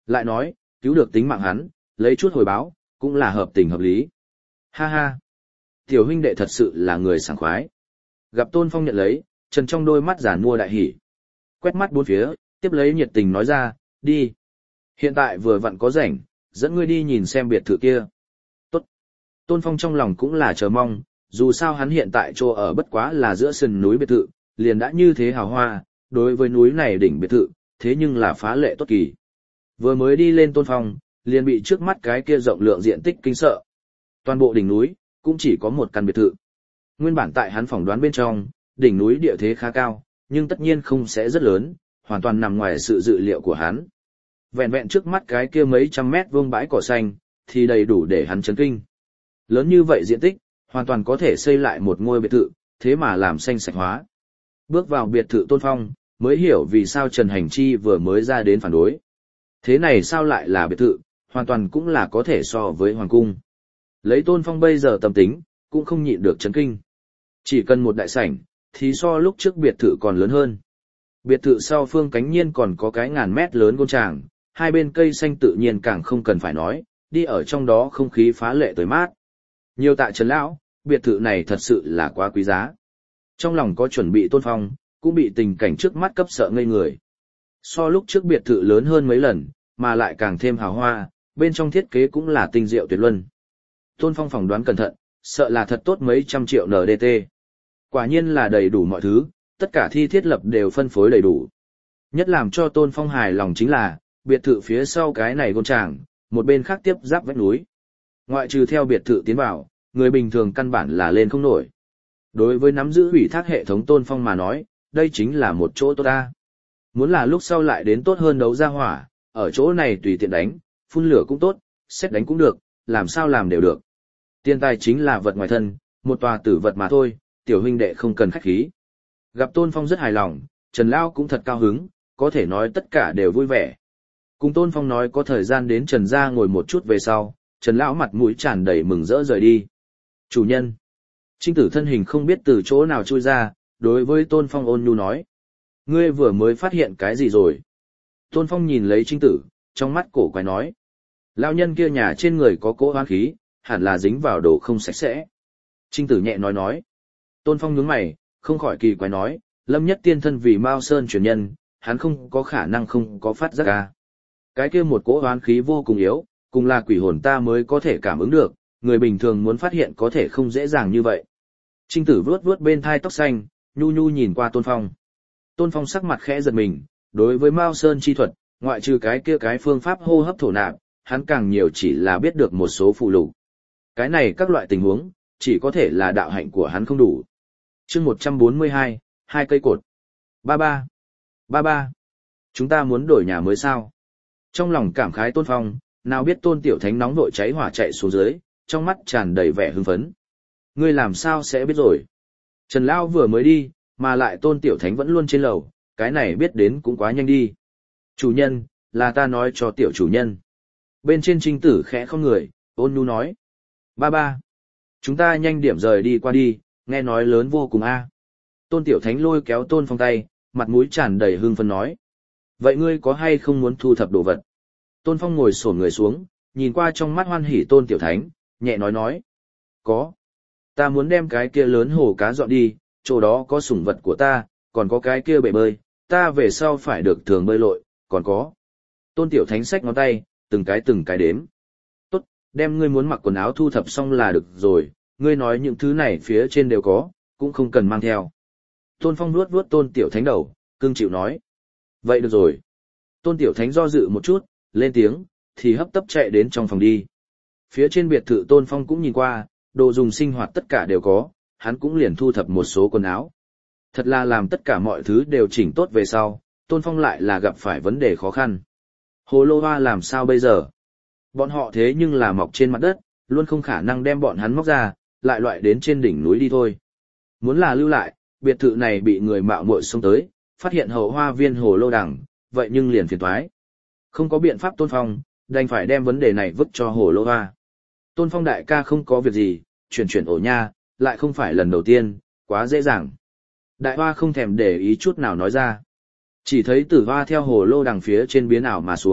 Lại nói, cứu được tính mạng hắn, lấy chút hồi báo, cũng là hợp tình hợp lý. Ha ha! Tiểu huynh đệ thật sự là người sảng khoái. Gặp Tôn Phong nhận lấy, Trần trong đôi mắt giản mua đại hỉ. Quét mắt bốn phía, tiếp lấy nhiệt tình nói ra, đi. Hiện tại vừa vặn có rảnh, dẫn ngươi đi nhìn xem biệt thự kia. Tốt. Tôn Phong trong lòng cũng là chờ mong, dù sao hắn hiện tại chỗ ở bất quá là giữa sườn núi biệt thự, liền đã như thế hào hoa, đối với núi này đỉnh biệt thự, thế nhưng là phá lệ tốt kỳ. Vừa mới đi lên Tôn Phong, liền bị trước mắt cái kia rộng lượng diện tích kinh sợ. Toàn bộ đỉnh núi, cũng chỉ có một căn biệt thự. Nguyên bản tại hắn phỏng đoán bên trong, đỉnh núi địa thế khá cao, nhưng tất nhiên không sẽ rất lớn, hoàn toàn nằm ngoài sự dự liệu của hắn. Vẹn vẹn trước mắt cái kia mấy trăm mét vuông bãi cỏ xanh, thì đầy đủ để hắn chấn kinh. Lớn như vậy diện tích, hoàn toàn có thể xây lại một ngôi biệt thự, thế mà làm xanh sạch hóa. Bước vào biệt thự Tôn Phong, mới hiểu vì sao Trần Hành Chi vừa mới ra đến phản đối. Thế này sao lại là biệt thự, hoàn toàn cũng là có thể so với hoàng cung. Lấy Tôn Phong bây giờ tâm tính, cũng không nhịn được chấn kinh. Chỉ cần một đại sảnh, thì so lúc trước biệt thự còn lớn hơn. Biệt thự sau phương cánh nhiên còn có cái ngàn mét lớn côn tràng, hai bên cây xanh tự nhiên càng không cần phải nói, đi ở trong đó không khí phá lệ tới mát. Nhiều tạ Trần lão, biệt thự này thật sự là quá quý giá. Trong lòng có chuẩn bị Tôn Phong, cũng bị tình cảnh trước mắt cấp sợ ngây người. So lúc trước biệt thự lớn hơn mấy lần, mà lại càng thêm hào hoa, bên trong thiết kế cũng là tinh diệu tuyệt luân. Tôn Phong phỏng đoán cẩn thận, sợ là thật tốt mấy trăm triệu NDT. Quả nhiên là đầy đủ mọi thứ, tất cả thi thiết lập đều phân phối đầy đủ. Nhất làm cho Tôn Phong hài lòng chính là, biệt thự phía sau cái này gôn tràng, một bên khác tiếp giáp vách núi. Ngoại trừ theo biệt thự tiến vào, người bình thường căn bản là lên không nổi. Đối với nắm giữ ủy thác hệ thống Tôn Phong mà nói, đây chính là một chỗ tốt ta. Muốn là lúc sau lại đến tốt hơn đấu ra hỏa, ở chỗ này tùy tiện đánh, phun lửa cũng tốt, xét đánh cũng được, làm sao làm đều được. Tiền tài chính là vật ngoài thân, một tòa tử vật mà thôi, tiểu huynh đệ không cần khách khí. Gặp Tôn Phong rất hài lòng, Trần Lão cũng thật cao hứng, có thể nói tất cả đều vui vẻ. Cùng Tôn Phong nói có thời gian đến Trần gia ngồi một chút về sau, Trần Lão mặt mũi tràn đầy mừng rỡ rời đi. Chủ nhân. Trinh tử thân hình không biết từ chỗ nào chui ra, đối với Tôn Phong ôn nhu nói. Ngươi vừa mới phát hiện cái gì rồi? Tôn Phong nhìn lấy Trinh tử, trong mắt cổ quái nói. Lão nhân kia nhà trên người có cỗ hoán khí, hẳn là dính vào đồ không sạch sẽ. Trinh tử nhẹ nói. Tôn Phong nhướng mày, không khỏi kỳ quái nói, Lâm Nhất Tiên thân vì Mao Sơn truyền nhân, hắn không có khả năng không có phát giác ca. Cái kia một cỗ hoán khí vô cùng yếu, cùng là quỷ hồn ta mới có thể cảm ứng được, người bình thường muốn phát hiện có thể không dễ dàng như vậy. Trinh tử vuốt vuốt bên thai tóc xanh, nhu nhu nhìn qua Tôn Phong. Tôn Phong sắc mặt khẽ giật mình, đối với Mao Sơn chi thuật, ngoại trừ cái kia cái phương pháp hô hấp thổ nạp, hắn càng nhiều chỉ là biết được một số phụ lục. Cái này các loại tình huống, chỉ có thể là đạo hạnh của hắn không đủ. Chương 142, hai cây cột. Ba. Chúng ta muốn đổi nhà mới sao? Trong lòng cảm khái Tôn Phong, nào biết Tôn Tiểu Thánh nóng vội cháy hỏa chạy xuống dưới, trong mắt tràn đầy vẻ hưng phấn. Ngươi làm sao sẽ biết rồi? Trần Lão vừa mới đi, mà lại Tôn Tiểu Thánh vẫn luôn trên lầu, cái này biết đến cũng quá nhanh đi. Chủ nhân, là ta nói cho tiểu chủ nhân. Bên trên Trinh tử khẽ không người, ôn nhu nói. Ba. Chúng ta nhanh điểm rời đi qua đi, nghe nói lớn vô cùng a. Tôn Tiểu Thánh lôi kéo Tôn Phong tay, mặt mũi tràn đầy hưng phấn nói. Vậy ngươi có hay không muốn thu thập đồ vật? Tôn Phong ngồi xổm người xuống, nhìn qua trong mắt hoan hỉ Tôn Tiểu Thánh, nhẹ nói. Có. Ta muốn đem cái kia lớn hồ cá dọn đi, chỗ đó có sủng vật của ta, còn có cái kia bể bơi, ta về sau phải được thường bơi lội, còn có. Tôn Tiểu Thánh xách ngón tay, từng cái đếm. Tốt, đem ngươi muốn mặc quần áo thu thập xong là được rồi, ngươi nói những thứ này phía trên đều có, cũng không cần mang theo. Tôn Phong nuốt vuốt Tôn Tiểu Thánh đầu, cưng chịu nói. Vậy được rồi. Tôn Tiểu Thánh do dự một chút, lên tiếng, thì hấp tấp chạy đến trong phòng đi. Phía trên biệt thự Tôn Phong cũng nhìn qua, đồ dùng sinh hoạt tất cả đều có, hắn cũng liền thu thập một số quần áo. Thật là làm tất cả mọi thứ đều chỉnh tốt về sau, Tôn Phong lại là gặp phải vấn đề khó khăn. Hồ lô hoa làm sao bây giờ? Bọn họ thế nhưng là mọc trên mặt đất, luôn không khả năng đem bọn hắn móc ra, lại loại đến trên đỉnh núi đi thôi. Muốn là lưu lại, biệt thự này bị người mạo muội xông tới, phát hiện hậu hoa viên hồ lô đằng, vậy nhưng liền phiền toái. Không có biện pháp Tôn Phong, đành phải đem vấn đề này vứt cho hồ lô hoa. Tôn Phong đại ca không có việc gì, chuyển ổ nha, lại không phải lần đầu tiên, quá dễ dàng. Đại hoa không thèm để ý chút nào nói ra. Chỉ thấy tử hoa theo hồ lô đằng phía trên biến ảo mà xuống,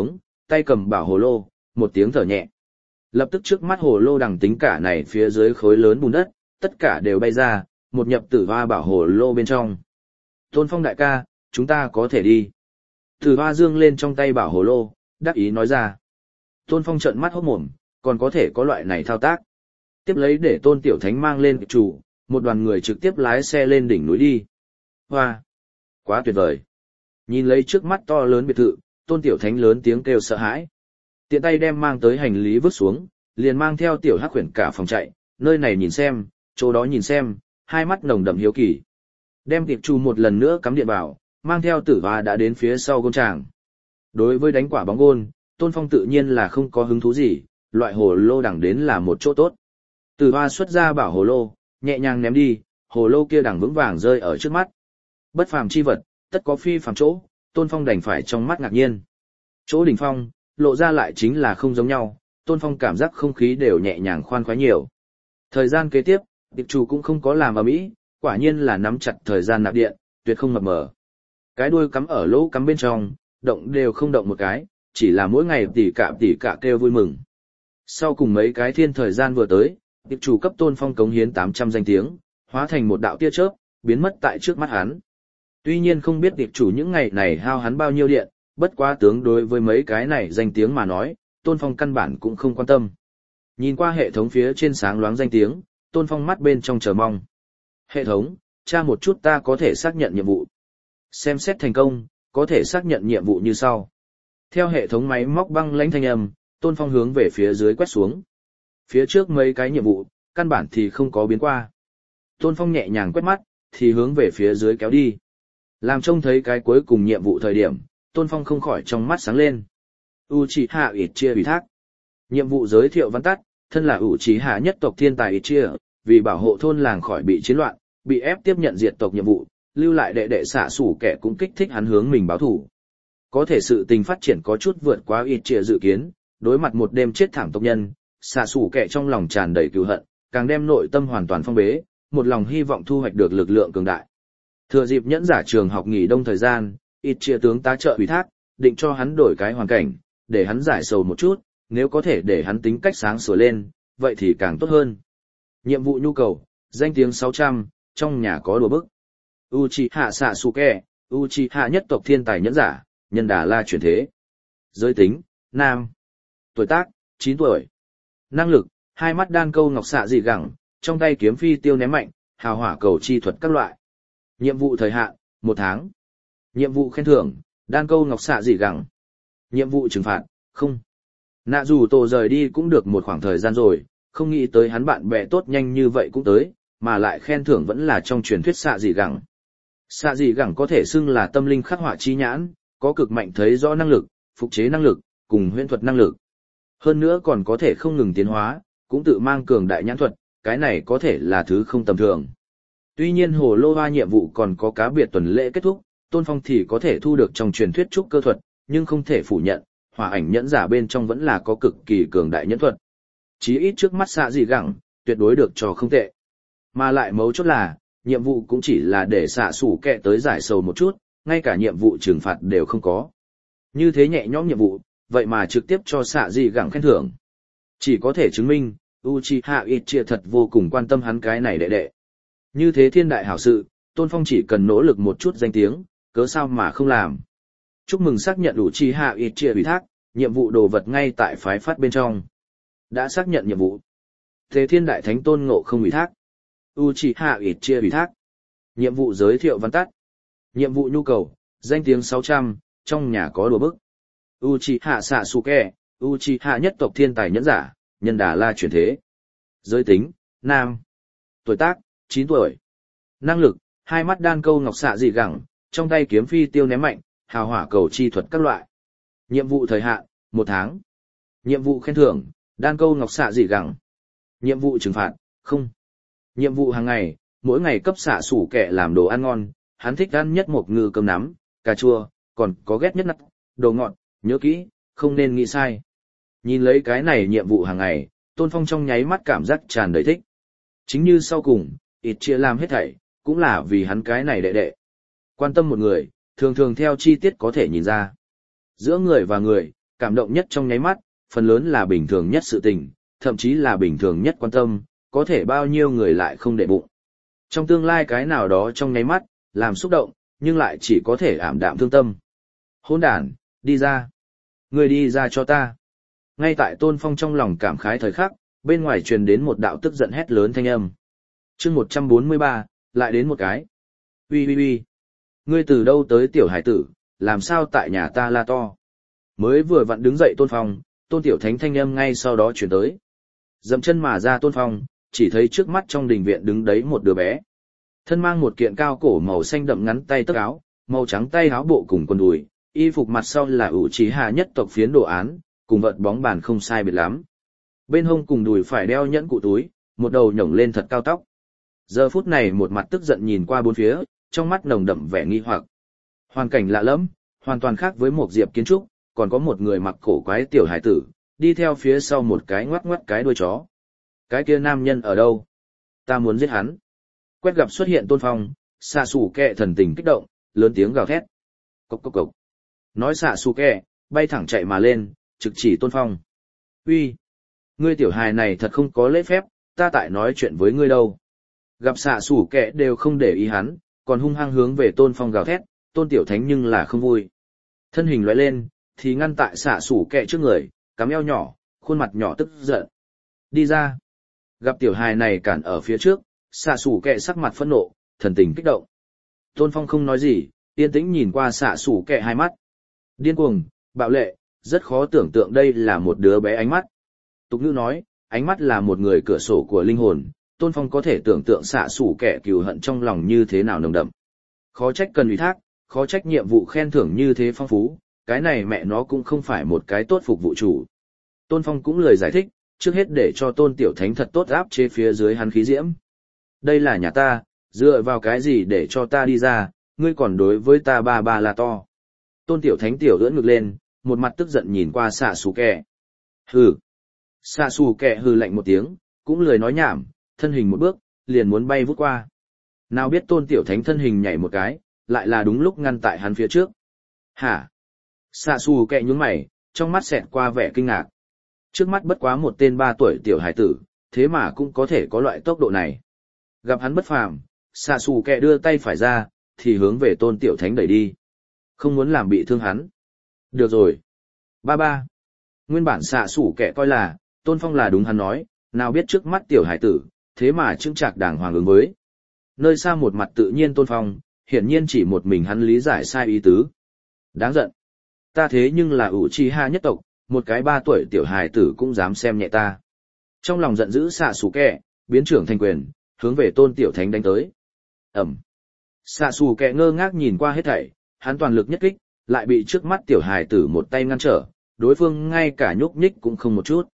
tay cầm bảo hồ lô, một tiếng thở nhẹ. Lập tức trước mắt hồ lô đằng tính cả này phía dưới khối lớn bùn đất, tất cả đều bay ra, một nhập tử hoa bảo hồ lô bên trong. Tôn Phong đại ca, chúng ta có thể đi. Tử hoa dương lên trong tay bảo hồ lô, đắc ý nói ra. Tôn Phong trợn mắt hốt mồm, còn có thể có loại này thao tác. Tiếp lấy để Tôn Tiểu Thánh mang lên tiệp chủ, một đoàn người trực tiếp lái xe lên đỉnh núi đi. Hoa! Quá tuyệt vời! Nhìn lấy trước mắt to lớn biệt thự, Tôn Tiểu Thánh lớn tiếng kêu sợ hãi. Tiện tay đem mang tới hành lý vứt xuống, liền mang theo Tiểu Hắc Huyền cả phòng chạy, nơi này nhìn xem, chỗ đó nhìn xem, hai mắt nồng đậm hiếu kỳ. Đem tiệp chủ một lần nữa cắm điện vào, mang theo Tử Hoa đã đến phía sau gôn tràng. Đối với đánh quả bóng gôn, Tôn Phong tự nhiên là không có hứng thú gì, loại hồ lô đẳng đến là một chỗ tốt. Tử Hoa xuất ra bảo hồ lô, nhẹ nhàng ném đi, hồ lô kia đẳng vững vàng rơi ở trước mắt. Bất phàm chi vật, tất có phi phàm chỗ, Tôn Phong đành phải trong mắt ngạc nhiên. Chỗ đỉnh phong, lộ ra lại chính là không giống nhau, Tôn Phong cảm giác không khí đều nhẹ nhàng khoan khoái nhiều. Thời gian kế tiếp, tiệp chủ cũng không có làm ầm ĩ, quả nhiên là nắm chặt thời gian nạp điện, tuyệt không mập mờ. Cái đuôi cắm ở lỗ cắm bên trong, động đều không động một cái, chỉ là mỗi ngày tỉ cả kêu vui mừng. Sau cùng mấy cái thiên thời gian vừa tới, tiệp chủ cấp Tôn Phong cống hiến 800 danh tiếng, hóa thành một đạo tia chớp, biến mất tại trước mắt hắn. Tuy nhiên không biết tiệp chủ những ngày này hao hắn bao nhiêu điện, bất quá tướng đối với mấy cái này danh tiếng mà nói, Tôn Phong căn bản cũng không quan tâm. Nhìn qua hệ thống phía trên sáng loáng danh tiếng, Tôn Phong mắt bên trong chờ mong. Hệ thống, tra một chút ta có thể xác nhận nhiệm vụ. Xem xét thành công, có thể xác nhận nhiệm vụ như sau. Theo hệ thống máy móc băng lãnh thanh âm, Tôn Phong hướng về phía dưới quét xuống. Phía trước mấy cái nhiệm vụ, căn bản thì không có biến qua. Tôn Phong nhẹ nhàng quét mắt, thì hướng về phía dưới kéo đi. Làm trông thấy cái cuối cùng nhiệm vụ thời điểm, Tôn Phong không khỏi trong mắt sáng lên. Uchiha Itachi ủy thác. Nhiệm vụ giới thiệu văn tắt, thân là Uchiha nhất tộc thiên tài Itachi, vì bảo hộ thôn làng khỏi bị chiến loạn, bị ép tiếp nhận diệt tộc nhiệm vụ, lưu lại đệ đệ xạ sủ kẻ cũng kích thích hắn hướng mình báo thù. Có thể sự tình phát triển có chút vượt quá Itachi dự kiến, đối mặt một đêm chết thảm tộc nhân, xạ sủ kẻ trong lòng tràn đầy cừu hận, càng đem nội tâm hoàn toàn phong bế, một lòng hy vọng thu hoạch được lực lượng cường đại. Thừa dịp nhẫn giả trường học nghỉ đông thời gian, Itachi tướng tá trợ ủy thác, định cho hắn đổi cái hoàn cảnh, để hắn giải sầu một chút, nếu có thể để hắn tính cách sáng sủa lên, vậy thì càng tốt hơn. Nhiệm vụ nhu cầu, danh tiếng 600, trong nhà có đùa bức. Uchiha Sasuke, Uchiha nhất tộc thiên tài nhẫn giả, nhân đà la chuyển thế. Giới tính, nam. Tuổi tác, 9 tuổi. Năng lực, hai mắt đan câu ngọc xạ dị gẳng, trong tay kiếm phi tiêu ném mạnh, hào hỏa cầu chi thuật các loại. Nhiệm vụ thời hạn, 1 tháng. Nhiệm vụ khen thưởng, đan câu ngọc xạ dị gẳng. Nhiệm vụ trừng phạt, không. Nạ dù tổ rời đi cũng được một khoảng thời gian rồi, không nghĩ tới hắn bạn bè tốt nhanh như vậy cũng tới, mà lại khen thưởng vẫn là trong truyền thuyết xạ dị gẳng. Xạ dị gẳng có thể xưng là tâm linh khắc họa chi nhãn, có cực mạnh thấy rõ năng lực, phục chế năng lực, cùng huyễn thuật năng lực. Hơn nữa còn có thể không ngừng tiến hóa, cũng tự mang cường đại nhãn thuật, cái này có thể là thứ không tầm thường. Tuy nhiên hồ lô hoa nhiệm vụ còn có cá biệt tuần lễ kết thúc, Tôn Phong thì có thể thu được trong truyền thuyết trúc cơ thuật, nhưng không thể phủ nhận, hỏa ảnh nhẫn giả bên trong vẫn là có cực kỳ cường đại nhẫn thuật. Chí ít trước mắt xạ dị gẳng, tuyệt đối được cho không tệ. Mà lại mấu chốt là, nhiệm vụ cũng chỉ là để xạ sủ kẹ tới giải sầu một chút, ngay cả nhiệm vụ trừng phạt đều không có. Như thế nhẹ nhõm nhiệm vụ, vậy mà trực tiếp cho xạ dị gẳng khen thưởng. Chỉ có thể chứng minh, Uchiha Itachi thật vô cùng quan tâm hắn cái này đệ đệ. Như thế thiên đại hảo sự, Tôn Phong chỉ cần nỗ lực một chút danh tiếng, cớ sao mà không làm. Chúc mừng xác nhận Uchiha Itachi ủy thác, nhiệm vụ đồ vật ngay tại phái phát bên trong. Đã xác nhận nhiệm vụ. Thế thiên đại thánh tôn ngộ không ủy thác. Uchiha Itachi ủy thác. Nhiệm vụ giới thiệu văn tắt. Nhiệm vụ nhu cầu, danh tiếng 600, trong nhà có đùa bức. Uchiha Sasuke, Uchiha nhất tộc thiên tài nhẫn giả, nhân đà la chuyển thế. Giới tính, nam. Tuổi tác, 9 tuổi. Năng lực, hai mắt đan câu ngọc xạ dị gẳng, trong tay kiếm phi tiêu ném mạnh, hào hỏa cầu chi thuật các loại. Nhiệm vụ thời hạn, 1 tháng. Nhiệm vụ khen thưởng, đan câu ngọc xạ dị gẳng. Nhiệm vụ trừng phạt, không. Nhiệm vụ hàng ngày, mỗi ngày cấp xạ sủ kẹ làm đồ ăn ngon, hắn thích ăn nhất một ngư cơm nắm, cà chua, còn có ghét nhất nắt, đồ ngọt, nhớ kỹ, không nên nghĩ sai. Nhìn lấy cái này nhiệm vụ hàng ngày, Tôn Phong trong nháy mắt cảm giác tràn đầy thích. Chính như sau cùng, ít chia làm hết thảy, cũng là vì hắn cái này đệ đệ. Quan tâm một người, thường thường theo chi tiết có thể nhìn ra. Giữa người và người, Cảm động nhất trong nháy mắt, phần lớn là bình thường nhất sự tình, thậm chí là bình thường nhất quan tâm, có thể bao nhiêu người lại không để bụng. Trong tương lai cái nào đó trong nháy mắt, làm xúc động, nhưng lại chỉ có thể ảm đạm thương tâm. Hỗn đản, đi ra. Người đi ra cho ta. Ngay tại Tôn Phong trong lòng cảm khái thời khắc, bên ngoài truyền đến một đạo tức giận hét lớn thanh âm. Chương 143, lại đến một cái. Ui ui ui. Ngươi từ đâu tới tiểu hải tử, làm sao tại nhà ta la to. Mới vừa vặn đứng dậy Tôn Phong, Tôn Tiểu Thánh thanh âm ngay sau đó chuyển tới. Dậm chân mà ra Tôn Phong, chỉ thấy trước mắt trong đình viện đứng đấy một đứa bé. Thân mang một kiện cao cổ màu xanh đậm ngắn tay tấc áo, màu trắng tay áo bộ cùng quần đùi, y phục mặt sau là ủ trí hạ nhất tộc phiến đồ án, cùng vợt bóng bàn không sai biệt lắm. Bên hông cùng đùi phải đeo nhẫn cụ túi, một đầu nhổng lên thật cao tóc. Giờ phút này một mặt tức giận nhìn qua bốn phía, trong mắt nồng đậm vẻ nghi hoặc. Hoàn cảnh lạ lẫm, hoàn toàn khác với một diệp kiến trúc, còn có một người mặc cổ quái tiểu hải tử, đi theo phía sau một cái ngoắc ngoắc cái đuôi chó. Cái kia nam nhân ở đâu? Ta muốn giết hắn. Quét gặp xuất hiện Tôn Phong, xạ xù kẹ thần tình kích động, lớn tiếng gào thét. Cốc cốc cốc. Nói xạ xù kẹ, bay thẳng chạy mà lên, trực chỉ Tôn Phong. Uy, ngươi tiểu hài này thật không có lễ phép, ta tại nói chuyện với ngươi đâu. Gặp xạ xù kẹ đều không để ý hắn, còn hung hăng hướng về Tôn Phong gào thét, Tôn Tiểu Thánh nhưng là không vui. Thân hình lóe lên, thì ngăn tại xạ xù kẹ trước người, cắm eo nhỏ, khuôn mặt nhỏ tức giận. Đi ra. Gặp tiểu hài này cản ở phía trước, xạ xù kẹ sắc mặt phẫn nộ, thần tình kích động. Tôn Phong không nói gì, yên tĩnh nhìn qua xạ xù kẹ hai mắt. Điên cuồng, bạo lệ, rất khó tưởng tượng đây là một đứa bé ánh mắt. Tục ngữ nói, ánh mắt là một người cửa sổ của linh hồn, Tôn Phong có thể tưởng tượng xạ xù kẹ cừu hận trong lòng như thế nào nồng đậm. Khó trách cần ủy thác, khó trách nhiệm vụ khen thưởng như thế phong phú, cái này mẹ nó cũng không phải một cái tốt phục vụ chủ. Tôn Phong cũng lời giải thích, trước hết để cho Tôn Tiểu Thánh thật tốt áp chế phía dưới hắn khí diễm. Đây là nhà ta, dựa vào cái gì để cho ta đi ra, ngươi còn đối với ta ba ba là to. Tôn Tiểu Thánh tiểu ưỡn ngực lên, một mặt tức giận nhìn qua xạ xù kẹ. Hừ. Xạ xù kẹ hừ lạnh một tiếng, cũng lười nói nhảm, thân hình một bước, liền muốn bay vút qua. Nào biết Tôn Tiểu Thánh thân hình nhảy một cái, lại là đúng lúc ngăn tại hắn phía trước. Hả? Xạ xù kẹ nhún mày, trong mắt xẹt qua vẻ kinh ngạc. Trước mắt bất quá một tên 3 tuổi tiểu hải tử, thế mà cũng có thể có loại tốc độ này. Gặp hắn bất phàm, xạ xù kẹ đưa tay phải ra, thì hướng về Tôn Tiểu Thánh đẩy đi. Không muốn làm bị thương hắn. Được rồi. Ba ba. Nguyên bản xạ xù kẹ coi là, Tôn Phong là đúng hắn nói, nào biết trước mắt tiểu hải tử, thế mà chững chạc đàng hoàng ứng với. Nơi xa một mặt tự nhiên Tôn Phong, hiển nhiên chỉ một mình hắn lý giải sai ý tứ. Đáng giận. Ta thế nhưng là Uchiha nhất tộc, một cái 3 tuổi tiểu hài tử cũng dám xem nhẹ ta. Trong lòng giận dữ xạ xù kẹ, biến trưởng thành quyền, hướng về Tôn Tiểu Thánh đánh tới. Ẩm. Xạ xù kẹ ngơ ngác nhìn qua hết thảy, hắn toàn lực nhất kích, lại bị trước mắt tiểu hài tử một tay ngăn trở, đối phương ngay cả nhúc nhích cũng không một chút.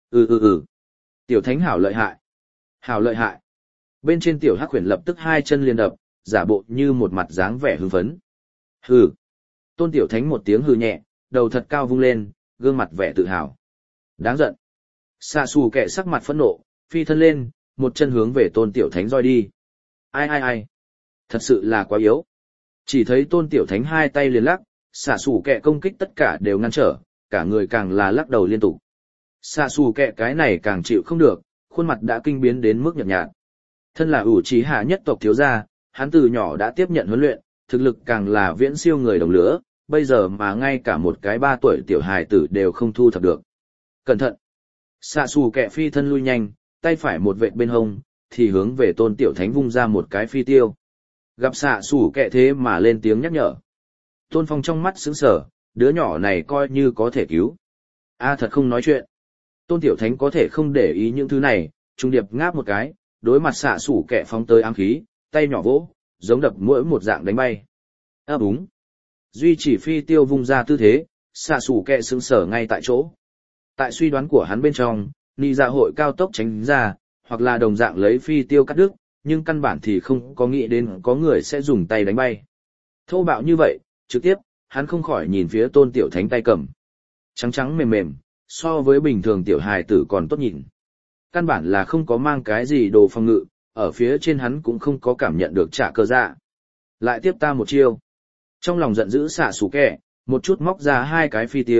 Tiểu Thánh hảo lợi hại. Hảo lợi hại. Bên trên tiểu hắc huyền lập tức hai chân liền đập, giả bộ như một mặt dáng vẻ hưng phấn. Hừ. Tôn Tiểu Thánh một tiếng hừ nhẹ, đầu thật cao vung lên, gương mặt vẻ tự hào. Đáng giận. Xạ xù kẹ sắc mặt phẫn nộ, phi thân lên, một chân hướng về Tôn Tiểu Thánh roi đi. Ai. Thật sự là quá yếu. Chỉ thấy Tôn Tiểu Thánh hai tay liền lắc, xạ xù kẹ công kích tất cả đều ngăn trở, cả người càng là lắc đầu liên tục. Xạ xù kẹ cái này càng chịu không được, khuôn mặt đã kinh biến đến mức nhợt nhạt. Thân là Uchiha nhất tộc thiếu gia, hắn từ nhỏ đã tiếp nhận huấn luyện, thực lực càng là viễn siêu người đồng lứa, bây giờ mà ngay cả một cái 3 tuổi tiểu hài tử đều không thu thập được. Cẩn thận! Xạ xù kẹ phi thân lui nhanh, tay phải một vệt bên hông, thì hướng về Tôn Tiểu Thánh vung ra một cái phi tiêu. Gặp xạ xù kẹ thế mà lên tiếng nhắc nhở. Tôn Phong trong mắt sững sờ, đứa nhỏ này coi như có thể cứu. Thật không nói chuyện. Tôn Tiểu Thánh có thể không để ý những thứ này, trung điệp ngáp một cái, đối mặt xạ xù kẹ phóng tới ám khí, tay nhỏ vỗ, giống đập mũi một dạng đánh bay. Đúng. Duy chỉ phi tiêu vung ra tư thế, xạ xù kẹ sững sờ ngay tại chỗ. Tại suy đoán của hắn bên trong, ni dạ hội cao tốc tránh ra, hoặc là đồng dạng lấy phi tiêu cắt đứt, nhưng căn bản thì không có nghĩ đến có người sẽ dùng tay đánh bay. Thô bạo như vậy, trực tiếp, hắn không khỏi nhìn phía Tôn Tiểu Thánh tay cầm. Trắng trắng mềm mềm, so với bình thường tiểu hài tử còn tốt nhìn. Căn bản là không có mang cái gì đồ phòng ngự, ở phía trên hắn cũng không có cảm nhận được trả cơ dạ. Lại tiếp ta một chiêu. Trong lòng giận dữ xạ xù kẹ, một chút móc ra 2 cái phi tiêu,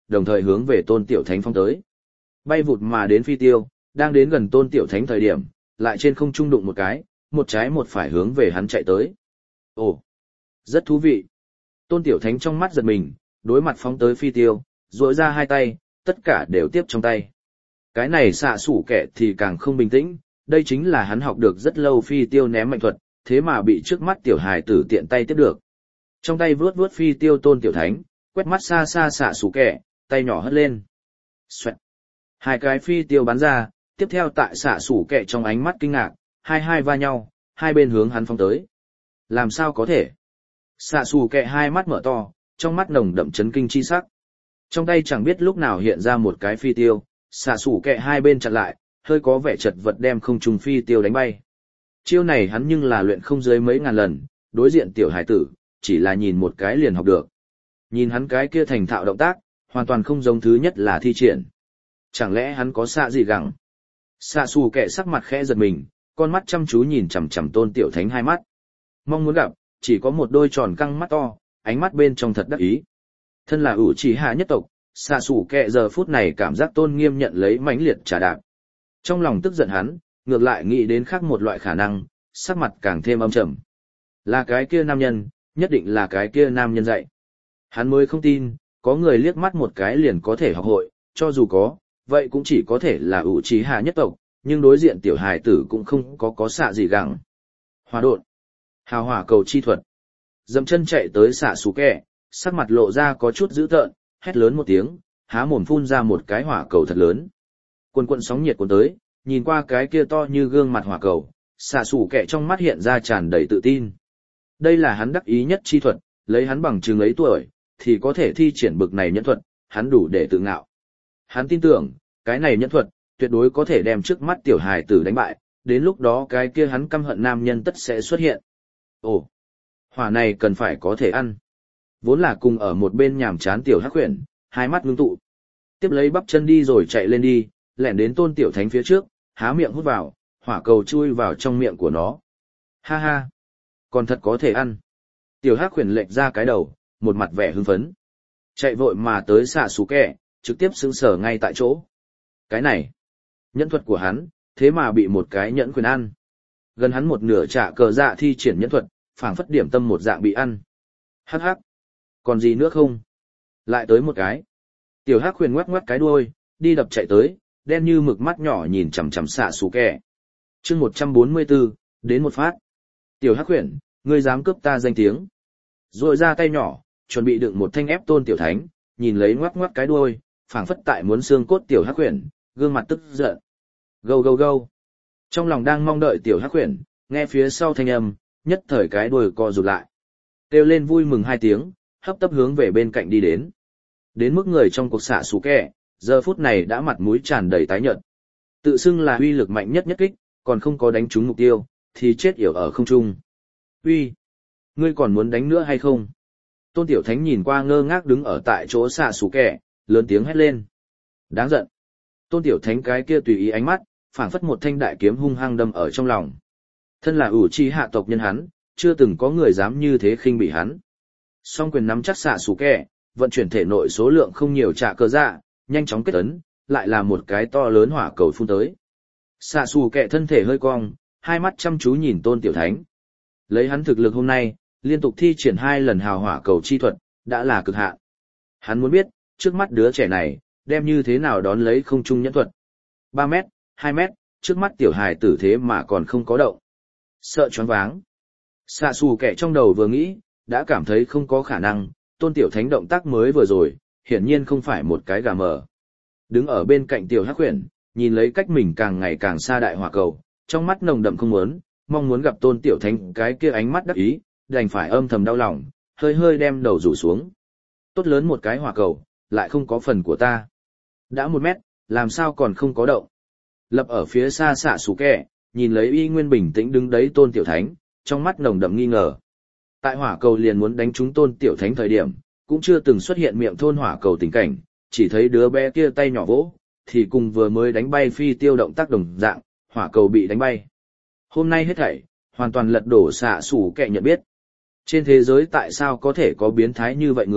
đồng thời hướng về Tôn Tiểu Thánh phong tới. Bay vụt mà đến phi tiêu, đang đến gần Tôn Tiểu Thánh thời điểm, lại trên không trung đụng một cái, một trái một phải hướng về hắn chạy tới. Ồ, rất thú vị. Tôn Tiểu Thánh trong mắt giật mình, đối mặt phóng tới phi tiêu, duỗi ra hai tay, tất cả đều tiếp trong tay. Cái này xạ sủ kẻ thì càng không bình tĩnh, đây chính là hắn học được rất lâu phi tiêu ném mạnh thuật, thế mà bị trước mắt tiểu hài tử tiện tay tiếp được. Trong tay vướt vướt phi tiêu Tôn Tiểu Thánh, quét mắt xa xa xạ sủ kẻ, tay nhỏ hất lên. Xoẹt. Hai cái phi tiêu bắn ra, tiếp theo tại xạ sủ kẻ trong ánh mắt kinh ngạc, hai va nhau, hai bên hướng hắn phóng tới. Làm sao có thể? Xạ sủ kẻ hai mắt mở to, trong mắt nồng đậm chấn kinh chi sắc. Trong tay chẳng biết lúc nào hiện ra một cái phi tiêu, xạ sủ kẻ hai bên chặn lại, hơi có vẻ chật vật đem không trùng phi tiêu đánh bay. Chiêu này hắn nhưng là luyện không dưới mấy ngàn lần, đối diện tiểu hải tử, chỉ là nhìn một cái liền học được. Nhìn hắn cái kia thành thạo động tác, hoàn toàn không giống thứ nhất là thi triển. Chẳng lẽ hắn có xạ gì gặng? Xạ xù kẻ sắc mặt khẽ giật mình, con mắt chăm chú nhìn chằm chằm Tôn Tiểu Thánh hai mắt. Mong muốn gặp, chỉ có một đôi tròn căng mắt to, ánh mắt bên trong thật đắc ý. Thân là ủ chỉ hạ nhất tộc, xạ xù kẻ giờ phút này cảm giác tôn nghiêm nhận lấy mãnh liệt trả đạp. Trong lòng tức giận hắn, ngược lại nghĩ đến khác một loại khả năng, sắc mặt càng thêm âm trầm. Là cái kia nam nhân, nhất định là cái kia nam nhân dạy. Hắn mới không tin, có người liếc mắt một cái liền có thể học hội, cho dù có, vậy cũng chỉ có thể là ủ trí hạ nhất tộc, nhưng đối diện tiểu hài tử cũng không có xạ gì gặng. Hỏa độn, hào hỏa cầu chi thuật. Dậm chân chạy tới xạ xù kẹ, sắc mặt lộ ra có chút dữ tợn, hét lớn một tiếng, há mồm phun ra một cái hỏa cầu thật lớn. Quần quần sóng nhiệt cuốn tới, nhìn qua cái kia to như gương mặt hỏa cầu, xạ xù kẹ trong mắt hiện ra tràn đầy tự tin. Đây là hắn đắc ý nhất chi thuật, lấy hắn bằng chừng ấy tuổi, thì có thể thi triển bực này nhẫn thuật, hắn đủ để tự ngạo. Hắn tin tưởng, cái này nhẫn thuật, tuyệt đối có thể đem trước mắt tiểu hài tử đánh bại, đến lúc đó cái kia hắn căm hận nam nhân tất sẽ xuất hiện. Ồ, hỏa này cần phải có thể ăn. Vốn là cùng ở một bên nhàm chán tiểu hắc huyền, hai mắt ngưng tụ. Tiếp lấy bắp chân đi rồi chạy lên đi, lẻn đến Tôn Tiểu Thánh phía trước, há miệng hút vào, hỏa cầu chui vào trong miệng của nó. Ha ha, còn thật có thể ăn. Tiểu hắc huyền lệch ra cái đầu, một mặt vẻ hưng phấn. Chạy vội mà tới xạ xù kẹ, trực tiếp sững sờ ngay tại chỗ. Cái này, nhẫn thuật của hắn, thế mà bị một cái nhẫn quyền ăn. Gần hắn một nửa trả cờ dạ thi triển nhẫn thuật, phảng phất điểm tâm một dạng bị ăn. Hắc hắc, còn gì nữa không? Lại tới một cái. Tiểu hắc huyền ngoắc ngoắc cái đuôi, đi đập chạy tới, đen như mực mắt nhỏ nhìn chằm chằm xạ xù kẹ. Chương 144, đến một phát. Tiểu hắc huyền, ngươi dám cướp ta danh tiếng. Rồi ra tay nhỏ, chuẩn bị đựng một thanh ép Tôn Tiểu Thánh, nhìn lấy ngoắc ngoắc cái đuôi, phảng phất tại muốn xương cốt tiểu hắc huyền, gương mặt tức giận. Gâu gâu gâu. Trong lòng đang mong đợi tiểu hắc huyền, nghe phía sau thanh âm, nhất thời cái đuôi co rụt lại. Kêu lên vui mừng hai tiếng, hấp tấp hướng về bên cạnh đi đến. Đến mức người trong cuộc xạ xù kẹ, giờ phút này đã mặt mũi tràn đầy tái nhợt. Tự xưng là uy lực mạnh nhất nhất kích, còn không có đánh trúng mục tiêu, thì chết yểu ở không trung. Uy, ngươi còn muốn đánh nữa hay không? Tôn Tiểu Thánh nhìn qua ngơ ngác đứng ở tại chỗ xạ xù kẹ, lớn tiếng hét lên. Đáng giận. Tôn Tiểu Thánh cái kia tùy ý ánh mắt, phảng phất một thanh đại kiếm hung hăng đâm ở trong lòng. Thân là ủ chi hạ tộc nhân hắn, chưa từng có người dám như thế khinh bị hắn. Song quyền nắm chắc xạ xù kẹ, vận chuyển thể nội số lượng không nhiều trả cơ dạ, nhanh chóng kết ấn, lại là một cái to lớn hỏa cầu phun tới. Xạ xù kẹ thân thể hơi cong, hai mắt chăm chú nhìn Tôn Tiểu Thánh. Lấy hắn thực lực hôm nay, liên tục thi triển 2 lần hào hỏa cầu chi thuật, đã là cực hạn. Hắn muốn biết, trước mắt đứa trẻ này, đem như thế nào đón lấy không trung nhẫn thuật. 3 mét, 2 mét, trước mắt tiểu hài tử thế mà còn không có động. Sợ choáng váng. Xạ xù kẻ trong đầu vừa nghĩ, đã cảm thấy không có khả năng, Tôn Tiểu Thánh động tác mới vừa rồi, hiển nhiên không phải một cái gà mờ. Đứng ở bên cạnh tiểu hắc huyền, nhìn lấy cách mình càng ngày càng xa đại hỏa cầu, trong mắt nồng đậm không muốn, mong muốn gặp Tôn Tiểu Thánh cái kia ánh mắt đắc ý, đành phải âm thầm đau lòng, hơi hơi đem đầu rủ xuống. Tốt lớn một cái hỏa cầu, lại không có phần của ta. Đã 1 mét, làm sao còn không có động. Lập ở phía xa xạ xù kẹ, nhìn lấy y nguyên bình tĩnh đứng đấy Tôn Tiểu Thánh, trong mắt nồng đậm nghi ngờ. Tại hỏa cầu liền muốn đánh trúng Tôn Tiểu Thánh thời điểm, cũng chưa từng xuất hiện miệng thôn hỏa cầu tình cảnh, chỉ thấy đứa bé kia tay nhỏ vỗ, thì cùng vừa mới đánh bay phi tiêu động tác đồng dạng, hỏa cầu bị đánh bay. Hôm nay hết thảy, hoàn toàn lật đổ xạ xù kẹ nhận biết. Trên thế giới tại sao có thể có biến thái như vậy người,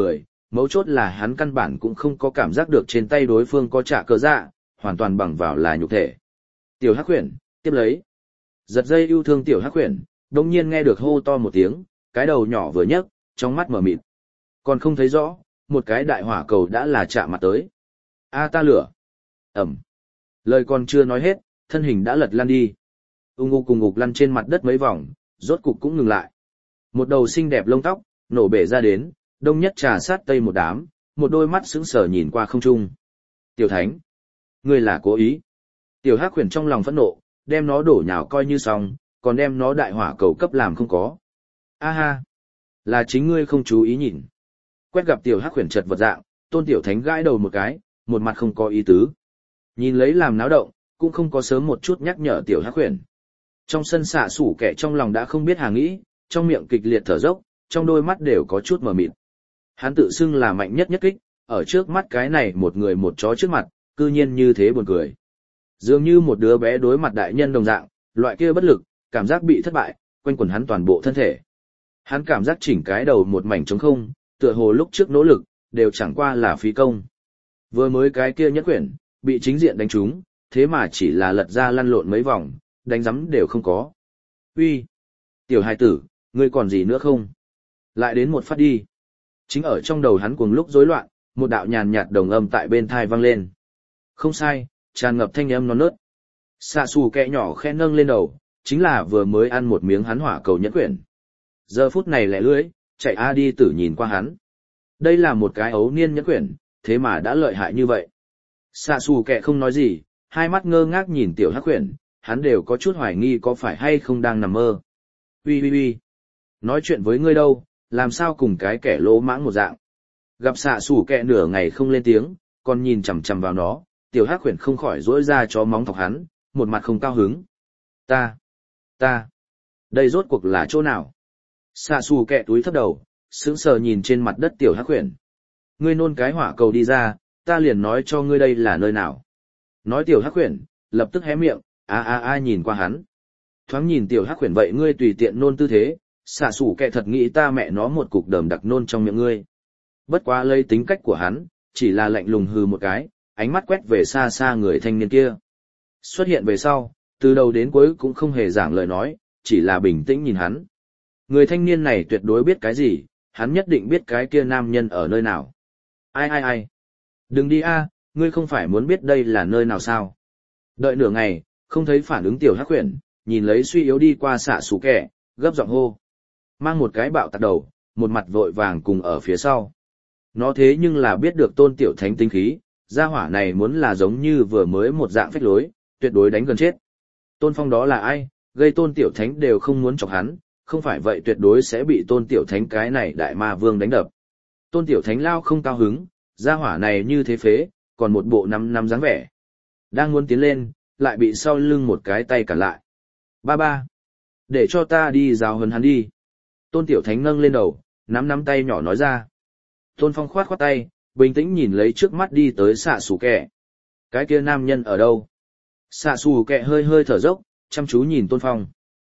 Mấu chốt là hắn căn bản cũng không có cảm giác được trên tay đối phương có trả cờ dạ, hoàn toàn bằng vào là nhục thể. Tiểu Hắc Huyền, tiếp lấy. Giật dây yêu thương Tiểu Hắc Huyền, đồng nhiên nghe được hô to một tiếng, cái đầu nhỏ vừa nhấc, trong mắt mở mịt. Còn không thấy rõ, một cái đại hỏa cầu đã là chạm mặt tới. A ta lửa. Ẩm. Lời còn chưa nói hết, thân hình đã lật lăn đi. Cùng ngục lăn trên mặt đất mấy vòng, rốt cục cũng ngừng lại. Một đầu xinh đẹp lông tóc, nổ bể ra đến, đông nhất trà sát tây một đám, một đôi mắt sững sờ nhìn qua không trung. Tiểu Thánh, ngươi là cố ý. Tiểu Hắc Huyền trong lòng phẫn nộ, đem nó đổ nhào coi như xong, còn đem nó đại hỏa cầu cấp làm không có. A ha, là chính ngươi không chú ý nhìn. Quét gặp Tiểu Hắc Huyền chật vật dạng, Tôn Tiểu Thánh gãi đầu một cái, một mặt không có ý tứ. Nhìn lấy làm náo động, cũng không có sớm một chút nhắc nhở Tiểu Hắc Huyền. Trong sân xạ sủ kẻ trong lòng đã không biết hàng nghĩ, trong miệng kịch liệt thở dốc, trong đôi mắt đều có chút mờ mịt. Hắn tự xưng là mạnh nhất nhất kích, ở trước mắt cái này một người một chó trước mặt, cư nhiên như thế buồn cười. Dường như một đứa bé đối mặt đại nhân đồng dạng, loại kia bất lực, cảm giác bị thất bại, quanh quẩn hắn toàn bộ thân thể. Hắn cảm giác chỉnh cái đầu một mảnh trống không, tựa hồ lúc trước nỗ lực, đều chẳng qua là phí công. Vừa mới cái kia nhất quyển, bị chính diện đánh trúng, thế mà chỉ là lật ra lăn lộn mấy vòng, đánh giấm đều không có. Uy, tiểu hài tử, ngươi còn gì nữa không? Lại đến một phát đi. Chính ở trong đầu hắn cuồng lúc rối loạn, một đạo nhàn nhạt đồng âm tại bên thai vang lên. Không sai, tràn ngập thanh âm non nớt. Xạ xù kẹ nhỏ khe nâng lên đầu, chính là vừa mới ăn một miếng hắn hỏa cầu nhẫn quyển. Giờ phút này lẻ lưỡi, chạy a đi tử nhìn qua hắn. Đây là một cái ấu niên nhẫn quyển, thế mà đã lợi hại như vậy. Xạ xù kẹ không nói gì, hai mắt ngơ ngác nhìn Tiểu Hắc Quyển, hắn đều có chút hoài nghi có phải hay không đang nằm mơ. Ui, nói chuyện với ngươi đâu, làm sao cùng cái kẻ lỗ mãng một dạng. Gặp xạ xù kẹ nửa ngày không lên tiếng, còn nhìn chằm chằm vào nó, Tiểu Hắc Huyền không khỏi rỗi ra chó móng thọc hắn, một mặt không cao hứng. Ta, đây rốt cuộc là chỗ nào? Xạ xù kẹ túi thấp đầu, sững sờ nhìn trên mặt đất Tiểu Hắc Huyền. Ngươi nôn cái hỏa cầu đi ra, ta liền nói cho ngươi đây là nơi nào. Nói Tiểu Hắc Huyền, lập tức hé miệng, a nhìn qua hắn. Thoáng nhìn Tiểu Hắc Huyền vậy ngươi tùy tiện nôn tư thế, xạ xù kẹ thật nghĩ ta mẹ nó một cục đờm đặc nôn trong miệng ngươi. Bất quá lấy tính cách của hắn, chỉ là lạnh lùng hừ một cái, ánh mắt quét về xa xa người thanh niên kia. Xuất hiện về sau, từ đầu đến cuối cũng không hề giảng lời nói, chỉ là bình tĩnh nhìn hắn. Người thanh niên này tuyệt đối biết cái gì, hắn nhất định biết cái kia nam nhân ở nơi nào. Ai. Đừng đi a, ngươi không phải muốn biết đây là nơi nào sao? Đợi nửa ngày, không thấy phản ứng Tiểu Hắc Huyền, nhìn lấy suy yếu đi qua xạ xù kẹ, gấp giọng hô. Mang một cái bạo tạc đầu, một mặt vội vàng cùng ở phía sau. Nó thế nhưng là biết được Tôn Tiểu Thánh tinh khí, gia hỏa này muốn là giống như vừa mới một dạng phách lối, tuyệt đối đánh gần chết. Tôn Phong đó là ai, gây Tôn Tiểu Thánh đều không muốn chọc hắn, không phải vậy tuyệt đối sẽ bị Tôn Tiểu Thánh cái này đại ma vương đánh đập. Tôn Tiểu Thánh lao không cao hứng, gia hỏa này như thế phế, còn một bộ năm dáng vẻ. Đang muốn tiến lên, lại bị sau lưng một cái tay cản lại. Ba, để cho ta đi giáo huấn hắn đi. Tôn Tiểu Thánh nâng lên đầu, nắm tay nhỏ nói ra. Tôn Phong khoát tay, bình tĩnh nhìn lấy trước mắt đi tới xạ xù kẹ. Cái kia nam nhân ở đâu? Xạ xù kẹ hơi thở dốc, chăm chú nhìn Tôn Phong.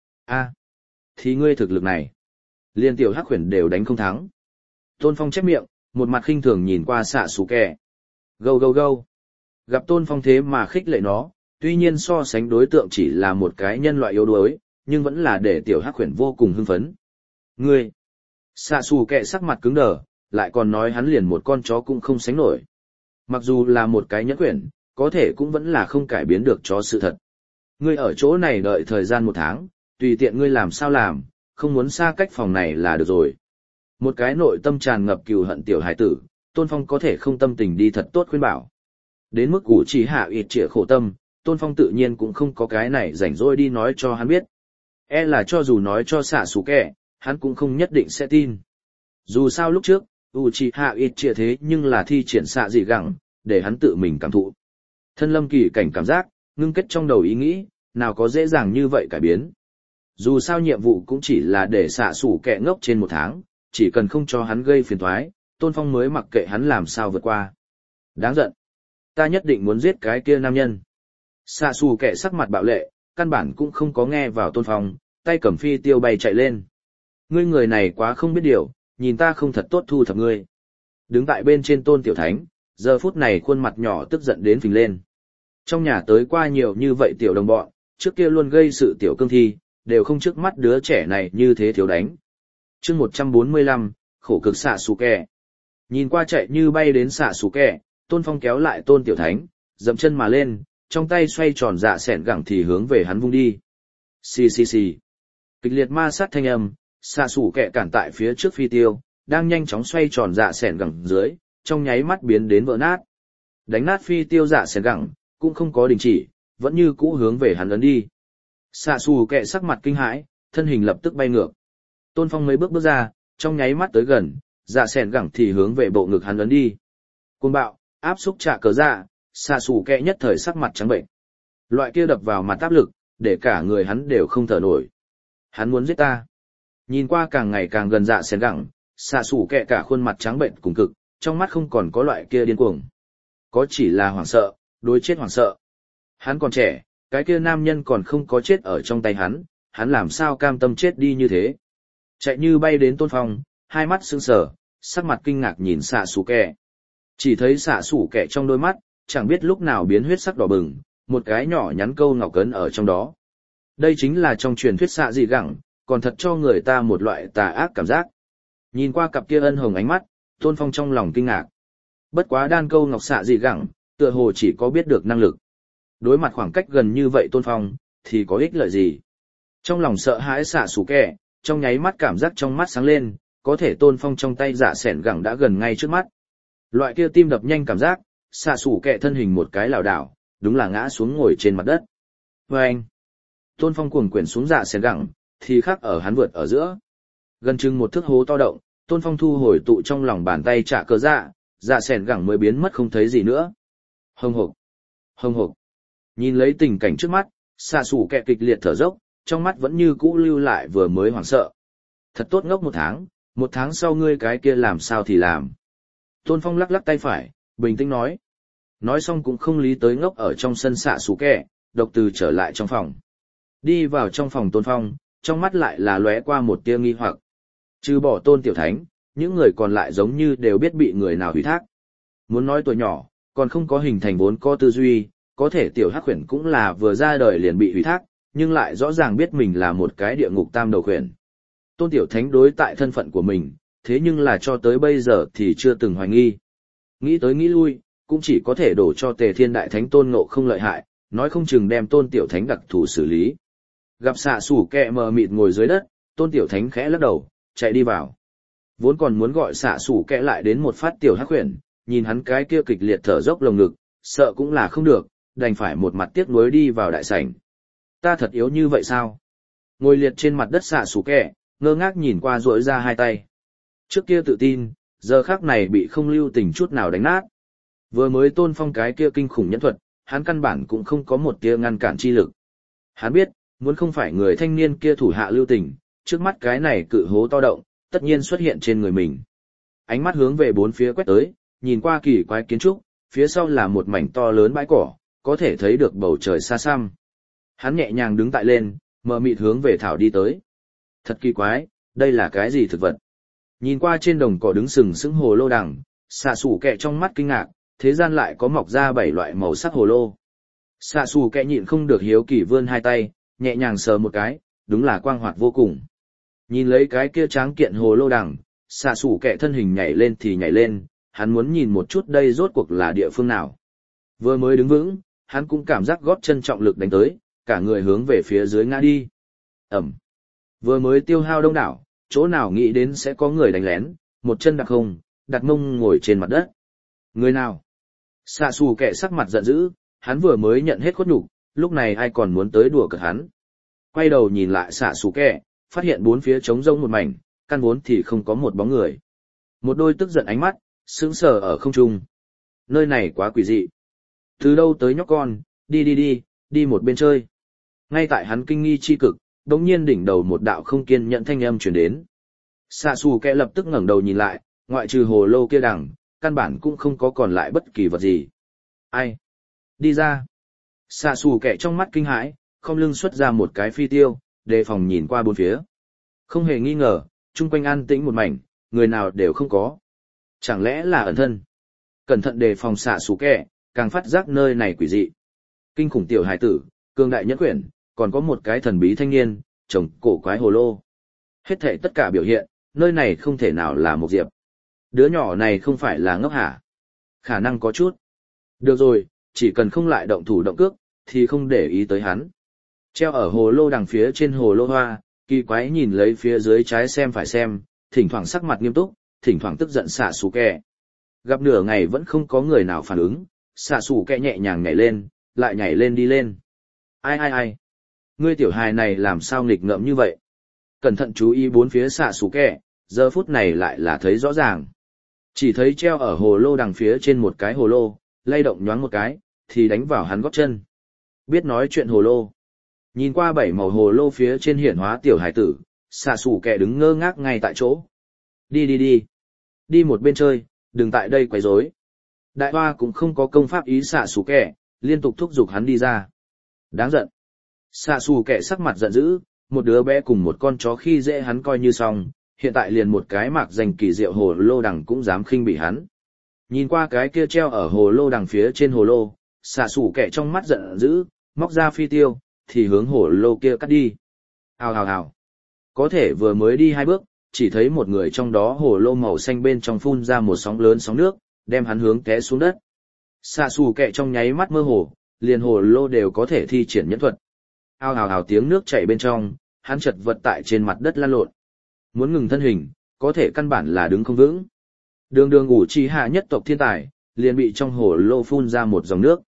Thì ngươi thực lực này. Liên Tiểu Hắc Huyền đều đánh không thắng. Tôn Phong chép miệng, một mặt khinh thường nhìn qua xạ xù kẹ. Gâu. Gặp Tôn Phong thế mà khích lệ nó, tuy nhiên so sánh đối tượng chỉ là một cái nhân loại yếu đuối, nhưng vẫn là để Tiểu Hắc Huyền vô cùng hưng phấn. Ngươi! Xạ xù kẹ sắc mặt cứng đờ, lại còn nói hắn liền một con chó cũng không sánh nổi. Mặc dù là một cái nhẫn quyển, có thể cũng vẫn là không cải biến được chó sự thật. Ngươi ở chỗ này đợi thời gian 1 tháng, tùy tiện ngươi làm sao làm, không muốn xa cách phòng này là được rồi. Một cái nội tâm tràn ngập cừu hận tiểu hải tử, Tôn Phong có thể không tâm tình đi thật tốt khuyên bảo. Đến mức củ chỉ hạ ịt trịa khổ tâm, Tôn Phong tự nhiên cũng không có cái này rảnh rỗi đi nói cho hắn biết. Là cho dù nói cho xạ xù kẹ, hắn cũng không nhất định sẽ tin. Dù sao lúc trước, Uchiha Itchia thế nhưng là thi triển xạ dị gẳng, để hắn tự mình cảm thụ. Thân lâm kỳ cảnh cảm giác, ngưng kết trong đầu ý nghĩ, nào có dễ dàng như vậy cải biến. Dù sao nhiệm vụ cũng chỉ là để xạ sủ kẹ ngốc trên 1 tháng, chỉ cần không cho hắn gây phiền toái, Tôn Phong mới mặc kệ hắn làm sao vượt qua. Đáng giận. Ta nhất định muốn giết cái kia nam nhân. Xạ sủ kẹ sắc mặt bạo lệ, căn bản cũng không có nghe vào Tôn Phong, tay cầm phi tiêu bay chạy lên. Ngươi người này quá không biết điều, nhìn ta không thật tốt thu thập ngươi. Đứng tại bên trên Tôn Tiểu Thánh, giờ phút này khuôn mặt nhỏ tức giận đến phình lên. Trong nhà tới qua nhiều như vậy tiểu đồng bọn, trước kia luôn gây sự tiểu cương thi, đều không trước mắt đứa trẻ này như thế thiếu đánh. Chương 145, khổ cực xạ xù kẹ. Nhìn qua chạy như bay đến xạ xù kẹ, Tôn Phong kéo lại Tôn Tiểu Thánh, dậm chân mà lên, trong tay xoay tròn dạ sẻn gẳng thì hướng về hắn vung đi. Xì xì xì. Kịch liệt ma sát thanh âm, xạ xù kẹ cản tại phía trước phi tiêu, đang nhanh chóng xoay tròn dạ sẻn gẳng dưới, trong nháy mắt biến đến vỡ nát. Đánh nát phi tiêu dạ sẻn gẳng, cũng không có đình chỉ, vẫn như cũ hướng về hắn ấn đi. Xạ xù kẹ sắc mặt kinh hãi, thân hình lập tức bay ngược. Tôn Phong mấy bước bước ra, trong nháy mắt tới gần, dạ sẻn gẳng thì hướng về bộ ngực hắn ấn đi. Cuồng bạo, áp xúc trả cờ dạ, xạ xù kẹ nhất thời sắc mặt trắng bệnh. Loại kia đập vào mặt áp lực, để cả người hắn đều không thở nổi. Hắn muốn giết ta. Nhìn qua càng ngày càng gần dạ sẻn gẳng, xạ xù kẹ cả khuôn mặt trắng bệnh cùng cực, trong mắt không còn có loại kia điên cuồng. Có chỉ là hoảng sợ, đối chết hoảng sợ. Hắn còn trẻ, cái kia nam nhân còn không có chết ở trong tay hắn làm sao cam tâm chết đi như thế. Chạy như bay đến Tôn Phong, hai mắt sưng sờ, sắc mặt kinh ngạc nhìn xạ xù kẹ. Chỉ thấy xạ xù kẹ trong đôi mắt, chẳng biết lúc nào biến huyết sắc đỏ bừng, một cái nhỏ nhắn câu ngọc cấn ở trong đó. Đây chính là trong truyền thuyết xạ dị gẳng, còn thật cho người ta một loại tà ác cảm giác. Nhìn qua cặp kia ân hồng ánh mắt, Tôn Phong trong lòng kinh ngạc. Bất quá đan câu ngọc xạ dị gẳng, tựa hồ chỉ có biết được năng lực. Đối mặt khoảng cách gần như vậy Tôn Phong, thì có ích lợi gì? Trong lòng sợ hãi xạ xù kẹ, trong nháy mắt cảm giác trong mắt sáng lên, có thể Tôn Phong trong tay dạ sẻn gẳng đã gần ngay trước mắt. Loại kia tim đập nhanh cảm giác, xạ xù kẹ thân hình một cái lảo đảo, đúng là ngã xuống ngồi trên mặt đất. Và anh, Tôn Phong cuồng quyển xuống dạ sẻn gẳng, thì khắc ở hắn vượt ở giữa. Gần chừng một thước hố to động, Tôn Phong thu hồi tụ trong lòng bàn tay trả cờ dạ, dạ sẻn gẳng mới biến mất không thấy gì nữa. Hông hộc, hông hộc. Nhìn lấy tình cảnh trước mắt, xạ xù kẹ kịch liệt thở dốc, trong mắt vẫn như cũ lưu lại vừa mới hoảng sợ. Thật tốt ngốc một tháng sau ngươi cái kia làm sao thì làm. Tôn Phong lắc lắc tay phải, bình tĩnh nói. Nói xong cũng không lý tới ngốc ở trong sân xạ xù kẹ, độc từ trở lại trong phòng. Đi vào trong phòng Tôn Phong, trong mắt lại là lóe qua một tia nghi hoặc. Trừ bỏ Tôn Tiểu Thánh, những người còn lại giống như đều biết bị người nào ủy thác. Muốn nói tuổi nhỏ, còn không có hình thành vốn có tư duy, có thể Tiểu Hắc Khuyển cũng là vừa ra đời liền bị ủy thác, nhưng lại rõ ràng biết mình là một cái địa ngục tam đầu khuyển. Tôn Tiểu Thánh đối tại thân phận của mình, thế nhưng là cho tới bây giờ thì chưa từng hoài nghi. Nghĩ tới nghĩ lui, cũng chỉ có thể đổ cho Tề Thiên Đại Thánh Tôn Ngộ không lợi hại, nói không chừng đem Tôn Tiểu Thánh đặc thù xử lý. Gặp xạ xù kẹ mờ mịt ngồi dưới đất, Tôn Tiểu Thánh khẽ lắc đầu, chạy đi vào. Vốn còn muốn gọi xạ xù kẹ lại đến một phát Tiểu Hắc Khuyển, nhìn hắn cái kia kịch liệt thở dốc lồng ngực, sợ cũng là không được, đành phải một mặt tiếc nuối đi vào đại sảnh. Ta thật yếu như vậy sao? Ngồi liệt trên mặt đất xạ xù kẹ, ngơ ngác nhìn qua duỗi ra hai tay. Trước kia tự tin, giờ khắc này bị không lưu tình chút nào đánh nát. Vừa mới Tôn Phong cái kia kinh khủng nhẫn thuật, hắn căn bản cũng không có một tia ngăn cản chi lực. Hắn biết, muốn không phải người thanh niên kia thủ hạ lưu tình, trước mắt cái này cự hố to động, tất nhiên xuất hiện trên người mình. Ánh mắt hướng về bốn phía quét tới, nhìn qua kỳ quái kiến trúc, phía sau là một mảnh to lớn bãi cỏ, có thể thấy được bầu trời xa xăm. Hắn nhẹ nhàng đứng tại lên, mờ mịt hướng về thảo đi tới. Thật kỳ quái, đây là cái gì thực vật? Nhìn qua trên đồng cỏ đứng sừng sững hồ lô đằng, xạ xù kẹ trong mắt kinh ngạc, thế gian lại có mọc ra 7 loại màu sắc hồ lô. Xạ xù kẹ nhịn không được hiếu kỳ vươn hai tay, nhẹ nhàng sờ một cái, đúng là quang hoạt vô cùng. Nhìn lấy cái kia tráng kiện hồ lô đằng, xạ xù kẹ thân hình nhảy lên thì nhảy lên, hắn muốn nhìn một chút đây rốt cuộc là địa phương nào. Vừa mới đứng vững, hắn cũng cảm giác gót chân trọng lực đánh tới, cả người hướng về phía dưới ngã đi. Ẩm. Vừa mới tiêu hao đông đảo, chỗ nào nghĩ đến sẽ có người đánh lén, một chân đặt không, đặt mông ngồi trên mặt đất. Người nào? Xạ xù kẹ sắc mặt giận dữ, hắn vừa mới nhận hết khuất nhục, lúc này ai còn muốn tới đùa cợt hắn. Quay đầu nhìn lại xạ xù kẹ, phát hiện bốn phía trống rông một mảnh, căn vốn thì không có một bóng người. Một đôi tức giận ánh mắt, sững sờ ở không trung. Nơi này quá quỷ dị. Từ đâu tới nhóc con, đi một bên chơi. Ngay tại hắn kinh nghi chi cực, đống nhiên đỉnh đầu một đạo không kiên nhẫn thanh âm truyền đến. Xạ xù kẹ lập tức ngẩng đầu nhìn lại, ngoại trừ hồ lô kia đằng, căn bản cũng không có còn lại bất kỳ vật gì. Ai? Đi ra. Xạ xù kẹ trong mắt kinh hãi, không lưng xuất ra một cái phi tiêu, đề phòng nhìn qua bốn phía. Không hề nghi ngờ, chung quanh an tĩnh một mảnh, người nào đều không có. Chẳng lẽ là ẩn thân? Cẩn thận đề phòng xạ xù kẹ, càng phát giác nơi này quỷ dị. Kinh khủng tiểu hải tử, cường đại nhất quyển, còn có một cái thần bí thanh niên, chồng cổ quái hồ lô. Hết thảy tất cả biểu hiện, nơi này không thể nào là một diệp. Đứa nhỏ này không phải là ngốc hả? Khả năng có chút. Được rồi, chỉ cần không lại động thủ động cước, thì không để ý tới hắn. Treo ở hồ lô đằng phía trên hồ lô hoa, kỳ quái nhìn lấy phía dưới trái xem phải xem, thỉnh thoảng sắc mặt nghiêm túc, thỉnh thoảng tức giận xạ xù kẹ. Gặp nửa ngày vẫn không có người nào phản ứng, xạ xù kẹ nhẹ nhàng nhảy lên, lại nhảy lên đi lên. Ai? Ngươi tiểu hài này làm sao nghịch ngợm như vậy? Cẩn thận chú ý bốn phía xạ xù kẹ, giờ phút này lại là thấy rõ ràng. Chỉ thấy treo ở hồ lô đằng phía trên một cái hồ lô, lay động nhoáng một cái, thì đánh vào hắn gót chân. Biết nói chuyện hồ lô. Nhìn qua bảy màu hồ lô phía trên hiển hóa tiểu hải tử, xạ xù kẹ đứng ngơ ngác ngay tại chỗ. Đi. Đi một bên chơi, đừng tại đây quấy rối. Đại hoa cũng không có công pháp ý xạ xù kẹ, liên tục thúc giục hắn đi ra. Đáng giận. Xạ xù kẹ sắc mặt giận dữ, một đứa bé cùng một con chó khi dễ hắn coi như xong, hiện tại liền một cái mạc danh kỳ diệu hồ lô đằng cũng dám khinh bị hắn. Nhìn qua cái kia treo ở hồ lô đằng phía trên hồ lô, xạ xù kẹ trong mắt giận dữ, móc ra phi tiêu, thì hướng hồ lô kia cắt đi. Hào. Có thể vừa mới đi 2 bước, chỉ thấy một người trong đó hồ lô màu xanh bên trong phun ra một sóng lớn sóng nước, đem hắn hướng té xuống đất. Xạ xù kẹ trong nháy mắt mơ hồ, liền hồ lô đều có thể thi triển nhẫn thuật. Hào tiếng nước chảy bên trong, hắn chật vật tại trên mặt đất lăn lộn. Muốn ngừng thân hình, có thể căn bản là đứng không vững. Đường ủ trì hạ nhất tộc thiên tài, liền bị trong hồ lô phun ra một dòng nước.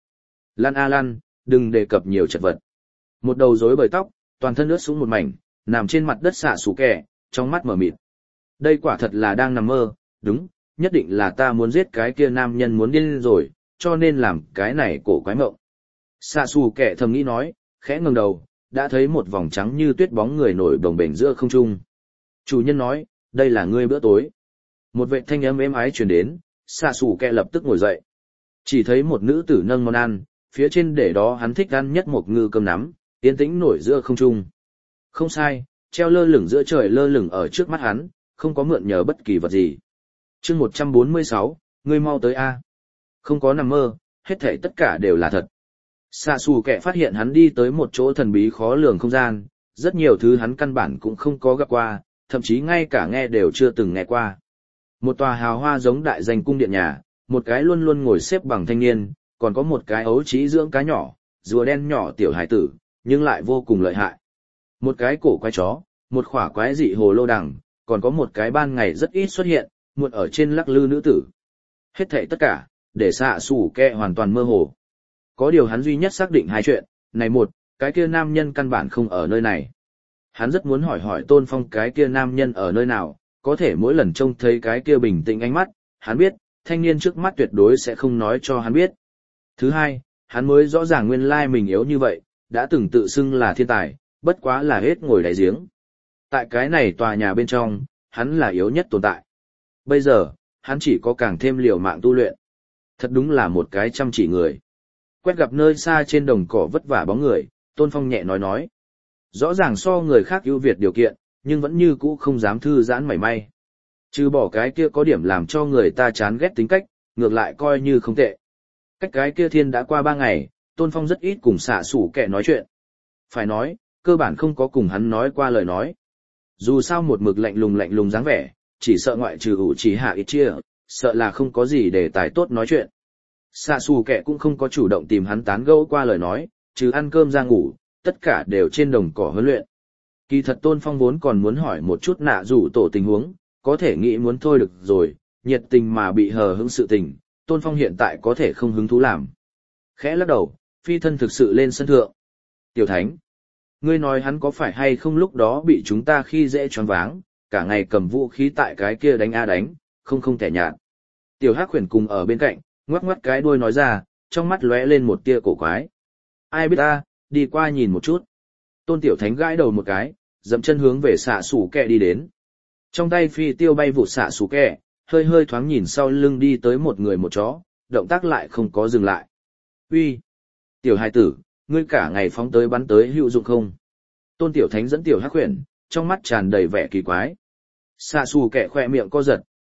Lăn, đừng đề cập nhiều chật vật. Một đầu rối bời tóc, toàn thân ướt sũng một mảnh, nằm trên mặt đất xạ xù kẹ, trong mắt mở mịt. Đây quả thật là đang nằm mơ, đúng, nhất định là ta muốn giết cái kia nam nhân muốn điên rồi, cho nên làm cái này cổ quái mộng. Xạ xù kẹ thầm nghĩ nói, khẽ ngẩng đầu, đã thấy một vòng trắng như tuyết bóng người nổi bồng bềnh giữa không trung. Chủ nhân nói, đây là ngươi bữa tối. Một vệ thanh âm êm ái truyền đến, xạ xù kẹ lập tức ngồi dậy. Chỉ thấy một nữ tử nâng món ăn, phía trên để đó hắn thích ăn nhất một ngư cơm nắm, yên tĩnh nổi giữa không trung. Không sai, treo lơ lửng giữa trời lơ lửng ở trước mắt hắn, không có mượn nhờ bất kỳ vật gì. Chương 146, ngươi mau tới a. Không có nằm mơ, hết thảy tất cả đều là thật. Xạ xù kẹ phát hiện hắn đi tới một chỗ thần bí khó lường không gian, rất nhiều thứ hắn căn bản cũng không có gặp qua, thậm chí ngay cả nghe đều chưa từng nghe qua. Một tòa hào hoa giống đại danh cung điện nhà, một cái luôn luôn ngồi xếp bằng thanh niên, còn có một cái ấu trí dưỡng cá nhỏ, rùa đen nhỏ tiểu hải tử, nhưng lại vô cùng lợi hại. Một cái cổ quái chó, một khỏa quái dị hồ lô đằng, còn có một cái ban ngày rất ít xuất hiện, muộn ở trên lắc lư nữ tử. Hết thảy tất cả, để xạ xù kẹ hoàn toàn mơ hồ. Có điều hắn duy nhất xác định 2 chuyện, này một, cái kia nam nhân căn bản không ở nơi này. Hắn rất muốn hỏi Tôn Phong cái kia nam nhân ở nơi nào, có thể mỗi lần trông thấy cái kia bình tĩnh ánh mắt, hắn biết, thanh niên trước mắt tuyệt đối sẽ không nói cho hắn biết. Thứ 2, hắn mới rõ ràng nguyên lai mình yếu như vậy, đã từng tự xưng là thiên tài, bất quá là hết ngồi đáy giếng. Tại cái này tòa nhà bên trong, hắn là yếu nhất tồn tại. Bây giờ, hắn chỉ có càng thêm liều mạng tu luyện. Thật đúng là một cái chăm chỉ người. Quét gặp nơi xa trên đồng cỏ vất vả bóng người, Tôn Phong nhẹ nói. Rõ ràng so người khác ưu việt điều kiện, nhưng vẫn như cũ không dám thư giãn mảy may. Trừ bỏ cái kia có điểm làm cho người ta chán ghét tính cách, ngược lại coi như không tệ. Cách cái kia thiên đã qua 3 ngày, Tôn Phong rất ít cùng xạ xủ kẻ nói chuyện. Phải nói, cơ bản không có cùng hắn nói qua lời nói. Dù sao một mực lạnh lùng dáng vẻ, chỉ sợ ngoại trừ ủ chỉ hạ ít chia, sợ là không có gì để tài tốt nói chuyện. Xạ xù kẻ cũng không có chủ động tìm hắn tán gẫu qua lời nói, trừ ăn cơm ra ngủ, tất cả đều trên đồng cỏ huấn luyện. Kỳ thật Tôn Phong vốn còn muốn hỏi một chút nạ rủ tổ tình huống, có thể nghĩ muốn thôi được rồi, nhiệt tình mà bị hờ hững sự tình, Tôn Phong hiện tại có thể không hứng thú làm. Khẽ lắc đầu, phi thân thực sự lên sân thượng. Tiểu Thánh, ngươi nói hắn có phải hay không lúc đó bị chúng ta khi dễ choáng váng, cả ngày cầm vũ khí tại cái kia đánh a đánh, không tẻ nhạt. Tiểu Hắc Huyền cùng ở bên cạnh, ngoắc cái đuôi nói ra, trong mắt lóe lên một tia cổ quái. Ai biết ta, đi qua nhìn một chút. Tôn Tiểu Thánh gãi đầu một cái, dậm chân hướng về xạ xù kẹ đi đến. Trong tay phi tiêu bay vụt xạ xù kẹ, hơi thoáng nhìn sau lưng đi tới một người một chó, động tác lại không có dừng lại. Uy, tiểu hài tử, ngươi cả ngày phóng tới bắn tới hữu dụng không? Tôn Tiểu Thánh dẫn Tiểu Hắc Huyền, trong mắt tràn đầy vẻ kỳ quái. Xạ xù kẹ khoe miệng co giật,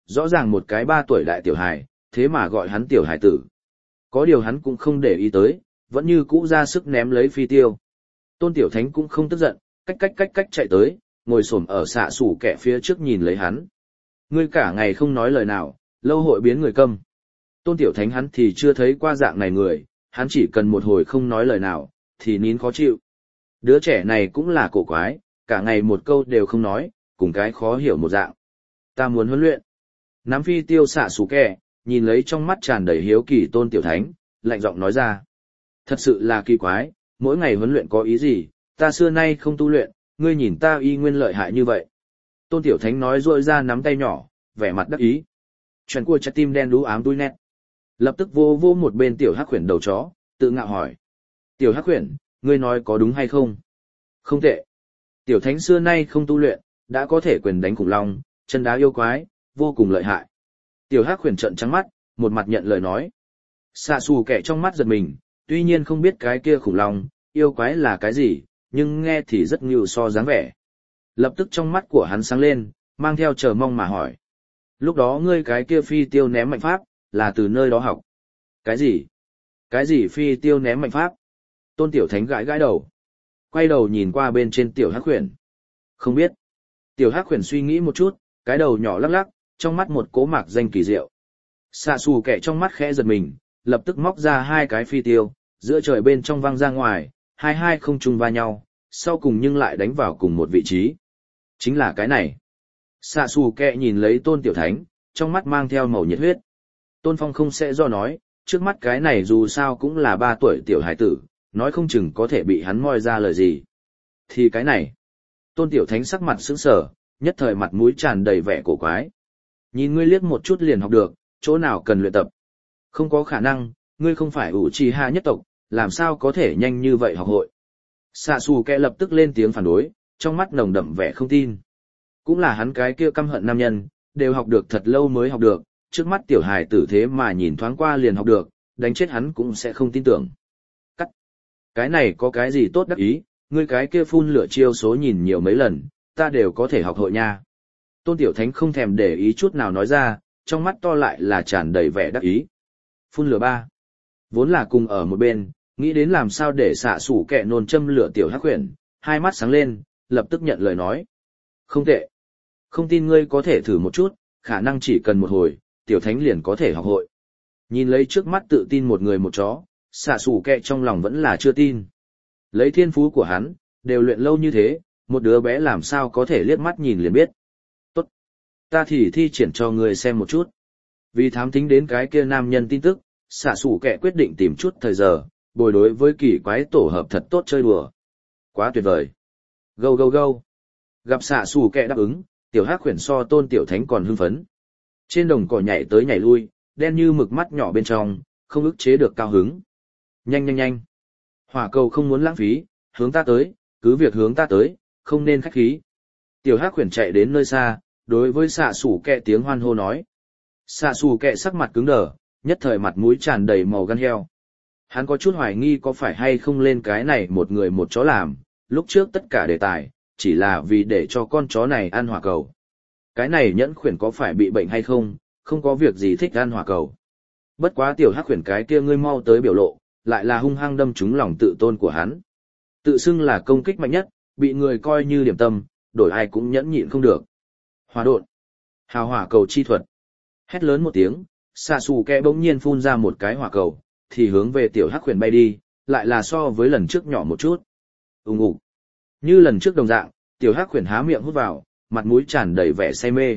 Rõ ràng một cái 3 tuổi đại tiểu hài, thế mà gọi hắn tiểu hài tử. Có điều hắn cũng không để ý tới, vẫn như cũ ra sức ném lấy phi tiêu. Tôn Tiểu Thánh cũng không tức giận, cách chạy tới, ngồi xổm ở xạ sủ kẹ phía trước nhìn lấy hắn. Ngươi cả ngày không nói lời nào, lâu hội biến người câm. Tôn Tiểu Thánh hắn thì chưa thấy qua dạng này người, hắn chỉ cần một hồi không nói lời nào, thì nín khó chịu. Đứa trẻ này cũng là cổ quái, cả ngày một câu đều không nói, cùng cái khó hiểu một dạng. Ta muốn huấn luyện. Nắm phi tiêu xạ sủ kẹ, nhìn lấy trong mắt tràn đầy hiếu kỳ Tôn Tiểu Thánh, lạnh giọng nói ra. Thật sự là kỳ quái, mỗi ngày huấn luyện có ý gì, ta xưa nay không tu luyện, ngươi nhìn ta y nguyên lợi hại như vậy. Tôn Tiểu Thánh nói rôi ra nắm tay nhỏ, vẻ mặt đắc ý. Chuyện của trái tim đen đú ám đuôi nét. Lập tức vô vô một bên Tiểu Hắc Huyền đầu chó, tự ngạo hỏi. Tiểu Hắc Huyền, ngươi nói có đúng hay không? Không tệ. Tiểu Thánh xưa nay không tu luyện, đã có thể quyền đánh khủng long, chân đá yêu quái, vô cùng lợi hại. Tiểu Hắc Huyền trợn trắng mắt, một mặt nhận lời nói. Xạ xù kẻ trong mắt giật mình, tuy nhiên không biết cái kia khủng long, yêu quái là cái gì, nhưng nghe thì rất ngưu so dáng vẻ. Lập tức trong mắt của hắn sáng lên, mang theo chờ mong mà hỏi. Lúc đó ngươi cái kia phi tiêu ném mạnh pháp, là từ nơi đó học. Cái gì? Cái gì phi tiêu ném mạnh pháp? Tôn Tiểu Thánh gãi gãi đầu. Quay đầu nhìn qua bên trên Tiểu Hắc Huyền. Không biết. Tiểu Hắc Huyền suy nghĩ một chút, cái đầu nhỏ lắc lắc, trong mắt một cố mạc danh kỳ diệu. Xạ xù kẻ trong mắt khẽ giật mình, lập tức móc ra 2 cái phi tiêu, giữa trời bên trong văng ra ngoài, hai không chung va nhau, sau cùng nhưng lại đánh vào cùng một vị trí. Chính là cái này. Xạ xù kẹ nhìn lấy Tôn Tiểu Thánh, trong mắt mang theo màu nhiệt huyết. Tôn Phong không sẽ do nói, trước mắt cái này dù sao cũng là 3 tuổi tiểu hải tử, nói không chừng có thể bị hắn moi ra lời gì. Thì cái này. Tôn Tiểu Thánh sắc mặt sững sờ, nhất thời mặt mũi tràn đầy vẻ cổ quái. Nhìn ngươi liếc một chút liền học được, chỗ nào cần luyện tập. Không có khả năng, ngươi không phải Uchiha nhất tộc, làm sao có thể nhanh như vậy học hội. Xạ xù kẹ lập tức lên tiếng phản đối, trong mắt nồng đậm vẻ không tin. Cũng là hắn cái kia căm hận nam nhân, đều học được thật lâu mới học được, trước mắt tiểu hài tử thế mà nhìn thoáng qua liền học được, đánh chết hắn cũng sẽ không tin tưởng. Cắt. Cái này có cái gì tốt đắc ý, ngươi cái kia phun lửa chiêu số nhìn nhiều mấy lần, ta đều có thể học hội nha. Tôn Tiểu Thánh không thèm để ý chút nào nói ra, trong mắt to lại là tràn đầy vẻ đắc ý. Phun lửa 3. Vốn là cùng ở một bên, nghĩ đến làm sao để xạ sủ kẹ nôn châm lửa Tiểu Hắc Huyền, hai mắt sáng lên, lập tức nhận lời nói. Không tệ. Không tin ngươi có thể thử một chút, khả năng chỉ cần một hồi, Tiểu Thánh liền có thể học hội. Nhìn lấy trước mắt tự tin một người một chó, xạ sủ kẹ trong lòng vẫn là chưa tin. Lấy thiên phú của hắn, đều luyện lâu như thế, một đứa bé làm sao có thể liếc mắt nhìn liền biết. Tốt. Ta thì thi triển cho ngươi xem một chút. Vì thám thính đến cái kia nam nhân tin tức, xạ sủ kẹ quyết định tìm chút thời giờ, bồi đối với kỳ quái tổ hợp thật tốt chơi đùa. Quá tuyệt vời. Gâu gâu gâu. Gặp xạ sủ kẹ đáp ứng, Tiểu Hắc Huyền so Tôn Tiểu Thánh còn hưng phấn. Trên đồng cỏ nhảy tới nhảy lui, đen như mực mắt nhỏ bên trong, không ức chế được cao hứng. Nhanh nhanh nhanh. Hỏa cầu không muốn lãng phí, hướng ta tới, cứ việc hướng ta tới, không nên khách khí. Tiểu Hắc Huyền chạy đến nơi xa, đối với xạ sủ kẹ tiếng hoan hô nói. Xạ sủ kẹ sắc mặt cứng đờ, nhất thời mặt mũi tràn đầy màu gan heo. Hắn có chút hoài nghi có phải hay không lên cái này một người một chó làm, lúc trước tất cả đề tài, chỉ là vì để cho con chó này ăn hỏa cầu. Cái này nhẫn khuyển có phải bị bệnh hay không, không có việc gì thích ăn hỏa cầu. Bất quá Tiểu Hắc Huyền cái kia ngươi mau tới biểu lộ, lại là hung hăng đâm trúng lòng tự tôn của hắn. Tự xưng là công kích mạnh nhất, bị người coi như điểm tâm, đổi ai cũng nhẫn nhịn không được. Hỏa độn, hào hỏa cầu chi thuật. Hét lớn một tiếng, xạ xù kẹ bỗng nhiên phun ra một cái hỏa cầu, thì hướng về Tiểu Hắc Huyền bay đi, lại là so với lần trước nhỏ một chút. Ùng ục. Như lần trước đồng dạng, Tiểu Hắc Huyền há miệng hút vào, mặt mũi tràn đầy vẻ say mê.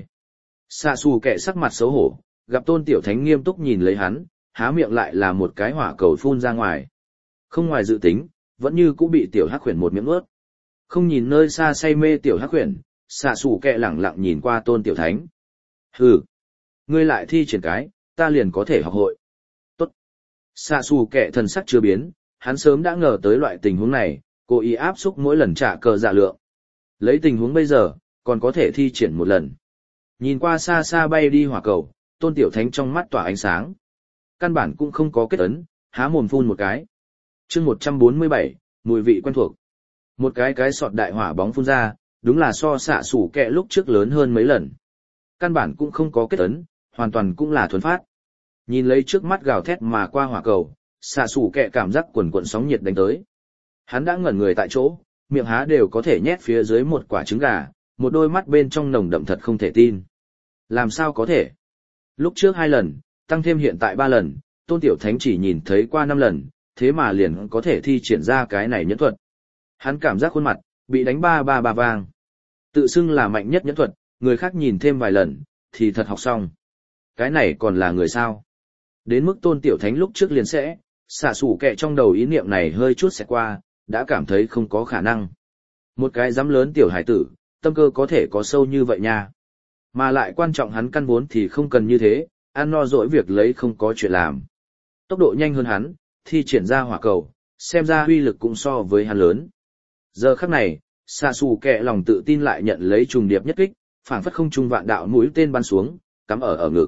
Xạ xù kẹ sắc mặt xấu hổ, gặp Tôn Tiểu Thánh nghiêm túc nhìn lấy hắn, há miệng lại là một cái hỏa cầu phun ra ngoài. Không ngoài dự tính, vẫn như cũng bị Tiểu Hắc Huyền một miệng ướt. Không nhìn nơi xa say mê Tiểu Hắc Huyền, xạ xù kẹ lẳng lặng nhìn qua Tôn Tiểu Thánh. Hừ, ngươi lại thi triển cái, ta liền có thể học hội. Tốt. Xạ xù kẹ thần sắc chưa biến, hắn sớm đã ngờ tới loại tình huống này, cố ý áp xúc mỗi lần trả cờ dạ lượng. Lấy tình huống bây giờ, còn có thể thi triển một lần. Nhìn qua xa xa bay đi hỏa cầu, Tôn Tiểu Thánh trong mắt tỏa ánh sáng. Căn bản cũng không có kết ấn, há mồm phun một cái. Chương 147, mùi vị quen thuộc. Một cái sọt đại hỏa bóng phun ra, đúng là so xạ sủ kẹ lúc trước lớn hơn mấy lần. căn bản cũng không có kết ấn, hoàn toàn cũng là thuần phát. Nhìn lấy trước mắt gào thét mà qua hỏa cầu, xạ sủ kẹ cảm giác quần quần sóng nhiệt đánh tới. Hắn đã ngẩn người tại chỗ, miệng há đều có thể nhét phía dưới một quả trứng gà, một đôi mắt bên trong nồng đậm thật không thể tin. Làm sao có thể? Lúc trước 2 lần, tăng thêm hiện tại 3 lần, Tôn Tiểu Thánh chỉ nhìn thấy qua 5 lần, thế mà liền có thể thi triển ra cái này nhẫn thuật. Hắn cảm giác khuôn mặt, bị đánh ba vang. Tự xưng là mạnh nhất nhẫn thuật, người khác nhìn thêm vài lần, thì thật học xong. Cái này còn là người sao? Đến mức Tôn Tiểu Thánh lúc trước liền sẽ, xả sủ kẹ trong đầu ý niệm này hơi chút sẽ qua, đã cảm thấy không có khả năng. Một cái dám lớn tiểu hải tử, tâm cơ có thể có sâu như vậy nha. Mà lại quan trọng hắn căn vốn thì không cần như thế, ăn no dỗi việc lấy không có chuyện làm. Tốc độ nhanh hơn hắn, thi triển ra hỏa cầu, xem ra uy lực cũng so với hắn lớn. Giờ khắc này, xạ xù kẹ lòng tự tin lại nhận lấy trùng điệp nhất kích, phảng phất không trung vạn đạo mũi tên bắn xuống, cắm ở ngực.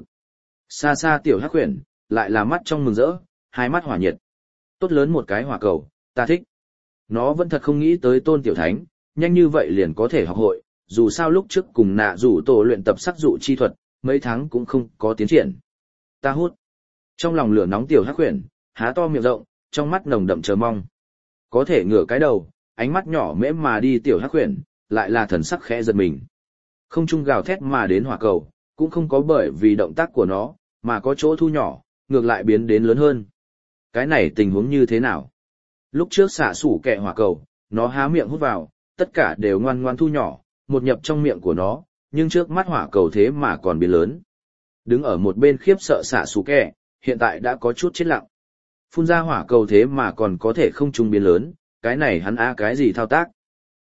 Xa xa tiểu hắc huyền, lại là mắt trong mừng rỡ, hai mắt hỏa nhiệt. Tốt lớn một cái hỏa cầu, ta thích. Nó vẫn thật không nghĩ tới Tôn Tiểu Thánh, nhanh như vậy liền có thể học hội, dù sao lúc trước cùng nạ rủ tổ luyện tập sắc dụ chi thuật, mấy tháng cũng không có tiến triển. Ta hút. Trong lòng lửa nóng tiểu hắc huyền, há to miệng rộng, trong mắt nồng đậm chờ mong. Có thể ngửa cái đầu, ánh mắt nhỏ mễ mà đi tiểu hắc huyền, lại là thần sắc khẽ giật mình. Không trung gào thét mà đến hỏa cầu, cũng không có bởi vì động tác của nó, mà có chỗ thu nhỏ, ngược lại biến đến lớn hơn. Cái này tình huống như thế nào? Lúc trước xạ sủ kẹ hỏa cầu, nó há miệng hút vào, tất cả đều ngoan ngoan thu nhỏ, một nhập trong miệng của nó, nhưng trước mắt hỏa cầu thế mà còn biến lớn. Đứng ở một bên khiếp sợ xạ sủ kẹ, hiện tại đã có chút chết lặng. Phun ra hỏa cầu thế mà còn có thể không trung biến lớn, cái này hắn cái gì thao tác?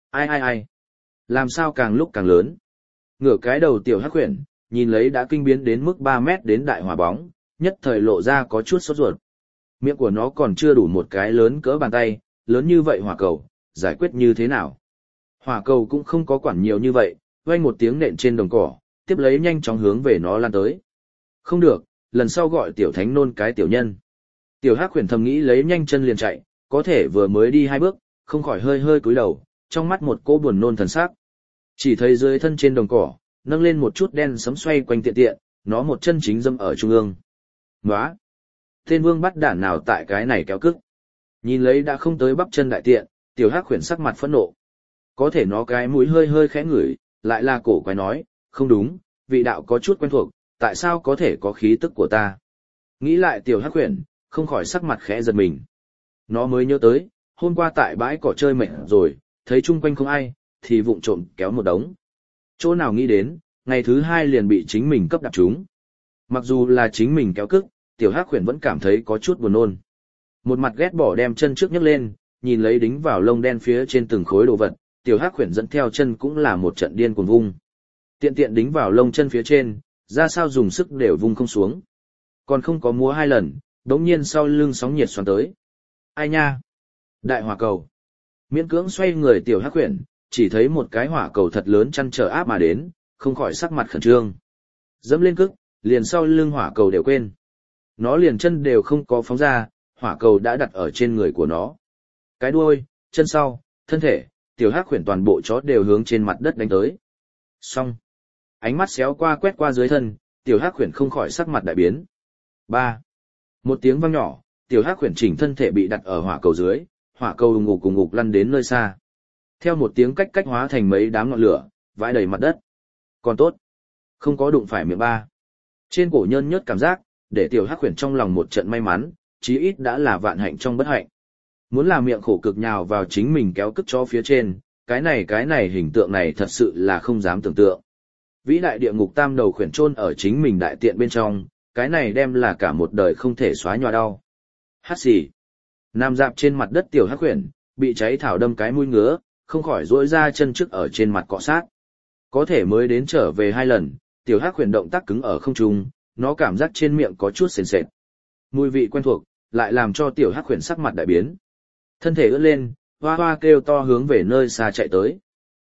Ai? Làm sao càng lúc càng lớn? Ngửa cái đầu tiểu hắc huyền, nhìn lấy đã kinh biến đến mức 3 mét đến đại hỏa bóng, nhất thời lộ ra có chút sốt ruột. Miệng của nó còn chưa đủ một cái lớn cỡ bàn tay, lớn như vậy hỏa cầu, giải quyết như thế nào? Hỏa cầu cũng không có quản nhiều như vậy, vang một tiếng nện trên đồng cỏ, tiếp lấy nhanh chóng hướng về nó lan tới. Không được, lần sau gọi tiểu thánh nôn cái tiểu nhân. Tiểu hắc huyền thầm nghĩ lấy nhanh chân liền chạy, có thể vừa mới đi 2 bước, không khỏi hơi cúi đầu, trong mắt một cỗ buồn nôn thần sắc. Chỉ thấy dưới thân trên đồng cỏ, nâng lên một chút đen sấm xoay quanh tiện, nó một chân chính dâm ở trung ương. Nóa! Tên vương bắt đản nào tại cái này kéo cức. Nhìn lấy đã không tới bắp chân đại tiện, tiểu hắc huyền sắc mặt phẫn nộ. Có thể nó cái mũi hơi khẽ ngửi, lại là cổ quái nói, không đúng, vị đạo có chút quen thuộc, tại sao có thể có khí tức của ta? Nghĩ lại tiểu hắc huyền, không khỏi sắc mặt khẽ giật mình. Nó mới nhớ tới, hôm qua tại bãi cỏ chơi mệt rồi, thấy chung quanh không ai, thì vụng trộm kéo một đống. Chỗ nào nghĩ đến, ngày thứ 2 liền bị chính mình cấp đạp trúng. Mặc dù là chính mình kéo cức, tiểu hắc huyền vẫn cảm thấy có chút buồn nôn. Một mặt ghét bỏ đem chân trước nhấc lên, nhìn lấy đính vào lông đen phía trên từng khối đồ vật, tiểu hắc huyền dẫn theo chân cũng là một trận điên cuồng vung. Tiện đính vào lông chân phía trên, ra sao dùng sức đều vung không xuống. Còn không có múa 2 lần, đống nhiên sau lưng sóng nhiệt xoắn tới. Ai nha? Đại hỏa cầu. Miễn cưỡng xoay người tiểu hắc huyền, chỉ thấy một cái hỏa cầu thật lớn chăn trở áp mà đến, không khỏi sắc mặt khẩn trương. Dẫm lên cước, liền sau lưng hỏa cầu đều quên. Nó liền chân đều không có phóng ra, hỏa cầu đã đặt ở trên người của nó. Cái đuôi, chân sau, thân thể, tiểu hắc huyền toàn bộ chó đều hướng trên mặt đất đánh tới. Xong. Ánh mắt xéo qua quét qua dưới thân, tiểu hắc huyền không khỏi sắc mặt đại biến. 3. Một tiếng vang nhỏ, tiểu hắc huyền chỉnh thân thể bị đặt ở hỏa cầu dưới, hỏa cầu cùng ngục lăn đến nơi xa. Theo một tiếng cách hóa thành mấy đám ngọn lửa, vãi đầy mặt đất. Còn tốt, không có đụng phải miệng 3. Trên cổ nhơn nhớt cảm giác, để tiểu hắc huyền trong lòng một trận may mắn, chí ít đã là vạn hạnh trong bất hạnh. Muốn làm miệng khổ cực nhào vào chính mình kéo cất cho phía trên, cái này hình tượng này thật sự là không dám tưởng tượng. Vĩ đại địa ngục tam đầu khuyển chôn ở chính mình đại tiện bên trong, cái này đem là cả một đời không thể xóa nhòa đau. Hát xì. Nam dạp trên mặt đất tiểu hắc huyền, bị cháy thảo đâm cái mũi ngứa, không khỏi duỗi ra chân trước ở trên mặt cọ sát. Có thể mới đến trở về 2 lần, tiểu hắc huyền động tác cứng ở không trung, nó cảm giác trên miệng có chút sền sệt. Mùi vị quen thuộc, lại làm cho tiểu hắc huyền sắc mặt đại biến. Thân thể ưỡn lên, hoa hoa kêu to hướng về nơi xa chạy tới.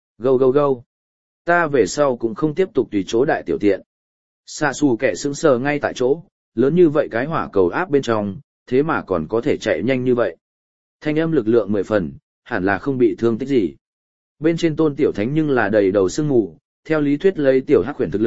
Gâu. Ta về sau cũng không tiếp tục tùy chỗ đại tiểu tiện. Xạ xù kẻ sững sờ ngay tại chỗ, lớn như vậy cái hỏa cầu áp bên trong, thế mà còn có thể chạy nhanh như vậy. Thanh âm lực lượng 10 phần, hẳn là không bị thương tích gì. Bên trên Tôn Tiểu Thánh nhưng là đầy đầu sương mù, theo lý thuyết lấy tiểu hắc huyền thực lực,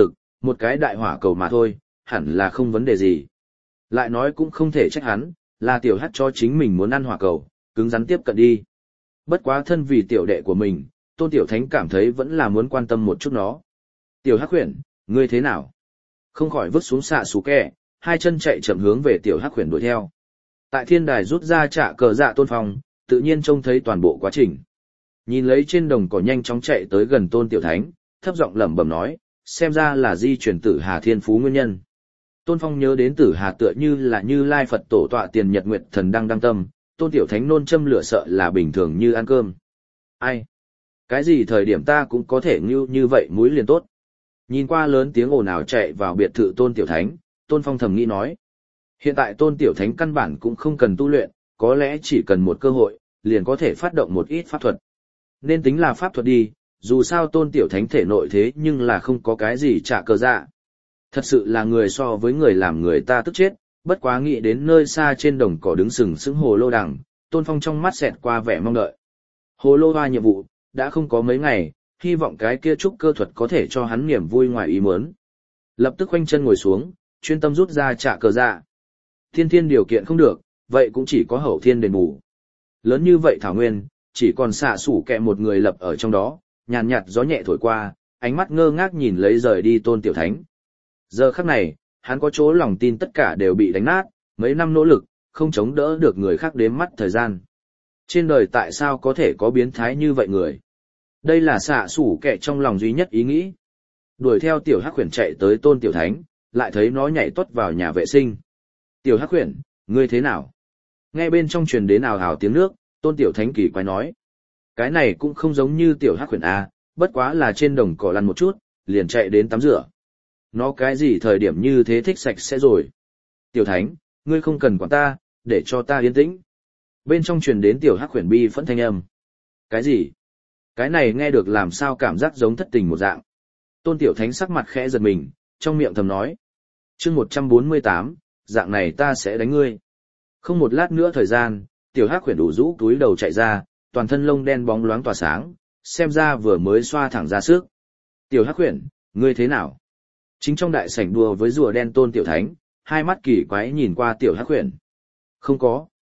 Một cái đại hỏa cầu mà thôi, hẳn là không vấn đề gì. Lại nói cũng không thể trách hắn, là tiểu hắc cho chính mình muốn ăn hỏa cầu, cứng rắn tiếp cận đi. Bất quá thân vì tiểu đệ của mình, Tôn Tiểu Thánh cảm thấy vẫn là muốn quan tâm một chút nó. Tiểu hắc huyền, ngươi thế nào? Không khỏi vứt xuống xạ xù kẹ, hai chân chạy chậm hướng về tiểu hắc huyền đuổi theo. Tại thiên đài rút ra trả cờ dạ Tôn Phong, tự nhiên trông thấy toàn bộ quá trình. Nhìn lấy trên đồng cỏ nhanh chóng chạy tới gần Tôn Tiểu Thánh, thấp giọng lẩm bẩm nói, xem ra là di chuyển Tử Hà Thiên Phú nguyên nhân. Tôn Phong nhớ đến Tử Hà tựa như là Như Lai Phật tổ tọa tiền nhật nguyệt thần đăng tâm, Tôn Tiểu Thánh nôn châm lửa sợ là bình thường như ăn cơm. Ai? Cái gì thời điểm ta cũng có thể như vậy mũi liền tốt. Nhìn qua lớn tiếng ồn ào chạy vào biệt thự Tôn Tiểu Thánh, Tôn Phong thầm nghĩ nói. Hiện tại Tôn Tiểu Thánh căn bản cũng không cần tu luyện, có lẽ chỉ cần một cơ hội, liền có thể phát động một ít pháp thuật. Nên tính là pháp thuật đi, dù sao Tôn Tiểu Thánh thể nội thế nhưng là không có cái gì trả cờ dạ. Thật sự là người so với người làm người ta tức chết, bất quá nghĩ đến nơi xa trên đồng cỏ đứng sừng sững hồ lô đằng, Tôn Phong trong mắt xẹt qua vẻ mong đợi. Hồ lô hoa nhiệm vụ, đã không có mấy ngày, hy vọng cái kia trúc cơ thuật có thể cho hắn niềm vui ngoài ý muốn. Lập tức khoanh chân ngồi xuống, chuyên tâm rút ra trả cờ dạ. Thiên điều kiện không được, vậy cũng chỉ có hậu thiên đền bù. Lớn như vậy thảo nguyên, chỉ còn xạ sủ kẹ một người lập ở trong đó, nhàn nhạt gió nhẹ thổi qua, ánh mắt ngơ ngác nhìn lấy rời đi Tôn Tiểu Thánh. Giờ khắc này, hắn có chỗ lòng tin tất cả đều bị đánh nát, mấy năm nỗ lực, không chống đỡ được người khác đếm mắt thời gian. Trên đời tại sao có thể có biến thái như vậy người? Đây là xạ sủ kẹ trong lòng duy nhất ý nghĩ. Đuổi theo tiểu hắc huyền chạy tới Tôn Tiểu Thánh, lại thấy nó nhảy tuốt vào nhà vệ sinh. Tiểu hắc huyền, ngươi thế nào? Nghe bên trong truyền đến ào ào tiếng nước, Tôn Tiểu Thánh kỳ quái nói. Cái này cũng không giống như tiểu hắc huyền A, bất quá là trên đồng cỏ lăn một chút, liền chạy đến tắm rửa. Nó cái gì thời điểm như thế thích sạch sẽ rồi. Tiểu Thánh, ngươi không cần quản ta, để cho ta yên tĩnh. Bên trong truyền đến tiểu hắc huyền bi phẫn thanh âm. Cái gì? Cái này nghe được làm sao cảm giác giống thất tình một dạng. Tôn Tiểu Thánh sắc mặt khẽ giật mình, trong miệng thầm nói. chương 148, dạng này ta sẽ đánh ngươi. Không một lát nữa thời gian, tiểu hắc huyền đủ rũ túi đầu chạy ra, toàn thân lông đen bóng loáng tỏa sáng, xem ra vừa mới xoa thẳng ra sức. Tiểu hắc huyền, ngươi thế nào? Chính trong đại sảnh đùa với rùa đen Tôn Tiểu Thánh, hai mắt kỳ quái nhìn qua tiểu hắc huyền. Không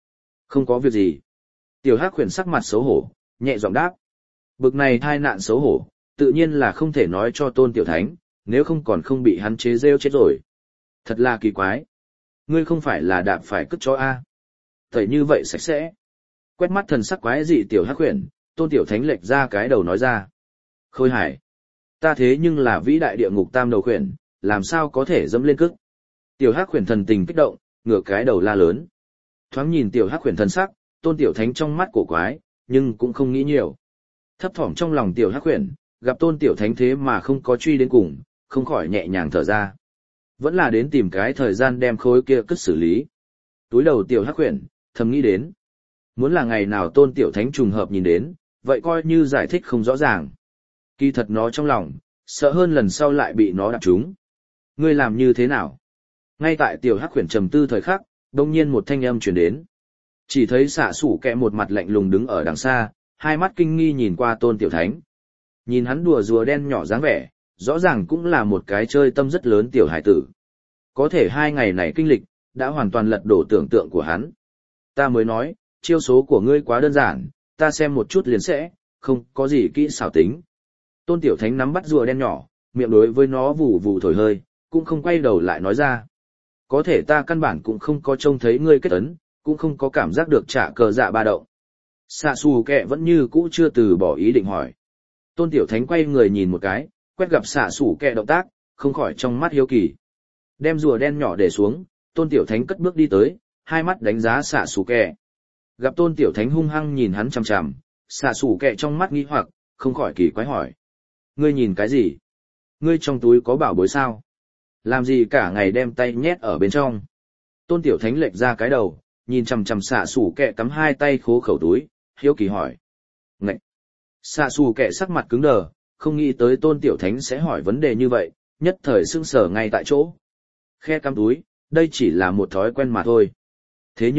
có việc gì. Tiểu hắc huyền sắc mặt xấu hổ, nhẹ giọng đáp. Bực này thai nạn xấu hổ, tự nhiên là không thể nói cho Tôn Tiểu Thánh, nếu không còn không bị hắn chế rêu chết rồi. Thật là kỳ quái. Ngươi không phải là đạp phải cất chó A. Thầy như vậy sạch sẽ. Quét mắt thần sắc quái dị tiểu hắc huyền, Tôn Tiểu Thánh lệch ra cái đầu nói ra. Khôi hải. Ta thế nhưng là vĩ đại địa ngục tam đầu khuyển, làm sao có thể dẫm lên cức. Tiểu hắc huyền thần tình kích động, ngửa cái đầu la lớn. Thoáng nhìn tiểu hắc huyền thần sắc, Tôn Tiểu Thánh trong mắt cổ quái, nhưng cũng không nghĩ nhiều. Thấp thỏm trong lòng tiểu hắc huyền, gặp Tôn Tiểu Thánh thế mà không có truy đến cùng, không khỏi nhẹ nhàng thở ra. Vẫn là đến tìm cái thời gian đem khối kia cất xử lý. Túi đầu tiểu hắc huyền, thầm nghĩ đến. Muốn là ngày nào Tôn Tiểu Thánh trùng hợp nhìn đến, vậy coi như giải thích không rõ ràng. Kỳ thật nó trong lòng, sợ hơn lần sau lại bị nó đạp trúng. Ngươi làm như thế nào? Ngay tại tiểu hắc huyền trầm tư thời khắc, đông nhiên một thanh âm truyền đến. Chỉ thấy xạ sủ kẹ một mặt lạnh lùng đứng ở đằng xa, hai mắt kinh nghi nhìn qua Tôn Tiểu Thánh. Nhìn hắn đùa rùa đen nhỏ dáng vẻ, rõ ràng cũng là một cái chơi tâm rất lớn tiểu hải tử. Có thể 2 ngày này kinh lịch, đã hoàn toàn lật đổ tưởng tượng của hắn. Ta mới nói, chiêu số của ngươi quá đơn giản, ta xem một chút liền sẽ, không có gì kỹ xảo tính. Tôn Tiểu Thánh nắm bắt rùa đen nhỏ, miệng đối với nó vù vù thổi hơi, cũng không quay đầu lại nói ra. Có thể ta căn bản cũng không có trông thấy ngươi kết ấn, cũng không có cảm giác được trả cờ dạ ba động. Xạ xù kẹ vẫn như cũ chưa từ bỏ ý định hỏi. Tôn Tiểu Thánh quay người nhìn một cái, quét gặp xạ xù kẹ động tác, không khỏi trong mắt hiếu kỳ. Đem rùa đen nhỏ để xuống, Tôn Tiểu Thánh cất bước đi tới, hai mắt đánh giá xạ xù kẹ. Gặp Tôn Tiểu Thánh hung hăng nhìn hắn chằm chằm, xạ xù kẹ trong mắt nghi hoặc, không khỏi kỳ quái hỏi. Ngươi nhìn cái gì? Ngươi trong túi có bảo bối sao? Làm gì cả ngày đem tay nhét ở bên trong? Tôn Tiểu Thánh lệch ra cái đầu, nhìn chằm chằm xạ xù kẹ cắm hai tay khố khẩu túi, hiếu kỳ hỏi. Ngậy! Xạ xù kẹ sắc mặt cứng đờ, không nghĩ tới Tôn Tiểu Thánh sẽ hỏi vấn đề như vậy, nhất thời sững sờ ngay tại chỗ. Khe cắm túi, đây chỉ là một thói quen mà thôi. Thế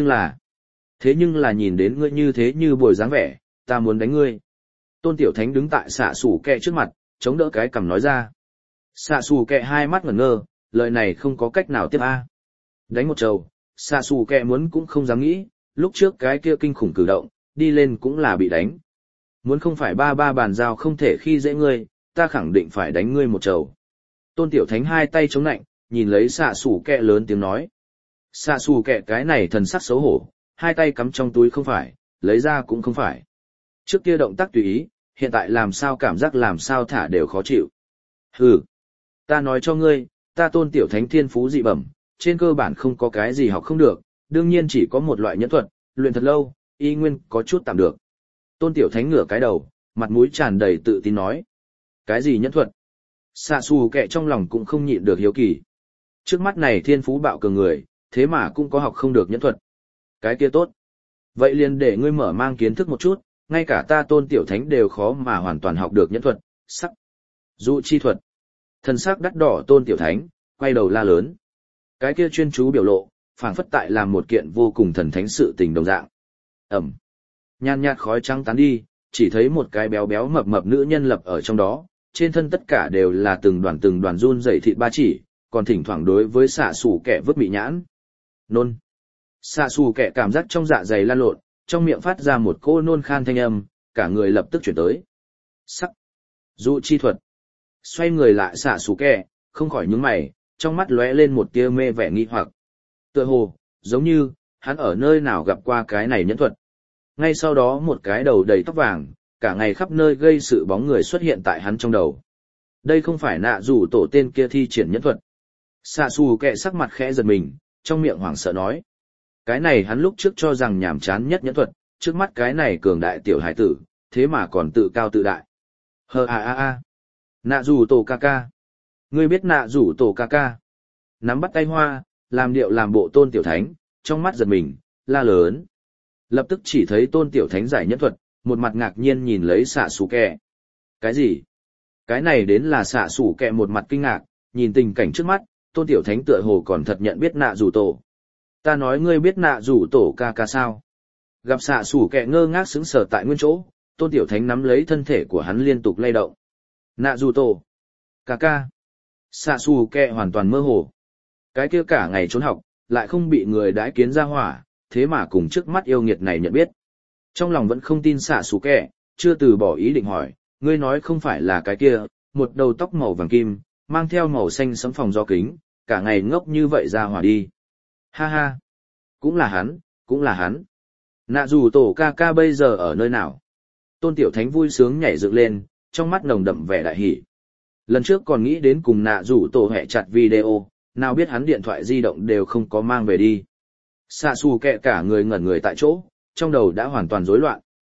nhưng là nhìn đến ngươi như thế như bồi dáng vẻ, ta muốn đánh ngươi. Tôn Tiểu Thánh đứng tại xạ xù kẹ trước mặt, chống đỡ cái cằm nói ra. Xạ xù kẹ hai mắt ngẩn ngơ, lời này không có cách nào tiếp a. Đánh một trầu, xạ xù kẹ muốn cũng không dám nghĩ, lúc trước cái kia kinh khủng cử động, đi lên cũng là bị đánh. Muốn không phải ba ba bàn giao không thể khi dễ ngươi, ta khẳng định phải đánh ngươi một trầu. Tôn Tiểu Thánh hai tay chống nạnh, nhìn lấy xạ xù kẹ lớn tiếng nói. Xạ xù kẹ cái này thần sắc xấu hổ, hai tay cắm trong túi không phải, lấy ra cũng không phải. Trước kia động tác tùy ý, hiện tại làm sao cảm giác làm sao thả đều khó chịu. Hừ, ta nói cho ngươi, ta Tôn Tiểu Thánh thiên phú dị bẩm, trên cơ bản không có cái gì học không được, đương nhiên chỉ có một loại nhẫn thuật, luyện thật lâu, y nguyên có chút tạm được. Tôn Tiểu Thánh ngửa cái đầu, mặt mũi tràn đầy tự tin nói. Cái gì nhẫn thuật? Xạ xù kẹ trong lòng cũng không nhịn được hiếu kỳ. Trước mắt này thiên phú bạo cường người, thế mà cũng có học không được nhẫn thuật. Cái kia tốt. Vậy liền để ngươi mở mang kiến thức một chút, ngay cả ta Tôn Tiểu Thánh đều khó mà hoàn toàn học được nhẫn thuật, sắc. Dụ chi thuật. Thần sắc đắt đỏ Tôn Tiểu Thánh, quay đầu la lớn. Cái kia chuyên chú biểu lộ, phảng phất tại làm một kiện vô cùng thần thánh sự tình đồng dạng. Ẩm. Nhàn nhạt khói trắng tán đi, chỉ thấy một cái béo béo mập mập nữ nhân lập ở trong đó, trên thân tất cả đều là từng đoàn run rẩy thịt ba chỉ, còn thỉnh thoảng đối với xạ xù kẻ vứt bị nhãn. Nôn. Xạ xù kẻ cảm giác trong dạ dày lan lộn, trong miệng phát ra một cô nôn khan thanh âm, cả người lập tức chuyển tới. Sắc. Dụ chi thuật. Xoay người lại xạ xù kẻ, không khỏi nhướng mày, trong mắt lóe lên một tia mê vẻ nghi hoặc. Tựa hồ, giống như, hắn ở nơi nào gặp qua cái này nhẫn thuật. Ngay sau đó một cái đầu đầy tóc vàng, cả ngày khắp nơi gây sự bóng người xuất hiện tại hắn trong đầu. Đây không phải nạ rủ tổ tên kia thi triển nhẫn thuật. Xạ xù kẹ sắc mặt khẽ giật mình, trong miệng hoảng sợ nói. Cái này hắn lúc trước cho rằng nhàm chán nhất nhẫn thuật, trước mắt cái này cường đại tiểu hải tử, thế mà còn tự cao tự đại. Hờ a a a. Nạ rủ tổ ca ca. Ngươi biết nạ rủ tổ ca ca. Nắm bắt tay hoa, làm điệu làm bộ Tôn Tiểu Thánh, trong mắt giật mình, la lớn. Lập tức chỉ thấy Tôn Tiểu Thánh giải nhẫn thuật, một mặt ngạc nhiên nhìn lấy xạ xù kẹ. Cái gì? Cái này đến là xạ xù kẹ một mặt kinh ngạc, nhìn tình cảnh trước mắt, Tôn Tiểu Thánh tựa hồ còn thật nhận biết nạ rủ tổ. Ta nói ngươi biết nạ rủ tổ ca ca sao? Gặp xạ xù kẹ ngơ ngác sững sờ tại nguyên chỗ, Tôn Tiểu Thánh nắm lấy thân thể của hắn liên tục lay động. Nạ rủ tổ. Ca ca. Xạ xù kẹ hoàn toàn mơ hồ. Cái kia cả ngày trốn học, lại không bị người đãi kiến ra hỏa, thế mà cùng trước mắt yêu nghiệt này nhận biết. Trong lòng vẫn không tin xạ xù kẹ, chưa từ bỏ ý định hỏi, ngươi nói không phải là cái kia, một đầu tóc màu vàng kim, mang theo màu xanh sẫm phòng gió kính, cả ngày ngốc như vậy ra hỏa đi. Ha ha, cũng là hắn, cũng là hắn. Nạ dù tổ ca ca bây giờ ở nơi nào? Tôn Tiểu Thánh vui sướng nhảy dựng lên, trong mắt nồng đậm vẻ đại hỉ. Lần trước còn nghĩ đến cùng nạ rủ tổ hẹ chặt video, nào biết hắn điện thoại di động đều không có mang về đi. Xạ xù kẹ cả người ngẩn người tại chỗ, trong đầu đã hoàn toàn rối loạn.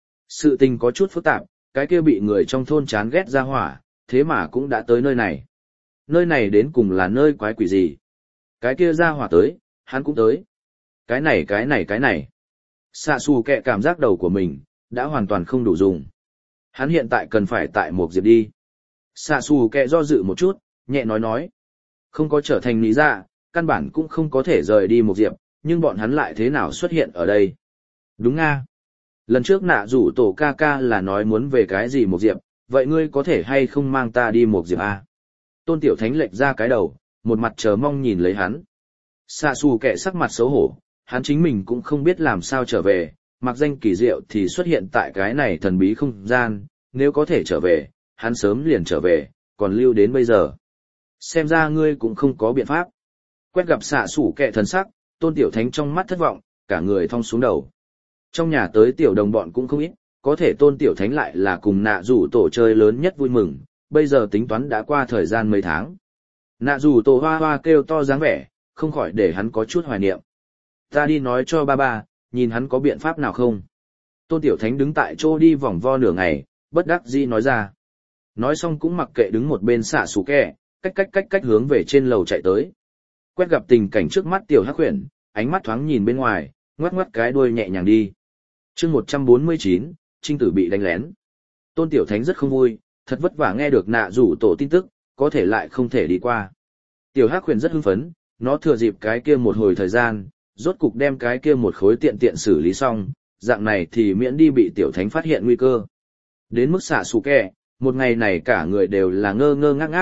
Sự tình có chút phức tạp, cái kia bị người trong thôn chán ghét ra hỏa, thế mà cũng đã tới nơi này. Nơi này đến cùng là nơi quái quỷ gì? Cái kia ra hỏa tới, hắn cũng tới. Cái này. Xạ xù kẹ cảm giác đầu của mình, đã hoàn toàn không đủ dùng. Hắn hiện tại cần phải tại một diệp đi. Xạ xù kẹ do dự một chút, nhẹ nói. Không có trở thành lý dạ, căn bản cũng không có thể rời đi một diệp, nhưng bọn hắn lại thế nào xuất hiện ở đây? Đúng nga. Lần trước nạ rủ tổ ca ca là nói muốn về cái gì một diệp, vậy ngươi có thể hay không mang ta đi một diệp à? Tôn Tiểu Thánh lệch ra cái đầu, một mặt chờ mong nhìn lấy hắn. Xạ xù kệ sắc mặt xấu hổ, hắn chính mình cũng không biết làm sao trở về, mặc danh kỳ diệu thì xuất hiện tại cái này thần bí không gian, nếu có thể trở về, hắn sớm liền trở về, còn lưu đến bây giờ. Xem ra ngươi cũng không có biện pháp. Quét gặp xạ xù kệ thần sắc, Tôn Tiểu Thánh trong mắt thất vọng, cả người thong xuống đầu. Trong nhà tới tiểu đồng bọn cũng không ít, có thể Tôn Tiểu Thánh lại là cùng nạ rủ tổ chơi lớn nhất vui mừng, bây giờ tính toán đã qua thời gian mấy tháng. Nạ rủ tổ hoa hoa kêu to dáng vẻ, không khỏi để hắn có chút hoài niệm. Ta đi nói cho ba ba, nhìn hắn có biện pháp nào không? Tôn Tiểu Thánh đứng tại chỗ đi vòng vo nửa ngày, bất đắc dĩ nói ra. Nói xong cũng mặc kệ đứng một bên xạ xù kẹ, cách hướng về trên lầu chạy tới. Quét gặp tình cảnh trước mắt tiểu hắc huyền, ánh mắt thoáng nhìn bên ngoài, ngoắc cái đuôi nhẹ nhàng đi. Chương 149, Trinh tử bị đánh lén. Tôn Tiểu Thánh rất không vui, thật vất vả nghe được nạ rủ tổ tin tức, có thể lại không thể đi qua. Tiểu hắc huyền rất hưng phấn, nó thừa dịp cái kia một hồi thời gian, rốt cục đem cái kia một khối tiện xử lý xong, dạng này thì miễn đi bị Tiểu Thánh phát hiện nguy cơ. Đến mức xạ xù kẹ, một ngày này cả người đều là ngơ ngác,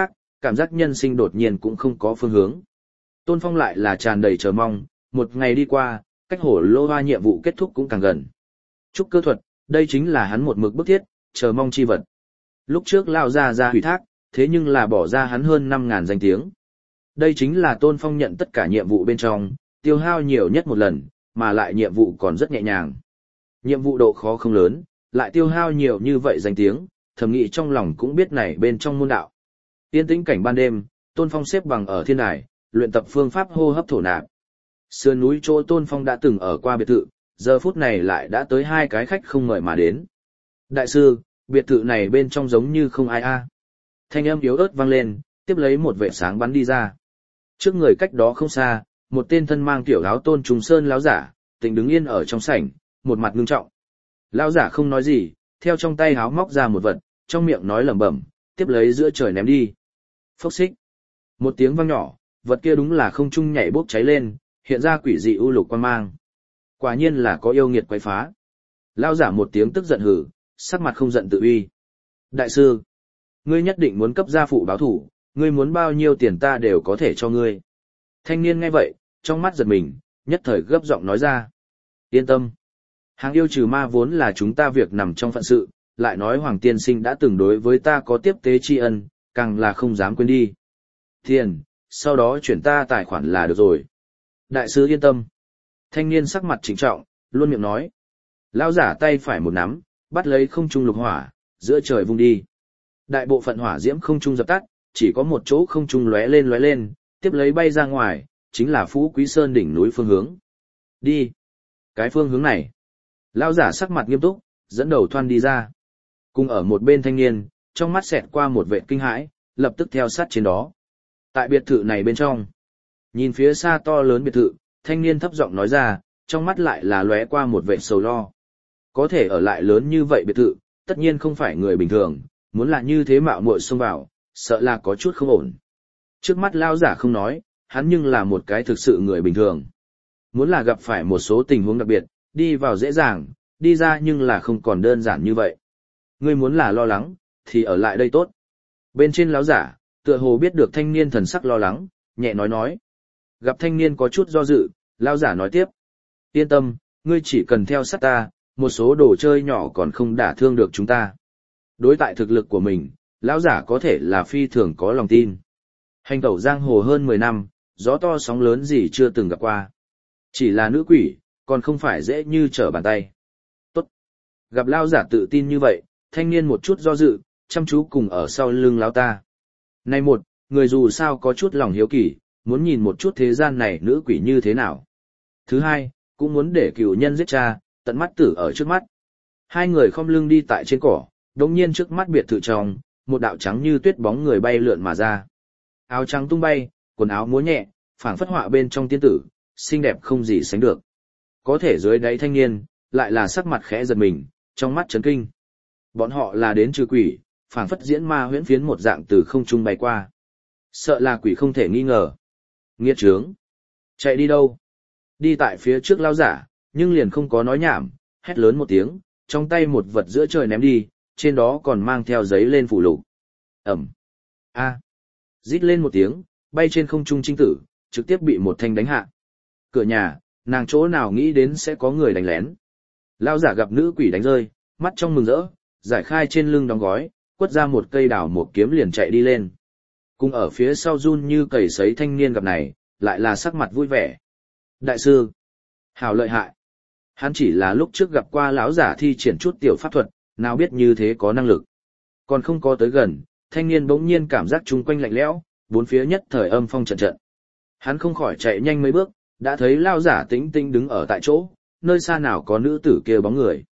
cảm giác nhân sinh đột nhiên cũng không có phương hướng. Tôn Phong lại là tràn đầy chờ mong, một ngày đi qua, cách hổ lô hoa nhiệm vụ kết thúc cũng càng gần. Trúc cơ thuật, đây chính là hắn một mực bức thiết, chờ mong chi vật. Lúc trước lao ra hủy thác, thế nhưng là bỏ ra hắn hơn 5.000 danh tiếng. Đây chính là Tôn Phong nhận tất cả nhiệm vụ bên trong, tiêu hao nhiều nhất một lần, mà lại nhiệm vụ còn rất nhẹ nhàng. Nhiệm vụ độ khó không lớn, lại tiêu hao nhiều như vậy danh tiếng, thầm nghĩ trong lòng cũng biết này bên trong môn đạo. Yên tĩnh cảnh ban đêm, Tôn Phong xếp bằng ở thiên đài, luyện tập phương pháp hô hấp thổ nạp. Sườn núi chỗ Tôn Phong đã từng ở qua biệt thự, giờ phút này lại đã tới 2 cái khách không mời mà đến. Đại sư, biệt thự này bên trong giống như không ai a. Thanh âm yếu ớt vang lên, tiếp lấy một vệ sáng bắn đi ra. Trước người cách đó không xa, một tên thân mang tiểu áo Tôn Trùng Sơn lão giả, tỉnh đứng yên ở trong sảnh, một mặt ngưng trọng. Lão giả không nói gì, theo trong tay áo móc ra một vật, trong miệng nói lẩm bẩm, tiếp lấy giữa trời ném đi. Phốc xích. Một tiếng vang nhỏ, vật kia đúng là không trung nhảy bốc cháy lên, hiện ra quỷ dị u lục quang mang. Quả nhiên là có yêu nghiệt quấy phá. Lão giả một tiếng tức giận hừ, sắc mặt không giận tự uy. Đại sư, ngươi nhất định muốn cấp gia phụ báo thủ, ngươi muốn bao nhiêu tiền ta đều có thể cho ngươi. Thanh niên nghe vậy, trong mắt giật mình, nhất thời gấp giọng nói ra. Yên tâm. Hàng yêu trừ ma vốn là chúng ta việc nằm trong phận sự, lại nói Hoàng Tiên Sinh đã từng đối với ta có tiếp tế tri ân, càng là không dám quên đi. Tiền, sau đó chuyển ta tài khoản là được rồi. Đại sứ yên tâm. Thanh niên sắc mặt trịnh trọng, luôn miệng nói. Lão giả tay phải một nắm, bắt lấy không trung lục hỏa, giữa trời vung đi. Đại bộ phận hỏa diễm không trung dập tắt, chỉ có một chỗ không trung lóe lên, tiếp lấy bay ra ngoài, chính là Phú Quý Sơn đỉnh núi phương hướng. Đi. Cái phương hướng này. Lão giả sắc mặt nghiêm túc, dẫn đầu thoăn đi ra. Cùng ở một bên thanh niên, trong mắt xẹt qua một vệ kinh hãi, lập tức theo sát trên đó. Tại biệt thự này bên trong, nhìn phía xa to lớn biệt thự, thanh niên thấp giọng nói ra, trong mắt lại là lóe qua một vệ sầu lo. Có thể ở lại lớn như vậy biệt thự, tất nhiên không phải người bình thường, muốn là như thế mạo muội xông vào, sợ là có chút không ổn. Trước mắt lão giả không nói, hắn nhưng là một cái thực sự người bình thường. Muốn là gặp phải một số tình huống đặc biệt, đi vào dễ dàng, đi ra nhưng là không còn đơn giản như vậy. Ngươi muốn là lo lắng, thì ở lại đây tốt. Bên trên lão giả, tựa hồ biết được thanh niên thần sắc lo lắng, nhẹ nói. Gặp thanh niên có chút do dự, lão giả nói tiếp. Yên tâm, ngươi chỉ cần theo sát ta, một số đồ chơi nhỏ còn không đả thương được chúng ta. Đối tại thực lực của mình, lão giả có thể là phi thường có lòng tin. Hành tẩu giang hồ hơn 10 năm, gió to sóng lớn gì chưa từng gặp qua. Chỉ là nữ quỷ, còn không phải dễ như trở bàn tay. Tốt. Gặp lão giả tự tin như vậy, thanh niên một chút do dự, chăm chú cùng ở sau lưng lão ta. Này một, người dù sao có chút lòng hiếu kỳ, muốn nhìn một chút thế gian này nữ quỷ như thế nào. Thứ hai, cũng muốn để cựu nhân giết cha, tận mắt tử ở trước mắt. Hai người khom lưng đi tại trên cỏ, đống nhiên trước mắt biệt thự trong, một đạo trắng như tuyết bóng người bay lượn mà ra. Áo trắng tung bay, quần áo múa nhẹ, phảng phất họa bên trong tiên tử, xinh đẹp không gì sánh được. Có thể dưới đáy thanh niên, lại là sắc mặt khẽ giật mình, trong mắt chấn kinh. Bọn họ là đến trừ quỷ, phảng phất diễn ma huyễn phiến một dạng từ không trung bay qua. Sợ là quỷ không thể nghi ngờ. Nghiệt trướng. Chạy đi đâu? Đi tại phía trước lao giả, nhưng liền không có nói nhảm, hét lớn một tiếng, trong tay một vật giữa trời ném đi, trên đó còn mang theo giấy lên phủ lục. Ẩm. A. Rít lên một tiếng, bay trên không trung trinh tử, trực tiếp bị một thanh đánh hạ. Cửa nhà, nàng chỗ nào nghĩ đến sẽ có người đánh lén. Lao giả gặp nữ quỷ đánh rơi, mắt trong mừng rỡ, giải khai trên lưng đóng gói, quất ra một cây đào một kiếm liền chạy đi lên. Cùng ở phía sau run như cầy sấy thanh niên gặp này, lại là sắc mặt vui vẻ. Đại sư, hào lợi hại. Hắn chỉ là lúc trước gặp qua lão giả thi triển chút tiểu pháp thuật, nào biết như thế có năng lực. Còn không có tới gần, thanh niên bỗng nhiên cảm giác chung quanh lạnh lẽo, bốn phía nhất thời âm phong trận trận. Hắn không khỏi chạy nhanh mấy bước, đã thấy lão giả tĩnh tĩnh đứng ở tại chỗ, nơi xa nào có nữ tử kia bóng người.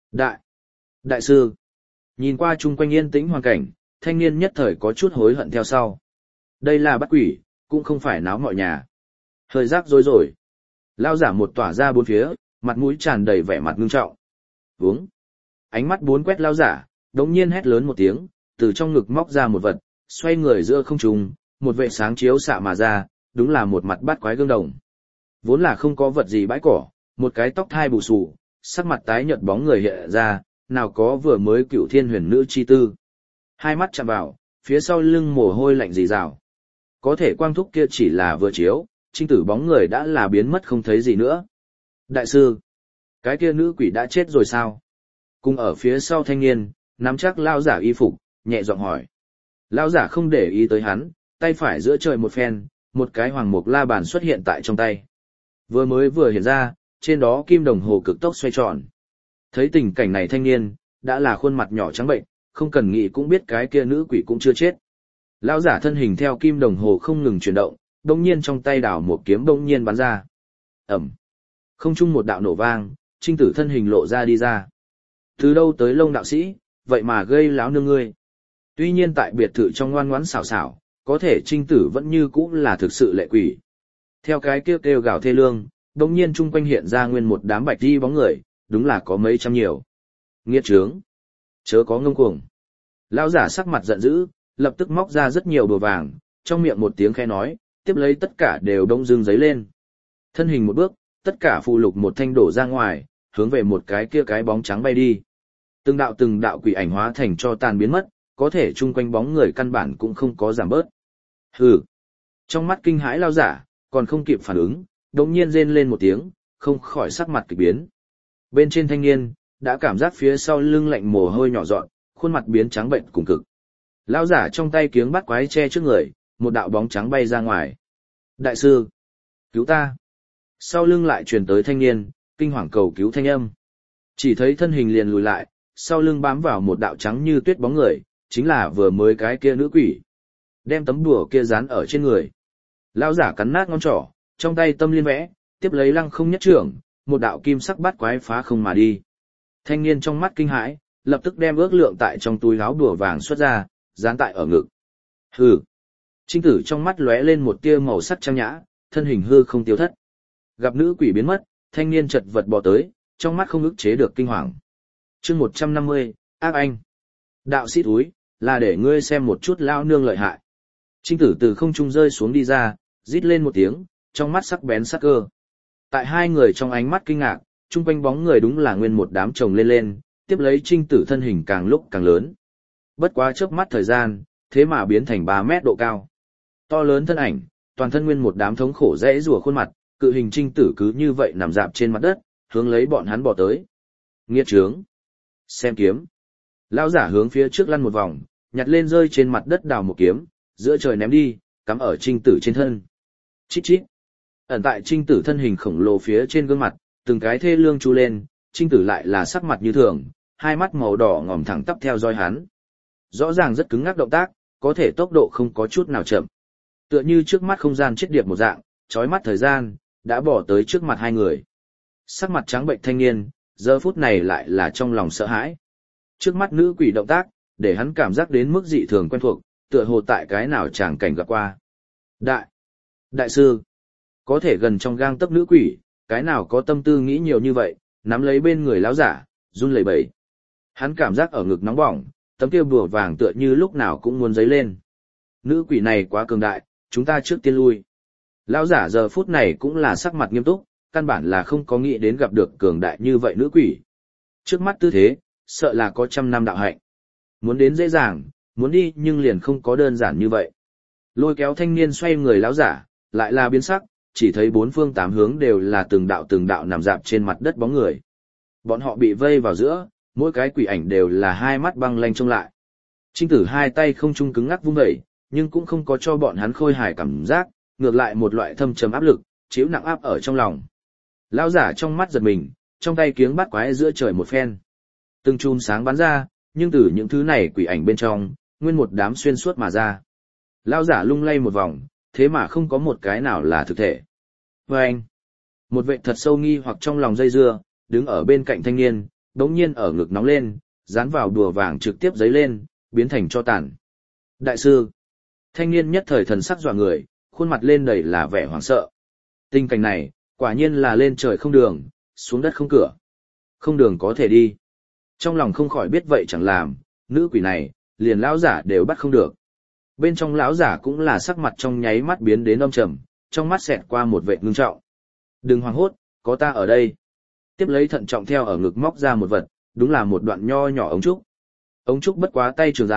Đại sư, nhìn qua chung quanh yên tĩnh hoàn cảnh, thanh niên nhất thời có chút hối hận theo sau. Đây là bắt quỷ, cũng không phải náo mọi nhà. Hơi rắc rối rồi. Lão giả một tỏa ra bốn phía, mặt mũi tràn đầy vẻ mặt ngưng trọng. Vướng. Ánh mắt bốn quét lão giả, đống nhiên hét lớn một tiếng, từ trong ngực móc ra một vật, xoay người giữa không trung, một vệ sáng chiếu xạ mà ra, đúng là một mặt bát quái gương đồng. Vốn là không có vật gì bãi cỏ, một cái tóc thai bù xù, sắc mặt tái nhợt bóng người hiện ra, nào có vừa mới cựu thiên huyền nữ chi tư. Hai mắt chạm vào, phía sau lưng mồ hôi lạnh rì rào. Có thể quang thúc kia chỉ là vừa chiếu, trinh tử bóng người đã là biến mất không thấy gì nữa. Đại sư, cái kia nữ quỷ đã chết rồi sao? Cùng ở phía sau thanh niên, nắm chắc lao giả y phục, nhẹ giọng hỏi. Lao giả không để ý tới hắn, tay phải giữa trời một phen, một cái hoàng mục la bàn xuất hiện tại trong tay. Vừa hiện ra, trên đó kim đồng hồ cực tốc xoay tròn. Thấy tình cảnh này thanh niên, đã là khuôn mặt nhỏ trắng bệnh, không cần nghĩ cũng biết cái kia nữ quỷ cũng chưa chết. Lão giả thân hình theo kim đồng hồ không ngừng chuyển động, đông nhiên trong tay đảo một kiếm đông nhiên bắn ra. Ẩm. Không chung một đạo nổ vang, trinh tử thân hình lộ ra đi ra. Từ đâu tới Lông đạo sĩ, vậy mà gây láo nương ngươi. Tuy nhiên tại biệt thự trong ngoan ngoãn xảo xảo, có thể trinh tử vẫn như cũ là thực sự lệ quỷ. Theo cái kêu gào thê lương, đông nhiên chung quanh hiện ra nguyên một đám bạch đi bóng người, đúng là có mấy trăm nhiều. Nghiệt trướng. Chớ có ngông cuồng. Lão giả sắc mặt giận dữ, lập tức móc ra rất nhiều đồ vàng, trong miệng một tiếng khẽ nói, tiếp lấy tất cả đều đông dương giấy lên. Thân hình một bước, tất cả phù lục một thanh đổ ra ngoài, hướng về một cái bóng trắng bay đi. Từng đạo quỷ ảnh hóa thành cho tàn biến mất, có thể chung quanh bóng người căn bản cũng không có giảm bớt. Hừ. Trong mắt kinh hãi lão giả, còn không kịp phản ứng, đột nhiên rên lên một tiếng, không khỏi sắc mặt kỳ biến. Bên trên thanh niên, đã cảm giác phía sau lưng lạnh mồ hôi nhỏ giọt, khuôn mặt biến trắng bệnh cùng cực. Lão giả trong tay kiếng bắt quái che trước người, một đạo bóng trắng bay ra ngoài. Đại sư, cứu ta. Sau lưng lại truyền tới thanh niên, kinh hoàng cầu cứu thanh âm. Chỉ thấy thân hình liền lùi lại, sau lưng bám vào một đạo trắng như tuyết bóng người, chính là vừa mới cái kia nữ quỷ. Đem tấm đùa kia dán ở trên người. Lão giả cắn nát ngón trỏ, trong tay tâm liên vẽ, tiếp lấy lăng không nhất trưởng, một đạo kim sắc bắt quái phá không mà đi. Thanh niên trong mắt kinh hãi, lập tức đem ước lượng tại trong túi áo đùa vàng xuất ra, dán tại ở ngực. Hừ. Trinh tử trong mắt lóe lên một tia màu sắc trang nhã, thân hình hư không tiêu thất. Gặp nữ quỷ biến mất, thanh niên chật vật bò tới, trong mắt không ức chế được kinh hoàng. Chương 150, ác anh. Đạo sĩ túi, là để ngươi xem một chút lao nương lợi hại. Trinh tử từ không trung rơi xuống đi ra, rít lên một tiếng, trong mắt sắc bén sắc cơ. Tại hai người trong ánh mắt kinh ngạc, chung quanh bóng người đúng là nguyên một đám chồng lên, tiếp lấy trinh tử thân hình càng lúc càng lớn. Bất quá chớp mắt thời gian, thế mà biến thành 3 mét độ cao. To lớn thân ảnh, toàn thân nguyên một đám thống khổ rẽ rùa khuôn mặt, cự hình trinh tử cứ như vậy nằm dạp trên mặt đất, hướng lấy bọn hắn bỏ tới. Nghiệt trướng. Xem kiếm. Lão giả hướng phía trước lăn một vòng, nhặt lên rơi trên mặt đất đào một kiếm, giữa trời ném đi, cắm ở trinh tử trên thân. Chít chít. Ẩn tại trinh tử thân hình khổng lồ phía trên gương mặt, từng cái thê lương chu lên, trinh tử lại là sắc mặt như thường, hai mắt màu đỏ ngòm thẳng tắp theo dõi hắn. Rõ ràng rất cứng ngắc động tác, có thể tốc độ không có chút nào chậm. Tựa như trước mắt không gian chết điệp một dạng, chói mắt thời gian, đã bỏ tới trước mặt hai người. Sắc mặt trắng bệnh thanh niên, giờ phút này lại là trong lòng sợ hãi. Trước mắt nữ quỷ động tác, để hắn cảm giác đến mức dị thường quen thuộc, tựa hồ tại cái nào chàng cảnh gặp qua. Đại sư, có thể gần trong gang tấc nữ quỷ, cái nào có tâm tư nghĩ nhiều như vậy, nắm lấy bên người lão giả, run lẩy bẩy. Hắn cảm giác ở ngực nóng bỏng, tấm kia bùa vàng tựa như lúc nào cũng muốn giấy lên. Nữ quỷ này quá cường đại, chúng ta trước tiên lui. Lão giả giờ phút này cũng là sắc mặt nghiêm túc, căn bản là không có nghĩ đến gặp được cường đại như vậy nữ quỷ. Trước mắt tư thế, sợ là có 100 năm đạo hạnh. Muốn đến dễ dàng, muốn đi nhưng liền không có đơn giản như vậy. Lôi kéo thanh niên xoay người lão giả, lại là biến sắc, chỉ thấy bốn phương tám hướng đều là từng đạo nằm dạp trên mặt đất bóng người. Bọn họ bị vây vào giữa, mỗi cái quỷ ảnh đều là hai mắt băng lanh trông lại. Trinh tử hai tay không trung cứng ngắc vung dậy, nhưng cũng không có cho bọn hắn khôi hài cảm giác, ngược lại một loại thâm trầm áp lực, chiếu nặng áp ở trong lòng. Lão giả trong mắt giật mình, trong tay kiếng bắt quái giữa trời một phen. Từng chùm sáng bắn ra, nhưng từ những thứ này quỷ ảnh bên trong, nguyên một đám xuyên suốt mà ra. Lão giả lung lay một vòng, thế mà không có một cái nào là thực thể. Và anh, một vệ thật sâu nghi hoặc trong lòng dây dưa, đứng ở bên cạnh thanh niên, đống nhiên ở ngực nóng lên, dán vào đùa vàng trực tiếp giấy lên, biến thành cho tàn. Đại sư, thanh niên nhất thời thần sắc dọa người, khuôn mặt lên đầy là vẻ hoảng sợ. Tình cảnh này, quả nhiên là lên trời không đường, xuống đất không cửa. Không đường có thể đi. Trong lòng không khỏi biết vậy chẳng làm, nữ quỷ này, liền lão giả đều bắt không được. Bên trong lão giả cũng là sắc mặt trong nháy mắt biến đến âm trầm, trong mắt xẹt qua một vệ ngưng trọng. Đừng hoảng hốt, có ta ở đây. Tiếp lấy thận trọng theo ở ngực móc ra một vật, đúng là một đoạn nho nhỏ ống trúc. Ống trúc bất quá tay trường dài,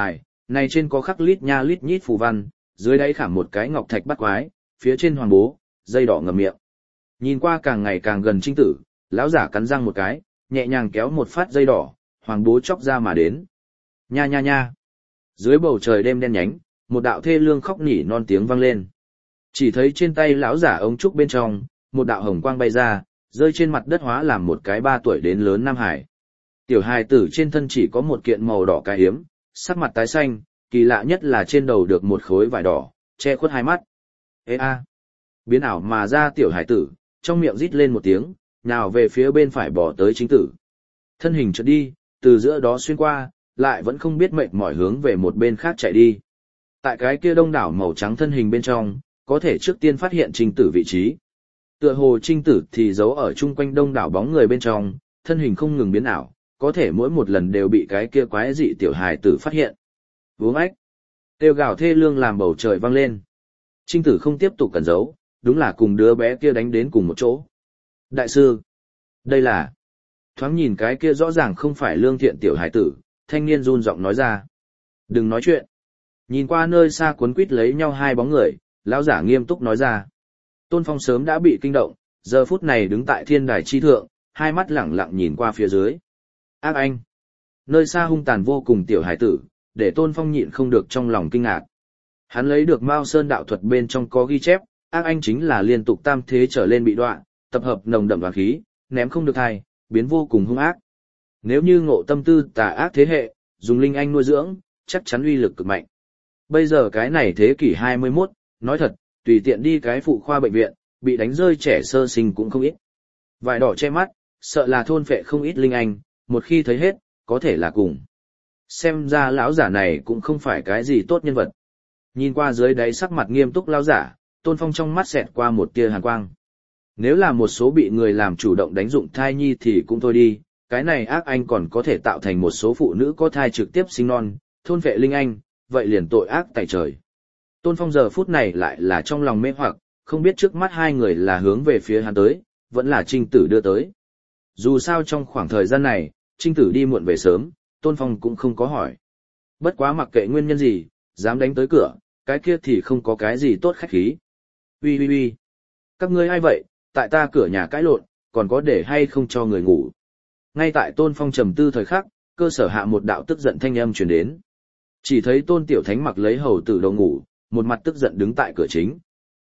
Này trên có khắc lít nha lít nhít phù văn, dưới đáy khảm một cái ngọc thạch bắt quái, phía trên hoàng bố, dây đỏ ngậm miệng. Nhìn qua càng ngày càng gần Trinh Tử, lão giả cắn răng một cái, nhẹ nhàng kéo một phát dây đỏ, hoàng bố chóc ra mà đến. Nha nha nha. Dưới bầu trời đêm đen nhánh, một đạo thê lương khóc nỉ non tiếng vang lên. Chỉ thấy trên tay lão giả ống trúc bên trong, một đạo hồng quang bay ra, rơi trên mặt đất hóa làm một cái 3 tuổi đến lớn nam hải. Tiểu hài tử trên thân chỉ có một kiện màu đỏ cái hiếm, sắc mặt tái xanh, kỳ lạ nhất là trên đầu được một khối vải đỏ, che khuất hai mắt. Ê a! Biến ảo mà ra tiểu hài tử, trong miệng rít lên một tiếng, nào về phía bên phải bỏ tới Trinh Tử. Thân hình chợt đi, từ giữa đó xuyên qua, lại vẫn không biết mệt mỏi hướng về một bên khác chạy đi. Tại cái kia đông đảo màu trắng thân hình bên trong, có thể trước tiên phát hiện Trinh Tử vị trí. Tựa hồ Trinh Tử thì giấu ở chung quanh đông đảo bóng người bên trong, thân hình không ngừng biến ảo, có thể mỗi một lần đều bị cái kia quái dị tiểu hài tử phát hiện. Vướng ách! Kêu gào thê lương làm bầu trời vang lên. Trinh Tử không tiếp tục cẩn giấu, đúng là cùng đứa bé kia đánh đến cùng một chỗ. Đại sư! Đây là... Thoáng nhìn cái kia rõ ràng không phải lương thiện tiểu hài tử, thanh niên run giọng nói ra. Đừng nói chuyện. Nhìn qua nơi xa cuốn quýt lấy nhau hai bóng người, lão giả nghiêm túc nói ra. Tôn Phong sớm đã bị kinh động, giờ phút này đứng tại thiên đài chi thượng, hai mắt lẳng lặng nhìn qua phía dưới. Ác anh! Nơi xa hung tàn vô cùng tiểu hải tử, để Tôn Phong nhịn không được trong lòng kinh ngạc. Hắn lấy được Mao Sơn đạo thuật bên trong có ghi chép, ác anh chính là liên tục tam thế trở lên bị đoạn, tập hợp nồng đậm đoán khí, ném không được thai, biến vô cùng hung ác. Nếu như ngộ tâm tư tà ác thế hệ, dùng linh anh nuôi dưỡng, chắc chắn uy lực cực mạnh. Bây giờ cái này thế kỷ 21, nói thật, tùy tiện đi cái phụ khoa bệnh viện, bị đánh rơi trẻ sơ sinh cũng không ít. Vải đỏ che mắt, sợ là thôn phệ không ít linh anh, một khi thấy hết, có thể là cùng. Xem ra lão giả này cũng không phải cái gì tốt nhân vật. Nhìn qua dưới đáy sắc mặt nghiêm túc lão giả, Tôn Phong trong mắt xẹt qua một tia hàn quang. Nếu là một số bị người làm chủ động đánh dụng thai nhi thì cũng thôi đi, cái này ác anh còn có thể tạo thành một số phụ nữ có thai trực tiếp sinh non, thôn phệ linh anh, vậy liền tội ác tại trời. Tôn Phong giờ phút này lại là trong lòng mê hoặc, không biết trước mắt hai người là hướng về phía hắn tới, vẫn là Trinh Tử đưa tới. Dù sao trong khoảng thời gian này, Trinh Tử đi muộn về sớm, Tôn Phong cũng không có hỏi. Bất quá mặc kệ nguyên nhân gì, dám đánh tới cửa, cái kia thì không có cái gì tốt khách khí. Ui ui ui, các ngươi ai vậy, tại ta cửa nhà cãi lộn, còn có để hay không cho người ngủ. Ngay tại Tôn Phong trầm tư thời khắc, cơ sở hạ một đạo tức giận thanh âm truyền đến. Chỉ thấy Tôn Tiểu Thánh mặc lấy hầu tử đầu ngủ, một mặt tức giận đứng tại cửa chính.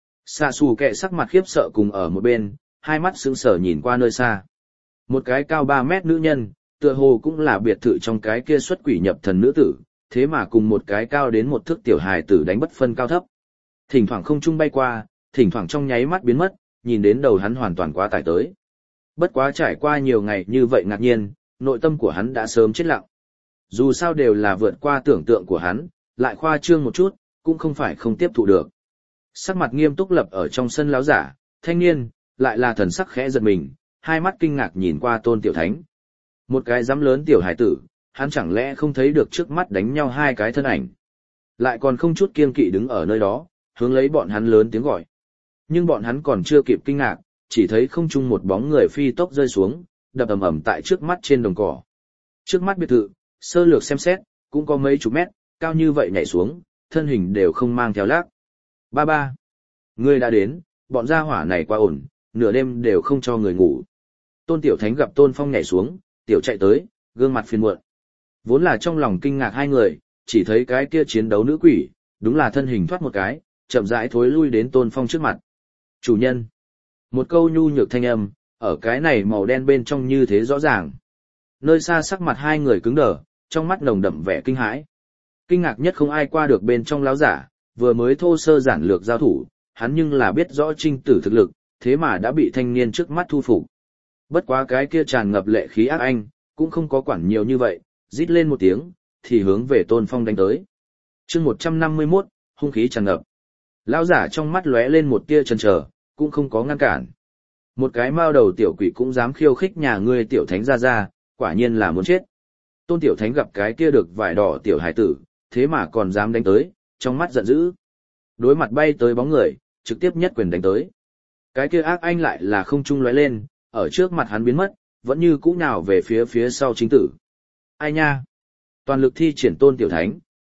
Xà xù kệ sắc mặt khiếp sợ cùng ở một bên, hai mắt sững sờ nhìn qua nơi xa. Một cái cao 3 mét nữ nhân, tựa hồ cũng là biệt thự trong cái kia xuất quỷ nhập thần nữ tử, thế mà cùng một cái cao đến một thước tiểu hài tử đánh bất phân cao thấp. Thỉnh thoảng không trung bay qua, thỉnh thoảng trong nháy mắt biến mất, nhìn đến đầu hắn hoàn toàn quá tải tới. Bất quá trải qua nhiều ngày như vậy ngạc nhiên, nội tâm của hắn đã sớm chết lặng. Dù sao đều là vượt qua tưởng tượng của hắn, lại khoa trương một chút, cũng không phải không tiếp thụ được. Sắc mặt nghiêm túc lập ở trong sân láo giả, thanh niên, lại là thần sắc khẽ giật mình, hai mắt kinh ngạc nhìn qua Tôn Tiểu Thánh. Một cái dám lớn tiểu hải tử, hắn chẳng lẽ không thấy được trước mắt đánh nhau hai cái thân ảnh. Lại còn không chút kiêng kỵ đứng ở nơi đó, hướng lấy bọn hắn lớn tiếng gọi. Nhưng bọn hắn còn chưa kịp kinh ngạc, chỉ thấy không trung một bóng người phi tốc rơi xuống, đập ầm ầm tại trước mắt trên đồng cỏ. Trước mắt biệt thự, sơ lược xem xét, cũng có mấy chục mét, cao như vậy nhảy xuống, thân hình đều không mang theo lác. Ba ba, ngươi đã đến, bọn gia hỏa này quá ổn, nửa đêm đều không cho người ngủ. Tôn Tiểu Thánh gặp Tôn Phong nhảy xuống, tiểu chạy tới, gương mặt phiền muộn. Vốn là trong lòng kinh ngạc hai người, chỉ thấy cái kia chiến đấu nữ quỷ, đúng là thân hình thoát một cái, chậm rãi thối lui đến Tôn Phong trước mặt. Chủ nhân. Một câu nhu nhược thanh âm, ở cái này màu đen bên trong như thế rõ ràng. Nơi xa sắc mặt hai người cứng đờ, trong mắt nồng đậm vẻ kinh hãi. Kinh ngạc nhất không ai qua được bên trong láo giả, vừa mới thô sơ giản lược giao thủ, hắn nhưng là biết rõ Trinh Tử thực lực, thế mà đã bị thanh niên trước mắt thu phục. Bất quá cái kia tràn ngập lệ khí ác anh, cũng không có quản nhiều như vậy, rít lên một tiếng, thì hướng về Tôn Phong đánh tới. Chương 151, hung khí tràn ngập. Lão giả trong mắt lóe lên một tia chần chờ, cũng không có ngăn cản. Một cái mao đầu tiểu quỷ cũng dám khiêu khích nhà ngươi Tiểu Thánh ra, quả nhiên là muốn chết. Tôn Tiểu Thánh gặp cái kia được vải đỏ tiểu hải tử, thế mà còn dám đánh tới, trong mắt giận dữ. Đối mặt bay tới bóng người, trực tiếp nhất quyền đánh tới. Cái kia ác anh lại là không trung lóe lên, ở trước mặt hắn biến mất, vẫn như cũ nào về phía sau chính tử. Ai nha? Toàn lực thi triển Tôn Tiểu Thánh,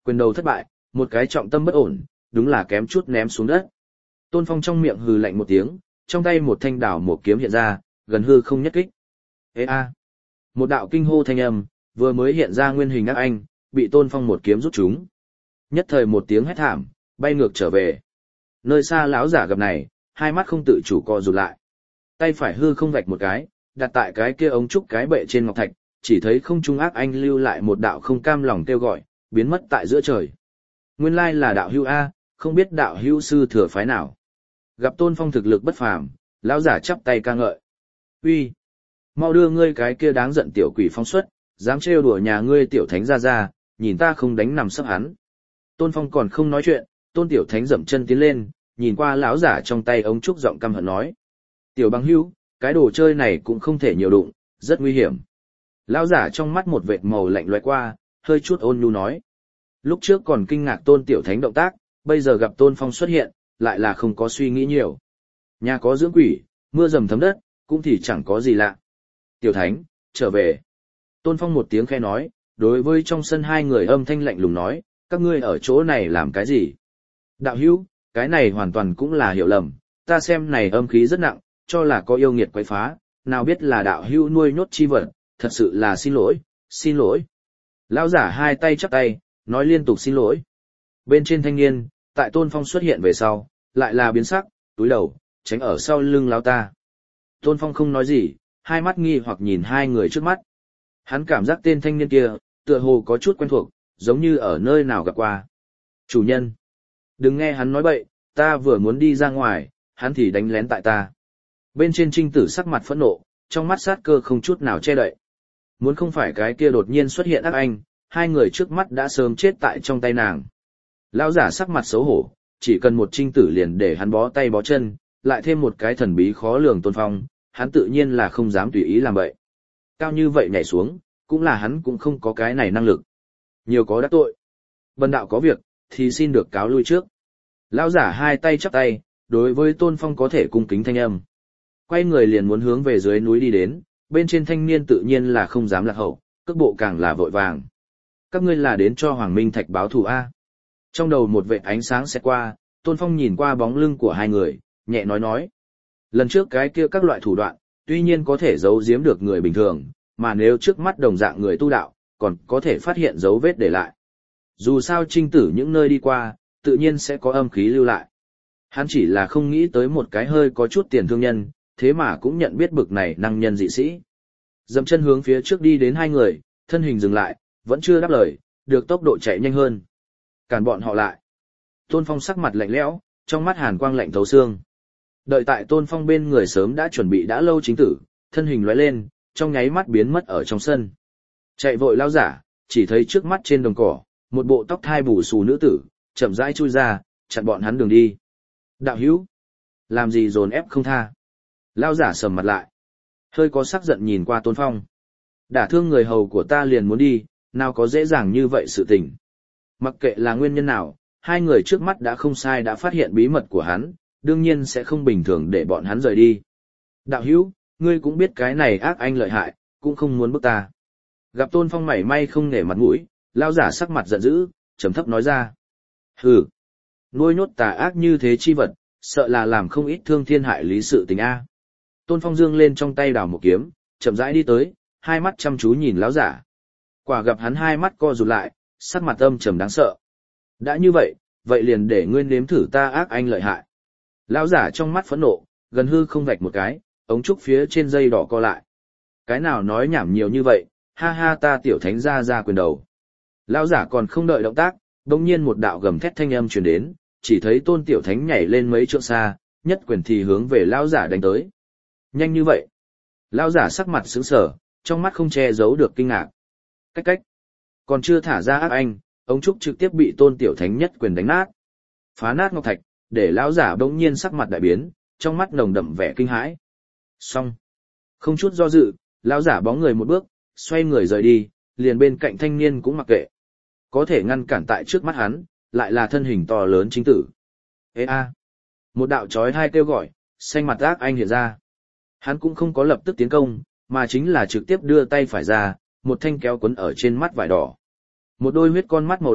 Quyền đầu thất bại, một cái trọng tâm bất ổn, đúng là kém chút ném xuống đất. Tôn Phong trong miệng hừ lạnh một tiếng, trong tay một thanh đảo một kiếm hiện ra, gần hư không nhất kích. Ê a! Một đạo kinh hô thanh âm, vừa mới hiện ra nguyên hình ác anh, bị Tôn Phong một kiếm rút trúng. Nhất thời một tiếng hét thảm, bay ngược trở về. Nơi xa lão giả gặp này, hai mắt không tự chủ co rụt lại. Tay phải hư không vạch một cái, đặt tại cái kia ống trúc cái bệ trên ngọc thạch, chỉ thấy không trung ác anh lưu lại một đạo không cam lòng kêu gọi, biến mất tại giữa trời. Nguyên lai là đạo hữu A, không biết đạo hữu sư thừa phái nào. Gặp Tôn Phong thực lực bất phàm, lão giả chắp tay ca ngợi. Uy, mau đưa ngươi cái kia đáng giận tiểu quỷ phóng xuất, dám trêu đùa nhà ngươi tiểu thánh ra, nhìn ta không đánh nằm sấp hắn. Tôn Phong còn không nói chuyện, Tôn tiểu thánh dậm chân tiến lên, nhìn qua lão giả trong tay ống trúc giọng căm hận nói: "Tiểu bằng hữu, cái đồ chơi này cũng không thể nhiều đụng, rất nguy hiểm." Lão giả trong mắt một vệt màu lạnh lóe qua, hơi chút ôn nhu nói. Lúc trước còn kinh ngạc Tôn tiểu thánh động tác, bây giờ gặp Tôn Phong xuất hiện, lại là không có suy nghĩ nhiều. Nhà có dưỡng quỷ, mưa dầm thấm đất, cũng thì chẳng có gì lạ. Tiểu thánh, trở về. Tôn Phong một tiếng khẽ nói, đối với trong sân hai người âm thanh lạnh lùng nói, các ngươi ở chỗ này làm cái gì? Đạo hữu, cái này hoàn toàn cũng là hiểu lầm, ta xem này âm khí rất nặng, cho là có yêu nghiệt quấy phá, nào biết là đạo hữu nuôi nhốt chi vật, thật sự là xin lỗi, xin lỗi. Lão giả hai tay chắp tay, nói liên tục xin lỗi. Bên trên thanh niên, tại Tôn Phong xuất hiện về sau, lại là biến sắc, túi đầu, tránh ở sau lưng lão ta. Tôn Phong không nói gì, hai mắt nghi hoặc nhìn hai người trước mắt. Hắn cảm giác tên thanh niên kia, tựa hồ có chút quen thuộc, giống như ở nơi nào gặp qua. Chủ nhân, đừng nghe hắn nói bậy, ta vừa muốn đi ra ngoài, hắn thì đánh lén tại ta. Bên trên trinh tử sắc mặt phẫn nộ, trong mắt sát cơ không chút nào che đậy. Muốn không phải cái kia đột nhiên xuất hiện ác anh, hai người trước mắt đã sớm chết tại trong tay nàng. Lão giả sắc mặt xấu hổ, chỉ cần một trinh tử liền để hắn bó tay bó chân, lại thêm một cái thần bí khó lường Tôn Phong, hắn tự nhiên là không dám tùy ý làm vậy. Cao như vậy nhảy xuống, cũng là hắn cũng không có cái này năng lực. Nhiều có đắc tội. Bần đạo có việc, thì xin được cáo lui trước. Lão giả hai tay chắp tay, đối với Tôn Phong có thể cung kính thanh âm. Quay người liền muốn hướng về dưới núi đi đến, bên trên thanh niên tự nhiên là không dám lạc hậu, cước bộ càng là vội vàng. Các ngươi là đến cho Hoàng Minh Thạch báo thù A. Trong đầu một vệt ánh sáng sẽ qua, Tôn Phong nhìn qua bóng lưng của hai người, nhẹ nói. Lần trước cái kia các loại thủ đoạn, tuy nhiên có thể giấu giếm được người bình thường, mà nếu trước mắt đồng dạng người tu đạo, còn có thể phát hiện dấu vết để lại. Dù sao trinh tử những nơi đi qua, tự nhiên sẽ có âm khí lưu lại. Hắn chỉ là không nghĩ tới một cái hơi có chút tiền thương nhân, thế mà cũng nhận biết bực này năng nhân dị sĩ. Dậm chân hướng phía trước đi đến hai người, thân hình dừng lại, vẫn chưa đáp lời, được tốc độ chạy nhanh hơn. Cản bọn họ lại. Tôn Phong sắc mặt lạnh lẽo, trong mắt hàn quang lạnh thấu xương. Đợi tại Tôn Phong bên người sớm đã chuẩn bị đã lâu chính tử, thân hình lóe lên, trong nháy mắt biến mất ở trong sân. Chạy vội lao giả, chỉ thấy trước mắt trên đồng cỏ, một bộ tóc thai bù xù nữ tử, chậm rãi chui ra, chặn bọn hắn đường đi. Đạo hữu, làm gì dồn ép không tha? Lao giả sầm mặt lại, hơi có sắc giận nhìn qua Tôn Phong. Đả thương người hầu của ta liền muốn đi, nào có dễ dàng như vậy sự tình. Mặc kệ là nguyên nhân nào, hai người trước mắt đã không sai đã phát hiện bí mật của hắn, đương nhiên sẽ không bình thường để bọn hắn rời đi. Đạo hữu, ngươi cũng biết cái này ác anh lợi hại, cũng không muốn bức ta. Gặp Tôn Phong mảy may không nể mặt mũi, lao giả sắc mặt giận dữ, trầm thấp nói ra. Hừ, nuôi nhốt tà ác như thế chi vật, sợ là làm không ít thương thiên hại lý sự tình a. Tôn Phong dương lên trong tay đào một kiếm, chậm rãi đi tới, hai mắt chăm chú nhìn lão giả. Quả gặp hắn hai mắt co rụt lại, sắc mặt âm trầm đáng sợ. Đã như vậy, vậy liền để ngươi nếm thử ta ác anh lợi hại. Lão giả trong mắt phẫn nộ, gần hư không vạch một cái, ống trúc phía trên dây đỏ co lại. Cái nào nói nhảm nhiều như vậy, ha ha ta tiểu thánh ra quyền đầu. Lão giả còn không đợi động tác, đột nhiên một đạo gầm thét thanh âm truyền đến, chỉ thấy Tôn tiểu thánh nhảy lên mấy trượng xa, nhất quyền thì hướng về lão giả đánh tới. Nhanh như vậy. Lão giả sắc mặt sững sờ, trong mắt không che giấu được kinh ngạc. Cách. Còn chưa thả ra ác anh, ống trúc trực tiếp bị Tôn tiểu thánh nhất quyền đánh nát. Phá nát ngọc thạch, để lão giả bỗng nhiên sắc mặt đại biến, trong mắt nồng đậm vẻ kinh hãi. Xong. Không chút do dự, lão giả bóng người một bước, xoay người rời đi, liền bên cạnh thanh niên cũng mặc kệ. Có thể ngăn cản tại trước mắt hắn, lại là thân hình to lớn chính tử. Ê a! Một đạo chói tai kêu gọi, xanh mặt ác anh hiện ra. Hắn cũng không có lập tức tiến công, mà chính là trực tiếp đưa tay phải ra, một thanh kéo quấn ở trên mắt vải đỏ. Một đôi huyết con mắt màu đỏ,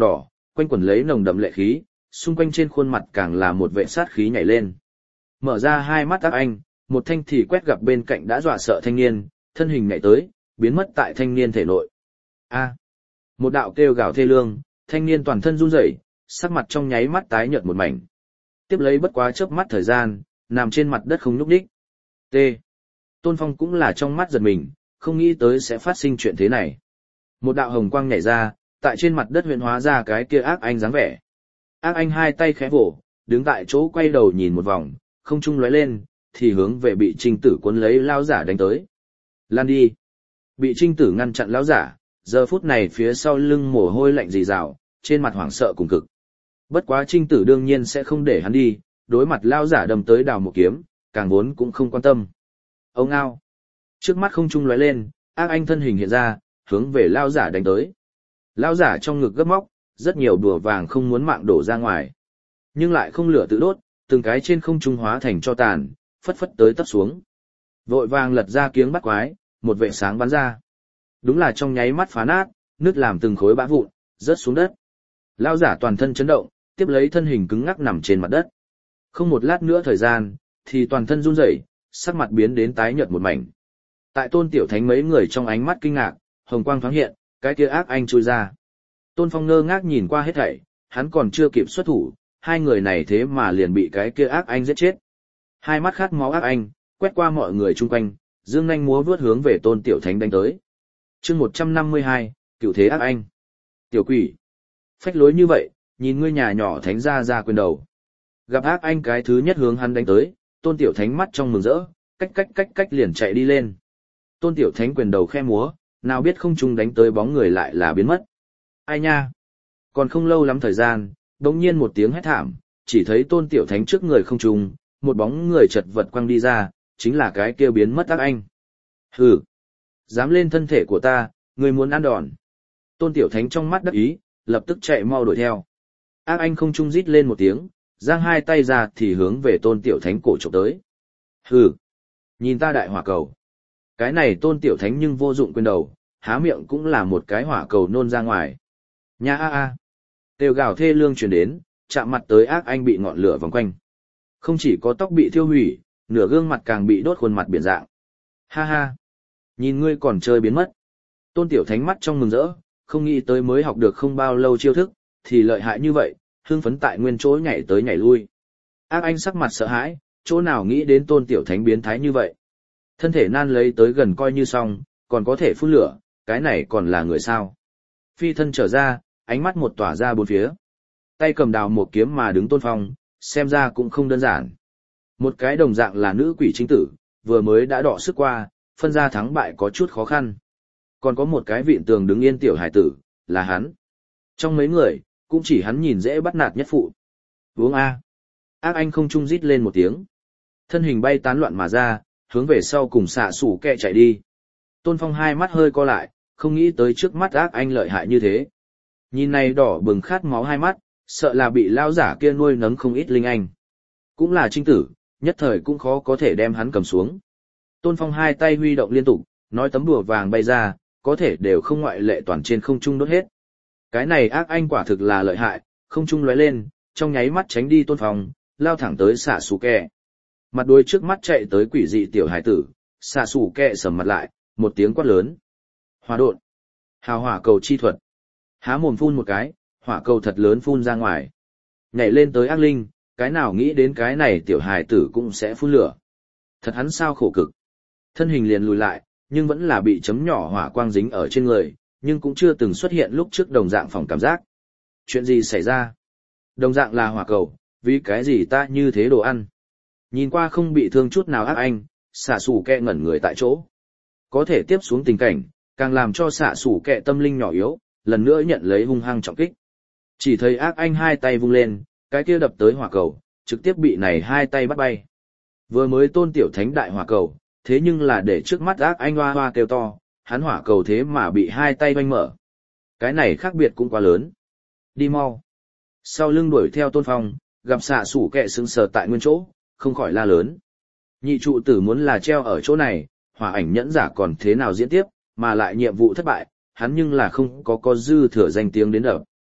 quanh quẩn lấy nồng đậm lệ khí, xung quanh trên khuôn mặt càng là một vệ sát khí nhảy lên. Mở ra hai mắt ác anh, một thanh thì quét gặp bên cạnh đã dọa sợ thanh niên, thân hình nhảy tới, biến mất tại thanh niên thể nội. A! Một đạo kêu gào thê lương, thanh niên toàn thân run rẩy, sắc mặt trong nháy mắt tái nhợt một mảnh. Tiếp lấy bất quá chớp mắt thời gian, nằm trên mặt đất không nhúc nhích. T. Tôn Phong cũng là trong mắt giật mình, không nghĩ tới sẽ phát sinh chuyện thế này. Một đạo hồng quang nhảy ra, tại trên mặt đất huyễn hóa ra cái kia ác anh dáng vẻ. Ác anh hai tay khẽ vỗ, đứng tại chỗ quay đầu nhìn một vòng, không trung lóe lên, thì hướng về bị Trinh Tử cuốn lấy lão giả đánh tới. Lan đi! Bị Trinh Tử ngăn chặn lão giả, giờ phút này phía sau lưng mồ hôi lạnh rì rào, trên mặt hoảng sợ cùng cực. Bất quá Trinh Tử đương nhiên sẽ không để hắn đi, đối mặt lão giả đâm tới đào một kiếm, càng vốn cũng không quan tâm. Ông ao! Trước mắt không trung lóe lên, ác anh thân hình hiện ra, hướng về lão giả đánh tới. Lão giả trong ngực gấp móc, rất nhiều đùa vàng không muốn mạng đổ ra ngoài. Nhưng lại không lửa tự đốt, từng cái trên không trung hóa thành cho tàn, phất phất tới tấp xuống. Vội vàng lật ra kiếng bắt quái, một vệ sáng bắn ra. Đúng là trong nháy mắt phá nát, nứt làm từng khối bã vụn, rớt xuống đất. Lão giả toàn thân chấn động, tiếp lấy thân hình cứng ngắc nằm trên mặt đất. Không một lát nữa thời gian, thì toàn thân run rẩy, sắc mặt biến đến tái nhợt một mảnh. Tại Tôn Tiểu Thánh mấy người trong ánh mắt kinh ngạc, hồng quang thoáng hiện, cái kia ác anh chui ra. Tôn Phong ngơ ngác nhìn qua hết thảy, hắn còn chưa kịp xuất thủ, hai người này thế mà liền bị cái kia ác anh giết chết. Hai mắt khát máu ác anh, quét qua mọi người chung quanh, dương nhanh múa vướt hướng về Tôn Tiểu Thánh đánh tới. Chương 152, Cựu thế ác anh. Tiểu quỷ, phách lối như vậy, nhìn ngươi nhà nhỏ thánh ra quyền đầu. Gặp ác anh cái thứ nhất hướng hắn đánh tới, Tôn Tiểu Thánh mắt trong mừng rỡ, cách liền chạy đi lên. Tôn Tiểu Thánh quyền đầu khe múa, nào biết không trung đánh tới bóng người lại là biến mất. Ai nha? Còn không lâu lắm thời gian, đột nhiên một tiếng hét thảm, chỉ thấy Tôn Tiểu Thánh trước người không trung, một bóng người chật vật quăng đi ra, chính là cái kia biến mất ác anh. Hừ, dám lên thân thể của ta, ngươi muốn ăn đòn. Tôn Tiểu Thánh trong mắt đắc ý, lập tức chạy mau đuổi theo. Ác anh không trung rít lên một tiếng, giang hai tay ra thì hướng về Tôn Tiểu Thánh cổ chụp tới. Hừ, nhìn ta đại hỏa cầu. Cái này Tôn Tiểu Thánh nhưng vô dụng quyền đầu, há miệng cũng là một cái hỏa cầu nôn ra ngoài. Nha a a. Kêu gào thê lương truyền đến, chạm mặt tới ác anh bị ngọn lửa vòng quanh. Không chỉ có tóc bị thiêu hủy, nửa gương mặt càng bị đốt khuôn mặt biển dạng. Ha ha. Nhìn ngươi còn chơi biến mất. Tôn Tiểu Thánh mắt trong mừng rỡ, không nghĩ tới mới học được không bao lâu chiêu thức, thì lợi hại như vậy, hưng phấn tại nguyên chỗ nhảy tới nhảy lui. Ác anh sắc mặt sợ hãi, chỗ nào nghĩ đến Tôn Tiểu Thánh biến thái như vậy. Thân thể nan lấy tới gần coi như xong, còn có thể phun lửa, cái này còn là người sao. Phi thân trở ra, ánh mắt một tỏa ra bốn phía. Tay cầm đào một kiếm mà đứng Tôn Phong, xem ra cũng không đơn giản. Một cái đồng dạng là nữ quỷ chính tử, vừa mới đã đọ sức qua, phân ra thắng bại có chút khó khăn. Còn có một cái vịn tường đứng yên tiểu hải tử, là hắn. Trong mấy người, cũng chỉ hắn nhìn dễ bắt nạt nhất phụ. Uống A. Ác anh không trung rít lên một tiếng. Thân hình bay tán loạn mà ra, hướng về sau cùng xạ sủ kẹ chạy đi. Tôn Phong hai mắt hơi co lại, không nghĩ tới trước mắt ác anh lợi hại như thế. Nhìn này đỏ bừng khát máu hai mắt, sợ là bị lao giả kia nuôi nấng không ít linh anh. Cũng là trinh tử, nhất thời cũng khó có thể đem hắn cầm xuống. Tôn Phong hai tay huy động liên tục, nói tấm đùa vàng bay ra, có thể đều không ngoại lệ toàn trên không trung đốt hết. Cái này ác anh quả thực là lợi hại, không trung lóe lên, trong nháy mắt tránh đi Tôn Phong, lao thẳng tới xạ sủ kẹ. Mặt đuôi trước mắt chạy tới quỷ dị tiểu hải tử, xạ sủ kẹ sầm mặt lại, một tiếng quát lớn. Hỏa độn, hào hỏa cầu chi thuật. Há mồm phun một cái, hỏa cầu thật lớn phun ra ngoài. Nhảy lên tới ác linh, cái nào nghĩ đến cái này tiểu hải tử cũng sẽ phun lửa. Thật hắn sao khổ cực. Thân hình liền lùi lại, nhưng vẫn là bị chấm nhỏ hỏa quang dính ở trên người, nhưng cũng chưa từng xuất hiện lúc trước đồng dạng phòng cảm giác. Chuyện gì xảy ra? Đồng dạng là hỏa cầu, vì cái gì ta như thế đồ ăn? Nhìn qua không bị thương chút nào ác anh, xạ sủ kẹ ngẩn người tại chỗ. Có thể tiếp xuống tình cảnh, càng làm cho xạ sủ kẹ tâm linh nhỏ yếu, lần nữa nhận lấy hung hăng trọng kích. Chỉ thấy ác anh hai tay vung lên, cái kia đập tới hỏa cầu, trực tiếp bị này hai tay bắt bay. Vừa mới Tôn Tiểu Thánh đại hỏa cầu, thế nhưng là để trước mắt ác anh hoa hoa kêu to, hắn hỏa cầu thế mà bị hai tay vanh mở. Cái này khác biệt cũng quá lớn. Đi mau. Sau lưng đuổi theo Tôn Phong, gặp xạ sủ kẹ sững sờ tại nguyên chỗ, không khỏi la lớn. Nhị trụ tử muốn là treo ở chỗ này, hỏa ảnh nhẫn giả còn thế nào diễn tiếp, mà lại nhiệm vụ thất bại, hắn nhưng là không có dư thừa danh tiếng đến đập.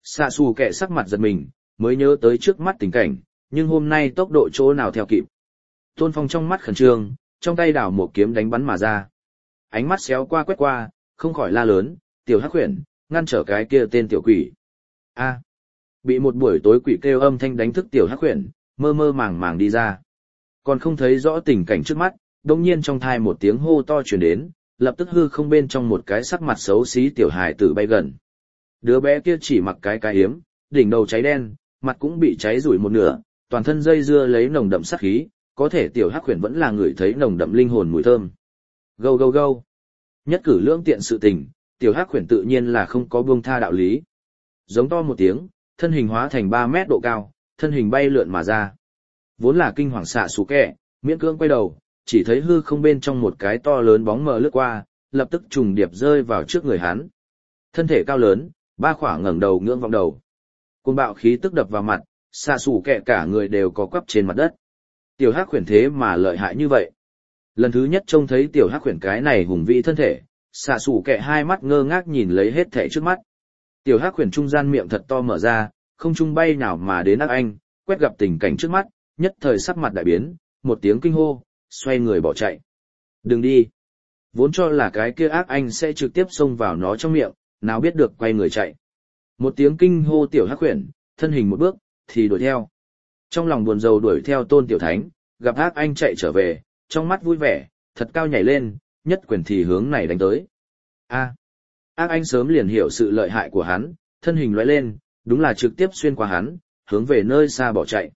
Xạ xù kẹ sắc mặt giật mình, mới nhớ tới trước mắt tình cảnh, nhưng hôm nay tốc độ chỗ nào theo kịp. Tôn Phong trong mắt khẩn trương, trong tay đảo một kiếm đánh bắn mà ra. Ánh mắt xéo qua quét qua, không khỏi la lớn, tiểu hắc huyền, ngăn trở cái kia tên tiểu quỷ. A, bị một buổi tối quỷ kêu âm thanh đánh thức tiểu hắc huyền, mơ mơ màng màng đi ra. Còn không thấy rõ tình cảnh trước mắt, đột nhiên trong thai một tiếng hô to truyền đến, lập tức hư không bên trong một cái sắc mặt xấu xí tiểu hài tử bay gần. Đứa bé kia chỉ mặc cái hiếm, đỉnh đầu cháy đen, mặt cũng bị cháy rủi một nửa, toàn thân dây dưa lấy nồng đậm sát khí, có thể tiểu hắc huyền vẫn là người thấy nồng đậm linh hồn mùi thơm. Gâu gâu gâu. Nhất cử lưỡng tiện sự tình, tiểu hắc huyền tự nhiên là không có buông tha đạo lý. Giống to một tiếng, thân hình hóa thành 3 mét độ cao, thân hình bay lượn mà ra. Vốn là kinh hoàng xạ xù kẹ, miễn cưỡng quay đầu, chỉ thấy hư không bên trong một cái to lớn bóng mờ lướt qua, lập tức trùng điệp rơi vào trước người hắn. Thân thể cao lớn, ba khỏa ngẩng đầu ngưỡng vọng đầu. Cơn bạo khí tức đập vào mặt, xạ xù kẹ cả người đều có quắp trên mặt đất. Tiểu hắc khuyển thế mà lợi hại như vậy. Lần thứ nhất trông thấy tiểu hắc khuyển cái này hùng vĩ thân thể, xạ xù kẹ hai mắt ngơ ngác nhìn lấy hết thảy trước mắt. Tiểu hắc khuyển trung gian miệng thật to mở ra, không trung bay nào mà đến ác anh, quét gặp tình cảnh trước mắt, nhất thời sắc mặt đại biến, một tiếng kinh hô, xoay người bỏ chạy. Đừng đi. Vốn cho là cái kia ác anh sẽ trực tiếp xông vào nó trong miệng, nào biết được quay người chạy. Một tiếng kinh hô tiểu hắc khuyển, thân hình một bước, thì đuổi theo. Trong lòng buồn rầu đuổi theo Tôn Tiểu Thánh, gặp ác anh chạy trở về, trong mắt vui vẻ, thật cao nhảy lên, nhất quyền thì hướng này đánh tới. Ác anh sớm liền hiểu sự lợi hại của hắn, thân hình lóe lên, đúng là trực tiếp xuyên qua hắn, hướng về nơi xa bỏ chạy.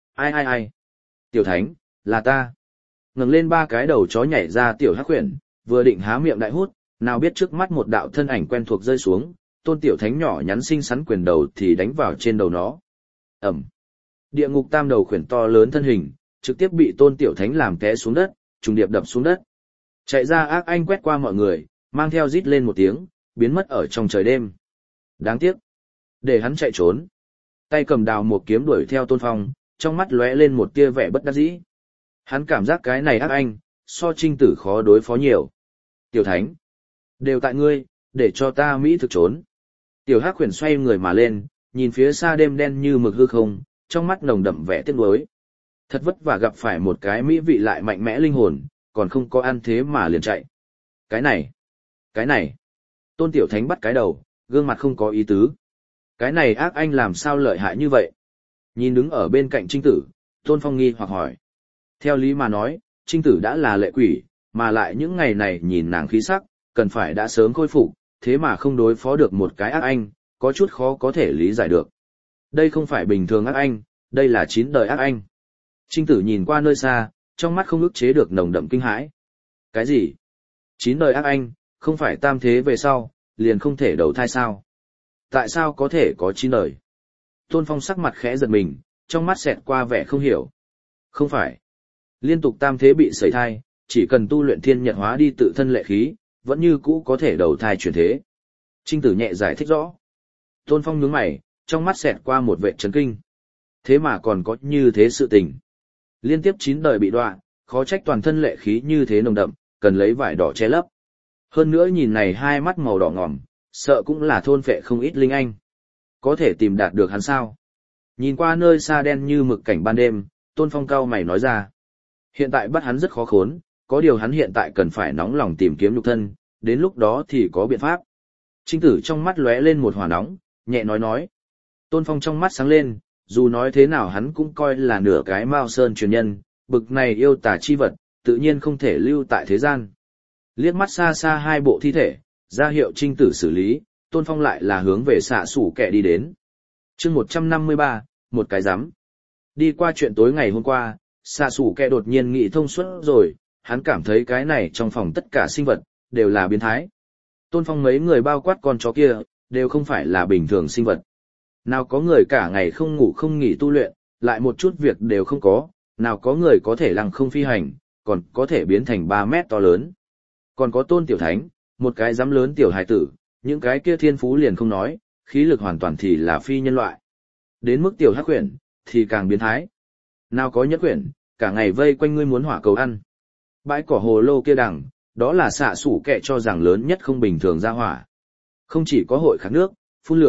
Ai? Tiểu Thánh, là ta. Ngẩng lên 3 cái đầu chó nhảy ra tiểu hắc khuyển, vừa định há miệng đại hút, nào biết trước mắt một đạo thân ảnh quen thuộc rơi xuống, Tôn Tiểu Thánh nhỏ nhắn xinh xắn quyền đầu thì đánh vào trên đầu nó. Ẩm. Địa ngục tam đầu khuyển to lớn thân hình, trực tiếp bị Tôn Tiểu Thánh làm té xuống đất, trùng điệp đập xuống đất. Chạy ra ác anh quét qua mọi người, mang theo rít lên một tiếng, biến mất ở trong trời đêm. Đáng tiếc. Để hắn chạy trốn. Tay cầm đào một kiếm đuổi theo Tôn Phong, trong mắt lóe lên một tia vẻ bất đắc dĩ. Hắn cảm giác cái này ác anh, so Trinh Tử khó đối phó nhiều. Tiểu Thánh. Đều tại ngươi, để cho ta Mỹ thực trốn. Tiểu hắc khuyển xoay người mà lên, nhìn phía xa đêm đen như mực hư không, trong mắt nồng đậm vẻ tiếc nuối. Thật vất vả gặp phải một cái mỹ vị lại mạnh mẽ linh hồn, còn không có ăn thế mà liền chạy. Cái này. Tôn Tiểu Thánh bắt cái đầu, gương mặt không có ý tứ. Cái này ác anh làm sao lợi hại như vậy? Nhìn đứng ở bên cạnh Trinh Tử, Tôn Phong nghi hoặc hỏi. Theo lý mà nói, Trinh Tử đã là lệ quỷ, mà lại những ngày này nhìn nàng khí sắc, cần phải đã sớm khôi phục, thế mà không đối phó được một cái ác anh, có chút khó có thể lý giải được. Đây không phải bình thường ác anh, đây là 9 đời ác anh. Trinh Tử nhìn qua nơi xa, trong mắt không ức chế được nồng đậm kinh hãi. Cái gì? 9 đời ác anh, không phải tam thế về sau, liền không thể đầu thai sao? Tại sao có thể có 9 đời? Tôn Phong sắc mặt khẽ giật mình, trong mắt xẹt qua vẻ không hiểu. Không phải. Liên tục tam thế bị sẩy thai, chỉ cần tu luyện thiên nhật hóa đi tự thân lệ khí, vẫn như cũ có thể đầu thai chuyển thế. Trinh Tử nhẹ giải thích rõ. Tôn Phong nhướng mày, trong mắt xẹt qua một vẻ chấn kinh. Thế mà còn có như thế sự tình. Liên tiếp 9 đời bị đọa, khó trách toàn thân lệ khí như thế nồng đậm, cần lấy vải đỏ che lấp. Hơn nữa nhìn này hai mắt màu đỏ ngòm, sợ cũng là thôn phệ không ít linh anh. Có thể tìm đạt được hắn sao? Nhìn qua nơi xa đen như mực cảnh ban đêm, Tôn Phong cau mày nói ra. Hiện tại bắt hắn rất khó khốn, có điều hắn hiện tại cần phải nóng lòng tìm kiếm nhục thân, đến lúc đó thì có biện pháp. Trinh Tử trong mắt lóe lên một hỏa nóng, nhẹ nói. Tôn Phong trong mắt sáng lên, dù nói thế nào hắn cũng coi là nửa cái Mao Sơn truyền nhân, bực này yêu tà chi vật, tự nhiên không thể lưu tại thế gian. Liếc mắt xa xa hai bộ thi thể, ra hiệu Trinh Tử xử lý, Tôn Phong lại là hướng về xạ sủ kẻ đi đến. chương 153, một cái rắm. Đi qua chuyện tối ngày hôm qua, xạ sủ kẻ đột nhiên nghĩ thông suốt rồi, hắn cảm thấy cái này trong phòng tất cả sinh vật, đều là biến thái. Tôn Phong mấy người bao quát con chó kia, đều không phải là bình thường sinh vật. Nào có người cả ngày không ngủ không nghỉ tu luyện, lại một chút việc đều không có, nào có người có thể lăng không phi hành, còn có thể biến thành 3 mét to lớn. Còn có Tôn Tiểu Thánh, một cái dám lớn tiểu hài tử, những cái kia thiên phú liền không nói, khí lực hoàn toàn thì là phi nhân loại. Đến mức tiểu hắc quyển, thì càng biến thái. Nào có nhất quyển, cả ngày vây quanh ngươi muốn hỏa cầu ăn. Bãi cỏ hồ lô kia đằng, đó là xạ sủ kẻ cho rằng lớn nhất không bình thường ra hỏa. Không chỉ có hội khát nước, phun lửa,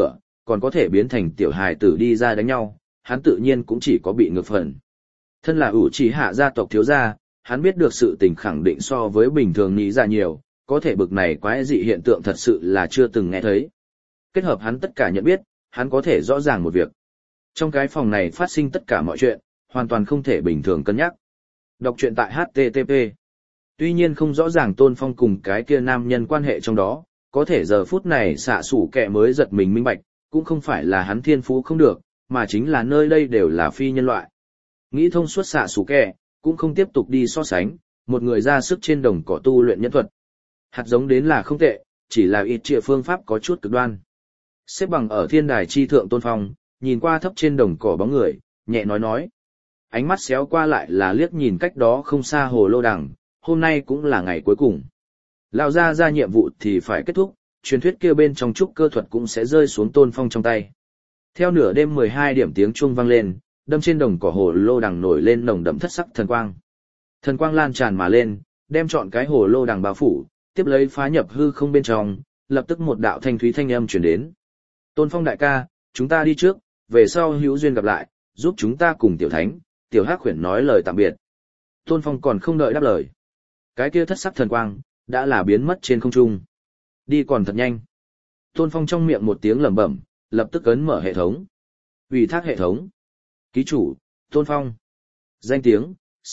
còn có thể biến thành tiểu hài tử đi ra đánh nhau, hắn tự nhiên cũng chỉ có bị ngược phần. Thân là ủ trì hạ gia tộc thiếu gia, hắn biết được sự tình khẳng định so với bình thường nghĩ ra nhiều, có thể bực này quái dị hiện tượng thật sự là chưa từng nghe thấy. Kết hợp hắn tất cả nhận biết, hắn có thể rõ ràng một việc. Trong cái phòng này phát sinh tất cả mọi chuyện, hoàn toàn không thể bình thường cân nhắc. Đọc truyện tại HTTP. Tuy nhiên không rõ ràng Tôn Phong cùng cái kia nam nhân quan hệ trong đó, có thể giờ phút này xạ sủ kẹ mới giật mình minh bạch, cũng không phải là hắn thiên phú không được, mà chính là nơi đây đều là phi nhân loại. Nghĩ thông suốt xạ sủ kẹ, cũng không tiếp tục đi so sánh, một người ra sức trên đồng cỏ tu luyện nhân thuật. Hạt giống đến là không tệ, chỉ là ít trịa phương pháp có chút cực đoan. Xếp bằng ở thiên đài chi thượng Tôn Phong, nhìn qua thấp trên đồng cỏ bóng người, nhẹ nói. Ánh mắt xéo qua lại là liếc nhìn cách đó không xa hồ lô đằng, hôm nay cũng là ngày cuối cùng. Lão ra nhiệm vụ thì phải kết thúc, truyền thuyết kia bên trong trúc cơ thuật cũng sẽ rơi xuống Tôn Phong trong tay. Theo nửa đêm 12 điểm tiếng chuông vang lên, đâm trên đồng cỏ hồ lô đằng nổi lên nồng đậm thất sắc thần quang. Thần quang lan tràn mà lên, đem trọn cái hồ lô đằng bao phủ, tiếp lấy phá nhập hư không bên trong, lập tức một đạo thanh thúy thanh âm truyền đến. Tôn Phong đại ca, chúng ta đi trước, về sau hữu duyên gặp lại, giúp chúng ta cùng tiểu thánh, tiểu hắc khuyển nói lời tạm biệt. Tôn Phong còn không đợi đáp lời. Cái kia thất sắc thần quang, đã là biến mất trên không trung. Đi còn thật nhanh. Tôn Phong trong miệng một tiếng lẩm bẩm, lập tức ấn mở hệ thống. Ủy thác hệ thống. Ký chủ, Tôn Phong. Danh tiếng,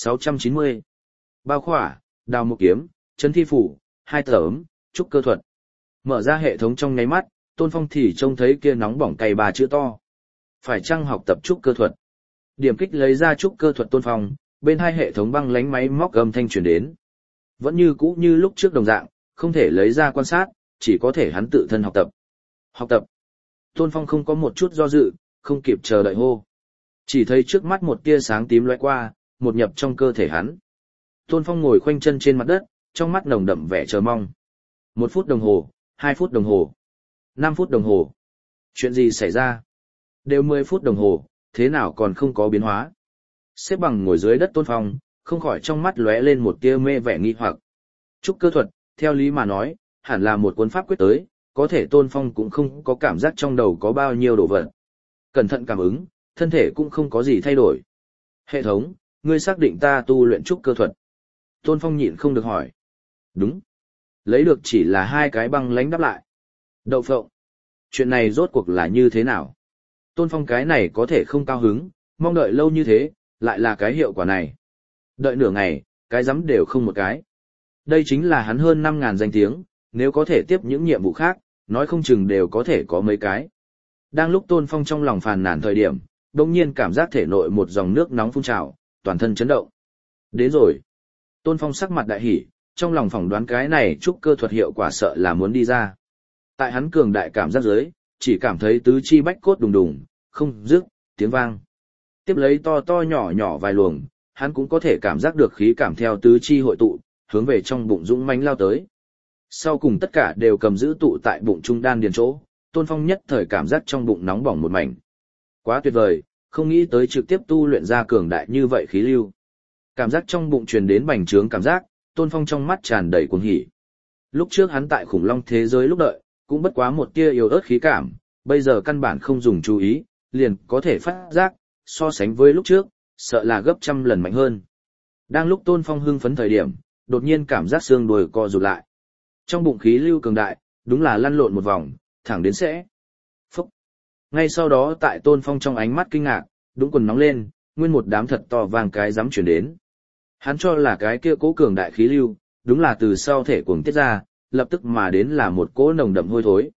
690. Bao khỏa, đào một kiếm, chân thi phủ, 2 tấm, trúc cơ thuật. Mở ra hệ thống trong nháy mắt, Tôn Phong thì trông thấy kia nóng bỏng cày 3 chữ to. Phải chăng học tập trúc cơ thuật? Điểm kích lấy ra trúc cơ thuật Tôn Phong, bên hai hệ thống băng lánh máy móc âm thanh truyền đến. Vẫn như cũ như lúc trước đồng dạng, không thể lấy ra quan sát, chỉ có thể hắn tự thân học tập. Học tập. Tôn Phong không có một chút do dự, không kịp chờ đợi hô. Chỉ thấy trước mắt một tia sáng tím lóe qua, một nhập trong cơ thể hắn. Tôn Phong ngồi khoanh chân trên mặt đất, trong mắt nồng đậm vẻ chờ mong. 1 phút đồng hồ, 2 phút đồng hồ, 5 phút đồng hồ. Chuyện gì xảy ra? Đều 10 phút đồng hồ, thế nào còn không có biến hóa? Xếp bằng ngồi dưới đất Tôn Phong, không khỏi trong mắt lóe lên một tia mê vẻ nghi hoặc. Trúc cơ thuật, theo lý mà nói, hẳn là một cuốn pháp quyết tới, có thể Tôn Phong cũng không có cảm giác trong đầu có bao nhiêu đồ vật. Cẩn thận cảm ứng, thân thể cũng không có gì thay đổi. Hệ thống, ngươi xác định ta tu luyện trúc cơ thuật. Tôn Phong nhịn không được hỏi. Đúng. Lấy được chỉ là 2 cái băng lánh đáp lại. Đậu phộng. Chuyện này rốt cuộc là như thế nào? Tôn Phong cái này có thể không cao hứng, mong đợi lâu như thế, lại là cái hiệu quả này. Đợi nửa ngày, cái rắm đều không một cái. Đây chính là hắn hơn 5.000 danh tiếng, nếu có thể tiếp những nhiệm vụ khác, nói không chừng đều có thể có mấy cái. Đang lúc Tôn Phong trong lòng phàn nàn thời điểm, đột nhiên cảm giác thể nội một dòng nước nóng phun trào, toàn thân chấn động. Đến rồi. Tôn Phong sắc mặt đại hỉ, trong lòng phỏng đoán cái này trúc cơ thuật hiệu quả sợ là muốn đi ra. Tại hắn cường đại cảm giác dưới, chỉ cảm thấy tứ chi bách cốt đùng đùng, không dứt, tiếng vang. Tiếp lấy to to nhỏ nhỏ vài luồng, hắn cũng có thể cảm giác được khí cảm theo tứ chi hội tụ, hướng về trong bụng dũng mãnh lao tới. Sau cùng tất cả đều cầm giữ tụ tại bụng trung đan điền chỗ, Tôn Phong nhất thời cảm giác trong bụng nóng bỏng một mảnh. Quá tuyệt vời, không nghĩ tới trực tiếp tu luyện ra cường đại như vậy khí lưu. Cảm giác trong bụng truyền đến bành trướng cảm giác, Tôn Phong trong mắt tràn đầy cuồng hỉ. Lúc trước hắn tại khủng long thế giới lúc đợi, cũng bất quá một tia yếu ớt khí cảm, bây giờ căn bản không dùng chú ý, liền có thể phát giác, so sánh với lúc trước, sợ là gấp trăm lần mạnh hơn. Đang lúc Tôn Phong hưng phấn thời điểm, đột nhiên cảm giác xương đùi co rụt lại. Trong bụng khí lưu cường đại, đúng là lăn lộn một vòng, thẳng đến sẽ. Phúc. Ngay sau đó tại Tôn Phong trong ánh mắt kinh ngạc, đúng quần nóng lên, nguyên một đám thật to vàng cái dám chuyển đến. Hắn cho là cái kia cố cường đại khí lưu, đúng là từ sau thể cuồng tiết ra, lập tức mà đến là một cỗ nồng đậm hôi thối.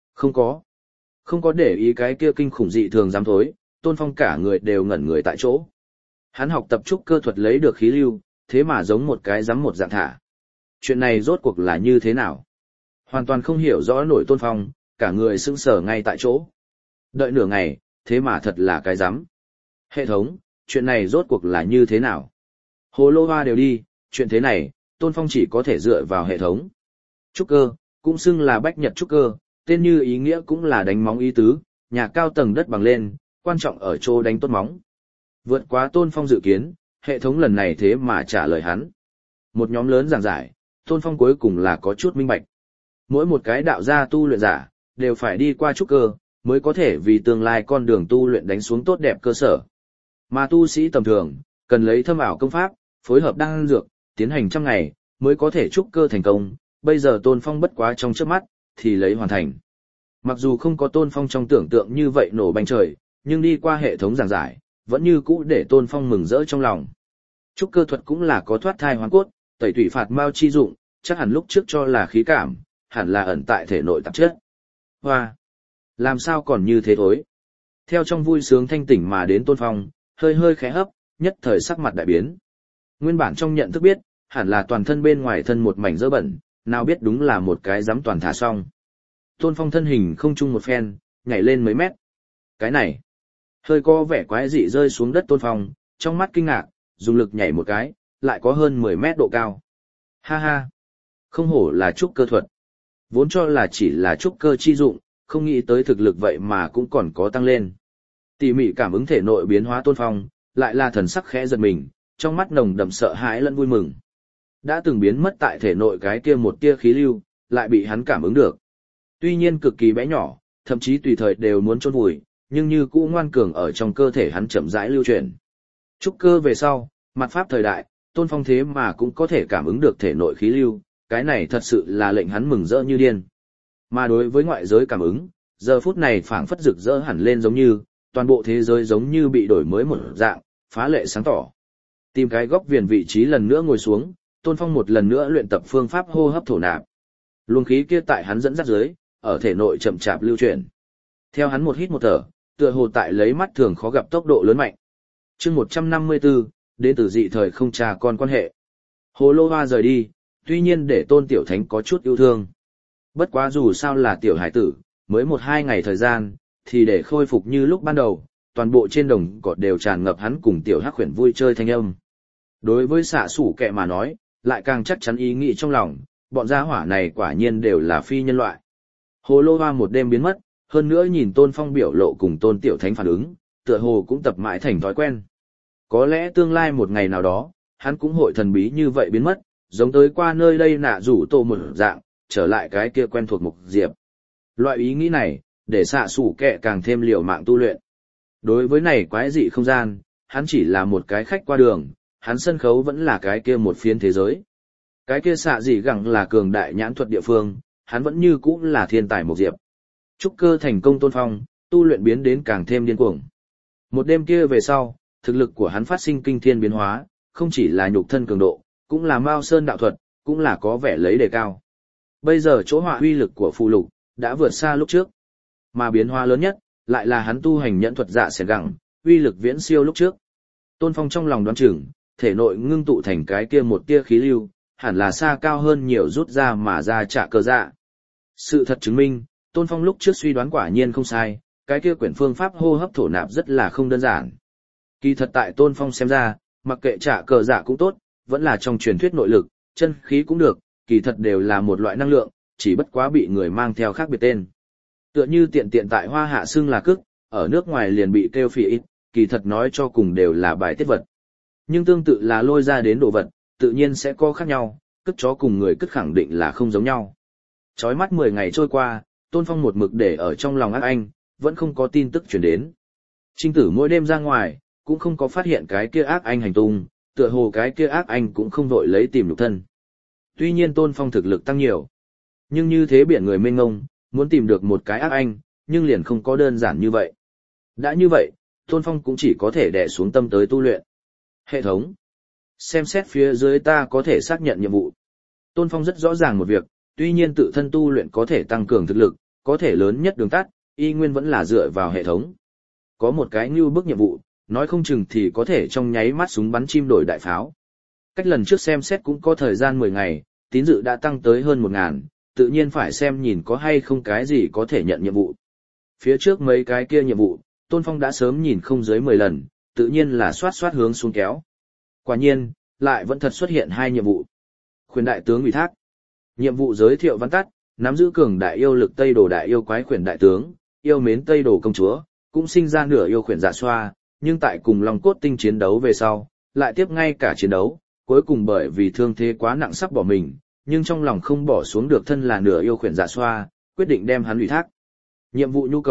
Không có để ý cái kia kinh khủng dị thường dám thối, Tôn Phong cả người đều ngẩn người tại chỗ. Hắn học tập trúc cơ thuật lấy được khí lưu, thế mà giống một cái dám một dạng thả. Chuyện này rốt cuộc là như thế nào? Hoàn toàn không hiểu rõ nổi Tôn Phong, cả người sững sờ ngay tại chỗ. Đợi nửa ngày, thế mà thật là cái dám. Hệ thống, chuyện này rốt cuộc là như thế nào? Hồ lô hoa đều đi, chuyện thế này, Tôn Phong chỉ có thể dựa vào hệ thống. Trúc cơ, cũng xưng là bách nhật trúc cơ, tên như ý nghĩa cũng là đánh móng ý tứ, nhà cao tầng đất bằng lên, quan trọng ở chỗ đánh tốt móng. Vượt quá Tôn Phong dự kiến, hệ thống lần này thế mà trả lời hắn. Một nhóm lớn giảng giải, Tôn Phong cuối cùng là có chút minh bạch. Mỗi một cái đạo gia tu luyện giả, đều phải đi qua trúc cơ, mới có thể vì tương lai con đường tu luyện đánh xuống tốt đẹp cơ sở. Mà tu sĩ tầm thường, cần lấy thâm ảo công pháp, phối hợp đan dược, tiến hành trăm ngày, mới có thể trúc cơ thành công, bây giờ Tôn Phong bất quá trong trước mắt, thì lấy hoàn thành. Mặc dù không có Tôn Phong trong tưởng tượng như vậy nổ banh trời, nhưng đi qua hệ thống giảng giải, vẫn như cũ để Tôn Phong mừng rỡ trong lòng. Trúc cơ thuật cũng là có thoát thai hoán cốt, tẩy tủy phạt mao chi dụng, chắc hẳn lúc trước cho là khí cảm, hẳn là ẩn tại thể nội tạp chất. Hoa! Làm sao còn như thế thối? Theo trong vui sướng thanh tỉnh mà đến Tôn Phong, hơi hơi khẽ hấp, nhất thời sắc mặt đại biến. Nguyên bản trong nhận thức biết, hẳn là toàn thân bên ngoài thân một mảnh dơ bẩn, nào biết đúng là một cái dám toàn thả xong. Tôn Phong thân hình không chung một phen, nhảy lên mấy mét. Cái này, hơi có vẻ quái dị rơi xuống đất Tôn Phong, trong mắt kinh ngạc, dùng lực nhảy một cái, lại có hơn 10 mét độ cao. Ha ha, không hổ là trúc cơ thuật. Vốn cho là chỉ là trúc cơ chi dụng, không nghĩ tới thực lực vậy mà cũng còn có tăng lên. Tỉ mỉ cảm ứng thể nội biến hóa Tôn Phong, lại là thần sắc khẽ giật mình, trong mắt nồng đậm sợ hãi lẫn vui mừng. Đã từng biến mất tại thể nội cái kia một tia khí lưu, lại bị hắn cảm ứng được. Tuy nhiên cực kỳ bé nhỏ, thậm chí tùy thời đều muốn chôn vùi, nhưng như cũ ngoan cường ở trong cơ thể hắn chậm rãi lưu chuyển. Trúc cơ về sau, mặt pháp thời đại, Tôn Phong thế mà cũng có thể cảm ứng được thể nội khí lưu, cái này thật sự là lệnh hắn mừng rỡ như điên. Mà đối với ngoại giới cảm ứng, giờ phút này phảng phất rực rỡ hẳn lên giống như, toàn bộ thế giới giống như bị đổi mới một dạng, phá lệ sáng tỏ. Tìm cái góc viền vị trí lần nữa ngồi xuống, Tôn Phong một lần nữa luyện tập phương pháp hô hấp thổ nạp. Luồng khí kia tại hắn dẫn dắt dưới, ở thể nội chậm chạp lưu chuyển. Theo hắn một hít một thở, tựa hồ tại lấy mắt thường khó gặp tốc độ lớn mạnh. Chương 154, đến từ dị thời không cha con quan hệ. Hồ Lô Hoa rời đi, tuy nhiên để Tôn Tiểu Thánh có chút yêu thương. Bất quá dù sao là tiểu hải tử, mới 1-2 ngày thời gian, thì để khôi phục như lúc ban đầu, toàn bộ trên đồng cỏ đều tràn ngập hắn cùng tiểu hắc khuyển vui chơi thanh âm. Đối với xạ sủ kẹ mà nói, lại càng chắc chắn ý nghĩ trong lòng, bọn gia hỏa này quả nhiên đều là phi nhân loại. Hồ Lô Hoa một đêm biến mất, hơn nữa nhìn Tôn Phong biểu lộ cùng Tôn Tiểu Thánh phản ứng, tựa hồ cũng tập mãi thành thói quen. Có lẽ tương lai một ngày nào đó, hắn cũng hội thần bí như vậy biến mất, giống tới qua nơi đây nạ rủ tổ một dạng, trở lại cái kia quen thuộc mục diệp. Loại ý nghĩ này, để xạ sủ kẹ càng thêm liều mạng tu luyện. Đối với này quái dị không gian, hắn chỉ là một cái khách qua đường, hắn sân khấu vẫn là cái kia một phiến thế giới. Cái kia xạ dị gẳng là cường đại nhãn thuật địa phương, hắn vẫn như cũ là thiên tài mục diệp. Trúc cơ thành công Tôn Phong, tu luyện biến đến càng thêm điên cuồng. Một đêm kia về sau, thực lực của hắn phát sinh kinh thiên biến hóa, không chỉ là nhục thân cường độ, cũng là Mao Sơn đạo thuật, cũng là có vẻ lấy đề cao. Bây giờ chỗ họa uy lực của phù lục đã vượt xa lúc trước, mà biến hóa lớn nhất lại là hắn tu hành nhẫn thuật dạ xẻn gẳng, uy lực viễn siêu lúc trước. Tôn Phong trong lòng đoán chừng, thể nội ngưng tụ thành cái kia một tia khí lưu, hẳn là xa cao hơn nhiều rút ra mà ra trả cơ dạ. Sự thật chứng minh, Tôn Phong lúc trước suy đoán quả nhiên không sai, cái kia quyển phương pháp hô hấp thổ nạp rất là không đơn giản. Kỳ thật tại Tôn Phong xem ra, mặc kệ trả cờ dạ cũng tốt, vẫn là trong truyền thuyết nội lực, chân khí cũng được, kỳ thật đều là một loại năng lượng, chỉ bất quá bị người mang theo khác biệt tên. Tựa như tiện tiện tại Hoa Hạ xưng là cức, ở nước ngoài liền bị kêu phỉ ít, kỳ thật nói cho cùng đều là bài tiết vật. Nhưng tương tự là lôi ra đến đồ vật, tự nhiên sẽ có khác nhau, cất chó cùng người cất khẳng định là không giống nhau. Chói mắt 10 ngày trôi qua, Tôn Phong một mực để ở trong lòng ác anh, vẫn không có tin tức truyền đến. Trinh tử mỗi đêm ra ngoài, cũng không có phát hiện cái kia ác anh hành tung, tựa hồ cái kia ác anh cũng không vội lấy tìm lục thân. Tuy nhiên Tôn Phong thực lực tăng nhiều, nhưng như thế biển người mênh ngông, muốn tìm được một cái ác anh, nhưng liền không có đơn giản như vậy. Đã như vậy, Tôn Phong cũng chỉ có thể đè xuống tâm tới tu luyện. Hệ thống. Xem xét phía dưới ta có thể xác nhận nhiệm vụ. Tôn Phong rất rõ ràng một việc, tuy nhiên tự thân tu luyện có thể tăng cường thực lực, có thể lớn nhất đường tắt, y nguyên vẫn là dựa vào hệ thống. Có một cái như bức nhiệm vụ, nói không chừng thì có thể trong nháy mắt súng bắn chim đổi đại pháo. Cách lần trước xem xét cũng có thời gian 10 ngày, tín dự đã tăng tới hơn 1000, tự nhiên phải xem nhìn có hay không cái gì có thể nhận nhiệm vụ. Phía trước mấy cái kia nhiệm vụ, Tôn Phong đã sớm nhìn không dưới 10 lần, tự nhiên là xoát hướng xuống kéo. Quả nhiên, lại vẫn thật xuất hiện 2 nhiệm vụ. Khuyển đại tướng ủy thác. Nhiệm vụ giới thiệu văn tắt, nắm giữ cường đại yêu lực Tây Đồ đại yêu quái khuyển đại tướng, yêu mến Tây Đồ công chúa, cũng sinh ra nửa yêu khuyển dạ xoa, nhưng tại cùng Long Cốt Tinh chiến đấu về sau, lại tiếp ngay cả chiến đấu, cuối cùng bởi vì thương thế quá nặng sắp bỏ mình, nhưng trong lòng không bỏ xuống được thân là nửa yêu khuyển dạ xoa, quyết định đem hắn ủy thác. Nhiệm vụ nhu cầu,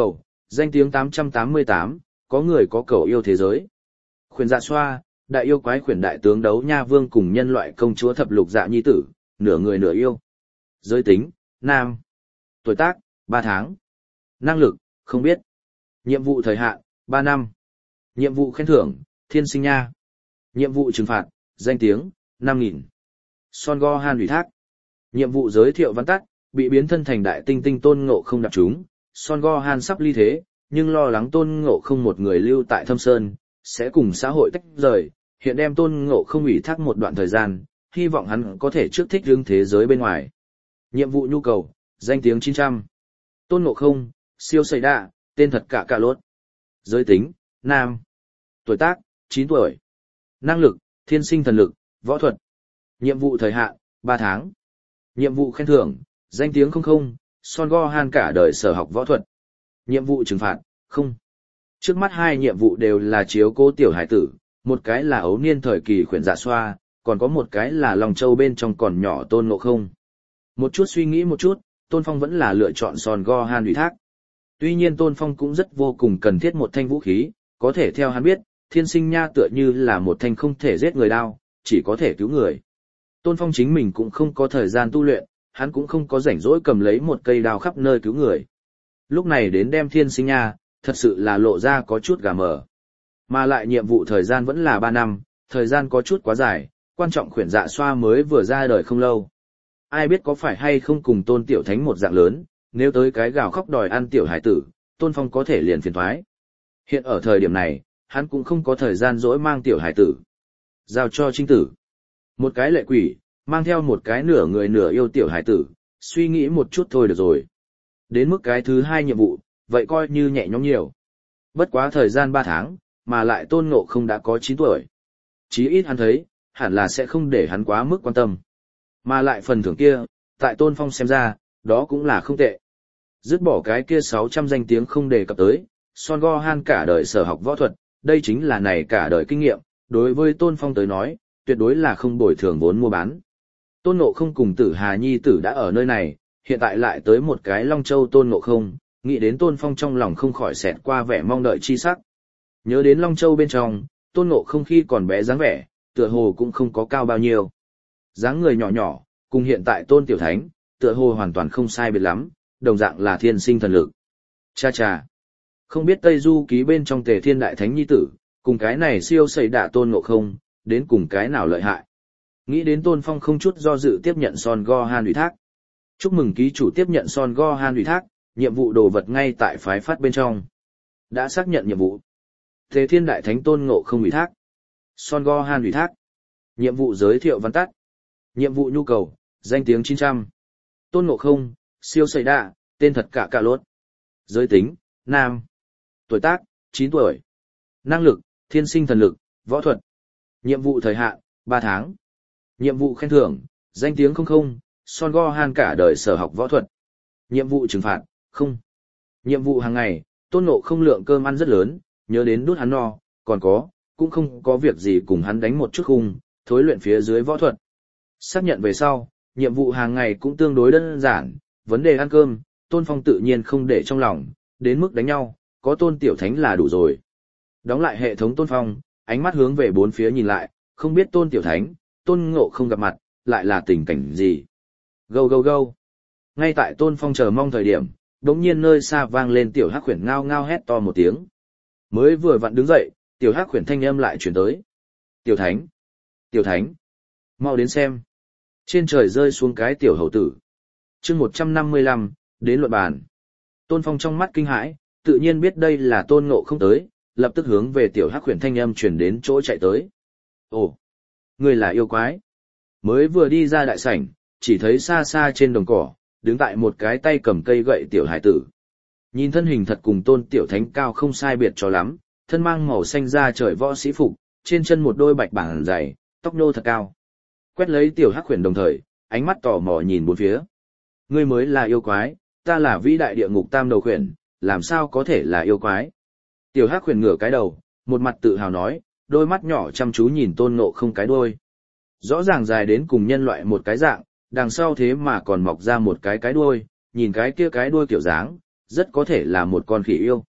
danh tiếng 888, có người có cầu yêu thế giới. Khuyển dạ xoa, đại yêu quái khuyển đại tướng đấu nha vương cùng nhân loại công chúa thập lục dạ nhi tử, nửa người nửa yêu. Giới tính, nam. Tuổi tác, 3 tháng. Năng lực, không biết. Nhiệm vụ thời hạn, 3 năm. Nhiệm vụ khen thưởng, thiên sinh nha. Nhiệm vụ trừng phạt, danh tiếng, 5.000. Son Gohan ủy thác. Nhiệm vụ giới thiệu văn tắt, bị biến thân thành đại tinh tinh Tôn Ngộ Không đạp chúng. Son Gohan sắp ly thế, nhưng lo lắng Tôn Ngộ Không một người lưu tại Thâm Sơn, sẽ cùng xã hội tách rời, hiện đem Tôn Ngộ Không ủy thác một đoạn thời gian, hy vọng hắn có thể trước thích ứng thế giới bên ngoài. Nhiệm vụ nhu cầu, danh tiếng 900. Tôn Ngộ Không, siêu sẩy đạ, tên thật cả lốt. Giới tính, nam. Tuổi tác, 9 tuổi. Năng lực, thiên sinh thần lực, võ thuật. Nhiệm vụ thời hạn, 3 tháng. Nhiệm vụ khen thưởng, danh tiếng 00, Son Gohan cả đời sở học võ thuật. Nhiệm vụ trừng phạt, không. Trước mắt 2 nhiệm vụ đều là chiếu cố tiểu hải tử, một cái là ấu niên thời kỳ khuyển dạ xoa, còn có một cái là Long Châu bên trong còn nhỏ Tôn Ngộ Không. Một chút suy nghĩ một chút, Tôn Phong vẫn là lựa chọn Son Gohan ủy thác. Tuy nhiên Tôn Phong cũng rất vô cùng cần thiết một thanh vũ khí, có thể theo hắn biết, thiên sinh nha tựa như là một thanh không thể giết người đao, chỉ có thể cứu người. Tôn Phong chính mình cũng không có thời gian tu luyện, hắn cũng không có rảnh rỗi cầm lấy một cây đao khắp nơi cứu người. Lúc này đến đem thiên sinh nha, thật sự là lộ ra có chút gà mờ. Mà lại nhiệm vụ thời gian vẫn là 3 năm, thời gian có chút quá dài, quan trọng khuyển dạ xoa mới vừa ra đời không lâu. Ai biết có phải hay không cùng Tôn Tiểu Thánh một dạng lớn, nếu tới cái gào khóc đòi ăn tiểu hải tử, Tôn Phong có thể liền phiền thoái. Hiện ở thời điểm này, hắn cũng không có thời gian dỗi mang tiểu hải tử. Giao cho trinh tử. Một cái lệ quỷ, mang theo một cái nửa người nửa yêu tiểu hải tử, suy nghĩ một chút thôi được rồi. Đến mức cái thứ 2 nhiệm vụ, vậy coi như nhẹ nhõm nhiều. Bất quá thời gian 3 tháng, mà lại Tôn Ngộ Không đã có 9 tuổi. Chí ít hắn thấy, hẳn là sẽ không để hắn quá mức quan tâm. Mà lại phần thưởng kia, tại Tôn Phong xem ra, đó cũng là không tệ. Dứt bỏ cái kia 600 danh tiếng không đề cập tới, Son Gohan cả đời sở học võ thuật, đây chính là này cả đời kinh nghiệm, đối với Tôn Phong tới nói, tuyệt đối là không bồi thường vốn mua bán. Tôn Ngộ Không cùng Tử Hà Nhi tử đã ở nơi này, hiện tại lại tới một cái Long Châu Tôn Ngộ Không, nghĩ đến Tôn Phong trong lòng không khỏi xẹt qua vẻ mong đợi chi sắc. Nhớ đến Long Châu bên trong, Tôn Ngộ Không khi còn bé dáng vẻ, tựa hồ cũng không có cao bao nhiêu. Dáng người nhỏ nhỏ, cùng hiện tại Tôn Tiểu Thánh, tựa hồ hoàn toàn không sai biệt lắm, đồng dạng là thiên sinh thần lực. Cha cha, không biết Tây Du ký bên trong Tề Thiên Đại Thánh Nhi tử, cùng cái này siêu sẩy đạ Tôn Ngộ Không, đến cùng cái nào lợi hại. Nghĩ đến Tôn Phong không chút do dự tiếp nhận Son Gohan ủy thác. Chúc mừng ký chủ tiếp nhận Son Gohan ủy thác, nhiệm vụ đồ vật ngay tại phái phát bên trong. Đã xác nhận nhiệm vụ. Tề Thiên Đại Thánh Tôn Ngộ Không ủy thác. Son Gohan ủy thác. Nhiệm vụ giới thiệu văn tắt. Nhiệm vụ nhu cầu, danh tiếng 900. Tôn Ngộ Không, siêu sẩy đạ, tên thật cả lốt. Giới tính, nam. Tuổi tác, 9 tuổi. Năng lực, thiên sinh thần lực, võ thuật. Nhiệm vụ thời hạn, 3 tháng. Nhiệm vụ khen thưởng, danh tiếng 00, Son Gohan cả đời sở học võ thuật. Nhiệm vụ trừng phạt, không. Nhiệm vụ hàng ngày, Tôn Ngộ Không lượng cơm ăn rất lớn, nhớ đến đút hắn no, còn cũng không có việc gì cùng hắn đánh một chút khung, thối luyện phía dưới võ thuật. Xác nhận về sau, nhiệm vụ hàng ngày cũng tương đối đơn giản, vấn đề ăn cơm, Tôn Phong tự nhiên không để trong lòng, đến mức đánh nhau, có Tôn Tiểu Thánh là đủ rồi. Đóng lại hệ thống Tôn Phong, ánh mắt hướng về bốn phía nhìn lại, không biết Tôn Tiểu Thánh, Tôn Ngộ Không gặp mặt, lại là tình cảnh gì. Gâu gâu gâu. Ngay tại Tôn Phong chờ mong thời điểm, đống nhiên nơi xa vang lên tiểu hắc khuyển ngao ngao hét to một tiếng. Mới vừa vặn đứng dậy, tiểu hắc khuyển thanh âm lại chuyển tới. Tiểu Thánh! Tiểu Thánh! Mau đến xem. Trên trời rơi xuống cái tiểu hầu tử. chương 155, đến luận bàn. Tôn Phong trong mắt kinh hãi, tự nhiên biết đây là Tôn Ngộ Không tới, lập tức hướng về tiểu hắc khuyển thanh âm chuyển đến chỗ chạy tới. Ồ! Người là yêu quái. Mới vừa đi ra đại sảnh, chỉ thấy xa xa trên đồng cỏ, đứng tại một cái tay cầm cây gậy tiểu hải tử. Nhìn thân hình thật cùng Tôn Tiểu Thánh cao không sai biệt cho lắm, thân mang màu xanh da trời võ sĩ phục, trên chân một đôi bạch bảng dày, tóc nô thật cao. Quét lấy tiểu hắc khuyển đồng thời, ánh mắt tò mò nhìn bốn phía. Ngươi mới là yêu quái, ta là vĩ đại địa ngục tam đầu khuyển, làm sao có thể là yêu quái? Tiểu hắc khuyển ngửa cái đầu, một mặt tự hào nói, đôi mắt nhỏ chăm chú nhìn Tôn Ngộ Không cái đuôi. Rõ ràng dài đến cùng nhân loại một cái dạng, đằng sau thế mà còn mọc ra một cái đuôi, nhìn cái kia cái đuôi kiểu dáng, rất có thể là một con khỉ yêu.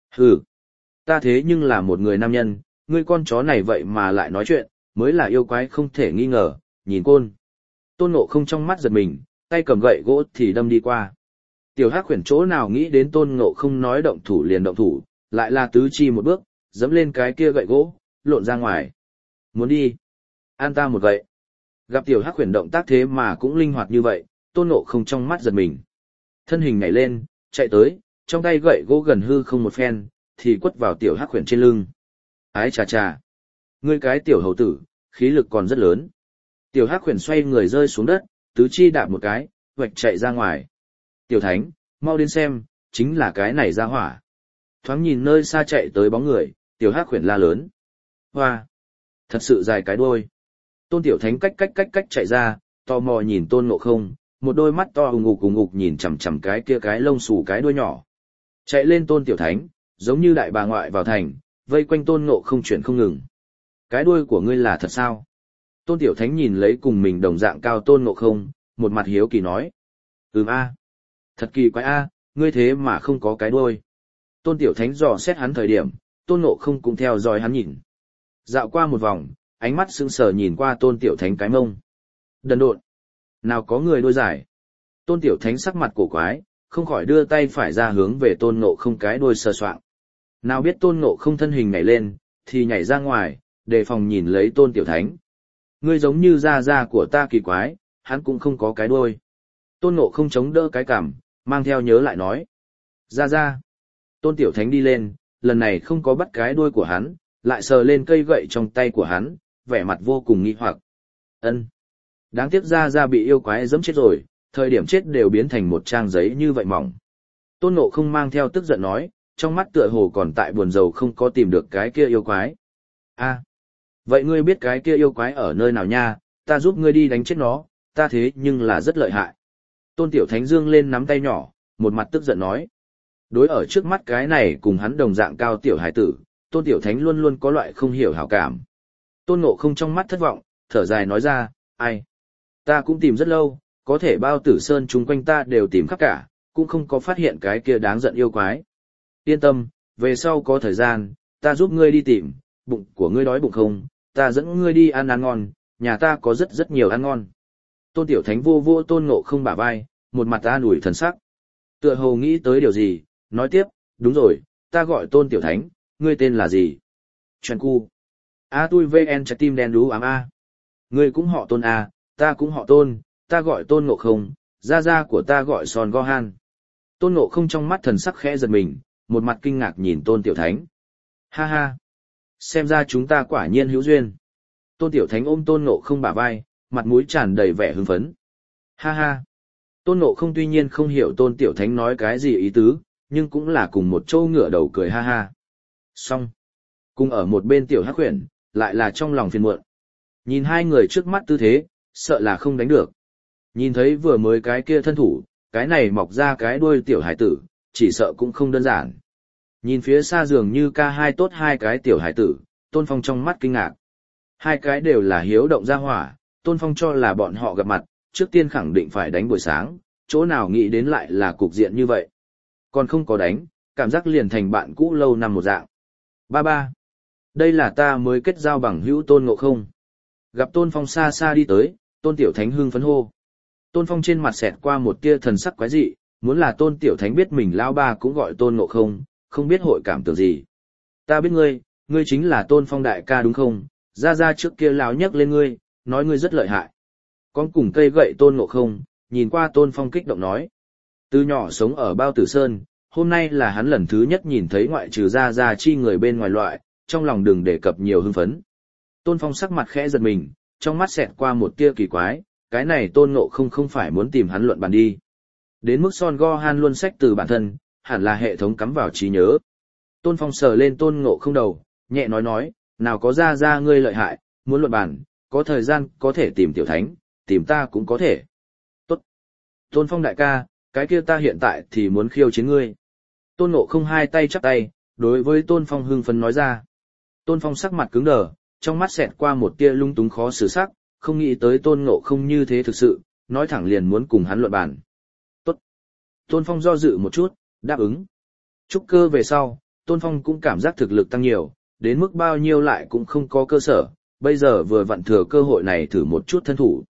Hừ, ta thế nhưng là một người nam nhân, ngươi con chó này vậy mà lại nói chuyện, mới là yêu quái không thể nghi ngờ, nhìn côn. Tôn Ngộ Không trong mắt giật mình, tay cầm gậy gỗ thì đâm đi qua. Tiểu Hắc Huyền chỗ nào nghĩ đến Tôn Ngộ Không nói động thủ liền động thủ, lại là tứ chi một bước, dẫm lên cái kia gậy gỗ, lộn ra ngoài. Muốn đi? An ta một gậy. Gặp Tiểu Hắc Huyền động tác thế mà cũng linh hoạt như vậy, Tôn Ngộ Không trong mắt giật mình. Thân hình nhảy lên, chạy tới, trong tay gậy gỗ gần hư không một phen, thì quất vào Tiểu Hắc Huyền trên lưng. Ái chà chà. Ngươi cái tiểu hầu tử, khí lực còn rất lớn. Tiểu Hắc Huyền xoay người rơi xuống đất, tứ chi đạp một cái, vạch chạy ra ngoài. Tiểu Thánh, mau đến xem, chính là cái này ra hỏa. Thoáng nhìn nơi xa chạy tới bóng người, Tiểu Hắc Huyền la lớn. Hoa! Thật sự dài cái đuôi. Tôn Tiểu Thánh cách chạy ra, tò mò nhìn Tôn Ngộ Không, một đôi mắt to ùng ục nhìn chằm chằm cái kia cái lông xù cái đuôi nhỏ. Chạy lên Tôn Tiểu Thánh, giống như đại bà ngoại vào thành, vây quanh Tôn Ngộ Không chuyển không ngừng. Cái đuôi của ngươi là thật sao? Tôn Tiểu Thánh nhìn lấy cùng mình đồng dạng cao Tôn Ngộ Không, một mặt hiếu kỳ nói. A. Thật kỳ quái a, ngươi thế mà không có cái đuôi. Tôn Tiểu Thánh dò xét hắn thời điểm, Tôn Ngộ Không cũng theo dõi hắn nhìn. Dạo qua một vòng, ánh mắt sững sờ nhìn qua Tôn Tiểu Thánh cái mông. Đần độn. Nào có người đuôi dài. Tôn Tiểu Thánh sắc mặt cổ quái, không khỏi đưa tay phải ra hướng về Tôn Ngộ Không cái đuôi sờ soạng. Nào biết Tôn Ngộ Không thân hình nhảy lên, thì nhảy ra ngoài, đề phòng nhìn lấy Tôn Tiểu Thánh. Ngươi giống như da của ta kỳ quái, hắn cũng không có cái đuôi. Tôn Ngộ Không chống đỡ cái cằm, mang theo nhớ lại nói. Da. Tôn Tiểu Thánh đi lên, lần này không có bắt cái đuôi của hắn, lại sờ lên cây gậy trong tay của hắn, vẻ mặt vô cùng nghi hoặc. Ân, đáng tiếc da bị yêu quái giẫm chết rồi, thời điểm chết đều biến thành một trang giấy như vậy mỏng. Tôn Ngộ Không mang theo tức giận nói, trong mắt tựa hồ còn tại buồn rầu không có tìm được cái kia yêu quái. Vậy ngươi biết cái kia yêu quái ở nơi nào nha, ta giúp ngươi đi đánh chết nó, ta thế nhưng là rất lợi hại. Tôn Tiểu Thánh dương lên nắm tay nhỏ, một mặt tức giận nói. Đối ở trước mắt cái này cùng hắn đồng dạng cao tiểu hải tử, Tôn Tiểu Thánh luôn luôn có loại không hiểu hảo cảm. Tôn Ngộ Không trong mắt thất vọng, thở dài nói ra, ai? Ta cũng tìm rất lâu, có thể bao tử sơn chung quanh ta đều tìm khắp cả, cũng không có phát hiện cái kia đáng giận yêu quái. Yên tâm, về sau có thời gian, ta giúp ngươi đi tìm, bụng của ngươi đói bụng không, ta dẫn ngươi đi ăn ngon, nhà ta có rất nhiều ăn ngon. Tôn Tiểu Thánh vô Tôn Ngộ Không bả vai, một mặt an ủi thần sắc. Tựa hồ nghĩ tới điều gì, nói tiếp, đúng rồi, ta gọi Tôn Tiểu Thánh, ngươi tên là gì? Trần Cu. Tui VN trái tim đen đú ám A. Ngươi cũng họ Tôn A, ta cũng họ Tôn, ta gọi Tôn Ngộ Không, gia của ta gọi Son Gohan. Tôn Ngộ Không trong mắt thần sắc khẽ giật mình, một mặt kinh ngạc nhìn Tôn Tiểu Thánh. Ha ha. Xem ra chúng ta quả nhiên hữu duyên. Tôn Tiểu Thánh ôm Tôn Ngộ Không bả vai, mặt mũi tràn đầy vẻ hưng phấn. Ha ha. Tôn Ngộ Không tuy nhiên không hiểu Tôn Tiểu Thánh nói cái gì ý tứ, nhưng cũng là cùng một châu ngựa đầu cười ha ha. Xong. Cùng ở một bên Tiểu Hắc Huyền, lại là trong lòng phiền muộn. Nhìn hai người trước mắt tư thế, sợ là không đánh được. Nhìn thấy vừa mới cái kia thân thủ, cái này mọc ra cái đuôi tiểu hải tử, chỉ sợ cũng không đơn giản. Nhìn phía xa dường như ca hai tốt hai cái tiểu hải tử, Tôn Phong trong mắt kinh ngạc. Hai cái đều là hiếu động gia hỏa, Tôn Phong cho là bọn họ gặp mặt, trước tiên khẳng định phải đánh buổi sáng, chỗ nào nghĩ đến lại là cục diện như vậy. Còn không có đánh, cảm giác liền thành bạn cũ lâu năm một dạng. Ba. Đây là ta mới kết giao bằng hữu Tôn Ngộ Không. Gặp Tôn Phong xa xa đi tới, Tôn Tiểu Thánh hưng phấn hô. Tôn Phong trên mặt xẹt qua một tia thần sắc quái dị, muốn là Tôn Tiểu Thánh biết mình lão ba cũng gọi Tôn Ngộ Không, không biết hội cảm tưởng gì. Ta biết ngươi chính là Tôn Phong đại ca đúng không? Ra trước kia lão nhắc lên ngươi, nói ngươi rất lợi hại. Con cùng cây gậy Tôn Ngộ Không, nhìn qua Tôn Phong kích động nói. Từ nhỏ sống ở Bao Tử Sơn, hôm nay là hắn lần thứ nhất nhìn thấy ngoại trừ ra chi người bên ngoài loại, trong lòng đừng đề cập nhiều hưng phấn. Tôn Phong sắc mặt khẽ giật mình, trong mắt xẹt qua một tia kỳ quái, cái này Tôn Ngộ không phải muốn tìm hắn luận bàn đi. Đến mức Son Gohan luôn sách từ bản thân, hẳn là hệ thống cắm vào trí nhớ. Tôn Phong sờ lên Tôn Ngộ không đầu, nhẹ nói, nào có ra ngươi lợi hại, muốn luận bàn, có thời gian có thể tìm Tiểu Thánh, tìm ta cũng có thể. Tốt. Tôn Phong đại ca, cái kia ta hiện tại thì muốn khiêu chiến ngươi. Tôn Ngộ không hai tay chắp tay, đối với Tôn Phong hưng phấn nói ra. Tôn Phong sắc mặt cứng đờ, trong mắt xẹt qua một tia lung túng khó xử sắc, không nghĩ tới Tôn Ngộ không như thế thực sự, nói thẳng liền muốn cùng hắn luận bàn. Tốt. Tôn Phong do dự một chút, đáp ứng. Trúc cơ về sau, Tôn Phong cũng cảm giác thực lực tăng nhiều, đến mức bao nhiêu lại cũng không có cơ sở, bây giờ vừa vặn thừa cơ hội này thử một chút thân thủ.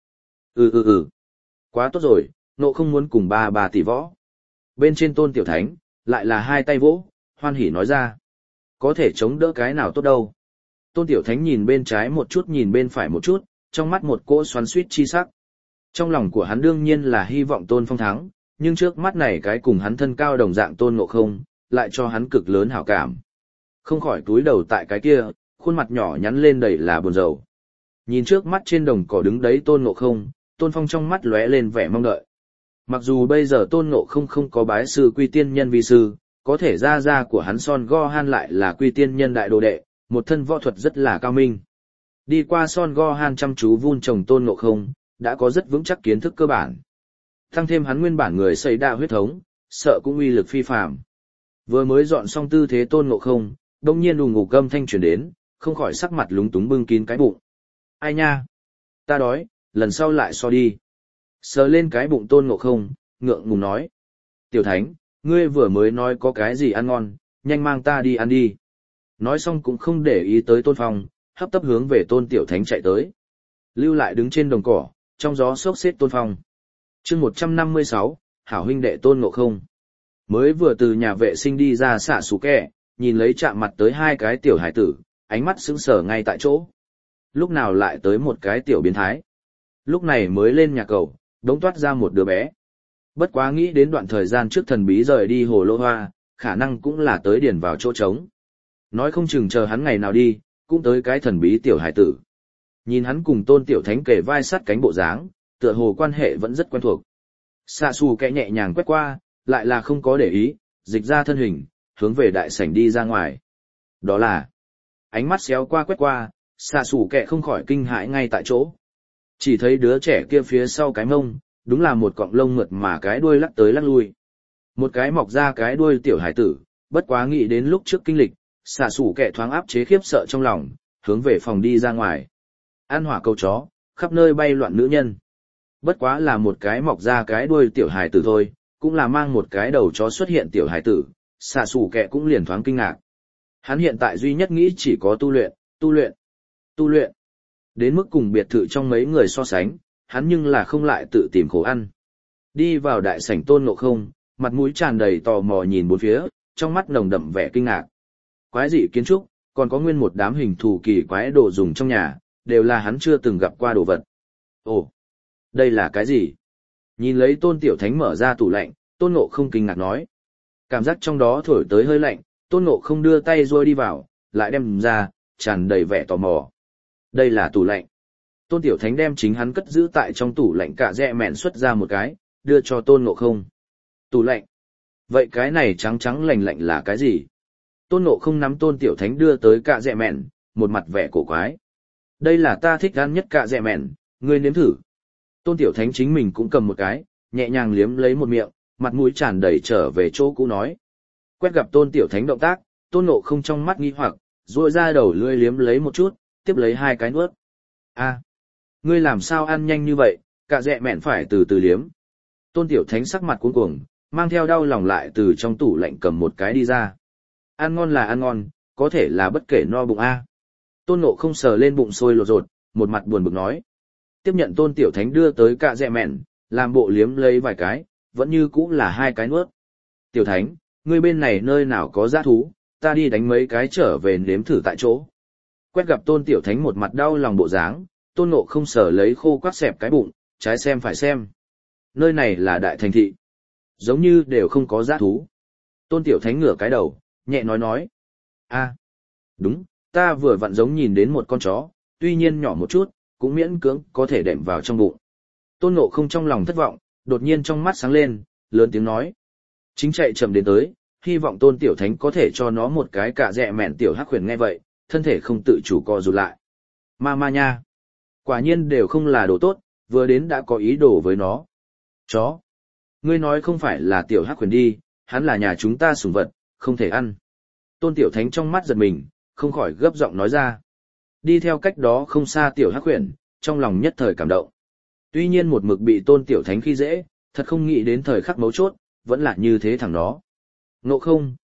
Quá tốt rồi, Ngộ Không muốn cùng ba tỷ võ. Bên trên Tôn Tiểu Thánh, lại là hai tay vỗ, hoan hỉ nói ra. Có thể chống đỡ cái nào tốt đâu. Tôn Tiểu Thánh nhìn bên trái một chút nhìn bên phải một chút, trong mắt một cỗ xoắn xuýt chi sắc. Trong lòng của hắn đương nhiên là hy vọng Tôn Phong thắng, nhưng trước mắt này cái cùng hắn thân cao đồng dạng Tôn Ngộ Không, lại cho hắn cực lớn hảo cảm. Không khỏi túi đầu tại cái kia, khuôn mặt nhỏ nhắn lên đầy là buồn rầu. Nhìn trước mắt trên đồng cỏ đứng đấy Tôn Ngộ Không, Tôn Phong trong mắt lóe lên vẻ mong đợi. Mặc dù bây giờ Tôn Ngộ Không không có bái sư quy tiên nhân vi sư, có thể gia của hắn Son Gohan lại là quy tiên nhân đại đồ đệ, một thân võ thuật rất là cao minh. Đi qua Son Gohan chăm chú vun trồng Tôn Ngộ Không, đã có rất vững chắc kiến thức cơ bản. Tăng thêm hắn nguyên bản người xây đa huyết thống, sợ cũng uy lực phi phàm. Vừa mới dọn xong tư thế Tôn Ngộ Không, đông nhiên đùng ngục gầm thanh truyền đến, không khỏi sắc mặt lúng túng bưng kín cái bụng. Ai nha? Ta đói, lần sau lại so đi. Sờ lên cái bụng Tôn Ngộ Không, ngượng ngùng nói. Tiểu Thánh, ngươi vừa mới nói có cái gì ăn ngon, nhanh mang ta đi ăn đi. Nói xong cũng không để ý tới Tôn Phong, hấp tấp hướng về Tôn Tiểu Thánh chạy tới. Lưu lại đứng trên đồng cỏ, trong gió xốc xếp Tôn Phong. Chương 156, hảo huynh đệ Tôn Ngộ Không. Mới vừa từ nhà vệ sinh đi ra xạ xù kẹ, nhìn lấy chạm mặt tới hai cái tiểu hải tử, ánh mắt sững sờ ngay tại chỗ. Lúc nào lại tới một cái tiểu biến thái. Lúc này mới lên nhà cầu, đống toát ra một đứa bé. Bất quá nghĩ đến đoạn thời gian trước thần bí rời đi hồ lô hoa, khả năng cũng là tới điền vào chỗ trống. Nói không chừng chờ hắn ngày nào đi, cũng tới cái thần bí tiểu hải tử. Nhìn hắn cùng Tôn Tiểu Thánh kề vai sát cánh bộ dáng, tựa hồ quan hệ vẫn rất quen thuộc. Xạ xù kẹ nhẹ nhàng quét qua, lại là không có để ý, dịch ra thân hình, hướng về đại sảnh đi ra ngoài. Đó là, ánh mắt xéo qua quét qua, xạ xù kẹ không khỏi kinh hãi ngay tại chỗ. Chỉ thấy đứa trẻ kia phía sau cái mông, đúng là một cọng lông mượt mà cái đuôi lắc tới lắc lui. Một cái mọc ra cái đuôi tiểu hải tử, bất quá nghĩ đến lúc trước kinh lịch, xạ xù kẹ thoáng áp chế khiếp sợ trong lòng, hướng về phòng đi ra ngoài. An hỏa câu chó, khắp nơi bay loạn nữ nhân. Bất quá là một cái mọc ra cái đuôi tiểu hải tử thôi, cũng là mang một cái đầu chó xuất hiện tiểu hải tử, xạ xù kẹ cũng liền thoáng kinh ngạc. Hắn hiện tại duy nhất nghĩ chỉ có tu luyện, tu luyện, tu luyện. Đến mức cùng biệt thự trong mấy người so sánh, hắn nhưng là không lại tự tìm khổ ăn. Đi vào đại sảnh Tôn Ngộ Không, mặt mũi tràn đầy tò mò nhìn bốn phía, trong mắt nồng đậm vẻ kinh ngạc. Quái dị kiến trúc, còn có nguyên một đám hình thù kỳ quái đồ dùng trong nhà, đều là hắn chưa từng gặp qua đồ vật. Ồ, đây là cái gì? Nhìn lấy Tôn Tiểu Thánh mở ra tủ lạnh, Tôn Ngộ Không kinh ngạc nói. Cảm giác trong đó thổi tới hơi lạnh, Tôn Ngộ Không đưa tay rôi đi vào, lại đem ra, tràn đầy vẻ tò mò. Đây là tủ lạnh. Tôn Tiểu Thánh đem chính hắn cất giữ tại trong tủ lạnh cả dẹ mẹn xuất ra một cái, đưa cho Tôn Ngộ Không. Tủ lạnh. Vậy cái này trắng trắng lạnh lạnh là cái gì? Tôn Ngộ Không nắm Tôn Tiểu Thánh đưa tới cả dẹ mẹn, một mặt vẻ cổ quái. Đây là ta thích ăn nhất cả dẹ mẹn, ngươi nếm thử. Tôn Tiểu Thánh chính mình cũng cầm một cái, nhẹ nhàng liếm lấy một miệng, mặt mũi tràn đầy trở về chỗ cũ nói. Quét gặp Tôn Tiểu Thánh động tác, Tôn Ngộ Không trong mắt nghi hoặc, duỗi ra đầu lưỡi liếm lấy một chút, tiếp lấy hai cái nuốt. A, ngươi làm sao ăn nhanh như vậy, cả dẹ mẹn phải từ từ liếm. Tôn Tiểu Thánh sắc mặt cuống cuồng, mang theo đau lòng lại từ trong tủ lạnh cầm một cái đi ra. Ăn ngon là ăn ngon, có thể là bất kể no bụng a. Tôn Ngộ Không sờ lên bụng sôi lột rột, một mặt buồn bực nói. Tiếp nhận Tôn Tiểu Thánh đưa tới cả dẹ mẹn, làm bộ liếm lấy vài cái, vẫn như cũ là hai cái nuốt. Tiểu Thánh, ngươi bên này nơi nào có dã thú, ta đi đánh mấy cái trở về nếm thử tại chỗ. Quét gặp Tôn Tiểu Thánh một mặt đau lòng bộ dáng, Tôn Ngộ Không sờ lấy khô quắt xẹp cái bụng, trái xem phải xem. Nơi này là đại thành thị. Giống như đều không có dã thú. Tôn Tiểu Thánh ngửa cái đầu, nhẹ nói. A, đúng, ta vừa vặn giống nhìn đến một con chó, tuy nhiên nhỏ một chút, cũng miễn cưỡng có thể đệm vào trong bụng. Tôn Ngộ Không trong lòng thất vọng, đột nhiên trong mắt sáng lên, lớn tiếng nói. Chính chạy chậm đến tới, hy vọng Tôn Tiểu Thánh có thể cho nó một cái cả dẹ mẹn tiểu hắc huyền nghe vậy, thân thể không tự chủ co rụt lại. Ma nha. Quả nhiên đều không là đồ tốt, vừa đến đã có ý đồ với nó. Chó. Ngươi nói không phải là tiểu hắc huyền đi, hắn là nhà chúng ta sủng vật, không thể ăn. Tôn Tiểu Thánh trong mắt giật mình, không khỏi gấp giọng nói ra. Đi theo cách đó không xa tiểu hắc huyền, trong lòng nhất thời cảm động. Tuy nhiên một mực bị Tôn Tiểu Thánh khi dễ, thật không nghĩ đến thời khắc mấu chốt, vẫn là như thế thằng đó. Ngộ Không,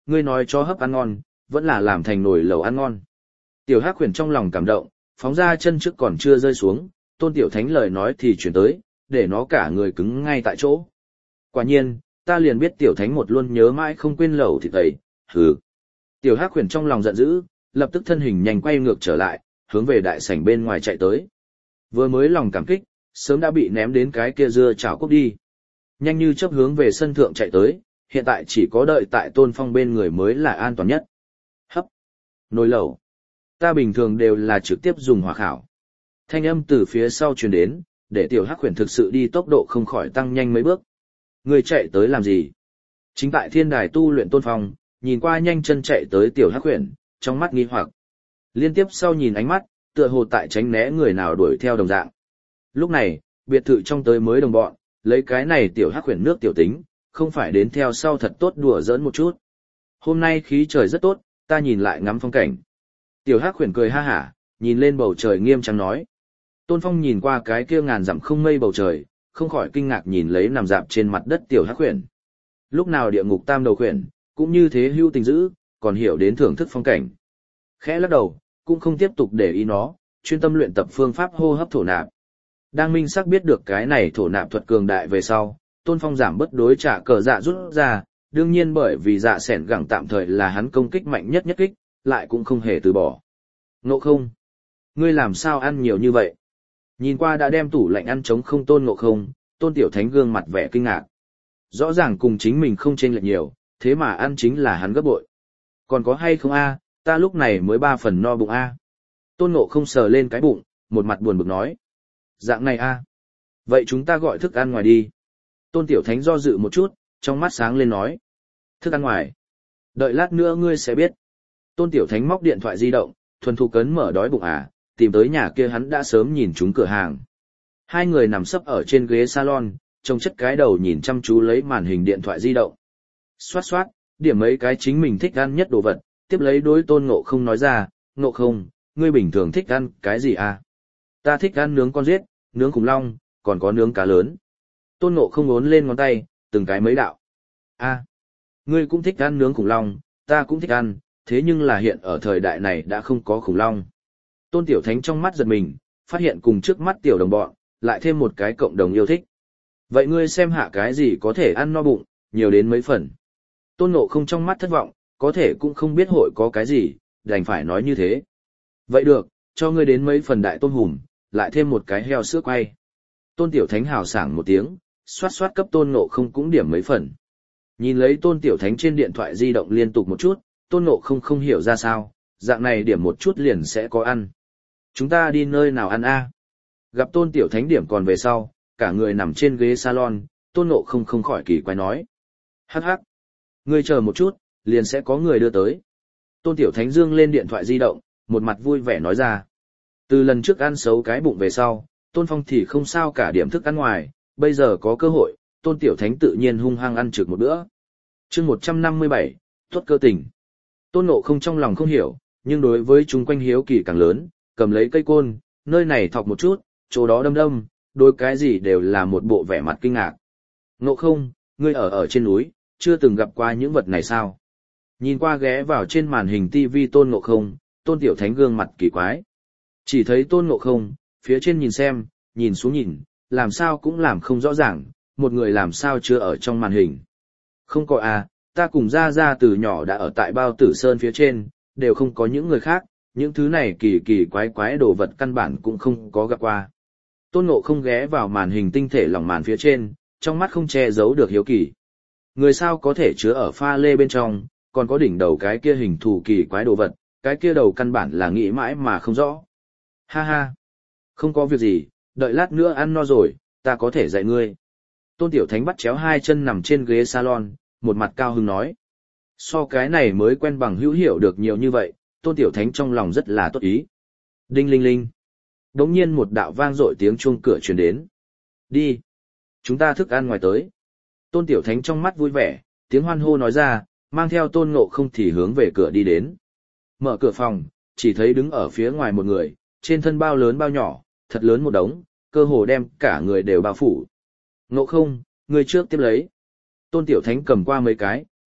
ngươi nói cho hấp ăn ngon, vẫn là làm thành nồi lẩu ăn ngon. Tiểu Hắc Huyền trong lòng cảm động, phóng ra chân trước còn chưa rơi xuống, Tôn Tiểu Thánh lời nói thì chuyển tới, để nó cả người cứng ngay tại chỗ. Quả nhiên, ta liền biết Tiểu Thánh một luôn nhớ mãi không quên lẩu thịt ấy, hừ. Tiểu Hắc Huyền trong lòng giận dữ, lập tức thân hình nhanh quay ngược trở lại, hướng về đại sảnh bên ngoài chạy tới. Vừa mới lòng cảm kích, sớm đã bị ném đến cái kia dưa chảo cốc đi. Nhanh như chớp hướng về sân thượng chạy tới, hiện tại chỉ có đợi tại Tôn Phong bên người mới là an toàn nhất. Hấp, nồi lẩu. Ta bình thường đều là trực tiếp dùng hỏa khảo. Thanh âm từ phía sau truyền đến, để Tiểu Hắc Huyền thực sự đi tốc độ không khỏi tăng nhanh mấy bước. Người chạy tới làm gì? Chính tại thiên đài tu luyện Tôn Phong, nhìn qua nhanh chân chạy tới Tiểu Hắc Huyền, trong mắt nghi hoặc. Liên tiếp sau nhìn ánh mắt, tựa hồ tại tránh né người nào đuổi theo đồng dạng. Lúc này, biệt thự trong tới mới đồng bọn, lấy cái này Tiểu Hắc Huyền nước tiểu tính, không phải đến theo sau thật tốt đùa giỡn một chút. Hôm nay khí trời rất tốt, ta nhìn lại ngắm phong cảnh. Tiểu Hắc Huyền cười ha hả, nhìn lên bầu trời nghiêm trang nói. Tôn Phong nhìn qua cái kia ngàn dặm không mây bầu trời, không khỏi kinh ngạc nhìn lấy nằm dạp trên mặt đất Tiểu Hắc Huyền. Lúc nào địa ngục tam đầu khuyển, cũng như thế hưu tình dữ, còn hiểu đến thưởng thức phong cảnh. Khẽ lắc đầu, cũng không tiếp tục để ý nó, chuyên tâm luyện tập phương pháp hô hấp thổ nạp. Đang minh xác biết được cái này thổ nạp thuật cường đại về sau, Tôn Phong giảm bất đối trả cờ dạ rút ra, đương nhiên bởi vì dạ sẻn gẳng tạm thời là hắn công kích mạnh nhất nhất kích, lại cũng không hề từ bỏ. Ngộ không? Ngươi làm sao ăn nhiều như vậy? Nhìn qua đã đem tủ lạnh ăn trống không Tôn Ngộ không, Tôn Tiểu Thánh gương mặt vẻ kinh ngạc. Rõ ràng cùng chính mình không chênh lệch nhiều, thế mà ăn chính là hắn gấp bội. Còn có hay không a? Ta lúc này mới 3 phần no bụng a. Tôn Ngộ không sờ lên cái bụng, một mặt buồn bực nói. Dạng này a. Vậy chúng ta gọi thức ăn ngoài đi. Tôn Tiểu Thánh do dự một chút, trong mắt sáng lên nói. Thức ăn ngoài. Đợi lát nữa ngươi sẽ biết. Tôn Tiểu Thánh móc điện thoại di động, thuần thục cấn mở đói bụng à, tìm tới nhà kia hắn đã sớm nhìn chúng cửa hàng. Hai người nằm sấp ở trên ghế salon, trông chất cái đầu nhìn chăm chú lấy màn hình điện thoại di động. Xoát xoát, điểm mấy cái chính mình thích ăn nhất đồ vật, tiếp lấy đối Tôn Ngộ không nói ra, Ngộ không, ngươi bình thường thích ăn cái gì à? Ta thích ăn nướng con giết, nướng khủng long, còn có nướng cá lớn. Tôn Ngộ không ốn lên ngón tay, từng cái mấy đạo. A, ngươi cũng thích ăn nướng khủng long, ta cũng thích ăn, thế nhưng là hiện ở thời đại này đã không có khủng long. Tôn Tiểu Thánh trong mắt giật mình, phát hiện cùng trước mắt tiểu đồng bọn, lại thêm một cái cộng đồng yêu thích. Vậy ngươi xem hạ cái gì có thể ăn no bụng, nhiều đến mấy phần. Tôn Ngộ không trong mắt thất vọng, có thể cũng không biết hội có cái gì, đành phải nói như thế. Vậy được, cho ngươi đến mấy phần đại tôm hùm, lại thêm một cái heo sữa quay. Tôn Tiểu Thánh hào sảng một tiếng, xoát xoát cấp Tôn Ngộ không cũng điểm mấy phần. Nhìn lấy Tôn Tiểu Thánh trên điện thoại di động liên tục một chút, Tôn Ngộ không hiểu ra sao, dạng này điểm một chút liền sẽ có ăn. Chúng ta đi nơi nào ăn a? Gặp Tôn Tiểu Thánh điểm còn về sau, cả người nằm trên ghế salon, Tôn Ngộ không khỏi kỳ quái nói. Hắc hắc, ngươi chờ một chút, liền sẽ có người đưa tới. Tôn Tiểu Thánh dương lên điện thoại di động, một mặt vui vẻ nói ra. Từ lần trước ăn xấu cái bụng về sau, Tôn Phong thì không sao cả điểm thức ăn ngoài, bây giờ có cơ hội, Tôn Tiểu Thánh tự nhiên hung hăng ăn trực một bữa. Chương 157, tuất cơ tình. Tôn Ngộ không trong lòng không hiểu, nhưng đối với chúng quanh hiếu kỳ càng lớn, cầm lấy cây côn, nơi này thọc một chút, chỗ đó đâm đâm, đối cái gì đều là một bộ vẻ mặt kinh ngạc. Ngộ không, ngươi ở trên núi, chưa từng gặp qua những vật này sao? Nhìn qua ghé vào trên màn hình TV Tôn Ngộ không, Tôn Tiểu Thánh gương mặt kỳ quái. Chỉ thấy Tôn Ngộ không, phía trên nhìn xem, nhìn xuống nhìn, làm sao cũng làm không rõ ràng, một người làm sao chưa ở trong màn hình. Không có à, ta cùng Gia Gia từ nhỏ đã ở tại Bao Tử Sơn phía trên, đều không có những người khác, những thứ này kỳ kỳ quái quái đồ vật căn bản cũng không có gặp qua. Tôn Ngộ không ghé vào màn hình tinh thể lỏng màn phía trên, trong mắt không che giấu được hiếu kỳ. Người sao có thể chứa ở pha lê bên trong, còn có đỉnh đầu cái kia hình thù kỳ quái đồ vật, cái kia đầu căn bản là nghĩ mãi mà không rõ. Ha ha, không có việc gì, đợi lát nữa ăn no rồi, ta có thể dạy ngươi. Tôn Tiểu Thánh bắt chéo hai chân nằm trên ghế salon, một mặt cao hứng nói. So cái này mới quen bằng hữu hiểu được nhiều như vậy, Tôn Tiểu Thánh trong lòng rất là tốt ý. Đinh linh linh. Đống nhiên một đạo vang dội tiếng chuông cửa truyền đến. Đi. Chúng ta thức ăn ngoài tới. Tôn Tiểu Thánh trong mắt vui vẻ, tiếng hoan hô nói ra, mang theo Tôn Ngộ không thì hướng về cửa đi đến. Mở cửa phòng, chỉ thấy đứng ở phía ngoài một người, trên thân bao lớn bao nhỏ, thật lớn một đống, cơ hồ đem cả người đều bao phủ. Ngộ không, người trước tiếp lấy. Tôn Tiểu Thánh cầm qua mấy cái,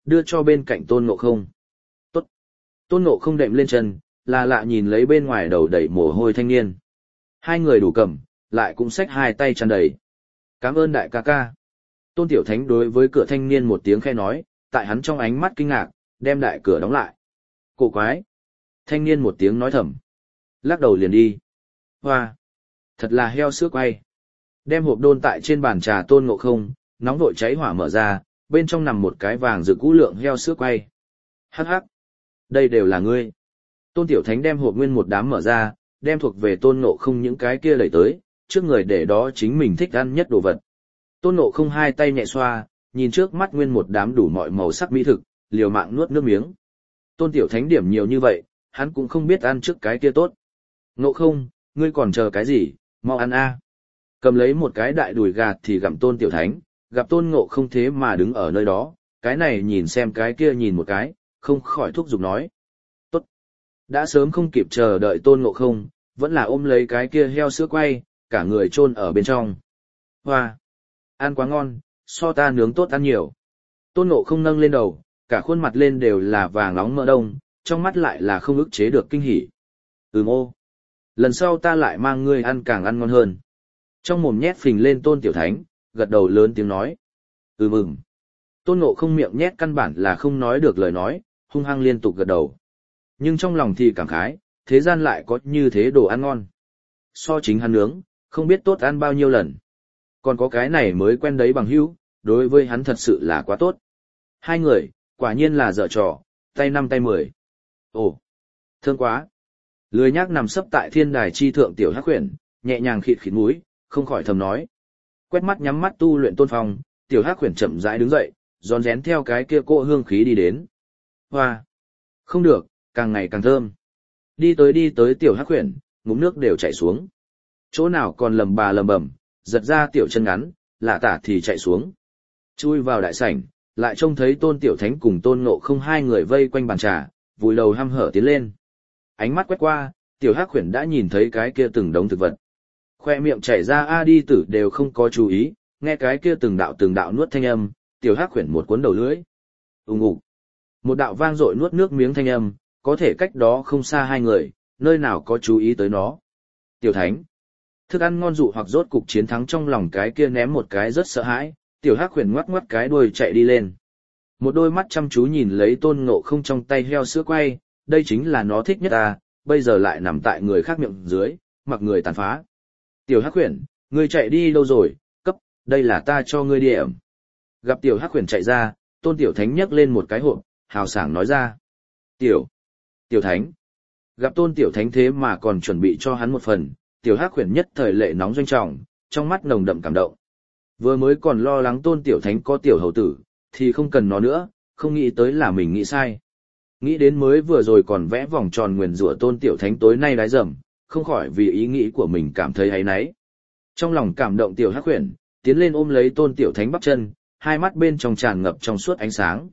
đưa cho bên cạnh Tôn Ngộ Không. Tốt. Tôn Ngộ Không đệm lên chân, là lạ nhìn lấy bên ngoài đầu đầy mồ hôi thanh niên. Hai người đủ cầm, lại cũng xách hai tay tràn đầy. Cảm ơn đại ca ca. Tôn Tiểu Thánh đối với cửa thanh niên một tiếng khẽ nói, tại hắn trong ánh mắt kinh ngạc, đem đại cửa đóng lại. Cổ quái. Thanh niên một tiếng nói thầm. Lắc đầu liền đi. Hoa. Thật là heo sữa quay. Đem hộp đôn tại trên bàn trà Tôn Ngộ Không, nóng vội cháy hỏa mở ra, bên trong nằm một cái vàng rực cũ lượng heo sữa quay. Hắc hắc. Đây đều là ngươi. Tôn Tiểu Thánh đem hộp nguyên một đám mở ra, đem thuộc về Tôn Ngộ Không những cái kia đẩy tới, trước người để đó chính mình thích ăn nhất đồ vật. Tôn Ngộ Không hai tay nhẹ xoa, nhìn trước mắt nguyên một đám đủ mọi màu sắc mỹ thực, liều mạng nuốt nước miếng. Tôn Tiểu Thánh điểm nhiều như vậy, hắn cũng không biết ăn trước cái kia tốt. Ngộ Không, ngươi còn chờ cái gì, mau ăn a. Cầm lấy một cái đại đùi gà thì gặm Tôn Tiểu Thánh, gặp Tôn Ngộ Không thế mà đứng ở nơi đó, cái này nhìn xem cái kia nhìn một cái, không khỏi thúc giục nói. Tốt. Đã sớm không kịp chờ đợi Tôn Ngộ Không, vẫn là ôm lấy cái kia heo sữa quay, cả người chôn ở bên trong. Hoa! Ăn quá ngon, so ta nướng tốt ăn nhiều. Tôn Ngộ Không nâng lên đầu, cả khuôn mặt lên đều là vàng nóng mỡ đông, trong mắt lại là không ức chế được kinh hỉ. Ô! Lần sau ta lại mang ngươi ăn càng ăn ngon hơn. Trong mồm nhét phình lên Tôn Tiểu Thánh, gật đầu lớn tiếng nói. Mừng. Tôn Ngộ Không miệng nhét căn bản là không nói được lời nói, hung hăng liên tục gật đầu. Nhưng trong lòng thì cảm khái, thế gian lại có như thế đồ ăn ngon. So chính hắn nướng, không biết tốt ăn bao nhiêu lần. Còn có cái này mới quen đấy bằng hữu, đối với hắn thật sự là quá tốt. Hai người, quả nhiên là dở trò, tay 5 tay 10. Ồ, thương quá. Lười nhác nằm sấp tại thiên đài chi thượng tiểu hắc huyền, nhẹ nhàng khịt khịt mũi, không khỏi thầm nói. Quét mắt nhắm mắt tu luyện Tôn Phong, tiểu hắc huyền chậm rãi đứng dậy, rón rén theo cái kia cỗ hương khí đi đến. Hoa! Không được, càng ngày càng thơm. Đi tới tiểu hắc huyền, ngụm nước đều chảy xuống. Chỗ nào còn lầm bà lầm bầm, giật ra tiểu chân ngắn, lạ tả thì chạy xuống. Chui vào đại sảnh, lại trông thấy Tôn Tiểu Thánh cùng Tôn Ngộ Không hai người vây quanh bàn trà, vùi đầu hăm hở tiến lên. Ánh mắt quét qua, tiểu hắc huyền đã nhìn thấy cái kia từng đống thực vật. Khoe miệng chảy ra a đi tử đều không có chú ý, nghe cái kia từng đạo nuốt thanh âm, tiểu hắc huyền một cuốn đầu lưỡi. Ùng ục. Một đạo vang dội nuốt nước miếng thanh âm, có thể cách đó không xa hai người, nơi nào có chú ý tới nó. Tiểu Thánh. Thức ăn ngon dụ hoặc rốt cục chiến thắng trong lòng cái kia ném một cái rất sợ hãi, tiểu hắc huyền ngoắc ngoắc cái đuôi chạy đi lên. Một đôi mắt chăm chú nhìn lấy Tôn Ngộ Không trong tay heo sữa quay, đây chính là nó thích nhất ta, bây giờ lại nằm tại người khác miệng dưới, mặc người tàn phá. Tiểu hắc huyền, ngươi chạy đi đâu rồi, cấp, đây là ta cho ngươi điểm. Gặp tiểu hắc huyền chạy ra, Tôn Tiểu Thánh nhấc lên một cái hộp, hào sảng nói ra. Tiểu Thánh. Gặp Tôn Tiểu Thánh thế mà còn chuẩn bị cho hắn một phần, tiểu hắc huyền nhất thời lệ nóng doanh trọng, trong mắt nồng đậm cảm động. Vừa mới còn lo lắng Tôn Tiểu Thánh có tiểu hầu tử, thì không cần nó nữa, không nghĩ tới là mình nghĩ sai. Nghĩ đến mới vừa rồi còn vẽ vòng tròn nguyền rủa Tôn Tiểu Thánh tối nay đái dầm, không khỏi vì ý nghĩ của mình cảm thấy áy náy. Trong lòng cảm động tiểu hắc huyền, tiến lên ôm lấy Tôn Tiểu Thánh bắp chân, hai mắt bên trong tràn ngập trong suốt ánh sáng.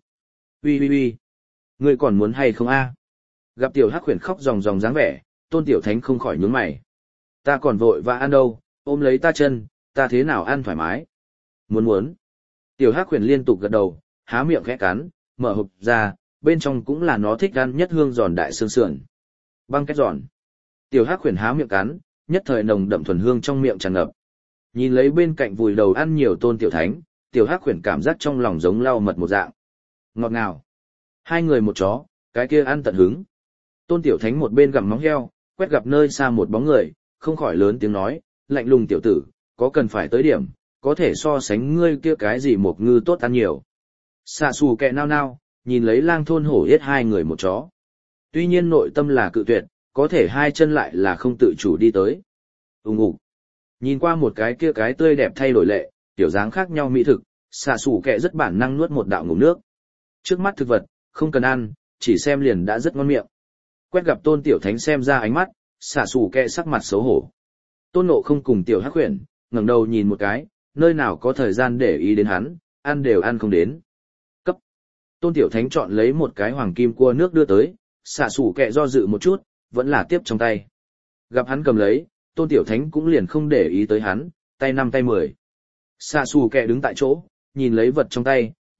Uy, ngươi còn muốn hay không a? Gặp tiểu hắc huyền khóc ròng ròng dáng vẻ, Tôn Tiểu Thánh không khỏi nhướng mày. Ta còn vội và ăn đâu, ôm lấy ta chân, ta thế nào ăn thoải mái. Muốn. Tiểu hắc huyền liên tục gật đầu, há miệng khẽ cắn, mở hộp ra, bên trong cũng là nó thích ăn nhất hương giòn đại xương sườn. Băng két giòn. Tiểu hắc huyền há miệng cắn, nhất thời nồng đậm thuần hương trong miệng tràn ngập. Nhìn lấy bên cạnh vùi đầu ăn nhiều Tôn Tiểu Thánh, tiểu hắc huyền cảm giác trong lòng giống lau mật một dạng. Ngọt ngào. Hai người một chó, cái kia ăn tận hứng. Tôn Tiểu Thánh một bên gặm móng heo, quét gặp nơi xa một bóng người, không khỏi lớn tiếng nói, lạnh lùng tiểu tử, có cần phải tới điểm, có thể so sánh ngươi kia cái gì một ngư tốt ăn nhiều. Xạ xù kẹ nao nao, nhìn lấy lang thôn hổ yết hai người một chó. Tuy nhiên nội tâm là cự tuyệt, có thể hai chân lại là không tự chủ đi tới. Ùng ục. Nhìn qua một cái kia cái tươi đẹp thay đổi lệ, tiểu dáng khác nhau mỹ thực, xạ xù kẹ rất bản năng nuốt một đạo ngụm nước. Trước mắt thực vật, không cần ăn, chỉ xem liền đã rất ngon miệng. Quét gặp Tôn Tiểu Thánh xem ra ánh mắt, xạ xù kẹ sắc mặt xấu hổ. Tôn Ngộ Không cùng tiểu hắc huyền, ngẩng đầu nhìn một cái, nơi nào có thời gian để ý đến hắn, ăn đều ăn không đến. Cấp. Tôn Tiểu Thánh chọn lấy một cái hoàng kim cua nước đưa tới, xạ xù kẹ do dự một chút, vẫn là tiếp trong tay. Gặp hắn cầm lấy, Tôn Tiểu Thánh cũng liền không để ý tới hắn, tay 5 tay 10. Xạ xù kẹ đứng tại chỗ, nhìn lấy vật trong tay,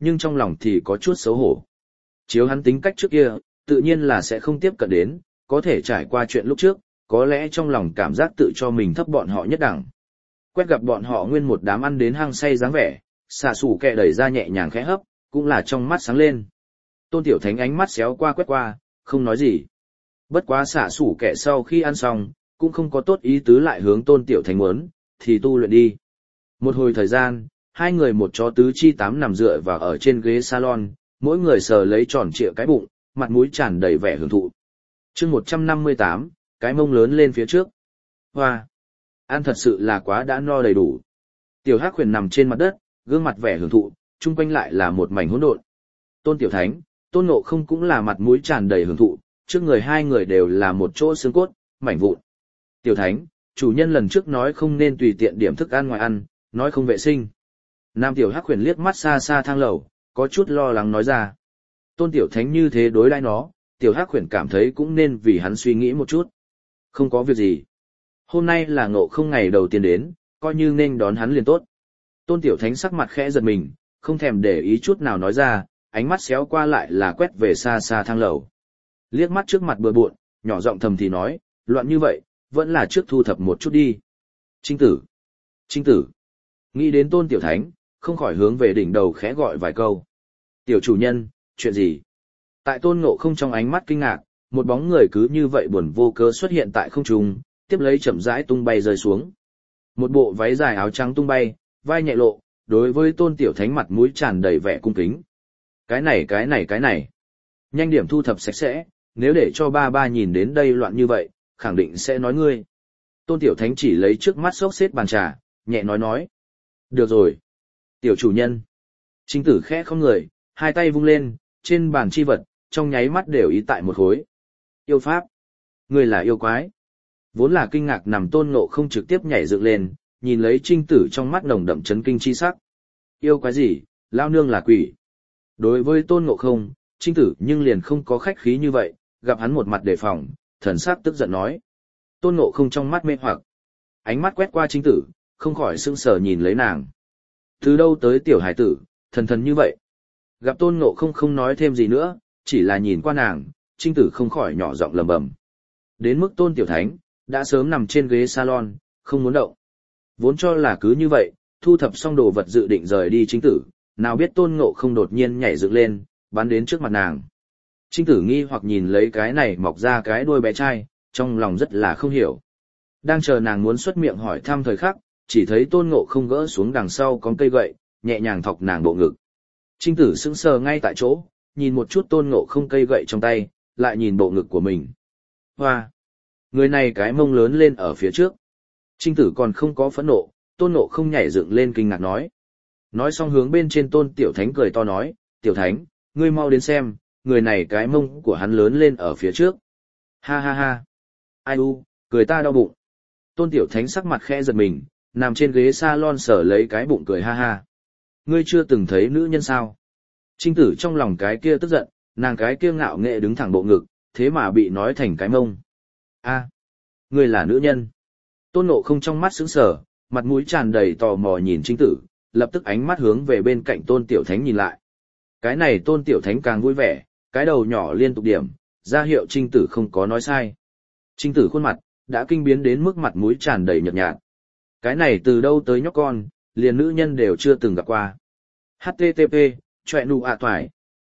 nhưng trong lòng thì có chút xấu hổ. Chiếu hắn tính cách trước kia, tự nhiên là sẽ không tiếp cận đến, có thể trải qua chuyện lúc trước, có lẽ trong lòng cảm giác tự cho mình thấp bọn họ nhất đẳng. Quét gặp bọn họ nguyên một đám ăn đến hăng say dáng vẻ, xạ sủ kẹ đẩy ra nhẹ nhàng khẽ hấp, cũng là trong mắt sáng lên. Tôn Tiểu Thánh ánh mắt xéo qua quét qua, không nói gì. Bất quá xạ sủ kẹ sau khi ăn xong, cũng không có tốt ý tứ lại hướng Tôn Tiểu Thánh muốn, thì tu luyện đi. Một hồi thời gian, hai người một chó tứ chi tám nằm dựa vào ở trên ghế salon, mỗi người sờ lấy tròn trịa cái bụng, mặt mũi tràn đầy vẻ hưởng thụ. Chương 158, cái mông lớn lên phía trước. Hoa! Ăn thật sự là quá đã no đầy đủ. Tiểu Hắc Huyền nằm trên mặt đất, gương mặt vẻ hưởng thụ, chung quanh lại là một mảnh hỗn độn. Tôn Tiểu Thánh, Tôn Ngộ Không cũng là mặt mũi tràn đầy hưởng thụ, trước người hai người đều là một chỗ xương cốt, mảnh vụn. Tiểu Thánh, chủ nhân lần trước nói không nên tùy tiện điểm thức ăn ngoài ăn, nói không vệ sinh. Nam Tiểu Hắc Huyền liếc mắt xa xa thang lầu, có chút lo lắng nói ra. Tôn Tiểu Thánh như thế đối đãi nó, Tiểu Hắc Huyền cảm thấy cũng nên vì hắn suy nghĩ một chút. Không có việc gì. Hôm nay là Ngộ Không ngày đầu tiên đến, coi như nên đón hắn liền tốt. Tôn Tiểu Thánh sắc mặt khẽ giật mình, không thèm để ý chút nào nói ra, ánh mắt xéo qua lại là quét về xa xa thang lầu. Liếc mắt trước mặt bừa bộn, nhỏ giọng thầm thì nói, loạn như vậy, vẫn là trước thu thập một chút đi. Trinh tử! Trinh tử! Nghĩ đến Tôn Tiểu Thánh, không khỏi hướng về đỉnh đầu khẽ gọi vài câu. Tiểu chủ nhân, chuyện gì? Tại Tôn Ngộ Không trong ánh mắt kinh ngạc, một bóng người cứ như vậy buồn vô cớ xuất hiện tại không trung, tiếp lấy chậm rãi tung bay rơi xuống. Một bộ váy dài áo trắng tung bay, vai nhẹ lộ, đối với Tôn Tiểu Thánh mặt mũi tràn đầy vẻ cung kính. Cái này. Nhanh điểm thu thập sạch sẽ, nếu để cho ba ba nhìn đến đây loạn như vậy, khẳng định sẽ nói ngươi. Tôn Tiểu Thánh chỉ lấy trước mắt xốc xếp bàn trà, nhẹ nói. Được rồi. Tiểu chủ nhân. Trinh tử khẽ không người, hai tay vung lên, trên bàn chi vật, trong nháy mắt đều ý tại một khối. Yêu pháp. Ngươi là yêu quái. Vốn là kinh ngạc nằm Tôn Ngộ Không trực tiếp nhảy dựng lên, nhìn lấy Trinh tử trong mắt nồng đậm chấn kinh chi sắc. Yêu quái gì, lao nương là quỷ. Đối với Tôn Ngộ Không, Trinh tử nhưng liền không có khách khí như vậy, gặp hắn một mặt đề phòng, thần sắc tức giận nói. Tôn Ngộ Không trong mắt mê hoặc. Ánh mắt quét qua Trinh tử, không khỏi sững sờ nhìn lấy nàng. Từ đâu tới tiểu hải tử, thần như vậy. Gặp Tôn Ngộ Không không nói thêm gì nữa, chỉ là nhìn qua nàng, Trinh tử không khỏi nhỏ giọng lẩm bẩm. Đến mức Tôn Tiểu Thánh, đã sớm nằm trên ghế salon, không muốn động. Vốn cho là cứ như vậy, thu thập xong đồ vật dự định rời đi Trinh tử, nào biết Tôn Ngộ Không đột nhiên nhảy dựng lên, bắn đến trước mặt nàng. Trinh tử nghi hoặc nhìn lấy cái này mọc ra cái đuôi bé trai, trong lòng rất là không hiểu. Đang chờ nàng muốn xuất miệng hỏi thăm thời khắc, chỉ thấy Tôn Ngộ Không gỡ xuống đằng sau có cây gậy, nhẹ nhàng thọc nàng bộ ngực. Trinh tử sững sờ ngay tại chỗ, nhìn một chút Tôn Ngộ Không cây gậy trong tay, lại nhìn bộ ngực của mình. Hoa! Người này cái mông lớn lên ở phía trước. Trinh tử còn không có phẫn nộ, Tôn Ngộ Không nhảy dựng lên kinh ngạc nói. Nói xong hướng bên trên Tôn Tiểu Thánh cười to nói, Tiểu Thánh, ngươi mau đến xem, người này cái mông của hắn lớn lên ở phía trước. Ha ha ha! Ai u, cười ta đau bụng. Tôn Tiểu Thánh sắc mặt khẽ giật mình, nằm trên ghế salon sở lấy cái bụng cười ha ha. Ngươi chưa từng thấy nữ nhân sao? Trinh tử trong lòng cái kia tức giận, nàng cái kia ngạo nghệ đứng thẳng bộ ngực, thế mà bị nói thành cái mông. A, ngươi là nữ nhân. Tôn Ngộ Không trong mắt sững sờ, mặt mũi tràn đầy tò mò nhìn Trinh tử, lập tức ánh mắt hướng về bên cạnh Tôn Tiểu Thánh nhìn lại. Cái này Tôn Tiểu Thánh càng vui vẻ, cái đầu nhỏ liên tục điểm, ra hiệu Trinh tử không có nói sai. Trinh tử khuôn mặt đã kinh biến đến mức mặt mũi tràn đầy nhợt nhạt. Cái này từ đâu tới nhóc con, liền nữ nhân đều chưa từng gặp qua. HTTP, chọe nụ ạ toải.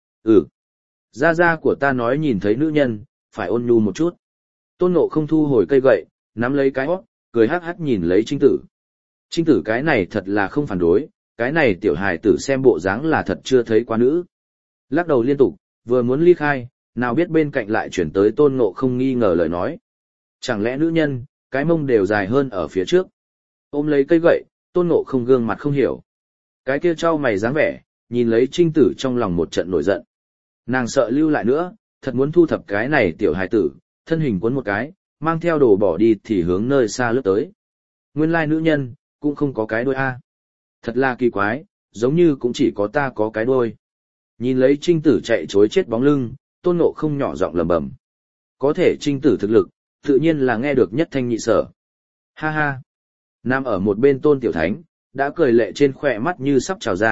Gia của ta nói nhìn thấy nữ nhân, phải ôn nhu một chút. Tôn Ngộ Không thu hồi cây gậy, nắm lấy cái hót, cười hắc hắc nhìn lấy Trinh tử. Trinh tử cái này thật là không phản đối, cái này tiểu hài tử xem bộ dáng là thật chưa thấy qua nữ. Lắc đầu liên tục, vừa muốn ly khai, nào biết bên cạnh lại chuyển tới Tôn Ngộ Không nghi ngờ lời nói. Chẳng lẽ nữ nhân, cái mông đều dài hơn ở phía trước. Ôm lấy cây gậy, Tôn Ngộ Không gương mặt không hiểu. Cái kia trao mày dáng vẻ, nhìn lấy Trinh tử trong lòng một trận nổi giận. Nàng sợ lưu lại nữa, thật muốn thu thập cái này tiểu hài tử, thân hình cuốn một cái, mang theo đồ bỏ đi thì hướng nơi xa lướt tới. Nguyên lai nữ nhân, cũng không có cái đuôi a. Thật là kỳ quái, giống như cũng chỉ có ta có cái đuôi. Nhìn lấy Trinh tử chạy chối chết bóng lưng, Tôn Ngộ Không nhỏ giọng lẩm bẩm. Có thể Trinh tử thực lực, tự nhiên là nghe được nhất thanh nhị sở. Ha ha. Nam ở một bên Tôn Tiểu Thánh, đã cười lệ trên khỏe mắt như sắp trào ra,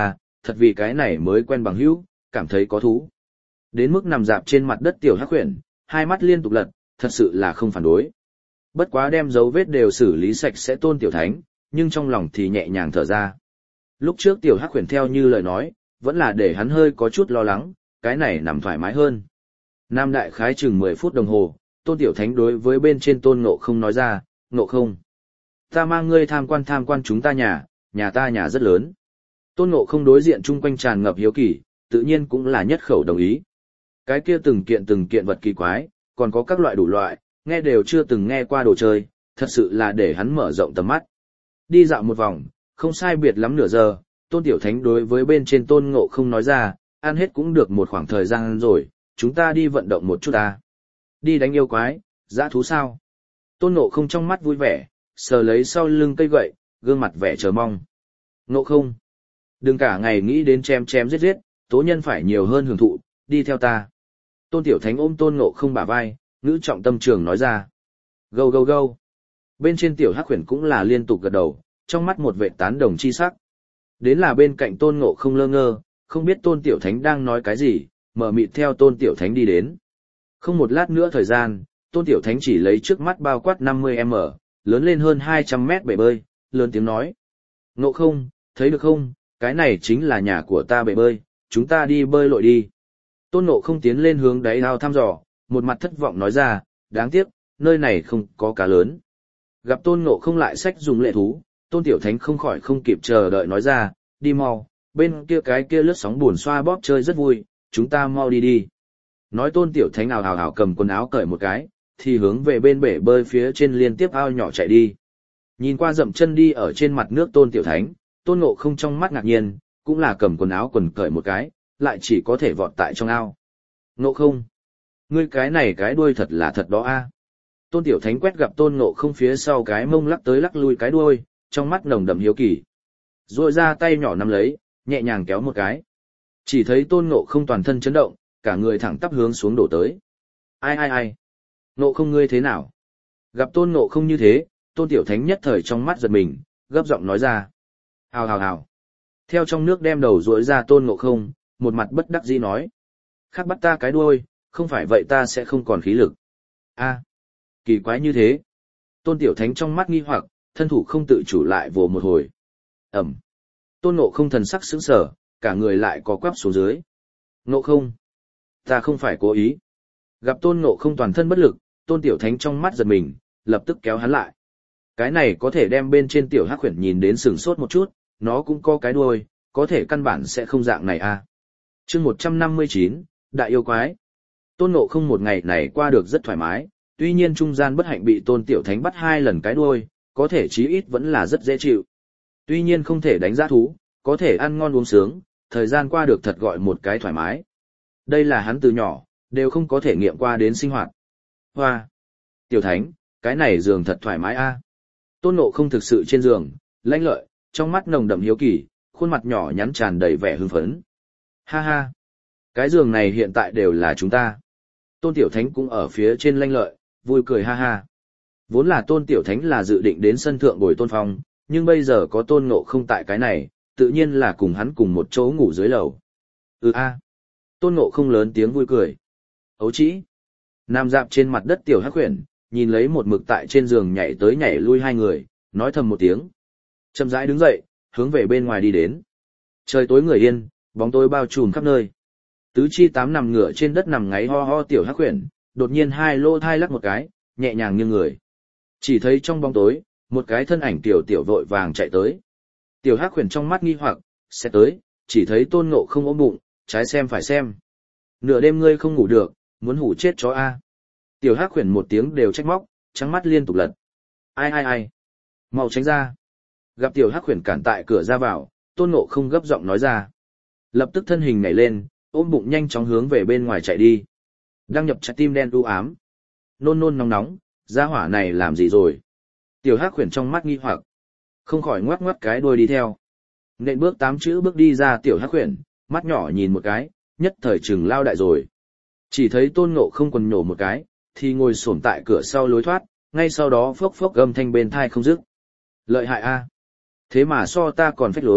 thật vì cái này mới quen bằng hữu, cảm thấy có thú. Đến mức nằm dạp trên mặt đất tiểu hắc huyền, hai mắt liên tục lật, thật sự là không phản đối. Bất quá đem dấu vết đều xử lý sạch sẽ Tôn Tiểu Thánh, nhưng trong lòng thì nhẹ nhàng thở ra. Lúc trước tiểu hắc huyền theo như lời nói, vẫn là để hắn hơi có chút lo lắng, cái này nằm thoải mái hơn. Nam đại khái chừng 10 phút đồng hồ, Tôn Tiểu Thánh đối với bên trên Tôn Ngộ Không nói ra, Ngộ Không, ta mang ngươi tham quan chúng ta nhà ta nhà rất lớn. Tôn Ngộ Không đối diện chung quanh tràn ngập hiếu kỳ, tự nhiên cũng là nhất khẩu đồng ý. Cái kia từng kiện vật kỳ quái, còn có các loại đủ loại, nghe đều chưa từng nghe qua đồ chơi, thật sự là để hắn mở rộng tầm mắt. Đi dạo một vòng, không sai biệt lắm nửa giờ, Tôn Tiểu Thánh đối với bên trên Tôn Ngộ Không nói ra, ăn hết cũng được một khoảng thời gian rồi, chúng ta đi vận động một chút ta. Đi đánh yêu quái, dã thú sao? Tôn Ngộ Không trong mắt vui vẻ, sờ lấy sau lưng cây gậy, gương mặt vẻ chờ mong. Ngộ Không, đừng cả ngày nghĩ đến chém giết, tố nhân phải nhiều hơn hưởng thụ, đi theo ta. Tôn Tiểu Thánh ôm Tôn Ngộ Không bả vai, ngữ trọng tâm trường nói ra. Gâu gâu gâu. Bên trên tiểu hắc huyền cũng là liên tục gật đầu, trong mắt một vệ tán đồng chi sắc. Đến là bên cạnh Tôn Ngộ Không lơ ngơ, không biết Tôn Tiểu Thánh đang nói cái gì, mở mịt theo Tôn Tiểu Thánh đi đến. Không một lát nữa thời gian, Tôn Tiểu Thánh chỉ lấy trước mắt bao quát 50m, lớn lên hơn 200 mét bể bơi, lớn tiếng nói. Ngộ Không, thấy được không, cái này chính là nhà của ta bể bơi, chúng ta đi bơi lội đi. Tôn Ngộ Không tiến lên hướng đáy ao thăm dò, một mặt thất vọng nói ra, đáng tiếc, nơi này không có cá lớn. Gặp Tôn Ngộ Không lại xách dùng lệ thú, Tôn Tiểu Thánh không khỏi không kịp chờ đợi nói ra, đi mau, bên kia cái kia lướt sóng buồn xoa bóp chơi rất vui, chúng ta mau đi đi. Nói Tôn Tiểu Thánh ào ào ào cầm quần áo cởi một cái, thì hướng về bên bể bơi phía trên liên tiếp ao nhỏ chạy đi. Nhìn qua dậm chân đi ở trên mặt nước Tôn Tiểu Thánh, Tôn Ngộ Không trong mắt ngạc nhiên, cũng là cầm quần áo quần cởi một cái, lại chỉ có thể vọt tại trong ao. Ngộ Không, ngươi cái này cái đuôi thật là thật đó a. Tôn Tiểu Thánh quét gặp Tôn Ngộ Không phía sau cái mông lắc tới lắc lui cái đuôi, trong mắt nồng đậm hiếu kỳ. Rồi ra tay nhỏ nắm lấy, nhẹ nhàng kéo một cái. Chỉ thấy Tôn Ngộ Không toàn thân chấn động, cả người thẳng tắp hướng xuống đổ tới. Ai? Ngộ Không ngươi thế nào? Gặp Tôn Ngộ Không như thế, Tôn Tiểu Thánh nhất thời trong mắt giật mình, gấp giọng nói ra. Hào. Theo trong nước đem đầu duỗi ra Tôn Ngộ Không, một mặt bất đắc dĩ nói. Khác bắt ta cái đuôi, không phải vậy ta sẽ không còn khí lực. A, kỳ quái như thế. Tôn Tiểu Thánh trong mắt nghi hoặc, thân thủ không tự chủ lại vồ một hồi. Ẩm. Tôn Ngộ Không thần sắc sững sờ, cả người lại có quắp xuống dưới. Ngộ Không, ta không phải cố ý. Gặp Tôn Ngộ Không toàn thân bất lực, Tôn Tiểu Thánh trong mắt giật mình, lập tức kéo hắn lại. Cái này có thể đem bên trên tiểu hắc huyền nhìn đến sừng sốt một chút, nó cũng có cái đuôi, có thể căn bản sẽ không dạng này a. Chương 159, Đại yêu quái. Tôn Ngộ Không một ngày này qua được rất thoải mái, tuy nhiên trung gian bất hạnh bị Tôn Tiểu Thánh bắt 2 lần cái đuôi, có thể chí ít vẫn là rất dễ chịu. Tuy nhiên không thể đánh giá thú, có thể ăn ngon uống sướng, thời gian qua được thật gọi một cái thoải mái. Đây là hắn từ nhỏ, đều không có thể nghiệm qua đến sinh hoạt. Hoa! Tiểu Thánh, cái này giường thật thoải mái a. Tôn Ngộ Không thực sự trên giường, lãnh lợi, trong mắt nồng đậm hiếu kỳ, khuôn mặt nhỏ nhắn tràn đầy vẻ hưng phấn. Ha ha! Cái giường này hiện tại đều là chúng ta. Tôn Tiểu Thánh cũng ở phía trên lãnh lợi, vui cười ha ha. Vốn là Tôn Tiểu Thánh là dự định đến sân thượng bồi Tôn Phong, nhưng bây giờ có Tôn Ngộ Không tại cái này, tự nhiên là cùng hắn cùng một chỗ ngủ dưới lầu. Tôn Ngộ Không lớn tiếng vui cười. Ấu chỉ! Nằm dạp trên mặt đất tiểu hắc huyền, nhìn lấy một mực tại trên giường nhảy tới nhảy lui hai người, nói thầm một tiếng. Chậm rãi đứng dậy, hướng về bên ngoài đi đến. Trời tối người yên, bóng tối bao trùm khắp nơi. Tứ chi tám nằm ngửa trên đất nằm ngáy ho ho tiểu hắc huyền, đột nhiên hai lô thai lắc một cái, nhẹ nhàng như người. Chỉ thấy trong bóng tối, một cái thân ảnh tiểu vội vàng chạy tới. Tiểu hắc huyền trong mắt nghi hoặc, sẽ tới, chỉ thấy Tôn Ngộ Không ôm bụng, trái xem phải xem. Nửa đêm ngươi không ngủ được, muốn hủ chết chó a. Tiểu hắc huyền một tiếng đều trách móc, trắng mắt liên tục lật. Ai. Mau tránh ra. Gặp tiểu hắc huyền cản tại cửa ra vào, Tôn Ngộ Không gấp giọng nói ra. Lập tức thân hình nhảy lên, ôm bụng nhanh chóng hướng về bên ngoài chạy đi. Đăng nhập trái tim đen u ám. Nôn nóng, gia hỏa này làm gì rồi? Tiểu hắc huyền trong mắt nghi hoặc, không khỏi ngoắc cái đuôi đi theo. Nện bước 8 chữ bước đi ra tiểu hắc huyền, mắt nhỏ nhìn một cái, nhất thời chừng lao đại rồi. Chỉ thấy Tôn Ngộ Không quần nhổ một cái, thì ngồi xổm tại cửa sau lối thoát, ngay sau đó phốc âm thanh bên thai không dứt. Lợi hại a, thế mà so ta còn phách lối,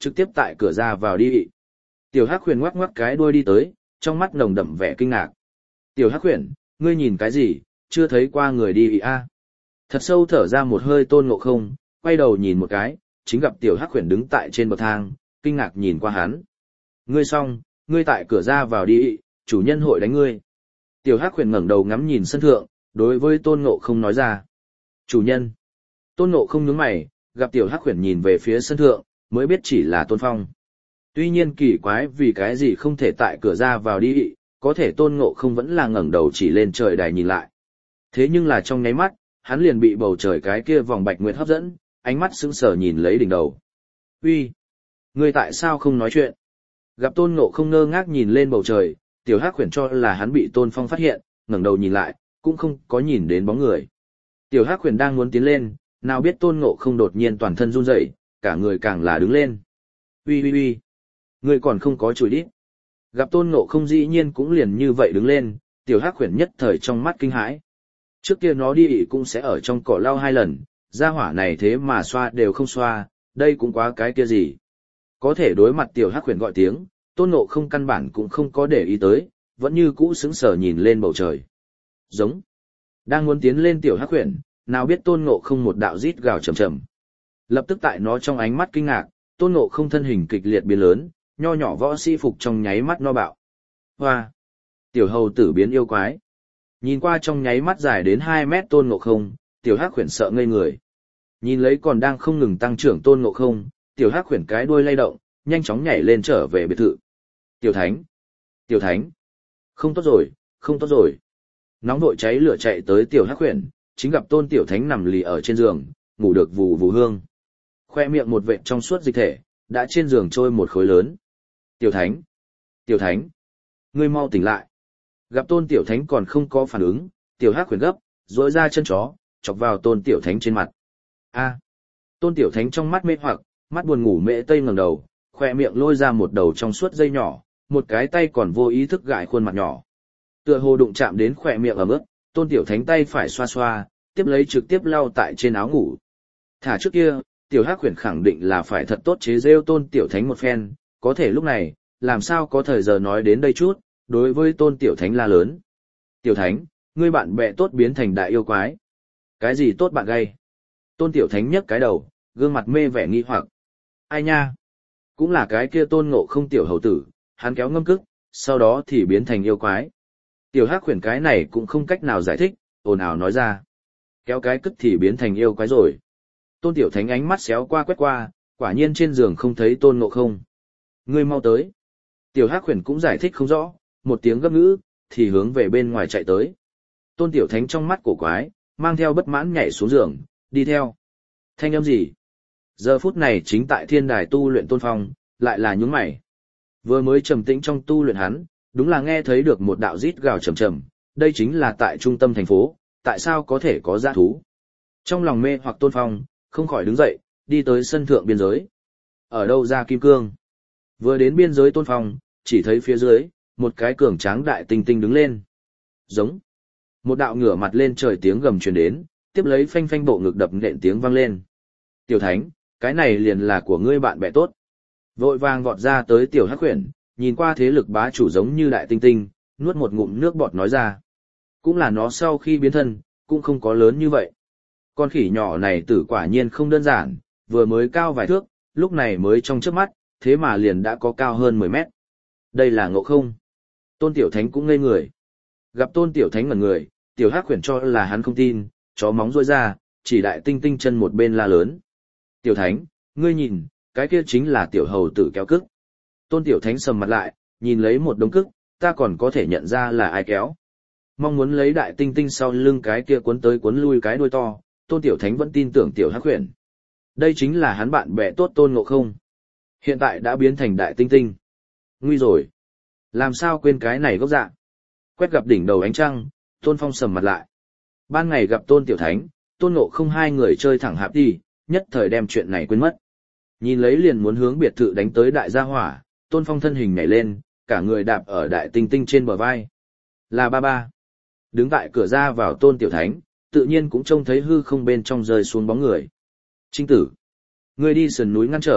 trực tiếp tại cửa ra vào đi. Tiểu Hắc Huyền ngoắc ngoắc cái đuôi đi tới, trong mắt nồng đậm vẻ kinh ngạc. Tiểu Hắc Huyền, ngươi nhìn cái gì, chưa thấy qua người đi à? Thật sâu thở ra một hơi Tôn Ngộ Không, quay đầu nhìn một cái, chính gặp Tiểu Hắc Huyền đứng tại trên bậc thang, kinh ngạc nhìn qua hắn. Ngươi xong, ngươi tại cửa ra vào đi, chủ nhân hội đánh ngươi. Tiểu Hắc Huyền ngẩng đầu ngắm nhìn sân thượng, đối với Tôn Ngộ Không nói ra. Chủ nhân. Tôn Ngộ Không nhướng mày, gặp Tiểu Hắc Huyền nhìn về phía sân thượng, mới biết chỉ là Tôn Phong. Tuy nhiên kỳ quái vì cái gì không thể tại cửa ra vào đi, có thể Tôn Ngộ Không vẫn là ngẩng đầu chỉ lên trời đài nhìn lại. Thế nhưng là trong nháy mắt, hắn liền bị bầu trời cái kia vòng bạch nguyệt hấp dẫn, ánh mắt sững sờ nhìn lấy đỉnh đầu. Uy, ngươi tại sao không nói chuyện? Gặp Tôn Ngộ Không ngơ ngác nhìn lên bầu trời, Tiểu Hắc Huyền cho là hắn bị Tôn Phong phát hiện, ngẩng đầu nhìn lại, cũng không có nhìn đến bóng người. Tiểu Hắc Huyền đang muốn tiến lên, nào biết Tôn Ngộ Không đột nhiên toàn thân run rẩy, cả người càng là đứng lên. Uy uy uy, ngươi còn không có chùi đít. Gặp Tôn Ngộ Không dĩ nhiên cũng liền như vậy đứng lên, Tiểu Hắc Huyền nhất thời trong mắt kinh hãi. Trước kia nó đi ị cũng sẽ ở trong cỏ lau 2 lần, gia hỏa này thế mà xoa đều không xoa, đây cũng quá cái kia gì. Có thể đối mặt Tiểu Hắc Huyền gọi tiếng, Tôn Ngộ Không căn bản cũng không có để ý tới, vẫn như cũ sững sờ nhìn lên bầu trời. Giống. Đang muốn tiến lên Tiểu Hắc Huyền, nào biết Tôn Ngộ Không một đạo rít gào trầm trầm. Lập tức tại nó trong ánh mắt kinh ngạc, Tôn Ngộ Không thân hình kịch liệt biến lớn, nho nhỏ võ sĩ phục trong nháy mắt no bạo. Hoa! Tiểu hầu tử biến yêu quái. Nhìn qua trong nháy mắt dài đến 2 mét Tôn Ngộ Không, Tiểu Hắc Huyền sợ ngây người. Nhìn lấy còn đang không ngừng tăng trưởng Tôn Ngộ Không, Tiểu Hắc Huyền cái đuôi lay động, nhanh chóng nhảy lên trở về biệt thự. Tiểu Thánh! Tiểu Thánh! Không tốt rồi, không tốt rồi. Nóng vội cháy lửa chạy tới Tiểu Hắc Huyền, chính gặp Tôn Tiểu Thánh nằm lì ở trên giường, ngủ được vù vù hương. Khoe miệng một vệt trong suốt dịch thể, đã trên giường trôi một khối lớn. Tiểu Thánh! Tiểu Thánh! Ngươi mau tỉnh lại! Gặp Tôn Tiểu Thánh còn không có phản ứng, Tiểu Hắc Huyền gấp, rỗi ra chân chó, chọc vào Tôn Tiểu Thánh trên mặt. A! Tôn Tiểu Thánh trong mắt mê hoặc, mắt buồn ngủ mễ tây ngẩng đầu, khoe miệng lôi ra một đầu trong suốt dây nhỏ, một cái tay còn vô ý thức gãi khuôn mặt nhỏ. Tựa hồ đụng chạm đến khoe miệng ẩm ướt, Tôn Tiểu Thánh tay phải xoa xoa, tiếp lấy trực tiếp lau tại trên áo ngủ. Thả trước kia, Tiểu Hắc Huyền khẳng định là phải thật tốt chế rêu Tôn Tiểu Thánh một phen, có thể lúc này, làm sao có thời giờ nói đến đây chút, đối với Tôn Tiểu Thánh la lớn. Tiểu Thánh, ngươi bạn bè tốt biến thành đại yêu quái. Cái gì tốt bạn gây? Tôn Tiểu Thánh nhấc cái đầu, gương mặt mê vẻ nghi hoặc. Ai nha? Cũng là cái kia Tôn Ngộ Không tiểu hầu tử, hắn kéo ngâm cức, sau đó thì biến thành yêu quái. Tiểu Hắc Huyền cái này cũng không cách nào giải thích, ồn ào nói ra. Kéo cái cức thì biến thành yêu quái rồi. Tôn Tiểu Thánh ánh mắt xéo qua quét qua, quả nhiên trên giường không thấy Tôn Ngộ Không. Ngươi mau tới. Tiểu Hắc Huyền cũng giải thích không rõ, một tiếng gấp ngữ, thì hướng về bên ngoài chạy tới. Tôn Tiểu Thánh trong mắt cổ quái, mang theo bất mãn nhảy xuống giường, đi theo. Thanh âm gì? Giờ phút này chính tại thiên đài tu luyện Tôn Phong, lại là nhướng mày. Vừa mới trầm tĩnh trong tu luyện hắn, đúng là nghe thấy được một đạo rít gào trầm trầm, đây chính là tại trung tâm thành phố, tại sao có thể có dã thú? Trong lòng mê hoặc Tôn Phong, không khỏi đứng dậy, đi tới sân thượng biên giới. Ở đâu ra kim cương? Vừa đến biên giới Tôn Phong, chỉ thấy phía dưới, một cái cường tráng đại tinh tinh đứng lên. Giống. Một đạo ngửa mặt lên trời tiếng gầm truyền đến, tiếp lấy phanh phanh bộ ngực đập nện tiếng vang lên. Tiểu Thánh, cái này liền là của ngươi bạn bè tốt. Vội vàng vọt ra tới Tiểu Hắc Huyền, nhìn qua thế lực bá chủ giống như đại tinh tinh, nuốt một ngụm nước bọt nói ra. Cũng là nó sau khi biến thân, cũng không có lớn như vậy. Con khỉ nhỏ này tử quả nhiên không đơn giản, vừa mới cao vài thước, lúc này mới trong chớp mắt, thế mà liền đã có cao hơn 10 mét. Đây là Ngộ Không. Tôn Tiểu Thánh cũng ngây người. Gặp Tôn Tiểu Thánh ngẩn người, Tiểu Hắc Huyền cho là hắn không tin, chó móng rôi ra, chỉ đại tinh tinh chân một bên la lớn. Tiểu Thánh, ngươi nhìn, cái kia chính là tiểu hầu tử kéo cức. Tôn Tiểu Thánh sầm mặt lại, nhìn lấy một đống cức, ta còn có thể nhận ra là ai kéo. Mong muốn lấy đại tinh tinh sau lưng cái kia cuốn tới cuốn lui cái đuôi to, Tôn Tiểu Thánh vẫn tin tưởng Tiểu Hắc Huyền. Đây chính là hắn bạn bè tốt Tôn Ngộ Không. Hiện tại đã biến thành đại tinh tinh. Nguy rồi. Làm sao quên cái này gốc dạ. Quét gặp đỉnh đầu ánh trăng, Tôn Phong sầm mặt lại. Ban ngày gặp Tôn Tiểu Thánh, Tôn Ngộ Không hai người chơi thẳng hạp đi, nhất thời đem chuyện này quên mất. Nhìn lấy liền muốn hướng biệt thự đánh tới đại gia hỏa, Tôn Phong thân hình nhảy lên, cả người đạp ở đại tinh tinh trên bờ vai. Là ba ba. Đứng tại cửa ra vào Tôn Tiểu Thánh, tự nhiên cũng trông thấy hư không bên trong rơi xuống bóng người. Trinh tử. Ngươi đi sườn núi ngăn trở,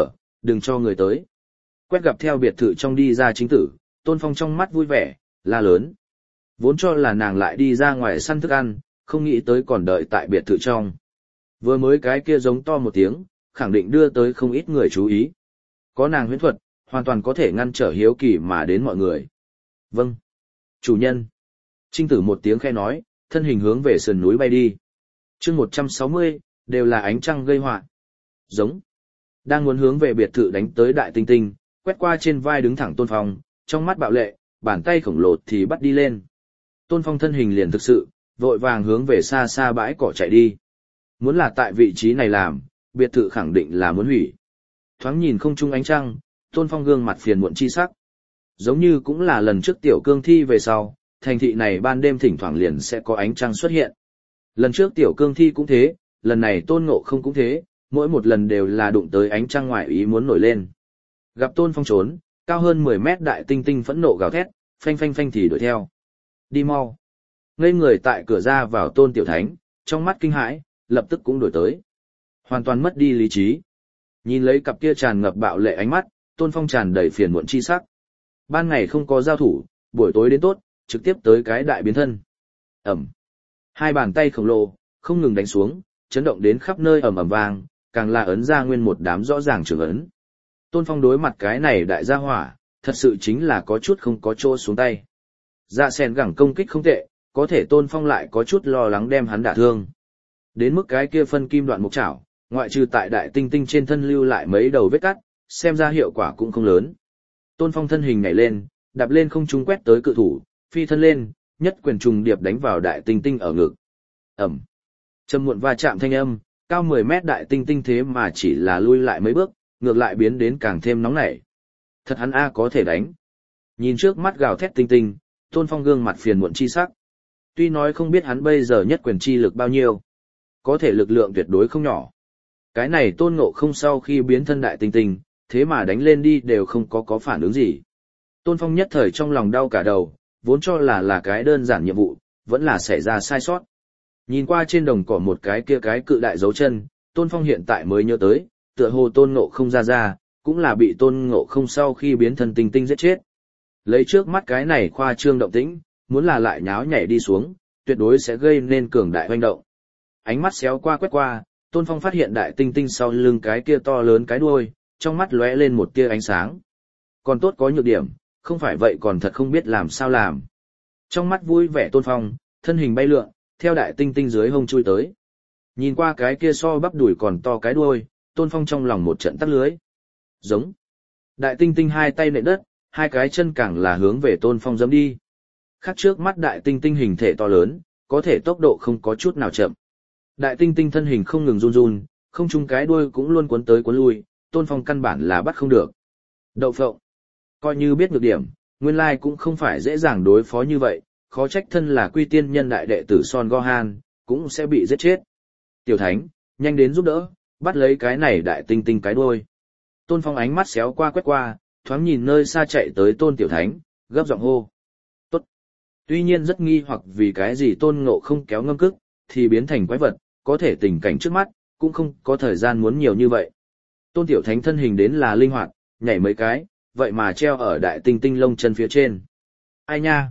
đừng cho người tới. Quét gặp theo biệt thự trong đi ra chính tử, Tôn Phong trong mắt vui vẻ, la lớn. Vốn cho là nàng lại đi ra ngoài săn thức ăn, không nghĩ tới còn đợi tại biệt thự trong. Vừa mới cái kia giống to một tiếng, khẳng định đưa tới không ít người chú ý. Có nàng huyễn thuật, hoàn toàn có thể ngăn trở hiếu kỳ mà đến mọi người. Vâng. Chủ nhân. Trinh tử một tiếng khẽ nói, thân hình hướng về sườn núi bay đi. chương 160, đều là ánh trăng gây họa. Giống. Đang muốn hướng về biệt thự đánh tới đại tinh tinh, quét qua trên vai đứng thẳng Tôn Phong, trong mắt bạo lệ, bàn tay khổng lồ thì bắt đi lên. Tôn Phong thân hình liền thực sự, vội vàng hướng về xa xa bãi cỏ chạy đi. Muốn là tại vị trí này làm, biệt thự khẳng định là muốn hủy. Thoáng nhìn không trung ánh trăng, Tôn Phong gương mặt phiền muộn chi sắc. Giống như cũng là lần trước tiểu cương thi về sau, thành thị này ban đêm thỉnh thoảng liền sẽ có ánh trăng xuất hiện. Lần trước tiểu cương thi cũng thế, lần này Tôn Ngộ Không cũng thế, mỗi một lần đều là đụng tới ánh trăng ngoài ý muốn nổi lên. Gặp Tôn Phong trốn, cao hơn 10 mét đại tinh tinh phẫn nộ gào thét, phanh phanh phanh thì đuổi theo. Đi mau. Ngây người tại cửa ra vào Tôn Tiểu Thánh, trong mắt kinh hãi, lập tức cũng đuổi tới. Hoàn toàn mất đi lý trí. Nhìn lấy cặp kia tràn ngập bạo lệ ánh mắt, Tôn Phong tràn đầy phiền muộn chi sắc. Ban ngày không có giao thủ, buổi tối đến tốt, trực tiếp tới cái đại biến thân. Ẩm. Hai bàn tay khổng lồ, không ngừng đánh xuống, chấn động đến khắp nơi ầm ầm vang, càng là ấn ra nguyên một đám rõ ràng trường ấn. Tôn Phong đối mặt cái này đại gia hỏa, thật sự chính là có chút không có chỗ xuống tay. Dạ sen gẳng công kích không tệ, có thể Tôn Phong lại có chút lo lắng đem hắn đả thương. Đến mức cái kia phân kim đoạn mục chảo, ngoại trừ tại đại tinh tinh trên thân lưu lại mấy đầu vết cắt, xem ra hiệu quả cũng không lớn. Tôn Phong thân hình nhảy lên, đạp lên không trung quét tới cự thủ, phi thân lên, nhất quyền trùng điệp đánh vào đại tinh tinh ở ngực. Ẩm. Trầm muộn va chạm thanh âm, cao 10 mét đại tinh tinh thế mà chỉ là lui lại mấy bước, ngược lại biến đến càng thêm nóng nảy. Thật hắn A có thể đánh. Nhìn trước mắt gào thét tinh tinh, Tôn Phong gương mặt phiền muộn chi sắc. Tuy nói không biết hắn bây giờ nhất quyền chi lực bao nhiêu, có thể lực lượng tuyệt đối không nhỏ. Cái này Tôn Ngộ Không sau khi biến thân đại tinh tinh, thế mà đánh lên đi đều không có phản ứng gì. Tôn Phong nhất thời trong lòng đau cả đầu, vốn cho là cái đơn giản nhiệm vụ, vẫn là xảy ra sai sót. Nhìn qua trên đồng cỏ một cái kia cái cự đại dấu chân, Tôn Phong hiện tại mới nhớ tới, tựa hồ Tôn Ngộ Không ra, cũng là bị Tôn Ngộ Không sau khi biến thân tinh tinh giết chết. Lấy trước mắt cái này khoa trương động tĩnh, muốn là lại nháo nhảy đi xuống, tuyệt đối sẽ gây nên cường đại hoành động. Ánh mắt xéo qua quét qua, Tôn Phong phát hiện đại tinh tinh sau lưng cái kia to lớn cái đuôi, trong mắt lóe lên một tia ánh sáng. Còn tốt có nhược điểm, không phải vậy còn thật không biết làm sao làm. Trong mắt vui vẻ Tôn Phong, thân hình bay lượn, theo đại tinh tinh dưới hông chui tới. Nhìn qua cái kia so bắp đùi còn to cái đuôi, Tôn Phong trong lòng một trận tắt lưới. Giống. Đại tinh tinh hai tay nện đất, hai cái chân càng là hướng về Tôn Phong giẫm đi. Khác trước mắt đại tinh tinh hình thể to lớn, có thể tốc độ không có chút nào chậm. Đại tinh tinh thân hình không ngừng run run, không chung cái đuôi cũng luôn cuốn tới cuốn lui, Tôn Phong căn bản là bắt không được. Đậu phộng. Coi như biết nhược điểm, nguyên lai cũng không phải dễ dàng đối phó như vậy, khó trách thân là quy tiên nhân đại đệ tử Son Gohan, cũng sẽ bị giết chết. Tiểu Thánh, nhanh đến giúp đỡ, bắt lấy cái này đại tinh tinh cái đuôi. Tôn Phong ánh mắt xéo qua quét qua, thoáng nhìn nơi xa chạy tới Tôn Tiểu Thánh, gấp giọng hô. Tốt. Tuy nhiên rất nghi hoặc vì cái gì Tôn Ngộ Không kéo ngâm cức, thì biến thành quái vật, có thể tình cảnh trước mắt, cũng không có thời gian muốn nhiều như vậy. Tôn Tiểu Thánh thân hình đến là linh hoạt, nhảy mấy cái, vậy mà treo ở đại tinh tinh lông chân phía trên. Ai nha?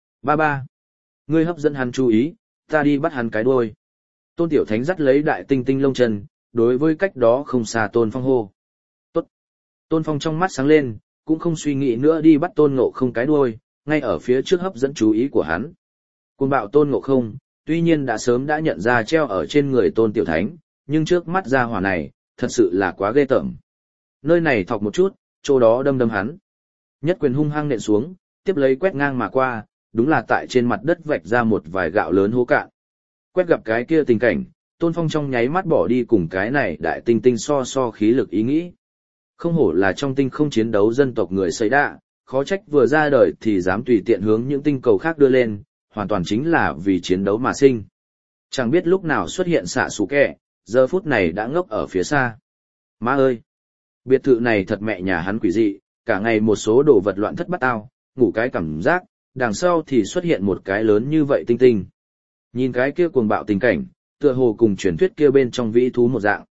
Ba. Ngươi hấp dẫn hắn chú ý, ta đi bắt hắn cái đuôi. Tôn Tiểu Thánh dắt lấy đại tinh tinh lông chân, đối với cách đó không xa Tôn Phong hô. Tốt. Tôn Phong trong mắt sáng lên, cũng không suy nghĩ nữa đi bắt Tôn Ngộ Không cái đuôi, ngay ở phía trước hấp dẫn chú ý của hắn. Cuồng bạo Tôn Ngộ Không, tuy nhiên đã sớm đã nhận ra treo ở trên người Tôn Tiểu Thánh, nhưng trước mắt ra hỏa này, thật sự là quá ghê tởm. Nơi này thọc một chút, chỗ đó đâm hắn. Nhất quyền hung hăng nện xuống, tiếp lấy quét ngang mà qua, đúng là tại trên mặt đất vạch ra một vài gạo lớn hố cạn. Quét gặp cái kia tình cảnh, Tôn Phong trong nháy mắt bỏ đi cùng cái này đại tinh tinh so khí lực ý nghĩ. Không hổ là trong tinh không chiến đấu dân tộc người Sấy Đạ, khó trách vừa ra đời thì dám tùy tiện hướng những tinh cầu khác đưa lên, hoàn toàn chính là vì chiến đấu mà sinh. Chẳng biết lúc nào xuất hiện xạ xù kẹ, giờ phút này đã ngốc ở phía xa. Má ơi! Biệt thự này thật mẹ nhà hắn quỷ dị, cả ngày một số đồ vật loạn thất bát ao, ngủ cái cảm giác, đằng sau thì xuất hiện một cái lớn như vậy tinh tinh. Nhìn cái kia cuồng bạo tình cảnh, tựa hồ cùng truyền thuyết kia bên trong vĩ thú một dạng.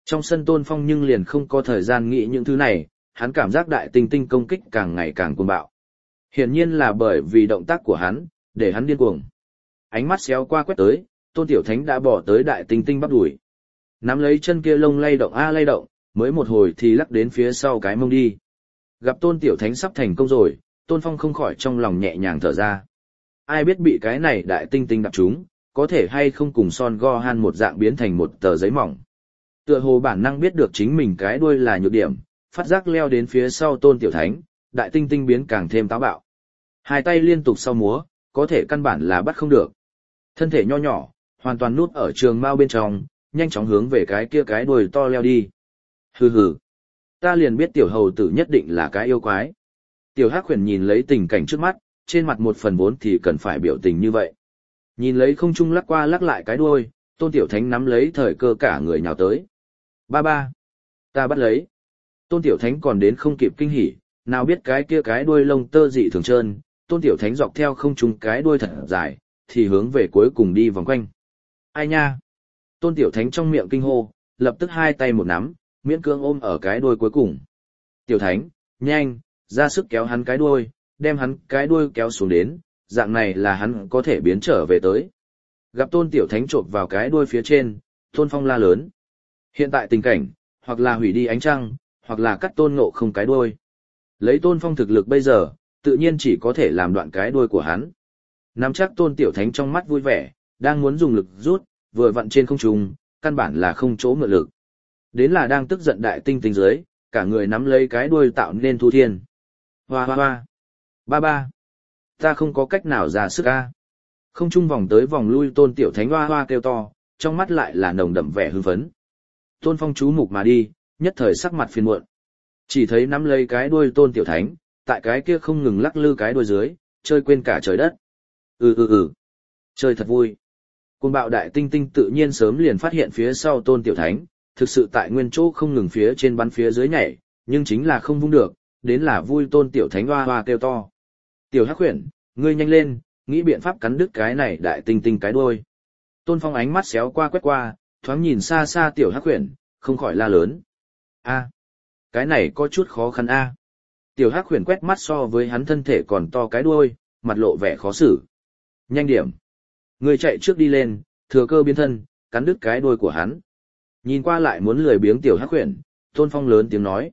Trong sân Tôn Phong nhưng liền không có thời gian nghĩ những thứ này, hắn cảm giác đại tinh tinh công kích càng ngày càng cuồng bạo. Hiển nhiên là bởi vì động tác của hắn, để hắn điên cuồng. Ánh mắt xéo qua quét tới, Tôn Tiểu Thánh đã bỏ tới đại tinh tinh bắp đuổi. Nắm lấy chân kia lông lay động lay động, mới một hồi thì lắc đến phía sau cái mông đi. Gặp Tôn Tiểu Thánh sắp thành công rồi, Tôn Phong không khỏi trong lòng nhẹ nhàng thở ra. Ai biết bị cái này đại tinh tinh đập trúng, có thể hay không cùng Son Gohan một dạng biến thành một tờ giấy mỏng. Tựa hồ bản năng biết được chính mình cái đuôi là nhược điểm, phát giác leo đến phía sau Tôn Tiểu Thánh, đại tinh tinh biến càng thêm táo bạo. Hai tay liên tục sau múa, có thể căn bản là bắt không được. Thân thể nho nhỏ, hoàn toàn nút ở trường mao bên trong, nhanh chóng hướng về cái kia cái đuôi to leo đi. Hừ hừ, ta liền biết tiểu hầu tử nhất định là cái yêu quái. Tiểu Hắc Huyền nhìn lấy tình cảnh trước mắt, trên mặt một phần vốn thì cần phải biểu tình như vậy. Nhìn lấy không trung lắc qua lắc lại cái đuôi, Tôn Tiểu Thánh nắm lấy thời cơ cả người nhào tới. Ba ba, ta bắt lấy. Tôn Tiểu Thánh còn đến không kịp kinh hỉ, nào biết cái kia cái đuôi lông tơ dị thường trơn, Tôn Tiểu Thánh dọc theo không trung cái đuôi thật dài, thì hướng về cuối cùng đi vòng quanh. Ai nha? Tôn Tiểu Thánh trong miệng kinh hô, lập tức hai tay một nắm, miễn cưỡng ôm ở cái đuôi cuối cùng. Tiểu Thánh, nhanh, ra sức kéo hắn cái đuôi, đem hắn cái đuôi kéo xuống đến, dạng này là hắn có thể biến trở về tới. Gặp Tôn Tiểu Thánh chộp vào cái đuôi phía trên, Tôn Phong la lớn. Hiện tại tình cảnh, hoặc là hủy đi ánh trăng, hoặc là cắt Tôn Ngộ Không cái đuôi. Lấy Tôn Phong thực lực bây giờ, tự nhiên chỉ có thể làm đoạn cái đuôi của hắn. Nắm chắc Tôn Tiểu Thánh trong mắt vui vẻ, đang muốn dùng lực rút, vừa vặn trên không trung, căn bản là không chỗ mượn lực. Đến là đang tức giận đại tinh tinh dưới, cả người nắm lấy cái đuôi tạo nên thu thiên. Hoa hoa hoa. Ba ba. Ta không có cách nào ra sức a. Không trung vòng tới vòng lui Tôn Tiểu Thánh hoa hoa kêu to, trong mắt lại là nồng đậm vẻ hưng phấn. Tôn Phong chú mục mà đi, nhất thời sắc mặt phiền muộn. Chỉ thấy nắm lấy cái đuôi Tôn Tiểu Thánh, tại cái kia không ngừng lắc lư cái đuôi dưới, chơi quên cả trời đất. Chơi thật vui. Côn bạo đại tinh tinh tự nhiên sớm liền phát hiện phía sau Tôn Tiểu Thánh, thực sự tại nguyên chỗ không ngừng phía trên bắn phía dưới nhảy, nhưng chính là không vung được, đến là vui Tôn Tiểu Thánh hoa hoa kêu to. Tiểu Hắc Huyền, ngươi nhanh lên, nghĩ biện pháp cắn đứt cái này đại tinh tinh cái đuôi. Tôn Phong ánh mắt xéo qua quét qua, thoáng nhìn xa xa Tiểu Hắc Huyền, không khỏi la lớn. A, cái này có chút khó khăn a. Tiểu Hắc Huyền quét mắt so với hắn thân thể còn to cái đuôi, mặt lộ vẻ khó xử. Nhanh điểm. Ngươi chạy trước đi lên, thừa cơ biến thân, cắn đứt cái đuôi của hắn. Nhìn qua lại muốn lười biếng Tiểu Hắc Huyền, Tôn Phong lớn tiếng nói.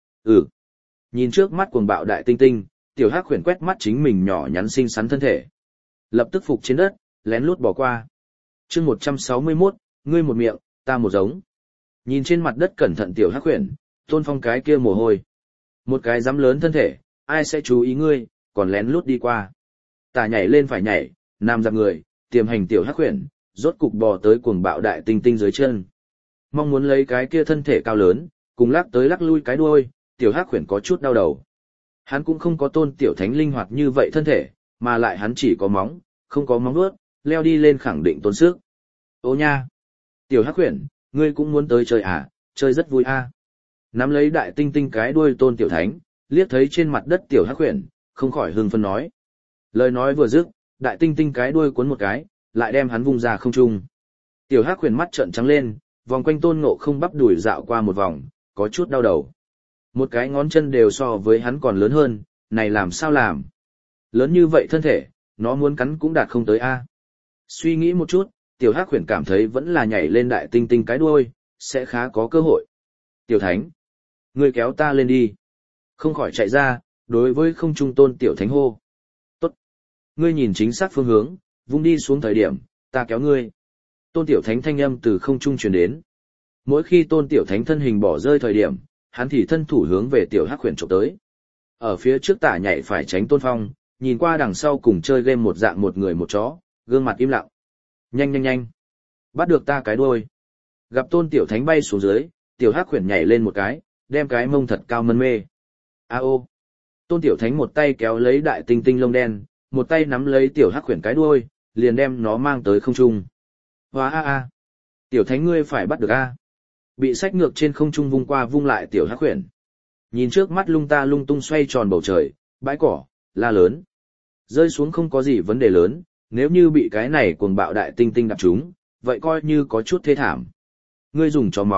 Nhìn trước mắt cuồng bạo đại tinh tinh, Tiểu Hắc Huyền quét mắt chính mình nhỏ nhắn xinh xắn thân thể. Lập tức phục trên đất, lén lút bỏ qua. Chương 161, ngươi một miệng, ta một giống. Nhìn trên mặt đất cẩn thận Tiểu Hắc Huyền, Tôn Phong cái kia mồ hôi. Một cái dám lớn thân thể, ai sẽ chú ý ngươi, còn lén lút đi qua. Tả nhảy lên phải nhảy, nam giặc người, tiềm hành Tiểu Hắc Huyền, rốt cục bò tới cuồng bạo đại tinh tinh dưới chân. Mong muốn lấy cái kia thân thể cao lớn, cùng lắc tới lắc lui cái đuôi, Tiểu Hắc Huyền có chút đau đầu. Hắn cũng không có Tôn Tiểu Thánh linh hoạt như vậy thân thể, mà lại hắn chỉ có móng, không có móng vuốt, leo đi lên khẳng định tốn sức. Ô nha! Tiểu Hắc Huyền, ngươi cũng muốn tới chơi à, chơi rất vui à. Nắm lấy đại tinh tinh cái đuôi Tôn Tiểu Thánh, liếc thấy trên mặt đất Tiểu Hắc Huyền, không khỏi hưng phấn nói. Lời nói vừa dứt, đại tinh tinh cái đuôi cuốn một cái, lại đem hắn vung ra không trung. Tiểu Hắc Huyền mắt trợn trắng lên, vòng quanh Tôn Ngộ Không bắp đuổi dạo qua một vòng, có chút đau đầu. Một cái ngón chân đều so với hắn còn lớn hơn, này làm sao làm? Lớn như vậy thân thể, nó muốn cắn cũng đạt không tới a. Suy nghĩ một chút, Tiểu Hắc Huyền cảm thấy vẫn là nhảy lên đại tinh tinh cái đuôi, sẽ khá có cơ hội. Tiểu Thánh, ngươi kéo ta lên đi. Không khỏi chạy ra, đối với không trung Tôn Tiểu Thánh hô. Tốt. Ngươi nhìn chính xác phương hướng, vung đi xuống thời điểm, ta kéo ngươi. Tôn Tiểu Thánh thanh âm từ không trung truyền đến. Mỗi khi Tôn Tiểu Thánh thân hình bỏ rơi thời điểm, hắn thì thân thủ hướng về Tiểu Hắc Huyền chụp tới. Ở phía trước tả nhảy phải tránh Tôn Phong, nhìn qua đằng sau cùng chơi game một dạng một người một chó, gương mặt im lặng. Nhanh nhanh nhanh. Bắt được ta cái đuôi. Gặp Tôn Tiểu Thánh bay xuống dưới, Tiểu Hắc Huyền nhảy lên một cái, đem cái mông thật cao mân mê. A ô. Tôn Tiểu Thánh một tay kéo lấy đại tinh tinh lông đen, một tay nắm lấy Tiểu Hắc Huyền cái đuôi, liền đem nó mang tới không trung. Hóa a a. Tiểu Thánh ngươi phải bắt được a. Bị xách ngược trên không trung vung qua vung lại Tiểu Hắc Huyền. Nhìn trước mắt lung ta lung tung xoay tròn bầu trời, bãi cỏ, la lớn. Rơi xuống không có gì vấn đề lớn, nếu như bị cái này cuồng bạo đại tinh tinh đập trúng, vậy coi như có chút thê thảm. Ngươi dùng chó móng,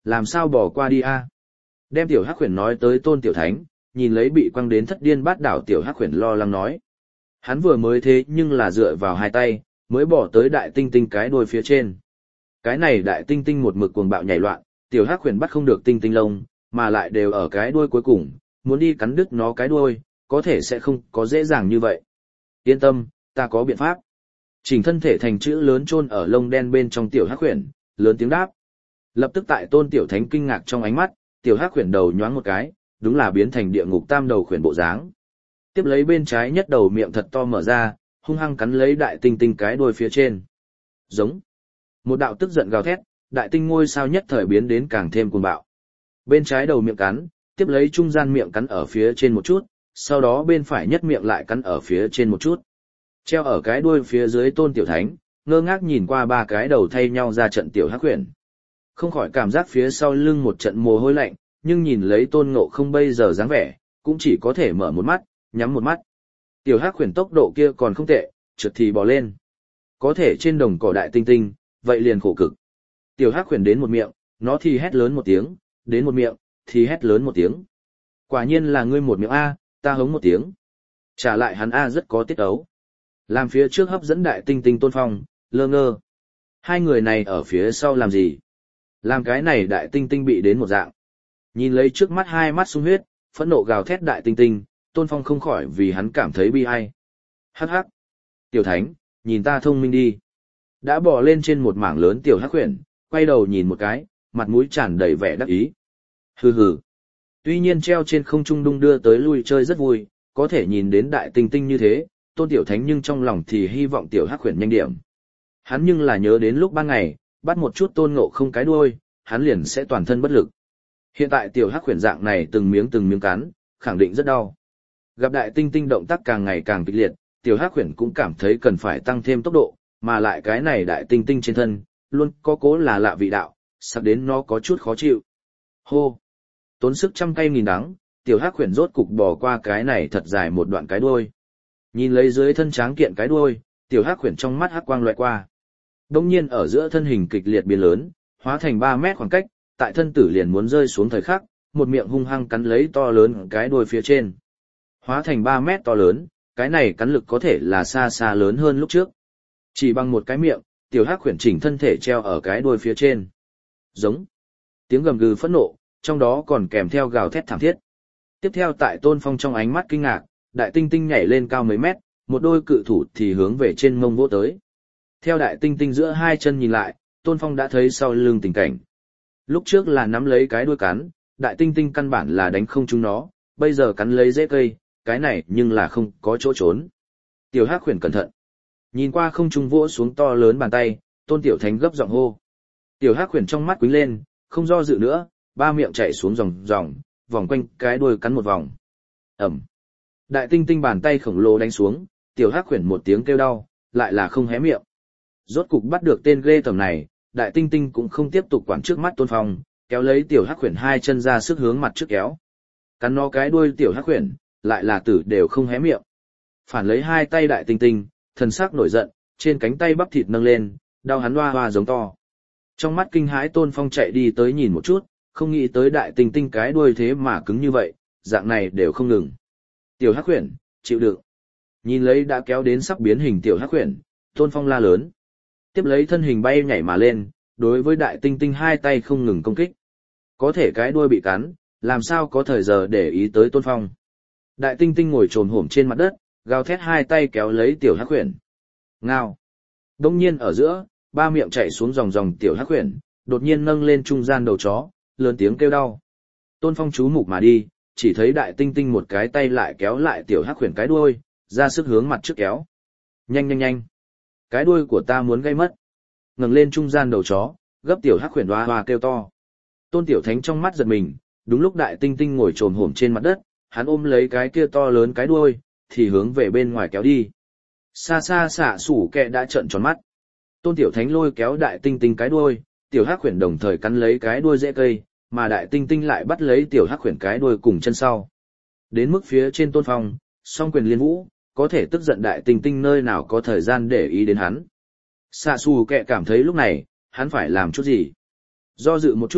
làm sao bỏ qua đi a? Đem tiểu hắc khuyển nói tới Tôn Tiểu Thánh, nhìn lấy bị quăng đến thất điên bát đảo tiểu hắc khuyển lo lắng nói. Hắn vừa mới thế nhưng là dựa vào hai tay, mới bỏ tới đại tinh tinh cái đuôi phía trên. Cái này đại tinh tinh một mực cuồng bạo nhảy loạn, tiểu hắc khuyển bắt không được tinh tinh lông, mà lại đều ở cái đuôi cuối cùng, muốn đi cắn đứt nó cái đuôi, có thể sẽ không có dễ dàng như vậy. Yên tâm, ta có biện pháp. Chỉnh thân thể thành chữ lớn chôn ở lông đen bên trong tiểu hắc khuyển, lớn tiếng đáp. Lập tức tại Tôn Tiểu Thánh kinh ngạc trong ánh mắt, tiểu hắc khuyển đầu nhoáng một cái, đúng là biến thành địa ngục tam đầu khuyển bộ dáng. Tiếp lấy bên trái nhất đầu miệng thật to mở ra, hung hăng cắn lấy đại tinh tinh cái đuôi phía trên. Giống. Một đạo tức giận gào thét, đại tinh ngôi sao nhất thời biến đến càng thêm cuồng bạo. Bên trái đầu miệng cắn, tiếp lấy trung gian miệng cắn ở phía trên một chút, sau đó bên phải nhất miệng lại cắn ở phía trên một chút. Treo ở cái đuôi phía dưới Tôn Tiểu Thánh, ngơ ngác nhìn qua ba cái đầu thay nhau ra trận tiểu hắc khuyển. Không khỏi cảm giác phía sau lưng một trận mồ hôi lạnh, nhưng nhìn lấy Tôn Ngộ Không bây giờ dáng vẻ, cũng chỉ có thể mở một mắt, nhắm một mắt. Tiểu hắc khuyển tốc độ kia còn không tệ, trượt thì bò lên. Có thể trên đồng cỏ đại tinh tinh, vậy liền khổ cực. Tiểu hắc khuyển đến một miệng, nó thì hét lớn một tiếng, đến một miệng, thì hét lớn một tiếng. Quả nhiên là ngươi một miệng A, ta hống một tiếng. Trả lại hắn A rất có tiết ấu. Làm phía trước hấp dẫn đại tinh tinh Tôn Phong, lơ ngơ. Hai người này ở phía sau làm gì? Làm cái này đại tinh tinh bị đến một dạng. Nhìn lấy trước mắt hai mắt sung huyết, phẫn nộ gào thét đại tinh tinh, Tôn Phong không khỏi vì hắn cảm thấy bi ai. Hắc hắc. Tiểu Thánh, nhìn ta thông minh đi. Đã bò lên trên một mảng lớn tiểu hắc khuyển, quay đầu nhìn một cái, mặt mũi tràn đầy vẻ đắc ý. Hừ hừ. Tuy nhiên treo trên không trung đung đưa tới lui chơi rất vui, có thể nhìn đến đại tinh tinh như thế, Tôn Tiểu Thánh nhưng trong lòng thì hy vọng tiểu hắc khuyển nhanh điểm. Hắn nhưng là nhớ đến lúc ban ngày, bắt một chút Tôn Ngộ Không cái đuôi, hắn liền sẽ toàn thân bất lực. Hiện tại tiểu hắc khuyển dạng này từng miếng cắn, khẳng định rất đau. Gặp đại tinh tinh động tác càng ngày càng kịch liệt, tiểu hắc khuyển cũng cảm thấy cần phải tăng thêm tốc độ, mà lại cái này đại tinh tinh trên thân, luôn có cố là lạ vị đạo, sắp đến nó có chút khó chịu. Hô! Tốn sức trăm cây nghìn đắng, tiểu hắc khuyển rốt cục bò qua cái này thật dài một đoạn cái đuôi. Nhìn lấy dưới thân tráng kiện cái đuôi, tiểu hắc khuyển trong mắt hắc quang loại qua. Đông nhiên ở giữa thân hình kịch liệt biến lớn, hóa thành 3 mét khoảng cách, tại thân tử liền muốn rơi xuống thời khắc, một miệng hung hăng cắn lấy to lớn cái đuôi phía trên. Hóa thành 3 mét to lớn, cái này cắn lực có thể là xa xa lớn hơn lúc trước. Chỉ bằng một cái miệng, tiểu hắc khuyển chỉnh thân thể treo ở cái đuôi phía trên. Giống. Tiếng gầm gừ phẫn nộ, trong đó còn kèm theo gào thét thảm thiết. Tiếp theo tại Tôn Phong trong ánh mắt kinh ngạc, đại tinh tinh nhảy lên cao mấy mét, một đôi cự thủ thì hướng về trên mông vỗ tới. Theo đại tinh tinh giữa hai chân nhìn lại, Tôn Phong đã thấy sau lưng tình cảnh. Lúc trước là nắm lấy cái đuôi cắn, đại tinh tinh căn bản là đánh không trúng nó, bây giờ cắn lấy rễ cây, cái này nhưng là không có chỗ trốn. Tiểu hắc khuyển cẩn thận. Nhìn qua không trung vỗ xuống to lớn bàn tay, Tôn Tiểu Thánh gấp giọng hô. Tiểu hắc khuyển trong mắt quýnh lên, không do dự nữa, ba miệng chạy xuống ròng, vòng quanh cái đuôi cắn một vòng. Ẩm. Đại tinh tinh bàn tay khổng lồ đánh xuống, tiểu hắc khuyển một tiếng kêu đau, lại là không hé miệng. Rốt cục bắt được tên ghê tởm này, đại tinh tinh cũng không tiếp tục quản trước mắt Tôn Phong, kéo lấy tiểu hắc khuyển hai chân ra sức hướng mặt trước kéo. Cắn nó cái đuôi tiểu hắc khuyển, lại là tử đều không hé miệng. Phản lấy hai tay đại tinh tinh, thần sắc nổi giận, trên cánh tay bắp thịt nâng lên, đau hắn hoa hoa giống to. Trong mắt kinh hãi Tôn Phong chạy đi tới nhìn một chút, không nghĩ tới đại tinh tinh cái đuôi thế mà cứng như vậy, dạng này đều không ngừng. Tiểu hắc khuyển, chịu đựng. Nhìn lấy đã kéo đến sắp biến hình tiểu hắc khuyển, Tôn Phong la lớn. Tiếp lấy thân hình bay nhảy mà lên, đối với đại tinh tinh hai tay không ngừng công kích. Có thể cái đuôi bị cắn, làm sao có thời giờ để ý tới Tôn Phong. Đại tinh tinh ngồi trồm hổm trên mặt đất, gào thét hai tay kéo lấy tiểu hắc khuyển. Ngao. Đông nhiên ở giữa, ba miệng chạy xuống dòng tiểu hắc khuyển, đột nhiên nâng lên trung gian đầu chó, lớn tiếng kêu đau. Tôn Phong chú mục mà đi, chỉ thấy đại tinh tinh một cái tay lại kéo lại tiểu hắc khuyển cái đuôi, ra sức hướng mặt trước kéo. Nhanh. Cái đuôi của ta muốn gây mất. Ngẩng lên trung gian đầu chó, gấp tiểu hắc khuyển hoa hoa kêu to. Tôn Tiểu Thánh trong mắt giật mình, đúng lúc đại tinh tinh ngồi trồm hổm trên mặt đất, hắn ôm lấy cái kia to lớn cái đuôi, thì hướng về bên ngoài kéo đi. Xa xạ sủ kẹ đã trợn tròn mắt. Tôn Tiểu Thánh lôi kéo đại tinh tinh cái đuôi, tiểu hắc khuyển đồng thời cắn lấy cái đuôi rễ cây, mà đại tinh tinh lại bắt lấy tiểu hắc khuyển cái đuôi cùng chân sau. Đến mức phía trên Tôn Phong, song quyền liên vũ, có thể tức giận đại tinh tinh nơi nào có thời gian để ý đến hắn. Xạ xù kẹ cảm thấy lúc này, hắn phải làm chút gì. Do dự một chút,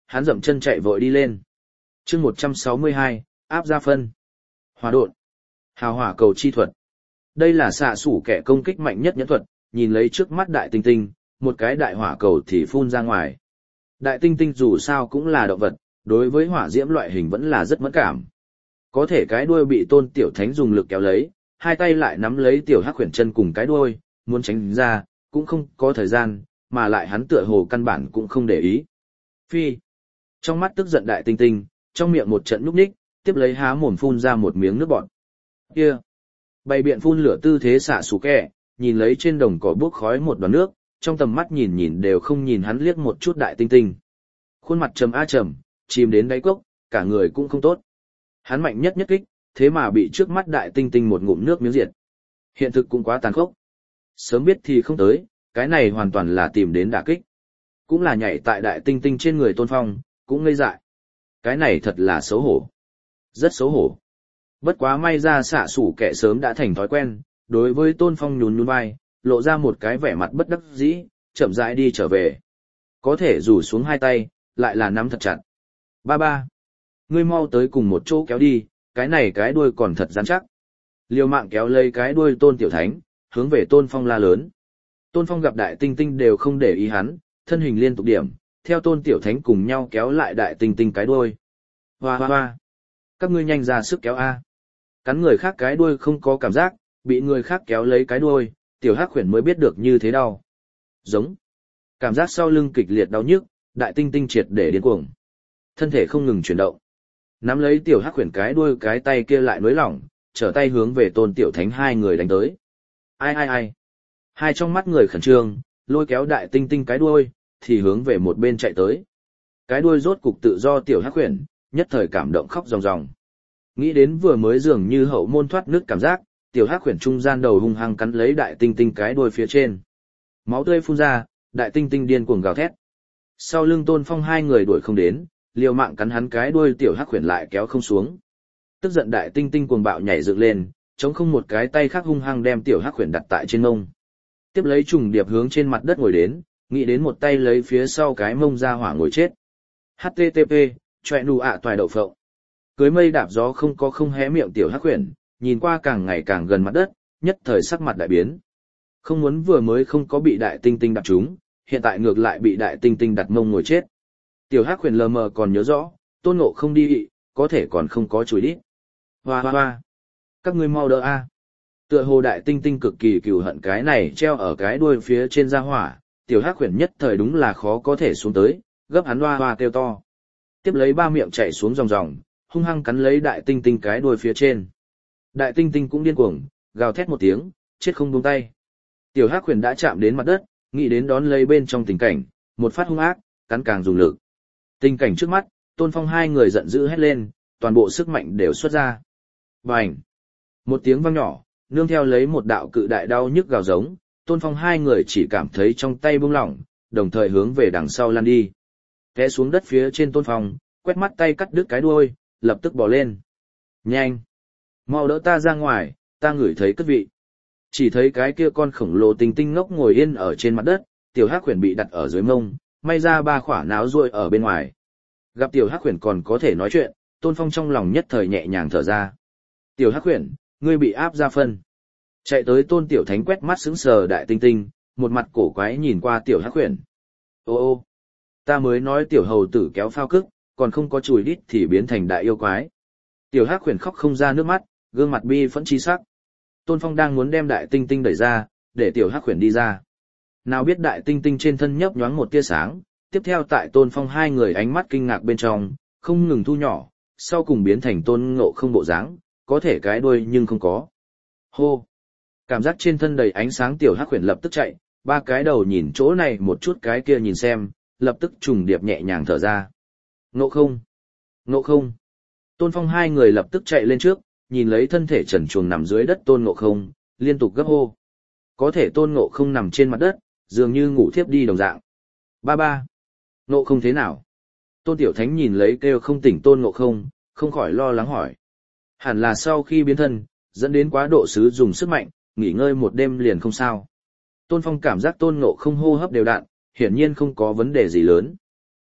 hắn dậm chân chạy vội đi lên. chương 162, áp ra phân. Hỏa độn. Hào hỏa cầu chi thuật. Đây là xạ sủ kẻ công kích mạnh nhất nhẫn thuật, nhìn lấy trước mắt đại tinh tinh, một cái đại hỏa cầu thì phun ra ngoài. Đại tinh tinh dù sao cũng là động vật, đối với hỏa diễm loại hình vẫn là rất mẫn cảm. Có thể cái đuôi bị Tôn Tiểu Thánh dùng lực kéo lấy, hai tay lại nắm lấy tiểu hắc khuyển chân cùng cái đuôi, muốn tránh ra, cũng không có thời gian, mà lại hắn tựa hồ căn bản cũng không để ý. Phi. Trong mắt tức giận đại tinh tinh, trong miệng một trận nhúc nhích, tiếp lấy há mồm phun ra một miếng nước bọt. Kia. Bày biện phun lửa tư thế xạ xù kẹ, nhìn lấy trên đồng cỏ bốc khói một đoàn nước, trong tầm mắt nhìn nhìn đều không nhìn hắn liếc một chút đại tinh tinh. Khuôn mặt trầm a trầm, chìm đến đáy cốc, cả người cũng không tốt. Hắn mạnh nhất nhất kích, thế mà bị trước mắt đại tinh tinh một ngụm nước miếng diệt. Hiện thực cũng quá tàn khốc. Sớm biết thì không tới, cái này hoàn toàn là tìm đến đả kích. Cũng là nhảy tại đại tinh tinh trên người Tôn Phong, cũng ngây dại. Cái này thật là xấu hổ. Rất xấu hổ. Bất quá may ra xạ sủ kẻ sớm đã thành thói quen, đối với Tôn Phong nhún nhún vai, lộ ra một cái vẻ mặt bất đắc dĩ, chậm rãi đi trở về. Có thể rủ xuống hai tay, lại là nắm thật chặt. Ba ba. Ngươi mau tới cùng một chỗ kéo đi, cái này cái đuôi còn thật rắn chắc. Liều mạng kéo lấy cái đuôi Tôn Tiểu Thánh, hướng về Tôn Phong la lớn. Tôn Phong gặp đại tinh tinh đều không để ý hắn, thân hình liên tục điểm, theo Tôn Tiểu Thánh cùng nhau kéo lại đại tinh tinh cái đuôi. Hoa hoa hoa. Các ngươi nhanh ra sức kéo A. Cắn người khác cái đuôi không có cảm giác, bị người khác kéo lấy cái đuôi, tiểu hắc khuyển mới biết được như thế đau. Giống. Cảm giác sau lưng kịch liệt đau nhức, đại tinh tinh triệt để điên cuồng. Thân thể không ngừng chuyển động. Nắm lấy tiểu hắc khuyển cái đuôi cái tay kia lại nới lỏng, trở tay hướng về Tôn Tiểu Thánh hai người đánh tới. Ai ai ai. Hai trong mắt người khẩn trương, lôi kéo đại tinh tinh cái đuôi, thì hướng về một bên chạy tới. Cái đuôi rốt cục tự do tiểu hắc khuyển, nhất thời cảm động khóc ròng ròng. Nghĩ đến vừa mới dường như hậu môn thoát nước cảm giác, tiểu hắc khuyển trung gian đầu hung hăng cắn lấy đại tinh tinh cái đuôi phía trên. Máu tươi phun ra, đại tinh tinh điên cuồng gào thét. Sau lưng Tôn Phong hai người đuổi không đến, liều mạng cắn hắn cái đuôi tiểu hắc khuyển lại kéo không xuống. Tức giận đại tinh tinh cuồng bạo nhảy dựng lên, chống không một cái tay khác hung hăng đem tiểu hắc khuyển đặt tại trên mông. Tiếp lấy trùng điệp hướng trên mặt đất ngồi đến, nghĩ đến một tay lấy phía sau cái mông ra hỏa ngồi chết. HTTP, choẹ nụ ạ toài đậu phộng. Cưới mây đạp gió không hé miệng tiểu hắc khuyển, nhìn qua càng ngày càng gần mặt đất, nhất thời sắc mặt đại biến. Không muốn vừa mới không có bị đại tinh tinh đạp trúng, hiện tại ngược lại bị đại tinh tinh đặt mông ngồi chết. Tiểu hắc khuyển lờ mờ còn nhớ rõ, Tôn Ngộ không đi, có thể còn không có chùi đít. Hoa hoa hoa. Các ngươi mau đỡ a. Tựa hồ đại tinh tinh cực kỳ cừu hận cái này treo ở cái đuôi phía trên ra hỏa, tiểu hắc khuyển nhất thời đúng là khó có thể xuống tới, gấp hắn hoa hoa kêu to. Tiếp lấy ba miệng chạy xuống ròng ròng, hung hăng cắn lấy đại tinh tinh cái đuôi phía trên. Đại tinh tinh cũng điên cuồng, gào thét một tiếng, chết không buông tay. Tiểu hắc khuyển đã chạm đến mặt đất, nghĩ đến đón lấy bên trong tình cảnh, một phát hung ác, cắn càng dùng lực. Tình cảnh trước mắt, Tôn Phong hai người giận dữ hét lên, toàn bộ sức mạnh đều xuất ra. Bành! Một tiếng vang nhỏ, nương theo lấy một đạo cự đại đau nhức gào giống, Tôn Phong hai người chỉ cảm thấy trong tay buông lỏng, đồng thời hướng về đằng sau lăn đi. Té xuống đất phía trên Tôn Phong, quét mắt tay cắt đứt cái đuôi, lập tức bò lên. Nhanh! Mau đỡ ta ra ngoài, ta ngửi thấy cất vị. Chỉ thấy cái kia con khổng lồ tinh tinh ngốc ngồi yên ở trên mặt đất, tiểu hắc khuyển bị đặt ở dưới mông, may ra ba khỏa náo ruồi ở bên ngoài. Gặp tiểu hắc khuyển còn có thể nói chuyện, Tôn Phong trong lòng nhất thời nhẹ nhàng thở ra. Tiểu hắc khuyển, ngươi bị áp ra phân. Chạy tới Tôn Tiểu Thánh quét mắt sững sờ đại tinh tinh, một mặt cổ quái nhìn qua tiểu hắc khuyển. Ô ô, ta mới nói tiểu hầu tử kéo phao cức, còn không có chùi đít thì biến thành đại yêu quái. Tiểu hắc khuyển khóc không ra nước mắt, gương mặt bi phẫn chi sắc. Tôn Phong đang muốn đem đại tinh tinh đẩy ra, để tiểu hắc khuyển đi ra. Nào biết đại tinh tinh trên thân nhấp nhoáng một tia sáng, tiếp theo tại Tôn Phong hai người ánh mắt kinh ngạc bên trong, không ngừng thu nhỏ, sau cùng biến thành Tôn Ngộ không bộ dáng, có thể cái đuôi nhưng không có. Hô! Cảm giác trên thân đầy ánh sáng tiểu hắc khuyển lập tức chạy, ba cái đầu nhìn chỗ này một chút cái kia nhìn xem, lập tức trùng điệp nhẹ nhàng thở ra. Ngộ không! Ngộ không! Tôn Phong hai người lập tức chạy lên trước, nhìn lấy thân thể trần truồng nằm dưới đất Tôn Ngộ không, liên tục gấp hô. Có thể Tôn Ngộ không nằm trên mặt đất, dường như ngủ thiếp đi đồng dạng. Ba ba! Ngộ không thế nào? Tôn Tiểu Thánh nhìn lấy kêu không tỉnh Tôn Ngộ không, không khỏi lo lắng hỏi. Hẳn là sau khi biến thân, dẫn đến quá độ sử dụng sức mạnh, nghỉ ngơi một đêm liền không sao. Tôn Phong cảm giác Tôn Ngộ không hô hấp đều đặn, hiển nhiên không có vấn đề gì lớn.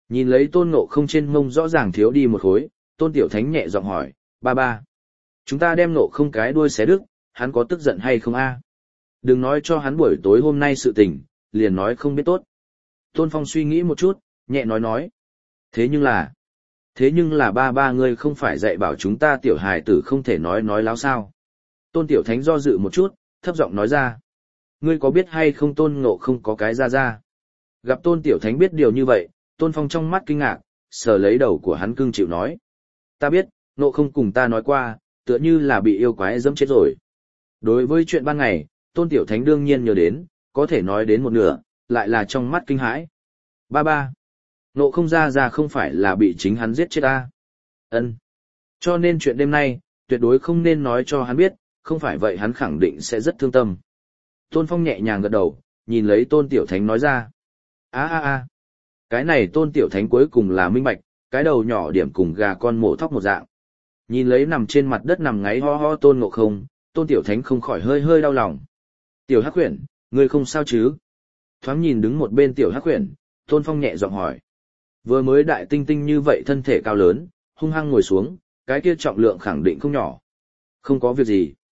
Nhìn lấy Tôn Ngộ Không trên mông rõ ràng thiếu đi một khối, Tôn Tiểu Thánh nhẹ giọng hỏi, ba ba. Chúng ta đem Ngộ Không cái đuôi xé đứt, hắn có tức giận hay không a? Đừng nói cho hắn buổi tối hôm nay sự tình, liền nói không biết tốt. Tôn Phong suy nghĩ một chút, nhẹ nói. Thế nhưng là ba ba ngươi không phải dạy bảo chúng ta tiểu hài tử không thể nói láo sao. Tôn Tiểu Thánh do dự một chút, thấp giọng nói ra. Ngươi có biết hay không Tôn Ngộ Không có cái ra. Gặp Tôn Tiểu Thánh biết điều như vậy, Tôn Phong trong mắt kinh ngạc, sờ lấy đầu của hắn cưng chịu nói. Ta biết, Ngộ Không cùng ta nói qua, tựa như là bị yêu quái dẫm chết rồi. Đối với chuyện ban ngày, Tôn Tiểu Thánh đương nhiên nhớ đến, có thể nói đến một nửa, lại là trong mắt kinh hãi. Ba ba. Ngộ Không ra không phải là bị chính hắn giết chết ta. Ân. Cho nên chuyện đêm nay, tuyệt đối không nên nói cho hắn biết, không phải vậy hắn khẳng định sẽ rất thương tâm. Tôn Phong nhẹ nhàng gật đầu, nhìn lấy Tôn Tiểu Thánh nói ra. Cái này Tôn Tiểu Thánh cuối cùng là minh bạch, cái đầu nhỏ điểm cùng gà con mổ thóc một dạng. Nhìn lấy nằm trên mặt đất nằm ngáy ho ho Tôn Ngộ Không, Tôn Tiểu Thánh không khỏi hơi đau lòng. Tiểu Hắc Huyền, ngươi không sao chứ? Thoáng nhìn đứng một bên Tiểu Hắc Huyền, Tôn Phong nhẹ giọng hỏi. Vừa mới đại tinh tinh như vậy thân thể cao lớn, hung hăng ngồi xuống, cái kia trọng lượng khẳng định không nhỏ. Không có việc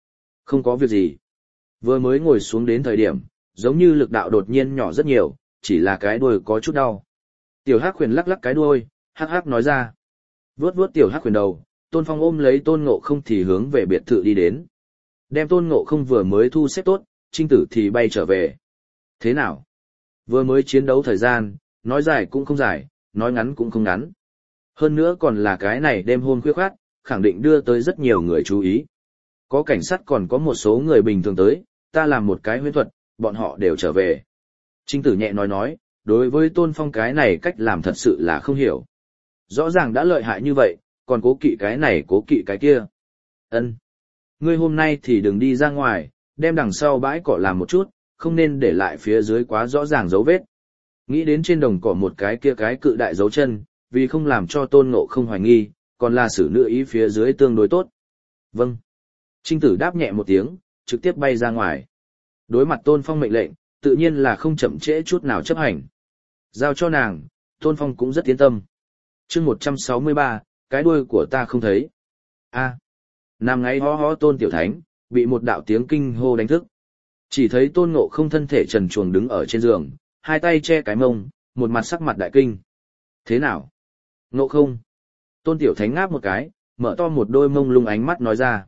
gì. Vừa mới ngồi xuống đến thời điểm, giống như lực đạo đột nhiên nhỏ rất nhiều, chỉ là cái đuôi có chút đau. Tiểu Hắc Huyền lắc cái đuôi, hắc nói ra. Vuốt Tiểu Hắc Huyền đầu, Tôn Phong ôm lấy Tôn Ngộ Không thì hướng về biệt thự đi đến. Đem Tôn Ngộ Không vừa mới thu xếp tốt, Trinh Tử thì bay trở về. Thế nào? Vừa mới chiến đấu thời gian, nói dài cũng không dài, nói ngắn cũng không ngắn. Hơn nữa còn là cái này đêm hôm khuya khoắt, khẳng định đưa tới rất nhiều người chú ý. Có cảnh sát còn có một số người bình thường tới, ta làm một cái huyễn thuật, bọn họ đều trở về. Trinh Tử nhẹ nói, đối với Tôn Phong cái này cách làm thật sự là không hiểu. Rõ ràng đã lợi hại như vậy, còn cố kỵ cái này cố kỵ cái kia. Ân, ngươi hôm nay thì đừng đi ra ngoài, đem đằng sau bãi cỏ làm một chút, không nên để lại phía dưới quá rõ ràng dấu vết. Nghĩ đến trên đồng cỏ một cái kia cái cự đại dấu chân, vì không làm cho Tôn Ngộ Không hoài nghi, còn là xử nữ ý phía dưới tương đối tốt. Vâng. Trinh Tử đáp nhẹ một tiếng, trực tiếp bay ra ngoài. Đối mặt Tôn Phong mệnh lệnh, tự nhiên là không chậm trễ chút nào chấp hành. Giao cho nàng, Tôn Phong cũng rất yên tâm. Chương 163, cái đuôi của ta không thấy. Nằm ngáy ho ho Tôn Tiểu Thánh, bị một đạo tiếng kinh hô đánh thức. Chỉ thấy Tôn Ngộ Không thân thể trần truồng đứng ở trên giường, hai tay che cái mông, một mặt sắc mặt đại kinh. Thế nào? Ngộ Không? Tôn Tiểu Thánh ngáp một cái, mở to một đôi mông lung ánh mắt nói ra.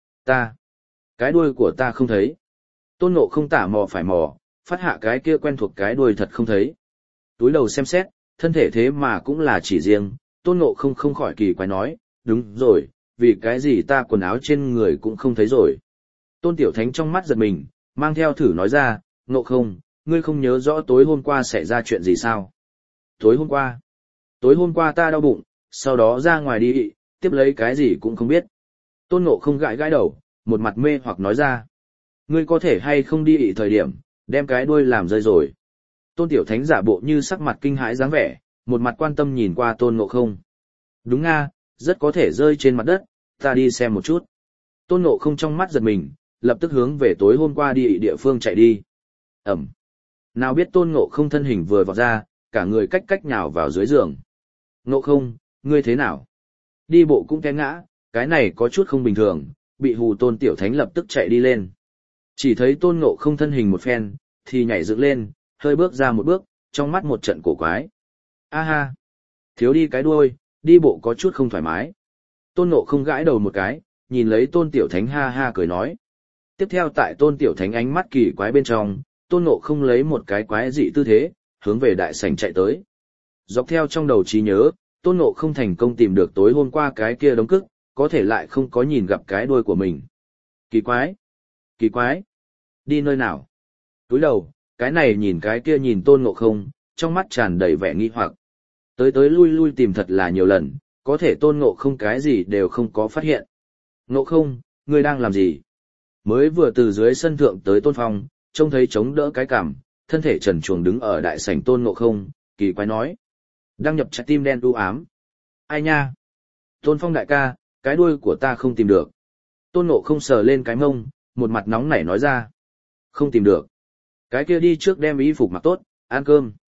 Cái đuôi của ta không thấy. Tôn Ngộ Không tả mò phải mò, phát hạ cái kia quen thuộc cái đuôi thật không thấy. Túi đầu xem xét, thân thể thế mà cũng là chỉ riêng, Tôn Ngộ Không không khỏi kỳ quái nói, đúng rồi, vì cái gì ta quần áo trên người cũng không thấy rồi. Tôn Tiểu Thánh trong mắt giật mình, mang theo thử nói ra, Ngộ Không, ngươi không nhớ rõ tối hôm qua xảy ra chuyện gì sao? Tối hôm qua ta đau bụng, sau đó ra ngoài đi, tiếp lấy cái gì cũng không biết. Tôn Ngộ Không gãi đầu, một mặt mê hoặc nói ra. Ngươi có thể hay không đi thời điểm, đem cái đuôi làm rơi rồi. Tôn Tiểu Thánh giả bộ như sắc mặt kinh hãi dáng vẻ, một mặt quan tâm nhìn qua Tôn Ngộ Không. Đúng nga, rất có thể rơi trên mặt đất, ta đi xem một chút. Tôn Ngộ Không trong mắt giật mình, lập tức hướng về tối hôm qua đi địa phương chạy đi. Nào biết Tôn Ngộ Không thân hình vừa vọt ra, cả người cách nhào vào dưới giường. Ngộ Không, ngươi thế nào? Đi bộ cũng té ngã, cái này có chút không bình thường, bị hù Tôn Tiểu Thánh lập tức chạy đi lên. Chỉ thấy Tôn Ngộ Không thân hình một phen, thì nhảy dựng lên, hơi bước ra một bước, trong mắt một trận cổ quái. Thiếu đi cái đuôi, đi bộ có chút không thoải mái. Tôn Ngộ Không gãi đầu một cái, nhìn lấy Tôn Tiểu Thánh ha cười nói. Tiếp theo tại Tôn Tiểu Thánh ánh mắt kỳ quái bên trong, Tôn Ngộ Không lấy một cái quái dị tư thế, hướng về đại sảnh chạy tới. Dọc theo trong đầu trí nhớ, Tôn Ngộ Không thành công tìm được tối hôm qua cái kia đống cức, có thể lại không có nhìn gặp cái đuôi của mình. Kỳ quái, đi nơi nào? Túi đầu, cái này nhìn cái kia nhìn Tôn Ngộ Không, trong mắt tràn đầy vẻ nghi hoặc. Tới lui tìm thật là nhiều lần, có thể Tôn Ngộ Không cái gì đều không có phát hiện. Ngộ Không, ngươi đang làm gì? Mới vừa từ dưới sân thượng tới Tôn Phong, trông thấy chống đỡ cái cằm, thân thể trần truồng đứng ở đại sảnh Tôn Ngộ Không, kỳ quái nói. Đăng nhập trái tim đen u ám. Ai nha? Tôn Phong đại ca, cái đuôi của ta không tìm được. Tôn Ngộ Không sờ lên cái mông, một mặt nóng nảy nói ra. Không tìm được. Cái kia đi trước đem y phục mặc tốt, ăn cơm.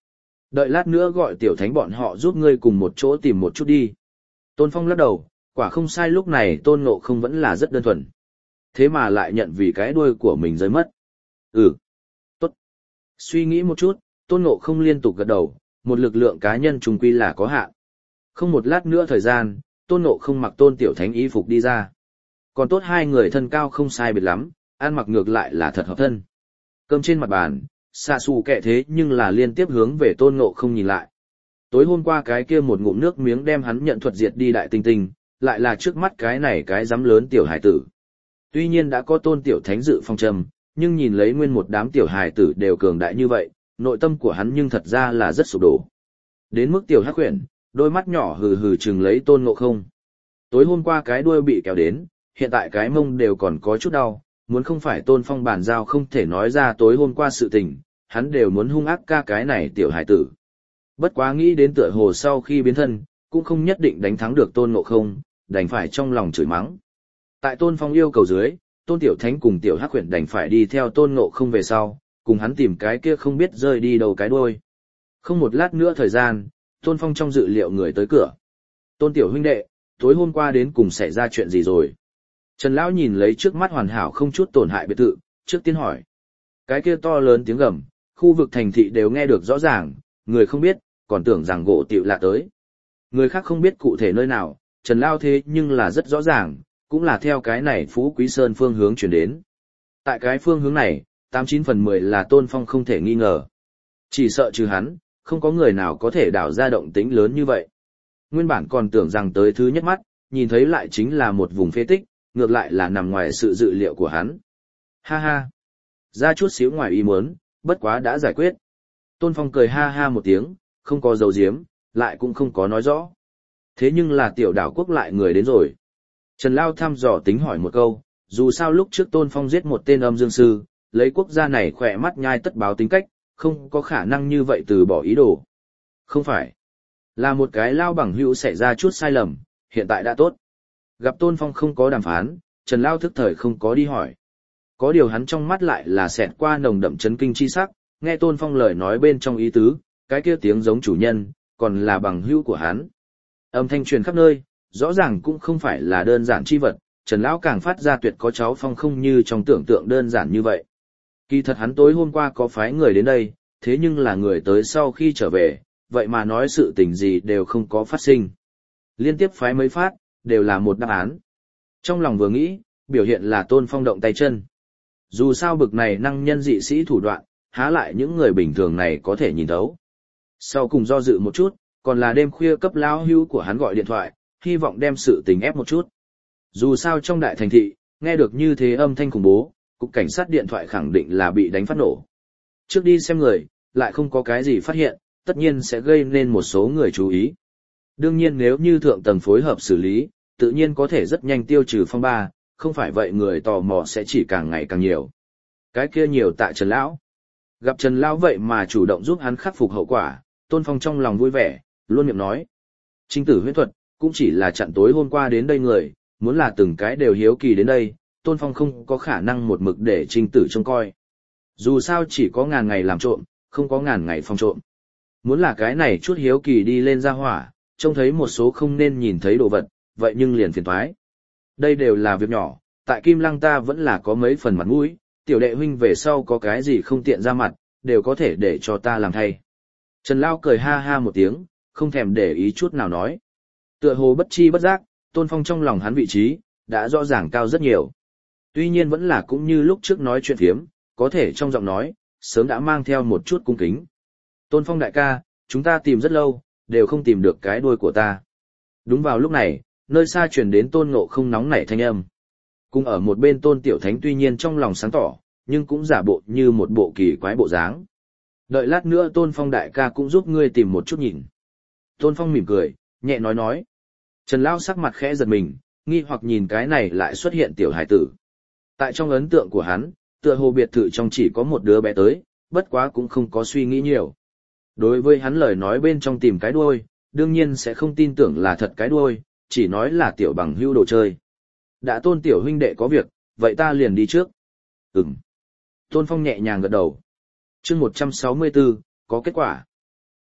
Đợi lát nữa gọi tiểu thánh bọn họ giúp ngươi cùng một chỗ tìm một chút đi. Tôn Phong lắc đầu, quả không sai, lúc này Tôn Ngộ không vẫn là rất đơn thuần. Thế mà lại nhận vì cái đuôi của mình rơi mất. Ừ, tốt. Suy nghĩ một chút, Tôn Ngộ không liên tục gật đầu, một lực lượng cá nhân trùng quy là có hạn. Không một lát nữa thời gian, Tôn Ngộ không mặc Tôn Tiểu Thánh y phục đi ra. Còn tốt hai người thân cao không sai biệt lắm, ăn mặc ngược lại là thật hợp thân. Cơm trên mặt bàn, xạ xù kệ thế nhưng là liên tiếp hướng về Tôn Ngộ không nhìn lại. Tối hôm qua cái kia một ngụm nước miếng đem hắn nhận thuật diệt đi đại tinh tinh, lại là trước mắt cái này cái dám lớn tiểu hải tử. Tuy nhiên đã có Tôn Tiểu Thánh dự phong trầm, nhưng nhìn lấy nguyên một đám tiểu hải tử đều cường đại như vậy, nội tâm của hắn nhưng thật ra là rất sụp đổ. Đến mức tiểu hắc huyền, đôi mắt nhỏ hừ hừ chừng lấy Tôn Ngộ không. Tối hôm qua cái đuôi bị kéo đến, hiện tại cái mông đều còn có chút đau, muốn không phải Tôn Phong bàn giao không thể nói ra tối hôm qua sự tình, hắn đều muốn hung ác ca cái này tiểu hải tử. Bất quá nghĩ đến tựa hồ sau khi biến thân, cũng không nhất định đánh thắng được Tôn Ngộ không, đành phải trong lòng chửi mắng. Tại Tôn Phong yêu cầu dưới, Tôn Tiểu Thánh cùng Tiểu Hắc Huyền đành phải đi theo Tôn Ngộ không về sau, cùng hắn tìm cái kia không biết rơi đi đâu cái đuôi. Không một lát nữa thời gian, Tôn Phong trong dự liệu người tới cửa. Tôn Tiểu huynh đệ, tối hôm qua đến cùng xảy ra chuyện gì rồi? Trần Lão nhìn lấy trước mắt hoàn hảo không chút tổn hại biệt thự, trước tiên hỏi. Cái kia to lớn tiếng gầm, khu vực thành thị đều nghe được rõ ràng, người không biết, còn tưởng rằng gỗ tiểu lạ tới. Người khác không biết cụ thể nơi nào, Trần Lão thế nhưng là rất rõ ràng, cũng là theo cái này Phú Quý Sơn phương hướng chuyển đến. Tại cái phương hướng này, 89/10 là Tôn Phong không thể nghi ngờ. Chỉ sợ trừ hắn, không có người nào có thể đảo ra động tĩnh lớn như vậy. Nguyên bản còn tưởng rằng tới thứ nhất mắt, nhìn thấy lại chính là một vùng phế tích, ngược lại là nằm ngoài sự dự liệu của hắn. Ha ha! Ra chút xíu ngoài ý muốn, bất quá đã giải quyết. Tôn Phong cười ha ha một tiếng, không có dấu diếm, lại cũng không có nói rõ. Thế nhưng là tiểu đảo quốc lại người đến rồi. Trần Lao thăm dò tính hỏi một câu, dù sao lúc trước Tôn Phong giết một tên âm dương sư, lấy quốc gia này khỏe mắt nhai tất báo tính cách, không có khả năng như vậy từ bỏ ý đồ. Không phải. Là một cái Lao bằng hữu xảy ra chút sai lầm, hiện tại đã tốt. Gặp Tôn Phong không có đàm phán, Trần Lao thức thời không có đi hỏi. Có điều hắn trong mắt lại là xẹt qua nồng đậm chấn kinh chi sắc, nghe Tôn Phong lời nói bên trong ý tứ, cái kia tiếng giống chủ nhân, còn là bằng hữu của hắn. Âm thanh truyền khắp nơi, rõ ràng cũng không phải là đơn giản chi vật, Trần Lão càng phát ra tuyệt có cháu Phong không như trong tưởng tượng đơn giản như vậy. Kỳ thật hắn tối hôm qua có phái người đến đây, thế nhưng là người tới sau khi trở về, vậy mà nói sự tình gì đều không có phát sinh. Liên tiếp phái mấy phát, đều là một đáp án. Trong lòng vừa nghĩ, biểu hiện là Tôn Phong động tay chân. Dù sao bực này năng nhân dị sĩ thủ đoạn, há lại những người bình thường này có thể nhìn thấu. Sau cùng do dự một chút, còn là đêm khuya cấp lão hữu của hắn gọi điện thoại, hy vọng đem sự tình ép một chút. Dù sao trong đại thành thị, nghe được như thế âm thanh khủng bố, cục cảnh sát điện thoại khẳng định là bị đánh phát nổ. Trước đi xem người, lại không có cái gì phát hiện, tất nhiên sẽ gây nên một số người chú ý. Đương nhiên nếu như thượng tầng phối hợp xử lý, tự nhiên có thể rất nhanh tiêu trừ phong ba, không phải vậy người tò mò sẽ chỉ càng ngày càng nhiều. Cái kia nhiều tại Trần Lão. Gặp Trần Lão vậy mà chủ động giúp hắn khắc phục hậu quả, Tôn Phong trong lòng vui vẻ, luôn miệng nói. Trinh tử huyễn thuật, cũng chỉ là chặn tối hôm qua đến đây người, muốn là từng cái đều hiếu kỳ đến đây, Tôn Phong không có khả năng một mực để Trinh tử trông coi. Dù sao chỉ có ngàn ngày làm trộm, không có ngàn ngày phòng trộm. Muốn là cái này chút hiếu kỳ đi lên ra hỏa, trông thấy một số không nên nhìn thấy đồ vật, vậy nhưng liền phiền toái. Đây đều là việc nhỏ, tại Kim Lăng ta vẫn là có mấy phần mặt mũi, tiểu đệ huynh về sau có cái gì không tiện ra mặt, đều có thể để cho ta làm thay. Trần Lao cười ha ha một tiếng, không thèm để ý chút nào nói. Tựa hồ bất chi bất giác, Tôn Phong trong lòng hắn vị trí, đã rõ ràng cao rất nhiều. Tuy nhiên vẫn là cũng như lúc trước nói chuyện phiếm, có thể trong giọng nói, sớm đã mang theo một chút cung kính. Tôn Phong đại ca, chúng ta tìm rất lâu, đều không tìm được cái đuôi của ta. Đúng vào lúc này, nơi xa truyền đến Tôn Ngộ không nóng nảy thanh âm. Cùng ở một bên Tôn Tiểu Thánh tuy nhiên trong lòng sáng tỏ, nhưng cũng giả bộ như một bộ kỳ quái bộ dáng. Đợi lát nữa Tôn Phong đại ca cũng giúp ngươi tìm một chút nhìn. Tôn Phong mỉm cười, nhẹ nói. Trần Lao sắc mặt khẽ giật mình, nghi hoặc nhìn cái này lại xuất hiện tiểu hải tử. Tại trong ấn tượng của hắn, tựa hồ biệt thự trong chỉ có một đứa bé tới, bất quá cũng không có suy nghĩ nhiều. Đối với hắn lời nói bên trong tìm cái đuôi, đương nhiên sẽ không tin tưởng là thật cái đuôi, chỉ nói là tiểu bằng hưu đồ chơi. Đã Tôn tiểu huynh đệ có việc, vậy ta liền đi trước. Tôn Phong nhẹ nhàng gật đầu. Chương 164, có kết quả.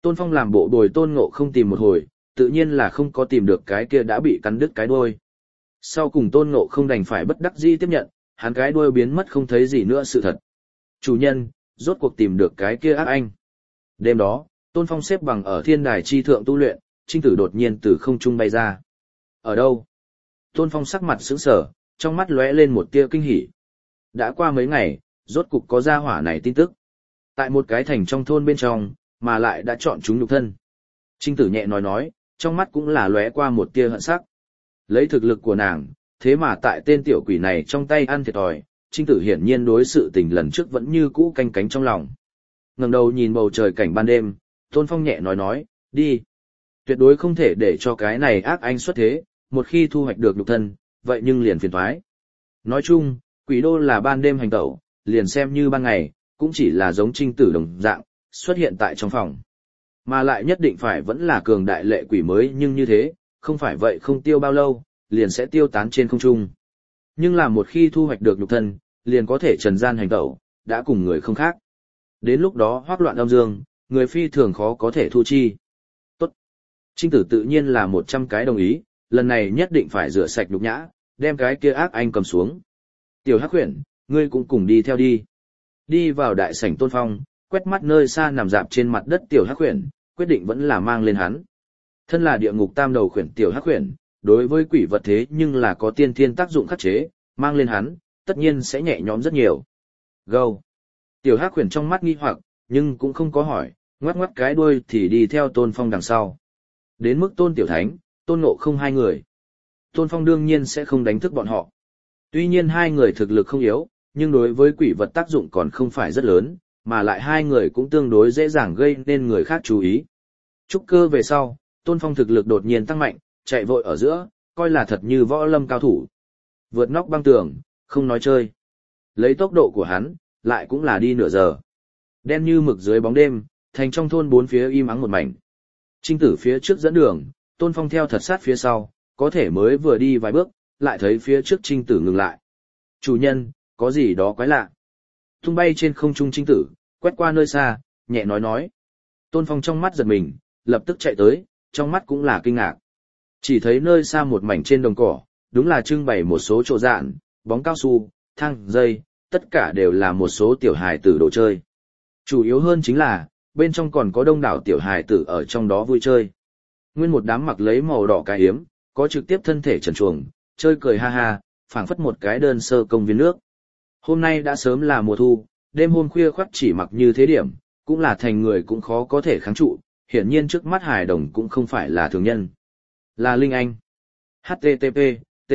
Tôn Phong làm bộ đồi Tôn Ngộ không tìm một hồi, tự nhiên là không có tìm được cái kia đã bị cắn đứt cái đuôi. Sau cùng Tôn Ngộ không đành phải bất đắc dĩ tiếp nhận, hắn cái đuôi biến mất không thấy gì nữa sự thật. Chủ nhân, rốt cuộc tìm được cái kia ác anh. Đêm đó, Tôn Phong xếp bằng ở thiên đài chi thượng tu luyện, Trinh Tử đột nhiên từ không trung bay ra. Ở đâu? Tôn Phong sắc mặt sững sờ, trong mắt lóe lên một tia kinh hỉ. Đã qua mấy ngày, rốt cục có gia hỏa này tin tức. Tại một cái thành trong thôn bên trong, mà lại đã chọn chúng nhục thân. Trinh Tử nhẹ nói, trong mắt cũng là lóe qua một tia hận sắc. Lấy thực lực của nàng, thế mà tại tên tiểu quỷ này trong tay ăn thiệt thòi, Trinh Tử hiển nhiên đối sự tình lần trước vẫn như cũ canh cánh trong lòng. Ngẩng đầu nhìn bầu trời cảnh ban đêm, Tôn Phong nhẹ nói, đi. Tuyệt đối không thể để cho cái này ác anh xuất thế, một khi thu hoạch được nhục thân, vậy nhưng liền phiền toái. Nói chung, quỷ đô là ban đêm hành tẩu, liền xem như ban ngày, cũng chỉ là giống Trinh Tử đồng dạng, xuất hiện tại trong phòng. Mà lại nhất định phải vẫn là cường đại lệ quỷ mới nhưng như thế, không phải vậy không tiêu bao lâu, liền sẽ tiêu tán trên không trung. Nhưng là một khi thu hoạch được nhục thân, liền có thể trần gian hành tẩu, đã cùng người không khác. Đến lúc đó hoác loạn âm dương, người phi thường khó có thể thu chi. Tốt. Trinh Tử tự nhiên là 100 cái đồng ý, lần này nhất định phải rửa sạch nhục nhã, đem cái kia ác anh cầm xuống. Tiểu Hắc Huyền, ngươi cũng cùng đi theo đi. Đi vào đại sảnh Tôn Phong, quét mắt nơi xa nằm dạp trên mặt đất Tiểu Hắc Huyền, quyết định vẫn là mang lên hắn. Thân là địa ngục tam đầu khuyển Tiểu Hắc Huyền, đối với quỷ vật thế nhưng là có tiên thiên tác dụng khắc chế, mang lên hắn, tất nhiên sẽ nhẹ nhõm rất nhiều. Gâu. Tiểu Hắc Huyền trong mắt nghi hoặc, nhưng cũng không có hỏi, ngoắc ngoắc cái đuôi thì đi theo Tôn Phong đằng sau. Đến mức Tôn Tiểu Thánh, Tôn Ngộ không hai người. Tôn Phong đương nhiên sẽ không đánh thức bọn họ. Tuy nhiên hai người thực lực không yếu, nhưng đối với quỷ vật tác dụng còn không phải rất lớn, mà lại hai người cũng tương đối dễ dàng gây nên người khác chú ý. Trúc cơ về sau, Tôn Phong thực lực đột nhiên tăng mạnh, chạy vội ở giữa, coi là thật như võ lâm cao thủ. Vượt nóc băng tường, không nói chơi. Lấy tốc độ của hắn, lại cũng là đi nửa giờ. Đen như mực dưới bóng đêm, thành trong thôn bốn phía im ắng một mảnh. Trinh Tử phía trước dẫn đường, Tôn Phong theo thật sát phía sau, có thể mới vừa đi vài bước, lại thấy phía trước Trinh Tử ngừng lại. Chủ nhân, có gì đó quái lạ. Tung bay trên không trung Trinh Tử, quét qua nơi xa, nhẹ nói. Tôn Phong trong mắt giật mình, lập tức chạy tới, trong mắt cũng là kinh ngạc. Chỉ thấy nơi xa một mảnh trên đồng cỏ, đúng là trưng bày một số chỗ dạn, bóng cao su, thang, dây, tất cả đều là một số tiểu hài tử đồ chơi. Chủ yếu hơn chính là, bên trong còn có đông đảo tiểu hài tử ở trong đó vui chơi. Nguyên một đám mặc lấy màu đỏ cái hiếm, có trực tiếp thân thể trần truồng, chơi cười ha ha, phảng phất một cái đơn sơ công viên nước. Hôm nay đã sớm là mùa thu, đêm hôm khuya khoắt chỉ mặc như thế điểm, cũng là thành người cũng khó có thể kháng trụ, hiển nhiên trước mắt hài đồng cũng không phải là thường nhân. Là Linh Anh. HTTP, T.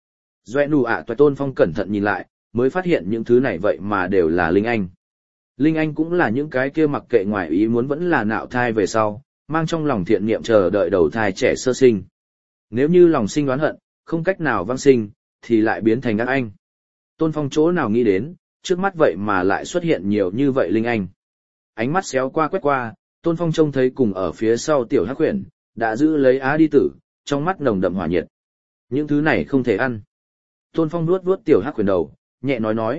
Doe nụ ạ Tôn Phong cẩn thận nhìn lại, mới phát hiện những thứ này vậy mà đều là Linh Anh. Linh Anh cũng là những cái kia mặc kệ ngoài ý muốn vẫn là nạo thai về sau, mang trong lòng thiện niệm chờ đợi đầu thai trẻ sơ sinh. Nếu như lòng sinh oán hận, không cách nào vãng sinh, thì lại biến thành ác anh. Tôn Phong chỗ nào nghĩ đến, trước mắt vậy mà lại xuất hiện nhiều như vậy Linh Anh. Ánh mắt xéo qua quét qua, Tôn Phong trông thấy cùng ở phía sau Tiểu Hắc Huyền, đã giữ lấy Á đi tử, trong mắt nồng đậm hỏa nhiệt. Những thứ này không thể ăn. Tôn Phong nuốt vuốt Tiểu Hắc Huyền đầu, nhẹ nói.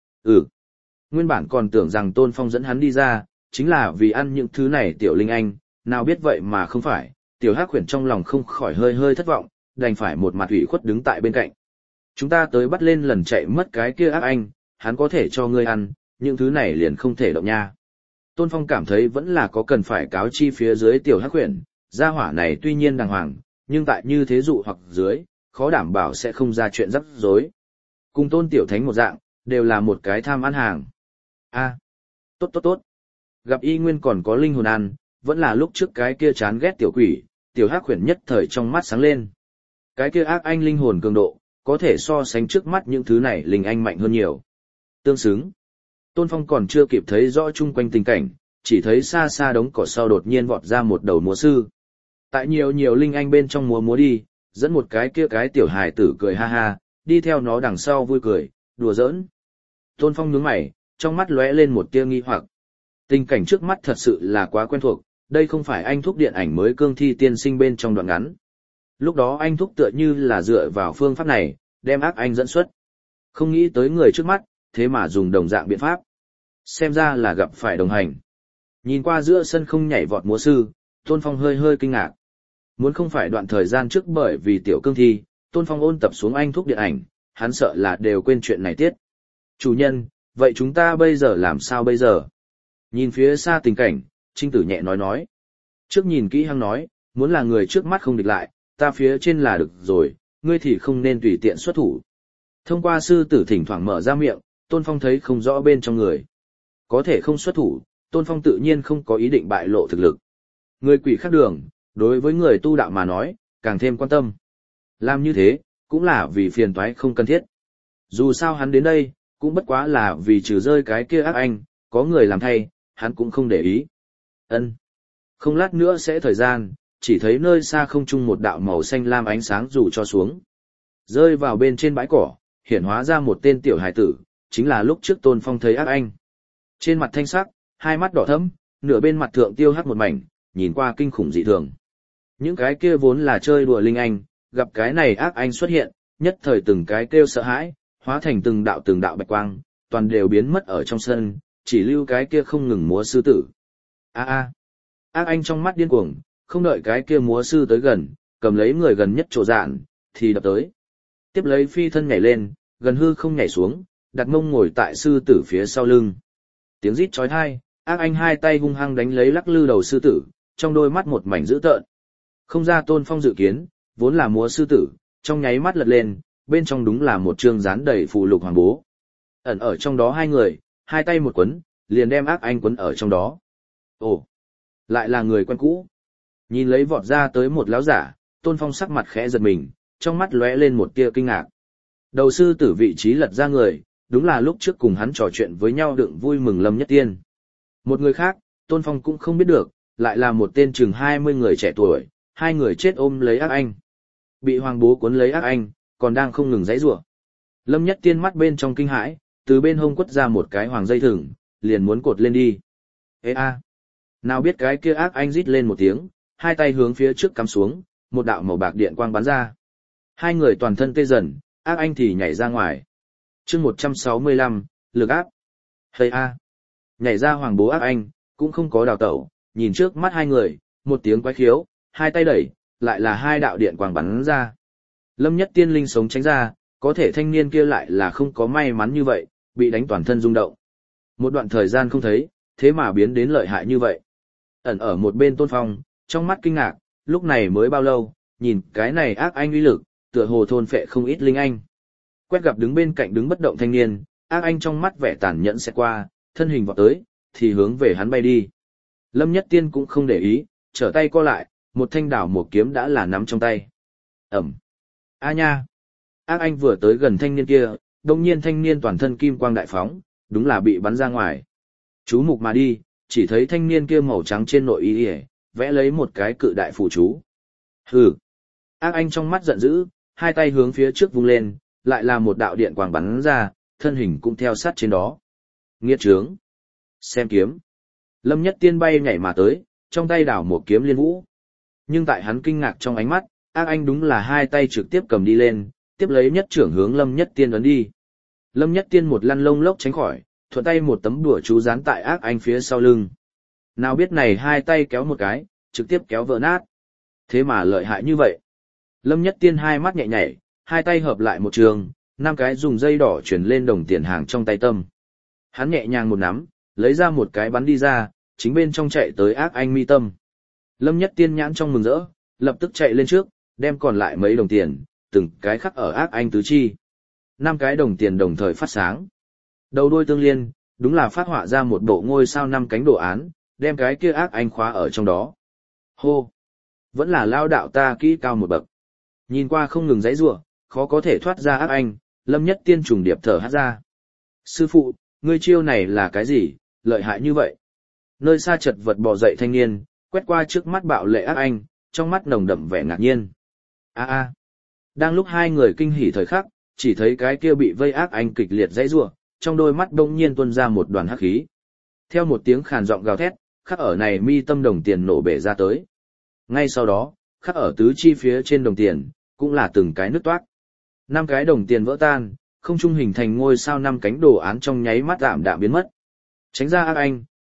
Nguyên bản còn tưởng rằng Tôn Phong dẫn hắn đi ra, chính là vì ăn những thứ này Tiểu Linh Anh, nào biết vậy mà không phải. Tiểu Hắc Huyền trong lòng không khỏi hơi thất vọng, đành phải một mặt ủy khuất đứng tại bên cạnh. Chúng ta tới bắt lên lần chạy mất cái kia ác anh, hắn có thể cho ngươi ăn, những thứ này liền không thể động nha. Tôn Phong cảm thấy vẫn là có cần phải cáo chi phía dưới Tiểu Hắc Huyền, gia hỏa này tuy nhiên đàng hoàng, nhưng tại như thế dụ hoặc dưới, khó đảm bảo sẽ không ra chuyện rắc rối. Cùng Tôn Tiểu Thánh một dạng, đều là một cái tham ăn hàng. Tốt. Gặp y nguyên còn có linh hồn ăn, vẫn là lúc trước cái kia chán ghét tiểu quỷ, Tiểu Hắc Huyền nhất thời trong mắt sáng lên. Cái kia ác anh linh hồn cường độ, có thể so sánh trước mắt những thứ này linh anh mạnh hơn nhiều. Tương xứng. Tôn Phong còn chưa kịp thấy rõ chung quanh tình cảnh, chỉ thấy xa xa đống cỏ sau đột nhiên vọt ra một đầu múa sư. Tại nhiều linh anh bên trong múa đi, dẫn một cái kia cái tiểu hài tử cười ha ha, đi theo nó đằng sau vui cười, đùa giỡn. Tôn Phong nhướng mày, trong mắt lóe lên một tia nghi hoặc. Tình cảnh trước mắt thật sự là quá quen thuộc, đây không phải anh thúc điện ảnh mới Cương Thi Tiên Sinh bên trong đoạn ngắn. Lúc đó anh thúc tựa như là dựa vào phương pháp này, đem ác anh dẫn xuất. Không nghĩ tới người trước mắt, thế mà dùng đồng dạng biện pháp. Xem ra là gặp phải đồng hành. Nhìn qua giữa sân không nhảy vọt múa sư, Tôn Phong hơi hơi kinh ngạc. Muốn không phải đoạn thời gian trước bởi vì tiểu cương thi, Tôn Phong ôn tập xuống anh thuốc điện ảnh, hắn sợ là đều quên chuyện này tiết. Chủ nhân, vậy chúng ta bây giờ làm sao bây giờ? Nhìn phía xa tình cảnh, Trinh Tử nhẹ nói. Trước nhìn kỹ hăng nói, muốn là người trước mắt không địch lại, ta phía trên là được rồi, ngươi thì không nên tùy tiện xuất thủ. Thông qua sư tử thỉnh thoảng mở ra miệng, Tôn Phong thấy không rõ bên trong người. Có thể không xuất thủ, Tôn Phong tự nhiên không có ý định bại lộ thực lực. Người quỷ khác đường, đối với người tu đạo mà nói, càng thêm quan tâm. Làm như thế, cũng là vì phiền toái không cần thiết. Dù sao hắn đến đây, cũng bất quá là vì trừ rơi cái kia ác anh, có người làm thay, hắn cũng không để ý. Ân. Không lát nữa sẽ thời gian, chỉ thấy nơi xa không trung một đạo màu xanh lam ánh sáng rủ cho xuống. Rơi vào bên trên bãi cỏ, hiển hóa ra một tên tiểu hài tử, chính là lúc trước Tôn Phong thấy ác anh. Trên mặt thanh sắc, hai mắt đỏ thẫm, nửa bên mặt thượng tiêu hắt một mảnh, nhìn qua kinh khủng dị thường. Những cái kia vốn là chơi đùa linh anh, gặp cái này ác anh xuất hiện, nhất thời từng cái kêu sợ hãi, hóa thành từng đạo bạch quang, toàn đều biến mất ở trong sân, chỉ lưu cái kia không ngừng múa sư tử. Ác anh trong mắt điên cuồng, không đợi cái kia múa sư tới gần, cầm lấy người gần nhất chỗ dạn, thì đập tới. Tiếp lấy phi thân nhảy lên, gần hư không nhảy xuống, đặt mông ngồi tại sư tử phía sau lưng. Tiếng rít chói tai, ác anh hai tay hung hăng đánh lấy lắc lư đầu sư tử, trong đôi mắt một mảnh dữ tợn. Không ra Tôn Phong dự kiến, vốn là múa sư tử, trong nháy mắt lật lên, bên trong đúng là một chương dán đầy phù lục hoàng bố. Ẩn ở trong đó hai người, hai tay một quấn, liền đem ác anh quấn ở trong đó. Ồ, lại là người quen cũ. Nhìn lấy vọt ra tới một lão giả, Tôn Phong sắc mặt khẽ giật mình, trong mắt lóe lên một tia kinh ngạc. Đầu sư tử vị trí lật ra người, đúng là lúc trước cùng hắn trò chuyện với nhau đựng vui mừng Lâm Nhất Tiên. Một người khác, Tôn Phong cũng không biết được, lại là một tên chừng 20 người trẻ tuổi, hai người chết ôm lấy ác anh. Bị hoàng bố cuốn lấy ác anh, còn đang không ngừng giãy giụa. Lâm Nhất Tiên mắt bên trong kinh hãi, từ bên hông quất ra một cái hoàng dây thừng, liền muốn cột lên đi. Nào biết cái kia ác anh rít lên một tiếng, hai tay hướng phía trước cắm xuống, một đạo màu bạc điện quang bắn ra. Hai người toàn thân tê dần, ác anh thì nhảy ra ngoài. Chương 165, lực áp. Nhảy ra hoàng bố ác anh, cũng không có đào tẩu, nhìn trước mắt hai người, một tiếng quái khiếu, hai tay đẩy, lại là hai đạo điện quang bắn ra. Lâm Nhất Tiên linh sống tránh ra, có thể thanh niên kia lại là không có may mắn như vậy, bị đánh toàn thân rung động. Một đoạn thời gian không thấy, thế mà biến đến lợi hại như vậy. Ẩn ở một bên Tôn Phong, trong mắt kinh ngạc, lúc này mới bao lâu, nhìn cái này ác anh uy lực, tựa hồ thôn phệ không ít linh anh. Quét gặp đứng bên cạnh đứng bất động thanh niên, ác anh trong mắt vẻ tàn nhẫn sẽ qua, thân hình vọt tới, thì hướng về hắn bay đi. Lâm Nhất Tiên cũng không để ý, trở tay co lại, một thanh đảo một kiếm đã là nắm trong tay. Ẩm. A nha. Ác anh vừa tới gần thanh niên kia, đồng nhiên thanh niên toàn thân kim quang đại phóng, đúng là bị bắn ra ngoài. Chú mục mà đi, chỉ thấy thanh niên kia màu trắng trên nội y vẽ lấy một cái cự đại phù chú. Hừ. Ác anh trong mắt giận dữ, hai tay hướng phía trước vung lên, lại là một đạo điện quang bắn ra, thân hình cũng theo sát trên đó. Nghiệt trướng. Xem kiếm. Lâm Nhất Tiên bay nhảy mà tới, trong tay đảo một kiếm liên vũ. Nhưng tại hắn kinh ngạc trong ánh mắt, ác anh đúng là hai tay trực tiếp cầm đi lên, tiếp lấy nhất trưởng hướng Lâm Nhất Tiên ấn đi. Lâm Nhất Tiên một lăn lông lốc tránh khỏi, thuận tay một tấm đùa chú dán tại ác anh phía sau lưng. Nào biết này hai tay kéo một cái, trực tiếp kéo vỡ nát. Thế mà lợi hại như vậy. Lâm Nhất Tiên hai mắt nhẹ nhảy, hai tay hợp lại một trường, năm cái dùng dây đỏ chuyển lên đồng tiền hàng trong tay tâm. Hắn nhẹ nhàng một nắm, lấy ra một cái bắn đi ra, chính bên trong chạy tới ác anh mi tâm. Lâm Nhất Tiên nhãn trong mừng rỡ, lập tức chạy lên trước, đem còn lại mấy đồng tiền, từng cái khắc ở ác anh tứ chi. 5 cái đồng tiền đồng thời phát sáng. Đầu đuôi tương liên, đúng là phát họa ra một bộ ngôi sao 5 cánh đồ án, đem cái kia ác anh khóa ở trong đó. Hô! Vẫn là lao đạo ta kỹ cao một bậc. Nhìn qua không ngừng giãy giụa, khó có thể thoát ra ác anh, Lâm Nhất Tiên trùng điệp thở hát ra. Sư phụ, ngươi chiêu này là cái gì, lợi hại như vậy? Nơi xa chật vật bò dậy thanh niên, quét qua trước mắt bạo lệ ác anh, trong mắt nồng đậm vẻ ngạc nhiên. Đang lúc hai người kinh hỉ thời khắc, chỉ thấy cái kia bị vây ác anh kịch liệt giãy giụa, trong đôi mắt bỗng nhiên tuôn ra một đoàn hắc khí. Theo một tiếng khàn giọng gào thét, khắc ở này mi tâm đồng tiền nổ bể ra tới. Ngay sau đó, khắc ở tứ chi phía trên đồng tiền, cũng là từng cái nứt toác. 5 cái đồng tiền vỡ tan, không trung hình thành ngôi sao 5 cánh đồ án trong nháy mắt tạm đạm biến mất. Tránh ra ác anh,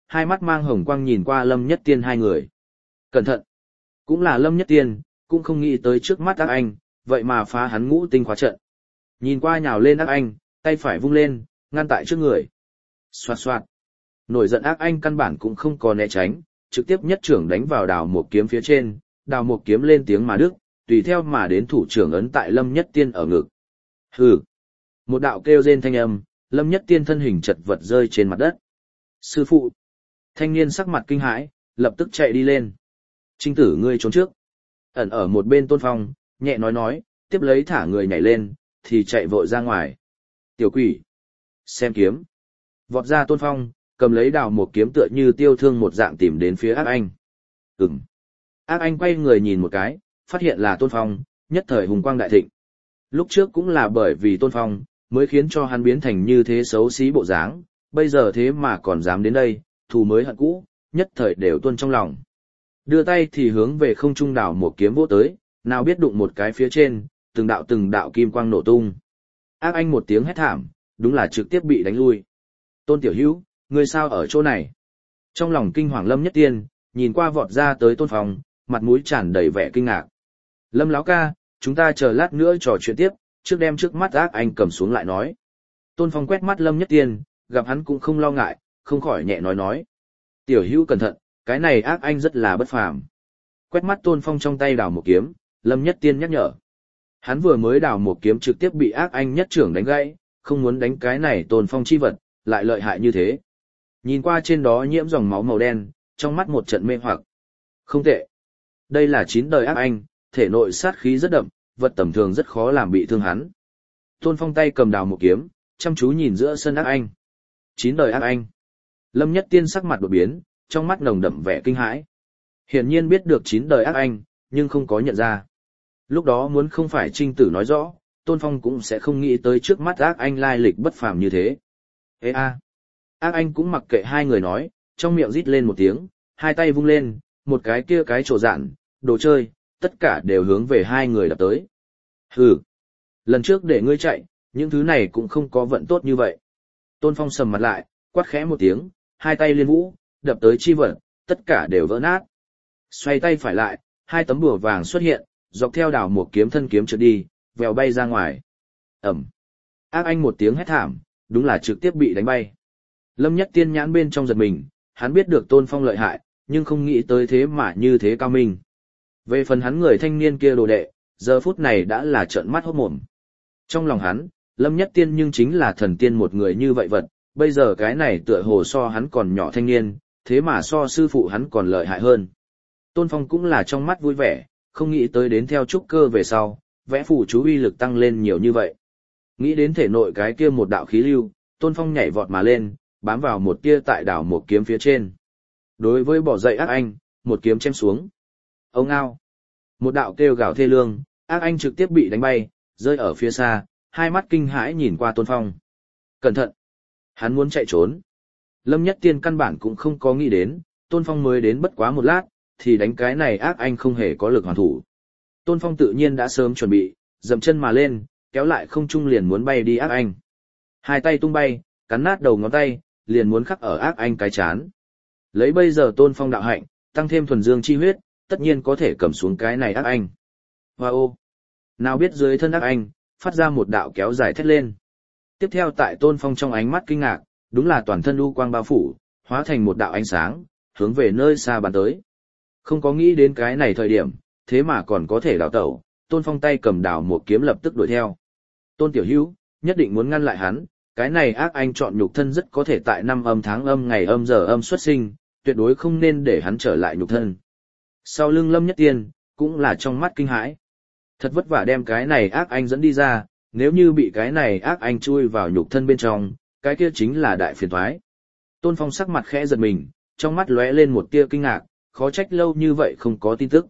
hai mắt mang hồng quang nhìn qua Lâm Nhất Tiên hai người. Cẩn thận! Cũng là Lâm Nhất Tiên, cũng không nghĩ tới trước mắt ác anh, vậy mà phá hắn ngũ tinh khóa trận. Nhìn qua nhào lên ác anh, tay phải vung lên, ngăn tại trước người. Xoạt xoạt! Nổi giận ác anh căn bản cũng không có né tránh, trực tiếp nhất trưởng đánh vào đào một kiếm phía trên, đào một kiếm lên tiếng mà đứt, tùy theo mà đến thủ trưởng ấn tại Lâm Nhất Tiên ở ngực. Hừ! Một đạo kêu rên thanh âm, Lâm Nhất Tiên thân hình chật vật rơi trên mặt đất. Sư phụ! Thanh niên sắc mặt kinh hãi, lập tức chạy đi lên. Trinh tử ngươi trốn trước. Ẩn ở một bên Tôn Phong, nhẹ nói, tiếp lấy thả người nhảy lên, thì chạy vội ra ngoài. Tiểu quỷ! Xem kiếm! Vọt ra Tôn Phong, cầm lấy đào một kiếm tựa như tiêu thương một dạng tìm đến phía ác anh. Ừm! Ác anh quay người nhìn một cái, phát hiện là Tôn Phong, nhất thời hùng quang đại thịnh. Lúc trước cũng là bởi vì Tôn Phong, mới khiến cho hắn biến thành như thế xấu xí bộ dáng, bây giờ thế mà còn dám đến đây, thù mới hận cũ, nhất thời đều tuôn trong lòng. Đưa tay thì hướng về không trung đảo một kiếm vỗ tới, nào biết đụng một cái phía trên, từng đạo kim quang nổ tung. Ác anh một tiếng hét thảm, đúng là trực tiếp bị đánh lui. Tôn Tiểu Hữu, ngươi sao ở chỗ này? Trong lòng kinh hoàng Lâm Nhất Tiên, nhìn qua vọt ra tới Tôn Phong, mặt mũi tràn đầy vẻ kinh ngạc. Lâm lão ca, chúng ta chờ lát nữa trò chuyện tiếp, trước đem trước mắt ác anh cầm xuống lại nói. Tôn Phong quét mắt Lâm Nhất Tiên, gặp hắn cũng không lo ngại, không khỏi nhẹ nói. Tiểu Hữu cẩn thận, cái này ác anh rất là bất phàm. Quét mắt Tôn Phong trong tay đào một kiếm, Lâm Nhất Tiên nhắc nhở. Hắn vừa mới đào một kiếm trực tiếp bị ác anh nhất trưởng đánh gãy, không muốn đánh cái này Tôn Phong chi vật, lại lợi hại như thế. Nhìn qua trên đó nhiễm dòng máu màu đen, trong mắt một trận mê hoặc. Không tệ. Đây là 9 đời ác anh, thể nội sát khí rất đậm, vật tầm thường rất khó làm bị thương hắn. Tôn Phong tay cầm đào một kiếm, chăm chú nhìn giữa sân ác anh. 9 đời ác anh. Lâm Nhất Tiên sắc mặt đột biến, trong mắt nồng đậm vẻ kinh hãi. Hiển nhiên biết được 9 đời ác anh, nhưng không có nhận ra. Lúc đó muốn không phải Trinh Tử nói rõ, Tôn Phong cũng sẽ không nghĩ tới trước mắt ác anh lai lịch bất phàm như thế. Ê a! Ác anh cũng mặc kệ hai người nói, trong miệng rít lên một tiếng, hai tay vung lên, một cái kia cái trổ dạn, đồ chơi, tất cả đều hướng về hai người đập tới. Hừ! Lần trước để ngươi chạy, những thứ này cũng không có vận tốt như vậy. Tôn Phong sầm mặt lại, quát khẽ một tiếng, hai tay liên vũ, đập tới chi vật, tất cả đều vỡ nát. Xoay tay phải lại, hai tấm bùa vàng xuất hiện, dọc theo đảo một kiếm thân kiếm trượt đi, vèo bay ra ngoài. Ẩm. Ác anh một tiếng hét thảm, đúng là trực tiếp bị đánh bay. Lâm Nhất Tiên nhãn bên trong giật mình, hắn biết được Tôn Phong lợi hại, nhưng không nghĩ tới thế mà như thế cao minh. Về phần hắn người thanh niên kia đồ đệ, giờ phút này đã là trợn mắt hốt mồm. Trong lòng hắn, Lâm Nhất Tiên nhưng chính là thần tiên một người như vậy vật, bây giờ cái này tựa hồ so hắn còn nhỏ thanh niên, thế mà so sư phụ hắn còn lợi hại hơn. Tôn Phong cũng là trong mắt vui vẻ, không nghĩ tới đến theo trúc cơ về sau, vẽ phù chú uy lực tăng lên nhiều như vậy. Nghĩ đến thể nội cái kia một đạo khí lưu, Tôn Phong nhảy vọt mà lên, bám vào một tia tại đảo một kiếm phía trên. Đối với bỏ dậy ác anh, một kiếm chém xuống. Ông ao! Một đạo kêu gào thê lương, ác anh trực tiếp bị đánh bay, rơi ở phía xa, hai mắt kinh hãi nhìn qua Tôn Phong. Cẩn thận! Hắn muốn chạy trốn. Lâm Nhất Tiên căn bản cũng không có nghĩ đến, Tôn Phong mới đến bất quá một lát, thì đánh cái này ác anh không hề có lực hoàn thủ. Tôn Phong tự nhiên đã sớm chuẩn bị, dậm chân mà lên, kéo lại không trung liền muốn bay đi ác anh. Hai tay tung bay, cắn nát đầu ngón tay, liền muốn khắc ở ác anh cái chán. Lấy bây giờ Tôn Phong đạo hạnh, tăng thêm thuần dương chi huyết, tất nhiên có thể cầm xuống cái này ác anh. Wow! Nào biết dưới thân ác anh, phát ra một đạo kéo dài thét lên. Tiếp theo tại Tôn Phong trong ánh mắt kinh ngạc, đúng là toàn thân u quang bao phủ, hóa thành một đạo ánh sáng, hướng về nơi xa bắn tới. Không có nghĩ đến cái này thời điểm, thế mà còn có thể đào tẩu, Tôn Phong tay cầm đào một kiếm lập tức đuổi theo. Tôn Tiểu Hữu nhất định muốn ngăn lại hắn, cái này ác anh chọn nhục thân rất có thể tại năm âm tháng âm ngày âm giờ âm xuất sinh, tuyệt đối không nên để hắn trở lại nhục thân. Sau lưng Lâm Nhất Tiên, cũng là trong mắt kinh hãi. Thật vất vả đem cái này ác anh dẫn đi ra, nếu như bị cái này ác anh chui vào nhục thân bên trong, cái kia chính là đại phiền toái. Tôn Phong sắc mặt khẽ giật mình, trong mắt lóe lên một tia kinh ngạc, khó trách lâu như vậy không có tin tức.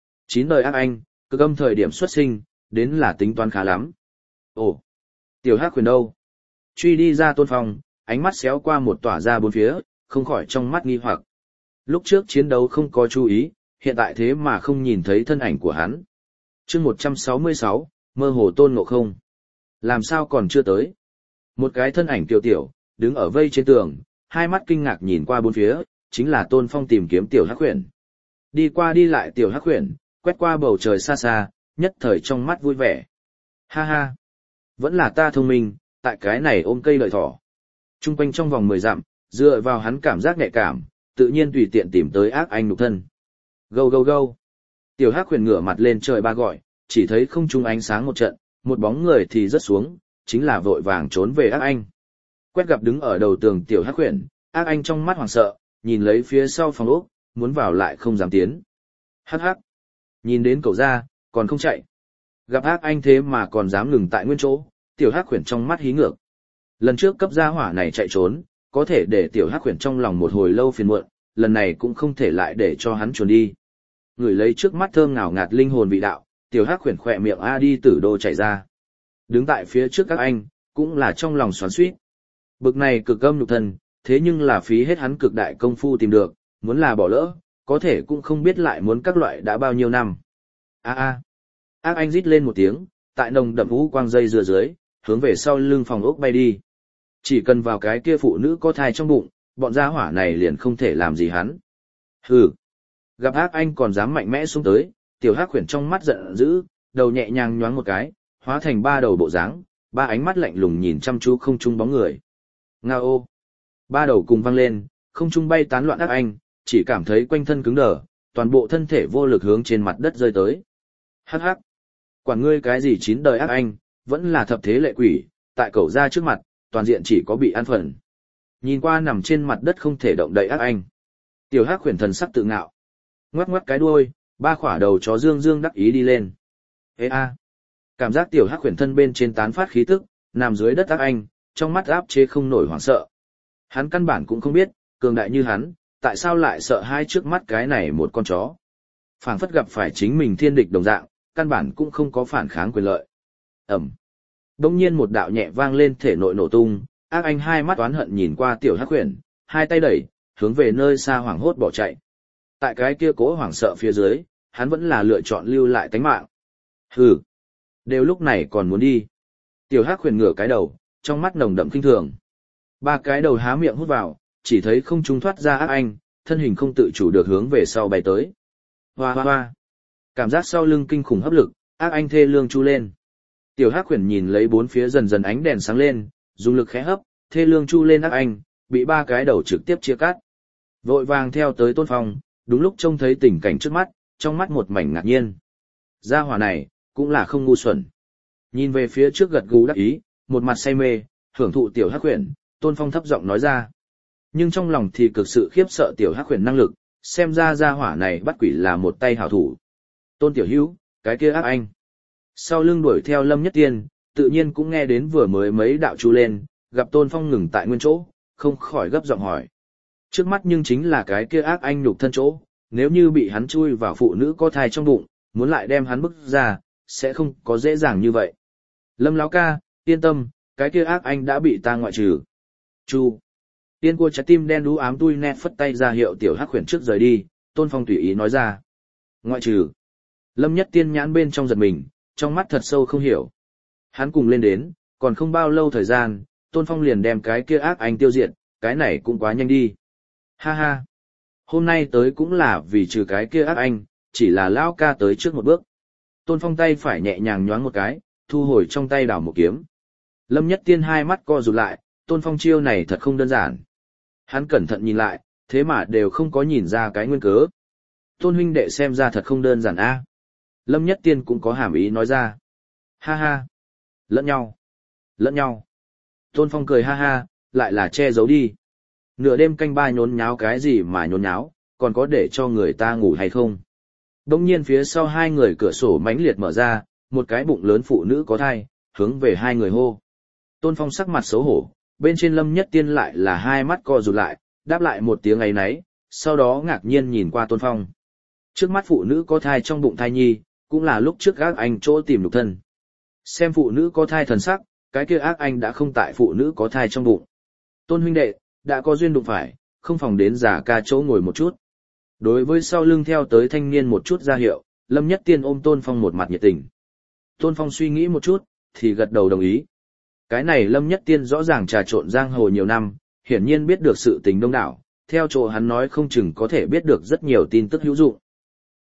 9 đời ác anh, cực âm thời điểm xuất sinh, đến là tính toán khá lắm. Ồ, tiểu hắc huyền đâu? Truy đi ra Tôn Phong, ánh mắt xéo qua một tỏa ra bốn phía, không khỏi trong mắt nghi hoặc. Lúc trước chiến đấu không có chú ý, hiện tại thế mà không nhìn thấy thân ảnh của hắn. Chương 166, mơ hồ Tôn Ngộ Không. Làm sao còn chưa tới? Một cái thân ảnh tiểu tiểu, đứng ở vây trên tường, hai mắt kinh ngạc nhìn qua bốn phía, chính là Tôn Phong tìm kiếm tiểu hắc huyền. Đi qua đi lại tiểu hắc huyền, quét qua bầu trời xa xa, nhất thời trong mắt vui vẻ. Ha ha, vẫn là ta thông minh, tại cái này ôm cây lợi thỏ. Trung quanh trong vòng 10 dặm, dựa vào hắn cảm giác nhạy cảm, tự nhiên tùy tiện tìm tới ác anh nhục thân. Gâu gâu gâu. Tiểu hắc huyền ngửa mặt lên trời ba gọi, chỉ thấy không trung ánh sáng một trận, một bóng người thì rớt xuống, chính là vội vàng trốn về ác anh. Quét gặp đứng ở đầu tường tiểu hắc huyền, ác anh trong mắt hoảng sợ, nhìn lấy phía sau phòng ốc, muốn vào lại không dám tiến. Hắc hắc. Nhìn đến cậu ra, còn không chạy. Gặp ác anh thế mà còn dám ngừng tại nguyên chỗ, tiểu hắc huyền trong mắt hí ngược. Lần trước cấp gia hỏa này chạy trốn, có thể để tiểu hắc huyền trong lòng một hồi lâu phiền muộn, lần này cũng không thể lại để cho hắn chuồn đi. Người lấy trước mắt thơm ngào ngạt linh hồn vị đạo, tiểu hắc huyền khỏe miệng a đi tử đô chạy ra. Đứng tại phía trước các anh, cũng là trong lòng xoắn xuýt. Bực này cực âm nhục thân, thế nhưng là phí hết hắn cực đại công phu tìm được, muốn là bỏ lỡ, có thể cũng không biết lại muốn các loại đã bao nhiêu năm. Ác anh rít lên một tiếng, tại nồng đậm vũ quang dây dừa dưới, hướng về sau lưng phòng ốc bay đi. Chỉ cần vào cái kia phụ nữ có thai trong bụng, bọn gia hỏa này liền không thể làm gì hắn. Hừ. Gặp ác anh còn dám mạnh mẽ xuống tới, tiểu hắc huyền trong mắt giận dữ, đầu nhẹ nhàng nhoáng một cái, hóa thành 3 đầu bộ dáng, 3 ánh mắt lạnh lùng nhìn chăm chú không trung bóng người. Ngao ô. 3 đầu cùng vang lên, không trung bay tán loạn ác anh, chỉ cảm thấy quanh thân cứng đờ, toàn bộ thân thể vô lực hướng trên mặt đất rơi tới. Hắc hắc. Quản ngươi cái gì 9 đời ác anh, vẫn là thập thế lệ quỷ, tại cậu ra trước mặt, toàn diện chỉ có bị ăn phần. Nhìn qua nằm trên mặt đất không thể động đậy ác anh. Tiểu hắc huyền thần sắc tự ngạo. Ngoắc ngoắc cái đuôi, 3 khỏa đầu chó dương dương đắc ý đi lên. Ê a. Cảm giác tiểu hắc huyền thân bên trên tán phát khí tức, nằm dưới đất ác anh, trong mắt áp chế không nổi hoảng sợ. Hắn căn bản cũng không biết, cường đại như hắn, tại sao lại sợ hai trước mắt cái này một con chó. Phảng phất gặp phải chính mình thiên địch đồng dạng, căn bản cũng không có phản kháng quyền lợi. Ẩm. Đông nhiên một đạo nhẹ vang lên thể nội nổ tung, ác anh hai mắt oán hận nhìn qua tiểu hắc huyền, hai tay đẩy, hướng về nơi xa hoảng hốt bỏ chạy. Tại cái kia cố hoảng sợ phía dưới, hắn vẫn là lựa chọn lưu lại tánh mạng. Hừ. Đều lúc này còn muốn đi. Tiểu hắc huyền ngửa cái đầu, trong mắt nồng đậm kinh thường. 3 cái đầu há miệng hút vào, chỉ thấy không trung thoát ra ác anh, thân hình không tự chủ được hướng về sau bay tới. Hoa hoa hoa. Cảm giác sau lưng kinh khủng hấp lực, ác anh thê lương chu lên. Tiểu hắc huyền nhìn lấy bốn phía dần dần ánh đèn sáng lên, dùng lực khẽ hấp, thê lương chu lên ác anh, bị 3 cái đầu trực tiếp chia cắt. Vội vàng theo tới Tôn Phong, đúng lúc trông thấy tình cảnh trước mắt, trong mắt một mảnh ngạc nhiên. Gia hỏa này, cũng là không ngu xuẩn. Nhìn về phía trước gật gù đắc ý, một mặt say mê, hưởng thụ tiểu hắc huyền, Tôn Phong thấp giọng nói ra. Nhưng trong lòng thì cực sự khiếp sợ tiểu hắc huyền năng lực, xem ra gia hỏa này bắt quỷ là một tay hảo thủ. Tôn tiểu hữu, cái kia ác anh. Sau lưng đuổi theo Lâm Nhất Tiên, tự nhiên cũng nghe đến vừa mới mấy đạo chú lên, gặp Tôn Phong ngừng tại nguyên chỗ, không khỏi gấp giọng hỏi. Trước mắt nhưng chính là cái kia ác anh nhục thân chỗ, nếu như bị hắn chui vào phụ nữ có thai trong bụng, muốn lại đem hắn bức ra, sẽ không có dễ dàng như vậy. Lâm lão ca, yên tâm, cái kia ác anh đã bị ta ngoại trừ. Chu. Tiên cua trái tim đen đú ám tui nét phất tay ra hiệu tiểu hắc huyền trước rời đi, Tôn Phong tùy ý nói ra. Ngoại trừ. Lâm Nhất Tiên nhãn bên trong giật mình, trong mắt thật sâu không hiểu. Hắn cùng lên đến, còn không bao lâu thời gian, Tôn Phong liền đem cái kia ác anh tiêu diệt, cái này cũng quá nhanh đi. Ha ha. Hôm nay tới cũng là vì trừ cái kia ác anh, chỉ là lão ca tới trước một bước. Tôn Phong tay phải nhẹ nhàng nhoáng một cái, thu hồi trong tay đảo một kiếm. Lâm Nhất Tiên hai mắt co rụt lại, Tôn Phong chiêu này thật không đơn giản. Hắn cẩn thận nhìn lại, thế mà đều không có nhìn ra cái nguyên cớ. Tôn huynh đệ xem ra thật không đơn giản a. Lâm Nhất Tiên cũng có hàm ý nói ra. Ha ha. Lẫn nhau. Lẫn nhau. Tôn Phong cười ha ha, lại là che giấu đi. Nửa đêm canh ba nhốn nháo cái gì mà nhốn nháo, còn có để cho người ta ngủ hay không. Đông nhiên phía sau hai người cửa sổ mãnh liệt mở ra, một cái bụng lớn phụ nữ có thai, hướng về hai người hô. Tôn Phong sắc mặt xấu hổ, bên trên Lâm Nhất Tiên lại là hai mắt co rụt lại, đáp lại một tiếng ấy nấy, sau đó ngạc nhiên nhìn qua Tôn Phong. Trước mắt phụ nữ có thai trong bụng thai nhi, cũng là lúc trước ác anh chỗ tìm lục thân. Xem phụ nữ có thai thần sắc, cái kia ác anh đã không tại phụ nữ có thai trong bụng. Tôn huynh đệ, đã có duyên đụng phải, không phòng đến giả ca chỗ ngồi một chút. Đối với sau lưng theo tới thanh niên một chút ra hiệu, Lâm Nhất Tiên ôm Tôn Phong một mặt nhiệt tình. Tôn Phong suy nghĩ một chút, thì gật đầu đồng ý. Cái này Lâm Nhất Tiên rõ ràng trà trộn giang hồ nhiều năm, hiển nhiên biết được sự tình đông đảo, theo chỗ hắn nói không chừng có thể biết được rất nhiều tin tức hữu dụng.